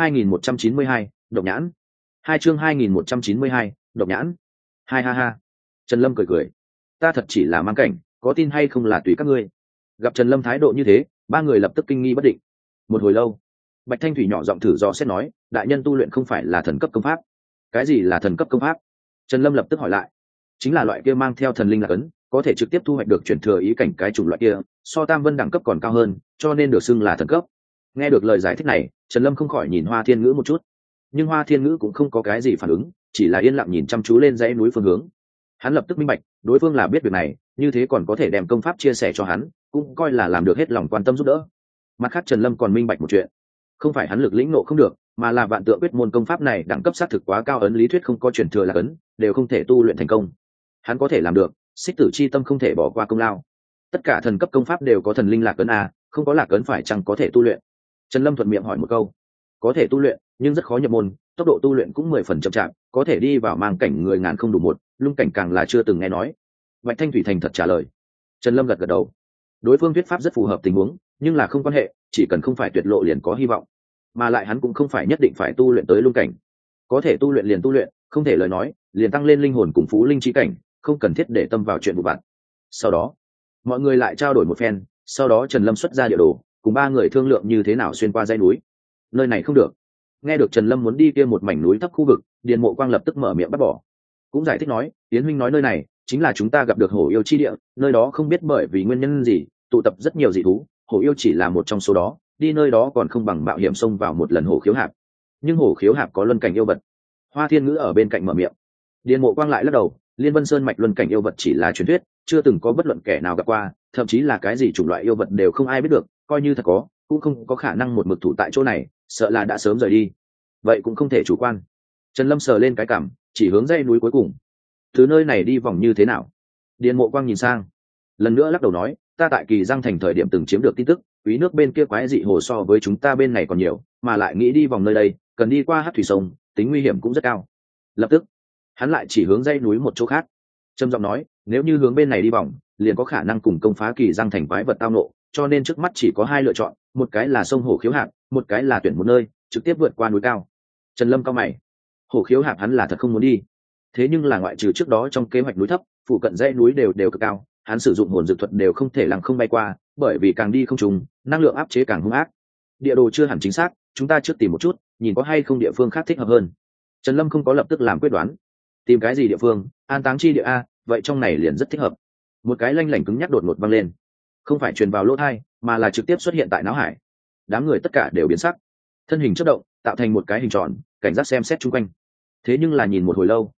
2192, độc nhãn. 2 chương 2192, độc nhãn. Hai ha ha. Trần Lâm cười cười, ta thật chỉ là mang cảnh, có tin hay không là tùy các ngươi. Gặp Trần Lâm thái độ như thế, 3 người lập tức kinh nghi bất định. Một hồi lâu, Bạch Thanh Thủy nhỏ giọng thử dò xét nói, đại nhân tu luyện không phải là thần cấp công pháp? Cái gì là thần cấp công pháp? Trần Lâm lập tức hỏi lại. Chính là loại kia mang theo thần linh lạc ấn, có thể trực tiếp thu hoạch được chuyển thừa ý cảnh cái chủng loại kia, so Tam Vân đẳng cấp còn cao hơn, cho nên được xưng là thần cấp. Nghe được lời giải thích này, Trần Lâm không khỏi nhìn Hoa Thiên Ngữ một chút, nhưng Hoa Thiên Ngữ cũng không có cái gì phản ứng, chỉ là yên lặng nhìn chăm chú lên dãy núi phương hướng. Hắn lập tức minh bạch, đối phương là biết việc này, như thế còn có thể đem công pháp chia sẻ cho hắn, cũng coi là làm được hết lòng quan tâm giúp đỡ. Mặt khác Trần Lâm còn minh bạch một chuyện, không phải hắn lực lĩnh nộ không được, mà là vạn tượng quyết môn công pháp này đẳng cấp xác thực quá cao, ấn lý thuyết không có chuyển thừa là ấn, đều không thể tu luyện thành công. Hắn có thể làm được, xích tử chi tâm không thể bỏ qua công lao. Tất cả thần cấp công pháp đều có thần linh lạc ấn a, không có lạc ấn phải chăng có thể tu luyện? Trần Lâm thuận miệng hỏi một câu. Có thể tu luyện, nhưng rất khó nhập môn, tốc độ tu luyện cũng 10 phần chậm chạp, có thể đi vào mang cảnh người ngàn không đủ một, lung cảnh càng là chưa từng nghe nói. Bạch Thanh Thủy thành thật trả lời. Trần Lâm gật gật đầu. Đối phương thuyết pháp rất phù hợp tình huống, nhưng là không quan hệ, chỉ cần không phải tuyệt lộ liền có hy vọng. Mà lại hắn cũng không phải nhất định phải tu luyện tới lung cảnh, có thể tu luyện liền tu luyện, không thể lời nói, liền tăng lên linh hồn cùng phú linh chi cảnh, không cần thiết để tâm vào chuyện vụ vặt. Sau đó, mọi người lại trao đổi một phen, sau đó Trần Lâm xuất ra địa đồ, cùng 3 người thương lượng như thế nào xuyên qua dãy núi. Nơi này không được. Nghe được Trần Lâm muốn đi kia một mảnh núi thấp khu vực, Điền Mộ Quang lập tức mở miệng bắt bỏ. Cũng giải thích nói, Tiến huynh nói nơi này chính là chúng ta gặp được hổ yêu chi địa, nơi đó không biết bởi vì nguyên nhân gì, tụ tập rất nhiều dị thú, hổ yêu chỉ là một trong số đó, đi nơi đó còn không bằng mạo hiểm xông vào một lần hổ khiếu hạp. Nhưng hổ khiếu hạp có luân cảnh yêu vật. Hoa Thiên Ngữ ở bên cạnh mở miệng. Điền Mộ Quang lại lắc đầu, Liên Vân Sơn mạch luân cảnh yêu vật chỉ là truyền thuyết, chưa từng có bất luận kẻ nào gặp qua, thậm chí là cái gì chủng loại yêu vật đều không ai biết được, coi như thật có, cũng không có khả năng một mực thủ tại chỗ này, sợ là đã sớm rời đi. Vậy cũng không thể chủ quan. Trần Lâm sờ lên cái cằm, chỉ hướng dãy núi cuối cùng. Từ nơi này đi vòng như thế nào? Điền Mộ Quang nhìn sang, lần nữa lắc đầu nói, ta tại Kỳ Giang thành thời điểm từng chiếm được tin tức, quý nước bên kia quái dị hồ so với chúng ta bên này còn nhiều, mà lại nghĩ đi vòng nơi đây, cần đi qua Hắc Thủy sông, tính nguy hiểm cũng rất cao. Lập tức, hắn lại chỉ hướng dãy núi một chỗ khác, trầm giọng nói, nếu như hướng bên này đi vòng, liền có khả năng cùng công phá Kỳ Giang thành quái vật tao nộ, cho nên trước mắt chỉ có 2 lựa chọn, một cái là sông hổ khiếu hạp, một cái là tuyển một nơi trực tiếp vượt qua núi cao. Trần Lâm cao mày, hổ khiếu hạp hắn là thật không muốn đi, thế nhưng là ngoại trừ trước đó trong kế hoạch núi thấp, phụ cận dãy núi đều cực cao, hắn sử dụng hồn dược thuật đều không thể lăng không bay qua, bởi vì càng đi không trùng, năng lượng áp chế càng hung ác. Địa đồ chưa hẳn chính xác, chúng ta trước tìm một chút, nhìn có hay không địa phương khác thích hợp hơn. Trần Lâm không có lập tức làm quyết đoán. Tìm cái gì địa phương? An táng chi địa a, vậy trong này liền rất thích hợp. Một cái lanh lảnh cứng nhắc đột ngột vang lên, không phải truyền vào lỗ tai, mà là trực tiếp xuất hiện tại não hải. Đám người tất cả đều biến sắc, thân hình chớp động, tạo thành một cái hình tròn, cảnh giác xem xét xung quanh. Thế nhưng là nhìn một hồi lâu,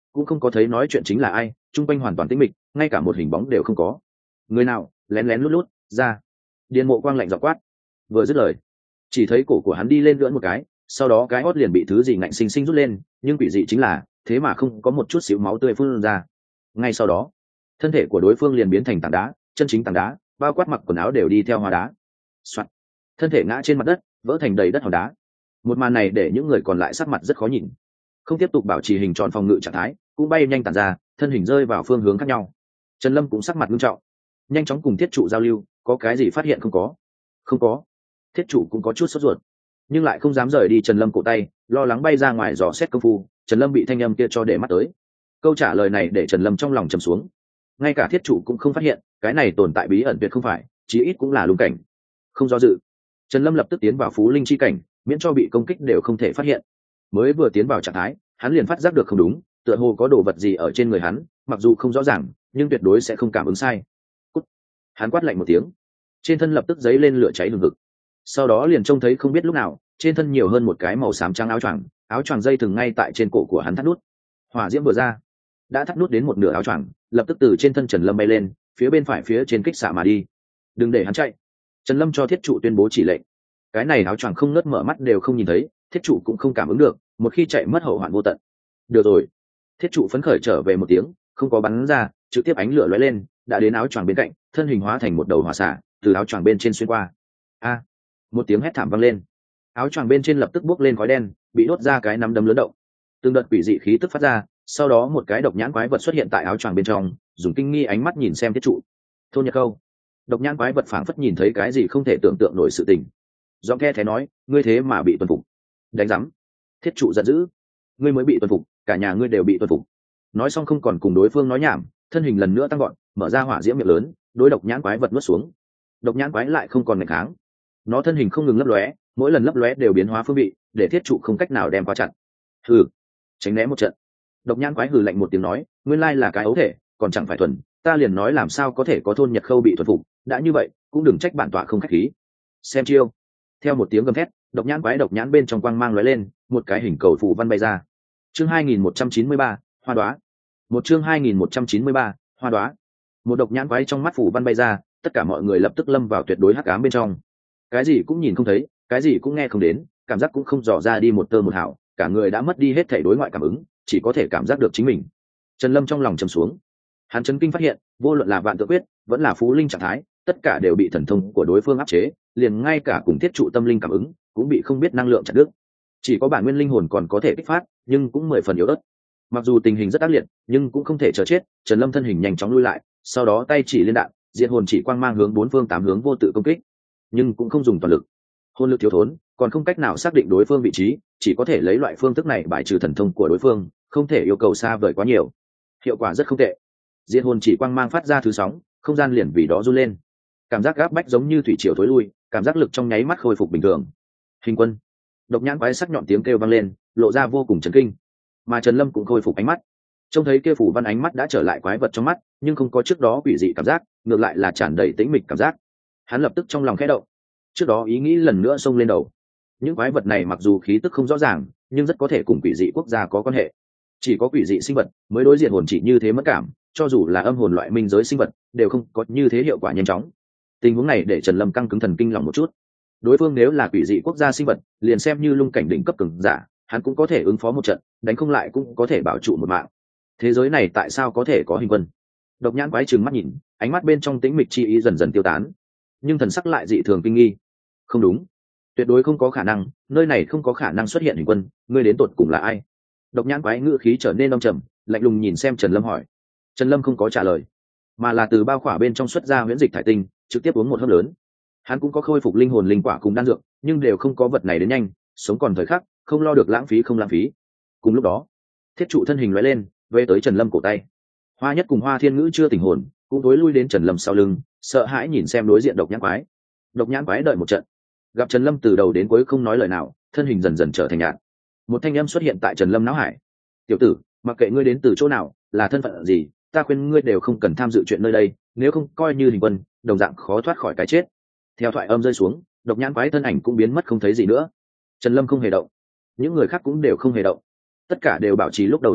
cũng không có thấy nói chuyện chính là ai, chung quanh hoàn toàn tĩnh mịch, ngay cả một hình bóng đều không có. Người nào lén lén lút lút ra? Điền Mộ Quang lạnh giọng quát. Vừa dứt lời, chỉ thấy cổ của hắn đi lên lưỡn một cái, sau đó cái hót liền bị thứ gì ngạnh sinh sinh rút lên, nhưng quỷ dị chính là thế mà không có một chút xíu máu tươi phun ra. Ngay sau đó, thân thể của đối phương liền biến thành tảng đá, chân chính tảng đá, bao quát mặc quần áo đều đi theo hóa đá. Soạn. Thân thể ngã trên mặt đất, vỡ thành đầy đất hòn đá. Một màn này để những người còn lại sắc mặt rất khó nhìn, không tiếp tục bảo trì hình tròn phòng ngự trạng thái, cũng bay nhanh tản ra, thân hình rơi vào phương hướng khác nhau. Trần Lâm cũng sắc mặt nghiêm trọng, nhanh chóng cùng thiết trụ giao lưu, có cái gì phát hiện không có? Không có. Thiết trụ cũng có chút sốt ruột, nhưng lại không dám rời đi Trần Lâm cổ tay, lo lắng bay ra ngoài dò xét công phu. Trần Lâm bị thanh âm kia cho để mắt tới. Câu trả lời này để Trần Lâm trong lòng trầm xuống. Ngay cả thiết trụ cũng không phát hiện, cái này tồn tại bí ẩn tuyệt không phải, chí ít cũng là lung cảnh. Không do dự, Trần Lâm lập tức tiến vào phú linh chi cảnh, miễn cho bị công kích đều không thể phát hiện. Mới vừa tiến vào trạng thái, hắn liền phát giác được không đúng, tựa hồ có đồ vật gì ở trên người hắn, mặc dù không rõ ràng, nhưng tuyệt đối sẽ không cảm ứng sai. Cút. Hắn quát lạnh một tiếng, trên thân lập tức giấy lên lửa cháy hừng hực. Sau đó liền trông thấy không biết lúc nào, trên thân nhiều hơn một cái màu xám trắng áo choàng dây thừng ngay tại trên cổ của hắn thắt nút. Hỏa diễm vừa ra, đã thắt nút đến một nửa áo choàng, lập tức từ trên thân Trần Lâm bay lên, phía bên phải phía trên kích xạ mà đi. Đừng để hắn chạy. Trần Lâm cho thiết trụ tuyên bố chỉ lệnh. Cái này áo choàng không ngớt mở mắt đều không nhìn thấy, thiết trụ cũng không cảm ứng được, một khi chạy mất hậu hoạn vô tận. Được rồi. Thiết trụ phấn khởi trở về một tiếng, không có bắn ra, trực tiếp ánh lửa lóe lên, đã đến áo choàng bên cạnh, thân hình hóa thành một đầu hỏa xả, từ áo choàng bên trên xuyên qua. A! Một tiếng hét thảm vang lên. Áo choàng bên trên lập tức bốc lên khói đen, bị đốt ra cái nắm đấm lớn động. Từng đợt quỷ dị khí tức phát ra, sau đó một cái độc nhãn quái vật xuất hiện tại áo choàng bên trong, dùng kinh nghi ánh mắt nhìn xem thiết trụ. Thôn Nhật Câu. Độc nhãn quái vật phảng phất nhìn thấy cái gì không thể tưởng tượng nổi sự tình. Giọng the thế nói, ngươi thế mà bị tuân phục. Đánh rắm. Thiết trụ giận dữ. Ngươi mới bị tuân phục, cả nhà ngươi đều bị tuân phục. Nói xong không còn cùng đối phương nói nhảm, thân hình lần nữa tăng gọn, mở ra hỏa diễm miệng lớn, đối độc nhãn quái vật nuốt xuống. Độc nhãn quái lại không còn nghịch kháng, nó thân hình không ngừng lấp lóe, mỗi lần lấp lóe đều biến hóa phương vị, để thiết trụ không cách nào đem qua chặn. Hừ, tránh né một trận. Độc nhãn quái hừ lạnh một tiếng nói, nguyên lai là cái ấu thể, còn chẳng phải thuần, ta liền nói làm sao có thể có thôn Nhật Khâu bị thuần phục, đã như vậy cũng đừng trách bản tọa không khách khí. Xem chiêu. Theo một tiếng gầm thét, độc nhãn bên trong quang mang lóe lên, một cái hình cầu phù văn bay ra. Chương 2193, hoa đóa. Một chương 2193, hoa đóa. Một độc nhãn quái trong mắt phù văn bay ra, tất cả mọi người lập tức lâm vào tuyệt đối hắc ám bên trong. Cái gì cũng nhìn không thấy, cái gì cũng nghe không đến, cảm giác cũng không dò ra đi một tơ một hào, cả người đã mất đi hết thể đối ngoại cảm ứng, chỉ có thể cảm giác được chính mình. Trần Lâm trong lòng trầm xuống, hắn chấn kinh phát hiện, vô luận là vạn tự quyết, vẫn là phú linh trạng thái, tất cả đều bị thần thông của đối phương áp chế, liền ngay cả cùng thiết trụ tâm linh cảm ứng cũng bị không biết năng lượng chặt đứt. Chỉ có bản nguyên linh hồn còn có thể kích phát, nhưng cũng 10 phần yếu ớt. Mặc dù tình hình rất ác liệt, nhưng cũng không thể chờ chết. Trần Lâm thân hình nhanh chóng lui lại, sau đó tay chỉ liên đạn, diệt hồn chỉ quang mang hướng bốn phương tám hướng vô tự công kích, nhưng cũng không dùng toàn lực. Hồn lực thiếu thốn, còn không cách nào xác định đối phương vị trí, chỉ có thể lấy loại phương thức này bài trừ thần thông của đối phương, không thể yêu cầu xa vời quá nhiều. Hiệu quả rất không tệ. Diệt hồn chỉ quang mang phát ra thứ sóng, không gian liền vì đó run lên. Cảm giác gáp bách giống như thủy triều thối lui, cảm giác lực trong nháy mắt khôi phục bình thường. Hình quân. Độc nhãn quái sắc nhọn tiếng kêu vang lên, lộ ra vô cùng chấn kinh. Mà Trần Lâm cũng khôi phục ánh mắt, trông thấy kia phủ văn ánh mắt đã trở lại quái vật trong mắt, nhưng không có trước đó quỷ dị cảm giác, ngược lại là tràn đầy tĩnh mịch cảm giác. Hắn lập tức trong lòng khẽ động, trước đó ý nghĩ lần nữa xông lên đầu. Những quái vật này mặc dù khí tức không rõ ràng, nhưng rất có thể cùng quỷ dị quốc gia có quan hệ. Chỉ có quỷ dị sinh vật mới đối diện hồn chỉ như thế mất cảm, cho dù là âm hồn loại minh giới sinh vật đều không có như thế hiệu quả nhanh chóng. Tình huống này để Trần Lâm căng cứng thần kinh lòng một chút. Đối phương nếu là quỷ dị quốc gia sinh vật, liền xem như lung cảnh đỉnh cấp cường giả, hắn cũng có thể ứng phó một trận, đánh không lại cũng có thể bảo trụ một mạng. Thế giới này tại sao có thể có hình quân? Độc nhãn quái trừng mắt nhìn, ánh mắt bên trong tĩnh mịch chi ý dần dần tiêu tán, nhưng thần sắc lại dị thường kinh nghi. Không đúng, tuyệt đối không có khả năng, nơi này không có khả năng xuất hiện hình quân, ngươi đến tột cùng là ai? Độc nhãn quái ngữ khí trở nên âm trầm, lạnh lùng nhìn xem Trần Lâm hỏi. Trần Lâm không có trả lời, mà là từ bao khỏa bên trong xuất ra huyễn dịch thải tinh, trực tiếp uống một hớp lớn. Hắn cũng có khôi phục linh hồn linh quả cùng đan dược, nhưng đều không có vật này đến nhanh, sống còn thời khắc, không lo được lãng phí không lãng phí. Cùng lúc đó, thiết trụ thân hình lóe lên, về tới Trần Lâm cổ tay. Hoa Nhất cùng Hoa Thiên Ngữ chưa tỉnh hồn, cũng tối lui đến Trần Lâm sau lưng, sợ hãi nhìn xem đối diện độc nhãn quái. Độc nhãn quái đợi một trận, gặp Trần Lâm từ đầu đến cuối không nói lời nào, thân hình dần dần trở thành nhạt. Một thanh âm xuất hiện tại Trần Lâm não hải. Tiểu tử, mặc kệ ngươi đến từ chỗ nào, là thân phận gì, ta khuyên ngươi đều không cần tham dự chuyện nơi đây, nếu không coi như hình quân, đồng dạng khó thoát khỏi cái chết. Theo thoại âm rơi xuống, độc nhãn quái thân ảnh cũng biến mất không thấy gì nữa. Trần Lâm không hề động, những người khác cũng đều không hề động, tất cả đều bảo trì lúc đầu tư chất,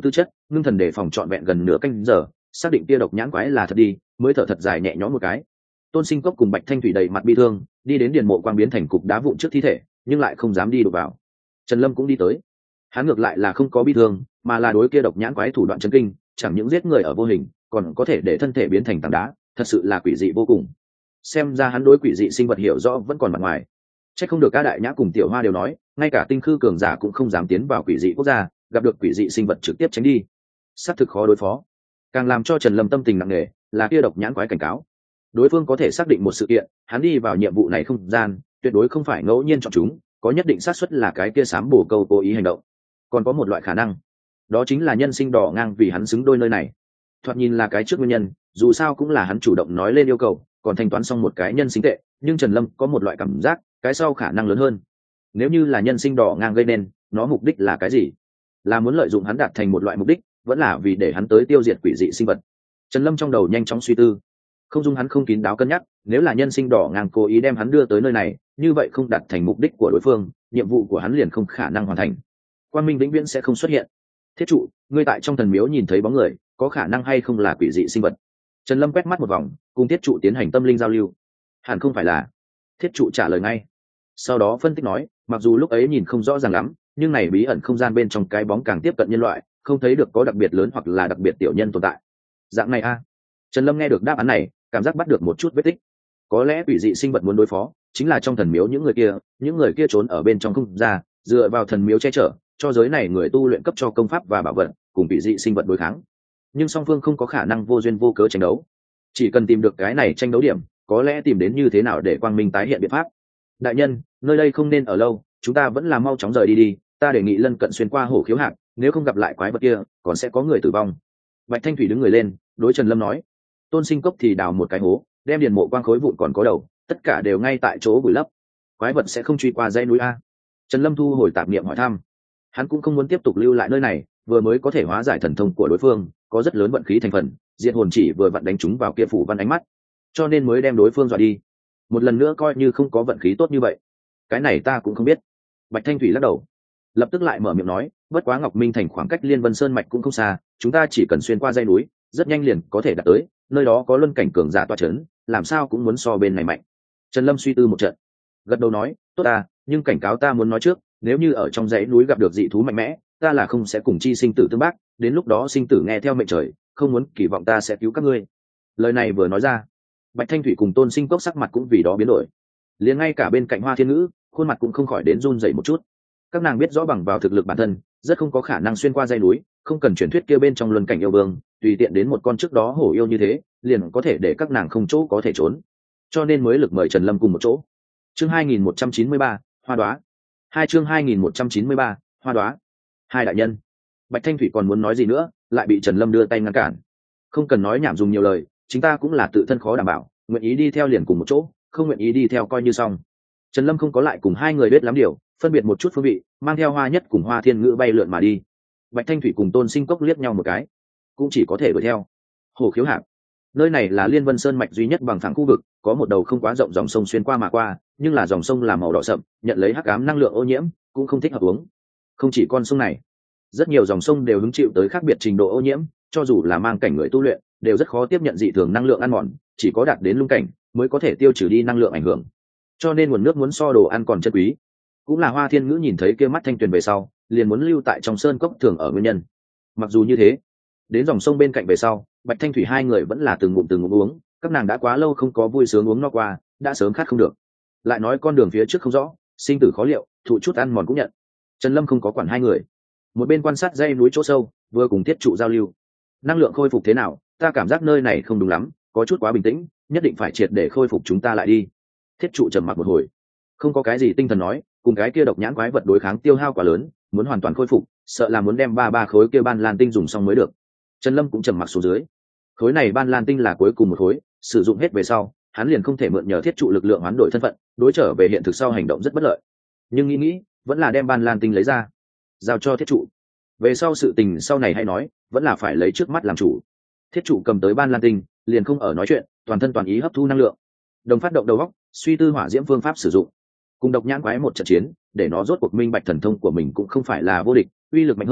ngưng thần đề phòng trọn vẹn gần nửa canh giờ, xác định kia độc nhãn quái là thật đi, mới thở thật dài nhẹ nhõm một cái. Tôn Sinh Cốc cùng Bạch Thanh Thủy đầy mặt bi thương, đi đến điền mộ quang biến thành cục đá vụn trước thi thể, nhưng lại không dám đi đụng vào. Trần Lâm cũng đi tới, hắn ngược lại là không có bi thương, mà là đối kia độc nhãn quái thủ đoạn chấn kinh, chẳng những giết người ở vô hình, còn có thể để thân thể biến thành tảng đá, thật sự là quỷ dị vô cùng. Xem ra hắn đối quỷ dị sinh vật hiểu rõ vẫn còn mặt ngoài. Chắc không được ca đại nhã cùng tiểu hoa đều nói, ngay cả tinh khư cường giả cũng không dám tiến vào quỷ dị quốc gia, gặp được quỷ dị sinh vật trực tiếp tránh đi, xác thực khó đối phó. Càng làm cho Trần Lâm tâm tình nặng nề là kia độc nhãn quái cảnh cáo, đối phương có thể xác định một sự kiện, hắn đi vào nhiệm vụ này không gian, tuyệt đối không phải ngẫu nhiên chọn chúng, có nhất định xác suất là cái kia sám bổ câu cố ý hành động. Còn có một loại khả năng, đó chính là nhân sinh đỏ ngang vì hắn xứng đôi nơi này. Thoạt nhìn là cái trước nguyên nhân, dù sao cũng là hắn chủ động nói lên yêu cầu, còn thanh toán xong một cái nhân sinh tệ, nhưng Trần Lâm có một loại cảm giác, cái sau khả năng lớn hơn. Nếu như là nhân sinh đỏ ngang gây nên, nó mục đích là cái gì? Là muốn lợi dụng hắn đạt thành một loại mục đích, vẫn là vì để hắn tới tiêu diệt quỷ dị sinh vật? Trần Lâm trong đầu nhanh chóng suy tư, không dung hắn không kín đáo cân nhắc, nếu là nhân sinh đỏ ngang cố ý đem hắn đưa tới nơi này, như vậy không đạt thành mục đích của đối phương, nhiệm vụ của hắn liền không khả năng hoàn thành, Quang Minh vĩnh viễn sẽ không xuất hiện. Thiết trụ, ngươi tại trong thần miếu nhìn thấy bóng người, có khả năng hay không là quỷ dị sinh vật? Trần Lâm quét mắt một vòng, cùng thiết trụ tiến hành tâm linh giao lưu. Hẳn không phải là. Thiết trụ trả lời ngay, sau đó phân tích nói, mặc dù lúc ấy nhìn không rõ ràng lắm, nhưng này bí ẩn không gian bên trong cái bóng càng tiếp cận nhân loại, không thấy được có đặc biệt lớn hoặc là đặc biệt tiểu nhân tồn tại. Dạng này a. Trần Lâm nghe được đáp án này, cảm giác bắt được một chút vết tích. Có lẽ quỷ dị sinh vật muốn đối phó chính là trong thần miếu những người kia trốn ở bên trong không ra, dựa vào thần miếu che chở, cho giới này người tu luyện cấp cho công pháp và bảo vật, cùng quỷ dị sinh vật đối kháng. Nhưng song phương không có khả năng vô duyên vô cớ tranh đấu, chỉ cần tìm được cái này tranh đấu điểm, có lẽ tìm đến như thế nào để quang minh tái hiện biện pháp. Đại nhân, nơi đây không nên ở lâu, chúng ta vẫn là mau chóng rời đi đi, ta đề nghị lân cận xuyên qua hồ khiếu hạc, nếu không gặp lại quái vật kia còn sẽ có người tử vong. Bạch Thanh Thủy đứng người lên, đối Trần Lâm nói. Tôn Sinh Cốc thì đào một cái hố, đem điền mộ quang khối vụn còn có đầu, tất cả đều ngay tại chỗ vùi lấp. Quái vật sẽ không truy qua dãy núi a? Trần Lâm thu hồi tạp niệm hỏi thăm. Hắn cũng không muốn tiếp tục lưu lại nơi này, vừa mới có thể hóa giải thần thông của đối phương, có rất lớn vận khí thành phần, diện hồn chỉ vừa vặn đánh trúng vào kia phủ văn ánh mắt, cho nên mới đem đối phương dọa đi. Một lần nữa coi như không có vận khí tốt như vậy, cái này ta cũng không biết. Bạch Thanh Thủy lắc đầu, lập tức lại mở miệng nói, bất quá Ngọc Minh thành khoảng cách Liên Vân Sơn mạch cũng không xa, chúng ta chỉ cần xuyên qua dãy núi, rất nhanh liền có thể đạt tới, nơi đó có luân cảnh cường giả tọa chấn, làm sao cũng muốn so bên này mạnh. Trần Lâm suy tư một trận, gật đầu nói, tốt ta, nhưng cảnh cáo ta muốn nói trước, nếu như ở trong dãy núi gặp được dị thú mạnh mẽ, ta là không sẽ cùng chi sinh tử tương bác, đến lúc đó sinh tử nghe theo mệnh trời, không muốn kỳ vọng ta sẽ cứu các ngươi. Lời này vừa nói ra, Bạch Thanh Thủy cùng Tôn Sinh Cốc sắc mặt cũng vì đó biến đổi, liền ngay cả bên cạnh Hoa Thiên Ngữ, khuôn mặt cũng không khỏi đến run rẩy một chút. Các nàng biết rõ bằng vào thực lực bản thân, rất không có khả năng xuyên qua dãy núi, không cần truyền thuyết kia bên trong luân cảnh yêu vương, tùy tiện đến một con trước đó hổ yêu như thế, liền có thể để các nàng không chỗ có thể trốn, cho nên mới lực mời Trần Lâm cùng một chỗ. Chương 2193, Hoa Đóa. Chương 2193, Hoa Đóa. Hai đại nhân. Bạch Thanh Thủy còn muốn nói gì nữa, lại bị Trần Lâm đưa tay ngăn cản. Không cần nói nhảm dùng nhiều lời, chúng ta cũng là tự thân khó đảm bảo, nguyện ý đi theo liền cùng một chỗ, không nguyện ý đi theo coi như xong. Trần Lâm không có lại cùng hai người biết lắm điều, phân biệt một chút phương vị, mang theo Hoa Nhất cùng Hoa Thiên Ngữ bay lượn mà đi. Bạch Thanh Thủy cùng Tôn Sinh Cốc liếc nhau một cái, cũng chỉ có thể đuổi theo. Hồ Khiếu Hạp, nơi này là Liên Vân Sơn mạch duy nhất bằng phẳng khu vực, có một đầu không quá rộng dòng sông xuyên qua mà qua, nhưng là dòng sông là màu đỏ sậm, nhận lấy hắc ám năng lượng ô nhiễm, cũng không thích hợp uống. Không chỉ con sông này, rất nhiều dòng sông đều hứng chịu tới khác biệt trình độ ô nhiễm, cho dù là mang cảnh người tu luyện, đều rất khó tiếp nhận dị thường năng lượng ăn mòn, chỉ có đạt đến lung cảnh mới có thể tiêu trừ đi năng lượng ảnh hưởng. Cho nên nguồn nước muốn so đồ ăn còn chân quý. Cũng là Hoa Thiên Ngữ nhìn thấy kia mắt thanh tuyền về sau, liền muốn lưu tại trong sơn cốc thường ở nguyên nhân. Mặc dù như thế, đến dòng sông bên cạnh về sau, Bạch Thanh Thủy hai người vẫn là từng ngụm uống, các nàng đã quá lâu không có vui sướng uống no qua, đã sớm khát không được. Lại nói con đường phía trước không rõ, sinh tử khó liệu, thụ chút ăn mòn cũng nhận. Trần Lâm không có quản hai người, một bên quan sát dãy núi chỗ sâu, vừa cùng Thiết Trụ giao lưu. Năng lượng khôi phục thế nào? Ta cảm giác nơi này không đúng lắm, có chút quá bình tĩnh, nhất định phải triệt để khôi phục chúng ta lại đi. Thiết Trụ trầm mặc một hồi, không có cái gì tinh thần nói, cùng cái kia độc nhãn quái vật đối kháng tiêu hao quá lớn, muốn hoàn toàn khôi phục, sợ là muốn đem ba khối kia ban lan tinh dùng xong mới được. Trần Lâm cũng trầm mặc xuống dưới. Khối này ban lan tinh là cuối cùng một khối, sử dụng hết về sau, hắn liền không thể mượn nhờ Thiết Trụ lực lượng hoán đổi thân phận, đối trở về hiện thực sau hành động rất bất lợi. Nhưng nghĩ, vẫn là đem ban lan tinh lấy ra, giao cho Thiết Trụ. Về sau sự tình sau này hay nói, vẫn là phải lấy trước mắt làm chủ. Thiết Trụ cầm tới ban lan tinh, liền không ở nói chuyện, toàn thân toàn ý hấp thu năng lượng, đồng phát động đầu óc, suy tư hỏa diễm phương pháp sử dụng. Cùng độc nhãn quái một trận chiến, để nó rốt cuộc minh bạch thần thông của mình cũng không phải là vô địch, uy lực mạnh hơn,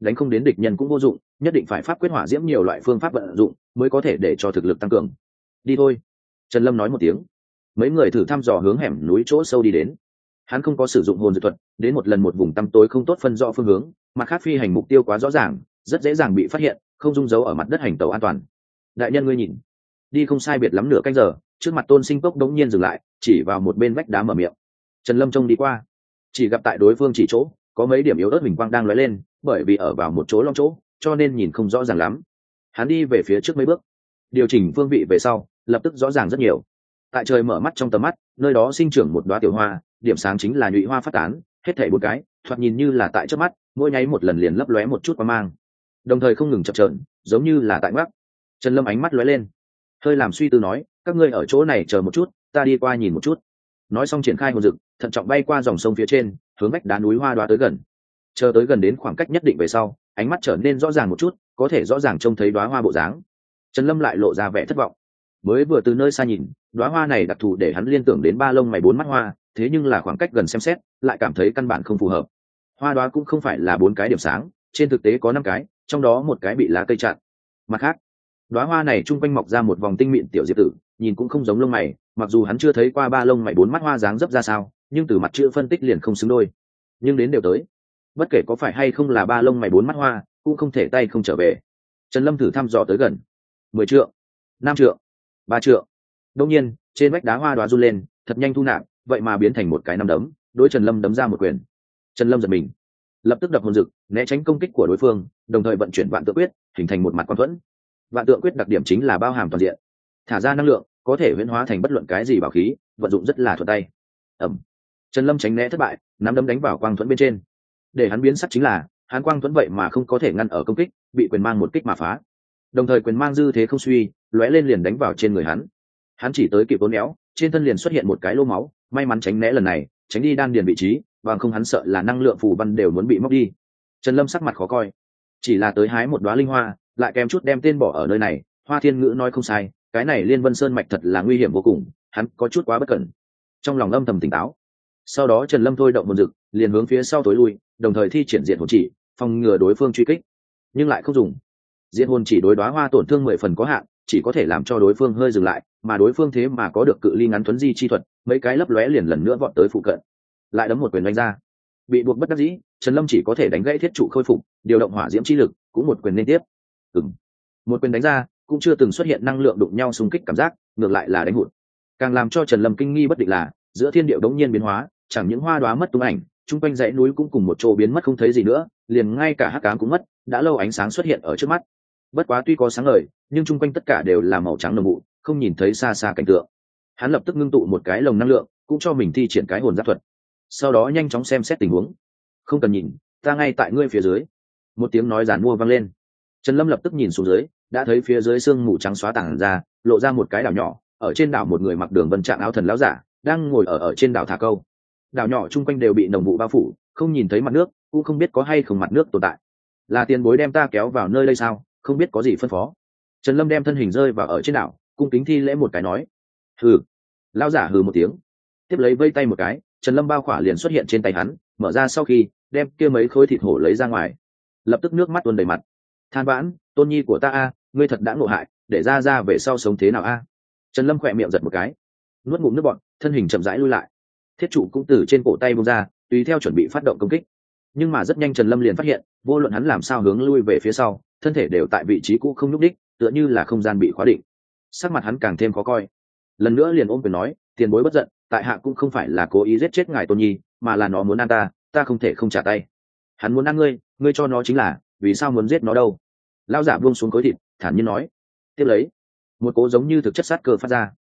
đánh không đến địch nhân cũng vô dụng, nhất định phải pháp quyết hỏa diễm nhiều loại phương pháp vận dụng mới có thể để cho thực lực tăng cường. Đi thôi, Trần Lâm nói một tiếng. Mấy người thử thăm dò hướng hẻm núi chỗ sâu đi đến. Hắn không có sử dụng hồn dược thuật, đến một lần một vùng tăm tối không tốt phân rõ phương hướng, mặt khác phi hành mục tiêu quá rõ ràng, rất dễ dàng bị phát hiện, không dung dấu ở mặt đất hành tàu an toàn. Đại nhân ngươi nhìn, đi không sai biệt lắm nửa canh giờ, trước mặt Tôn Sinh Cốc đống nhiên dừng lại, chỉ vào một bên vách đá mở miệng. Trần Lâm trông đi qua, chỉ gặp tại đối phương chỉ chỗ có mấy điểm yếu ớt huỳnh quang đang lóe lên, bởi vì ở vào một chỗ long chỗ, cho nên nhìn không rõ ràng lắm. Hắn đi về phía trước mấy bước, điều chỉnh phương vị về sau, lập tức rõ ràng rất nhiều. Tại trời mở mắt trong tầm mắt, nơi đó sinh trưởng một đóa tiểu hoa, điểm sáng chính là nhụy hoa phát tán, hết thảy bốn cái, thoạt nhìn như là tại trước mắt, mỗi nháy một lần liền lấp lóe một chút quang mang, đồng thời không ngừng chập chờn, giống như là tại ngoắc. Trần Lâm ánh mắt lóe lên, hơi làm suy tư nói, các ngươi ở chỗ này chờ một chút, ta đi qua nhìn một chút. Nói xong triển khai hồn dực, thận trọng bay qua dòng sông phía trên, hướng vách đá núi hoa đoá tới gần. Chờ tới gần đến khoảng cách nhất định về sau, ánh mắt trở nên rõ ràng một chút, có thể rõ ràng trông thấy đóa hoa bộ dáng. Trần Lâm lại lộ ra vẻ thất vọng. Mới vừa từ nơi xa nhìn, đóa hoa này đặc thù để hắn liên tưởng đến ba lông mày bốn mắt hoa, thế nhưng là khoảng cách gần xem xét, lại cảm thấy căn bản không phù hợp. Hoa đóa cũng không phải là bốn cái điểm sáng, trên thực tế có năm cái, trong đó một cái bị lá cây chặn. Mặt khác, đóa hoa này trung quanh mọc ra một vòng tinh mịn tiểu diệp tử, nhìn cũng không giống lông mày, mặc dù hắn chưa thấy qua ba lông mày bốn mắt hoa dáng dấp ra sao, nhưng từ mặt chữ phân tích liền không xứng đôi. Nhưng đến đều tới, bất kể có phải hay không là ba lông mày bốn mắt hoa, cũng không thể tay không trở về. Trần Lâm thử thăm dò tới gần, 10 trượng, 5 trượng, 3 trượng. Đột nhiên, trên vách đá hoa đóa run lên, thật nhanh thu nạp, vậy mà biến thành một cái nắm đấm, đối Trần Lâm đấm ra một quyền. Trần Lâm giật mình, lập tức đập hồn dực, né tránh công kích của đối phương, đồng thời vận chuyển vạn tượng quyết, hình thành một mặt quan thuẫn. Vạn tượng quyết đặc điểm chính là bao hàm toàn diện, thả ra năng lượng, có thể huyễn hóa thành bất luận cái gì bảo khí, vận dụng rất là thuận tay. Ầm. Trần Lâm tránh né thất bại, nắm đấm đánh vào quang thuẫn bên trên. Để hắn biến sắc chính là, hắn quang thuẫn vậy mà không có thể ngăn ở công kích, bị quyền mang một kích mà phá. Đồng thời quyền mang dư thế không suy, lóe lên liền đánh vào trên người hắn. Hắn chỉ tới kịp uốn éo, trên thân liền xuất hiện một cái lỗ máu, may mắn tránh né lần này, tránh đi đan điền vị trí, bằng không hắn sợ là năng lượng phù văn đều muốn bị móc đi. Trần Lâm sắc mặt khó coi, chỉ là tới hái một đóa linh hoa, lại kèm chút đem tên bỏ ở nơi này. Hoa Thiên Ngữ nói không sai, cái này Liên Vân Sơn mạch thật là nguy hiểm vô cùng, hắn có chút quá bất cẩn. Trong lòng âm thầm tỉnh táo. Sau đó Trần Lâm thôi động hồn dực, liền hướng phía sau tối lui, đồng thời thi triển diện hồn chỉ, phòng ngừa đối phương truy kích, nhưng lại không dùng. Diện hồn chỉ đối đóa hoa tổn thương 10 phần có hạn, chỉ có thể làm cho đối phương hơi dừng lại, mà đối phương thế mà có được cự ly ngắn thuấn di chi thuật, mấy cái lấp lóe liền lần nữa vọt tới phụ cận, lại đấm một quyền đánh ra. Bị buộc bất đắc dĩ, Trần Lâm chỉ có thể đánh gãy thiết trụ khôi phục, điều động hỏa diễm chi lực, cũng một quyền liên tiếp. Một quyền đánh ra, cũng chưa từng xuất hiện năng lượng đụng nhau xung kích cảm giác, ngược lại là đánh hụt. Càng làm cho Trần Lâm kinh nghi bất định là, giữa thiên địa đống nhiên biến hóa, chẳng những hoa đóa mất tung ảnh, trung quanh dãy núi cũng cùng một chỗ biến mất không thấy gì nữa, liền ngay cả hắc ám cũng mất, đã lâu ánh sáng xuất hiện ở trước mắt. Bất quá tuy có sáng ngời, nhưng trung quanh tất cả đều là màu trắng đồng vụ, không nhìn thấy xa xa cảnh tượng. Hắn lập tức ngưng tụ một cái lồng năng lượng, cũng cho mình thi triển cái hồn giáp thuật. Sau đó nhanh chóng xem xét tình huống. Không cần nhìn, ta ngay tại ngươi phía dưới. Một tiếng nói giản mua vang lên. Trần Lâm lập tức nhìn xuống dưới, đã thấy phía dưới sương mù trắng xóa tản ra, lộ ra một cái đảo nhỏ. Ở trên đảo một người mặc đường vân trạng áo thần lão giả đang ngồi ở trên đảo thả câu. Đảo nhỏ chung quanh đều bị nồng vụ bao phủ, không nhìn thấy mặt nước, cũng không biết có hay không mặt nước tồn tại. Là tiền bối đem ta kéo vào nơi đây sao? Không biết có gì phân phó. Trần Lâm đem thân hình rơi vào ở trên đảo, cung kính thi lễ một cái nói. Hừ. Lão giả hừ một tiếng, tiếp lấy vây tay một cái, Trần Lâm bao khỏa liền xuất hiện trên tay hắn, mở ra sau khi đem kia mấy khối thịt hổ lấy ra ngoài, lập tức nước mắt tuôn đầy mặt. Than vãn, tôn nhi của ta a, ngươi thật đã ngộ hại, để ra về sau sống thế nào a? Trần Lâm khỏe miệng giật một cái, nuốt ngụm nước bọt, thân hình chậm rãi lui lại. Thiết trụ cũng từ trên cổ tay buông ra, tùy theo chuẩn bị phát động công kích. Nhưng mà rất nhanh Trần Lâm liền phát hiện, vô luận hắn làm sao hướng lui về phía sau, thân thể đều tại vị trí cũ không nhúc đích, tựa như là không gian bị khóa định. Sắc mặt hắn càng thêm khó coi, lần nữa liền ôm quyền nói, tiền bối bất giận, tại hạ cũng không phải là cố ý giết chết ngài tôn nhi, mà là nó muốn ăn ta, ta không thể không trả tay. Hắn muốn ăn ngươi, ngươi cho nó chính là, vì sao muốn giết nó đâu? Lão giả buông xuống khối thịt, thản nhiên nói. Tiếp lấy, một cỗ giống như thực chất sát cơ phát ra.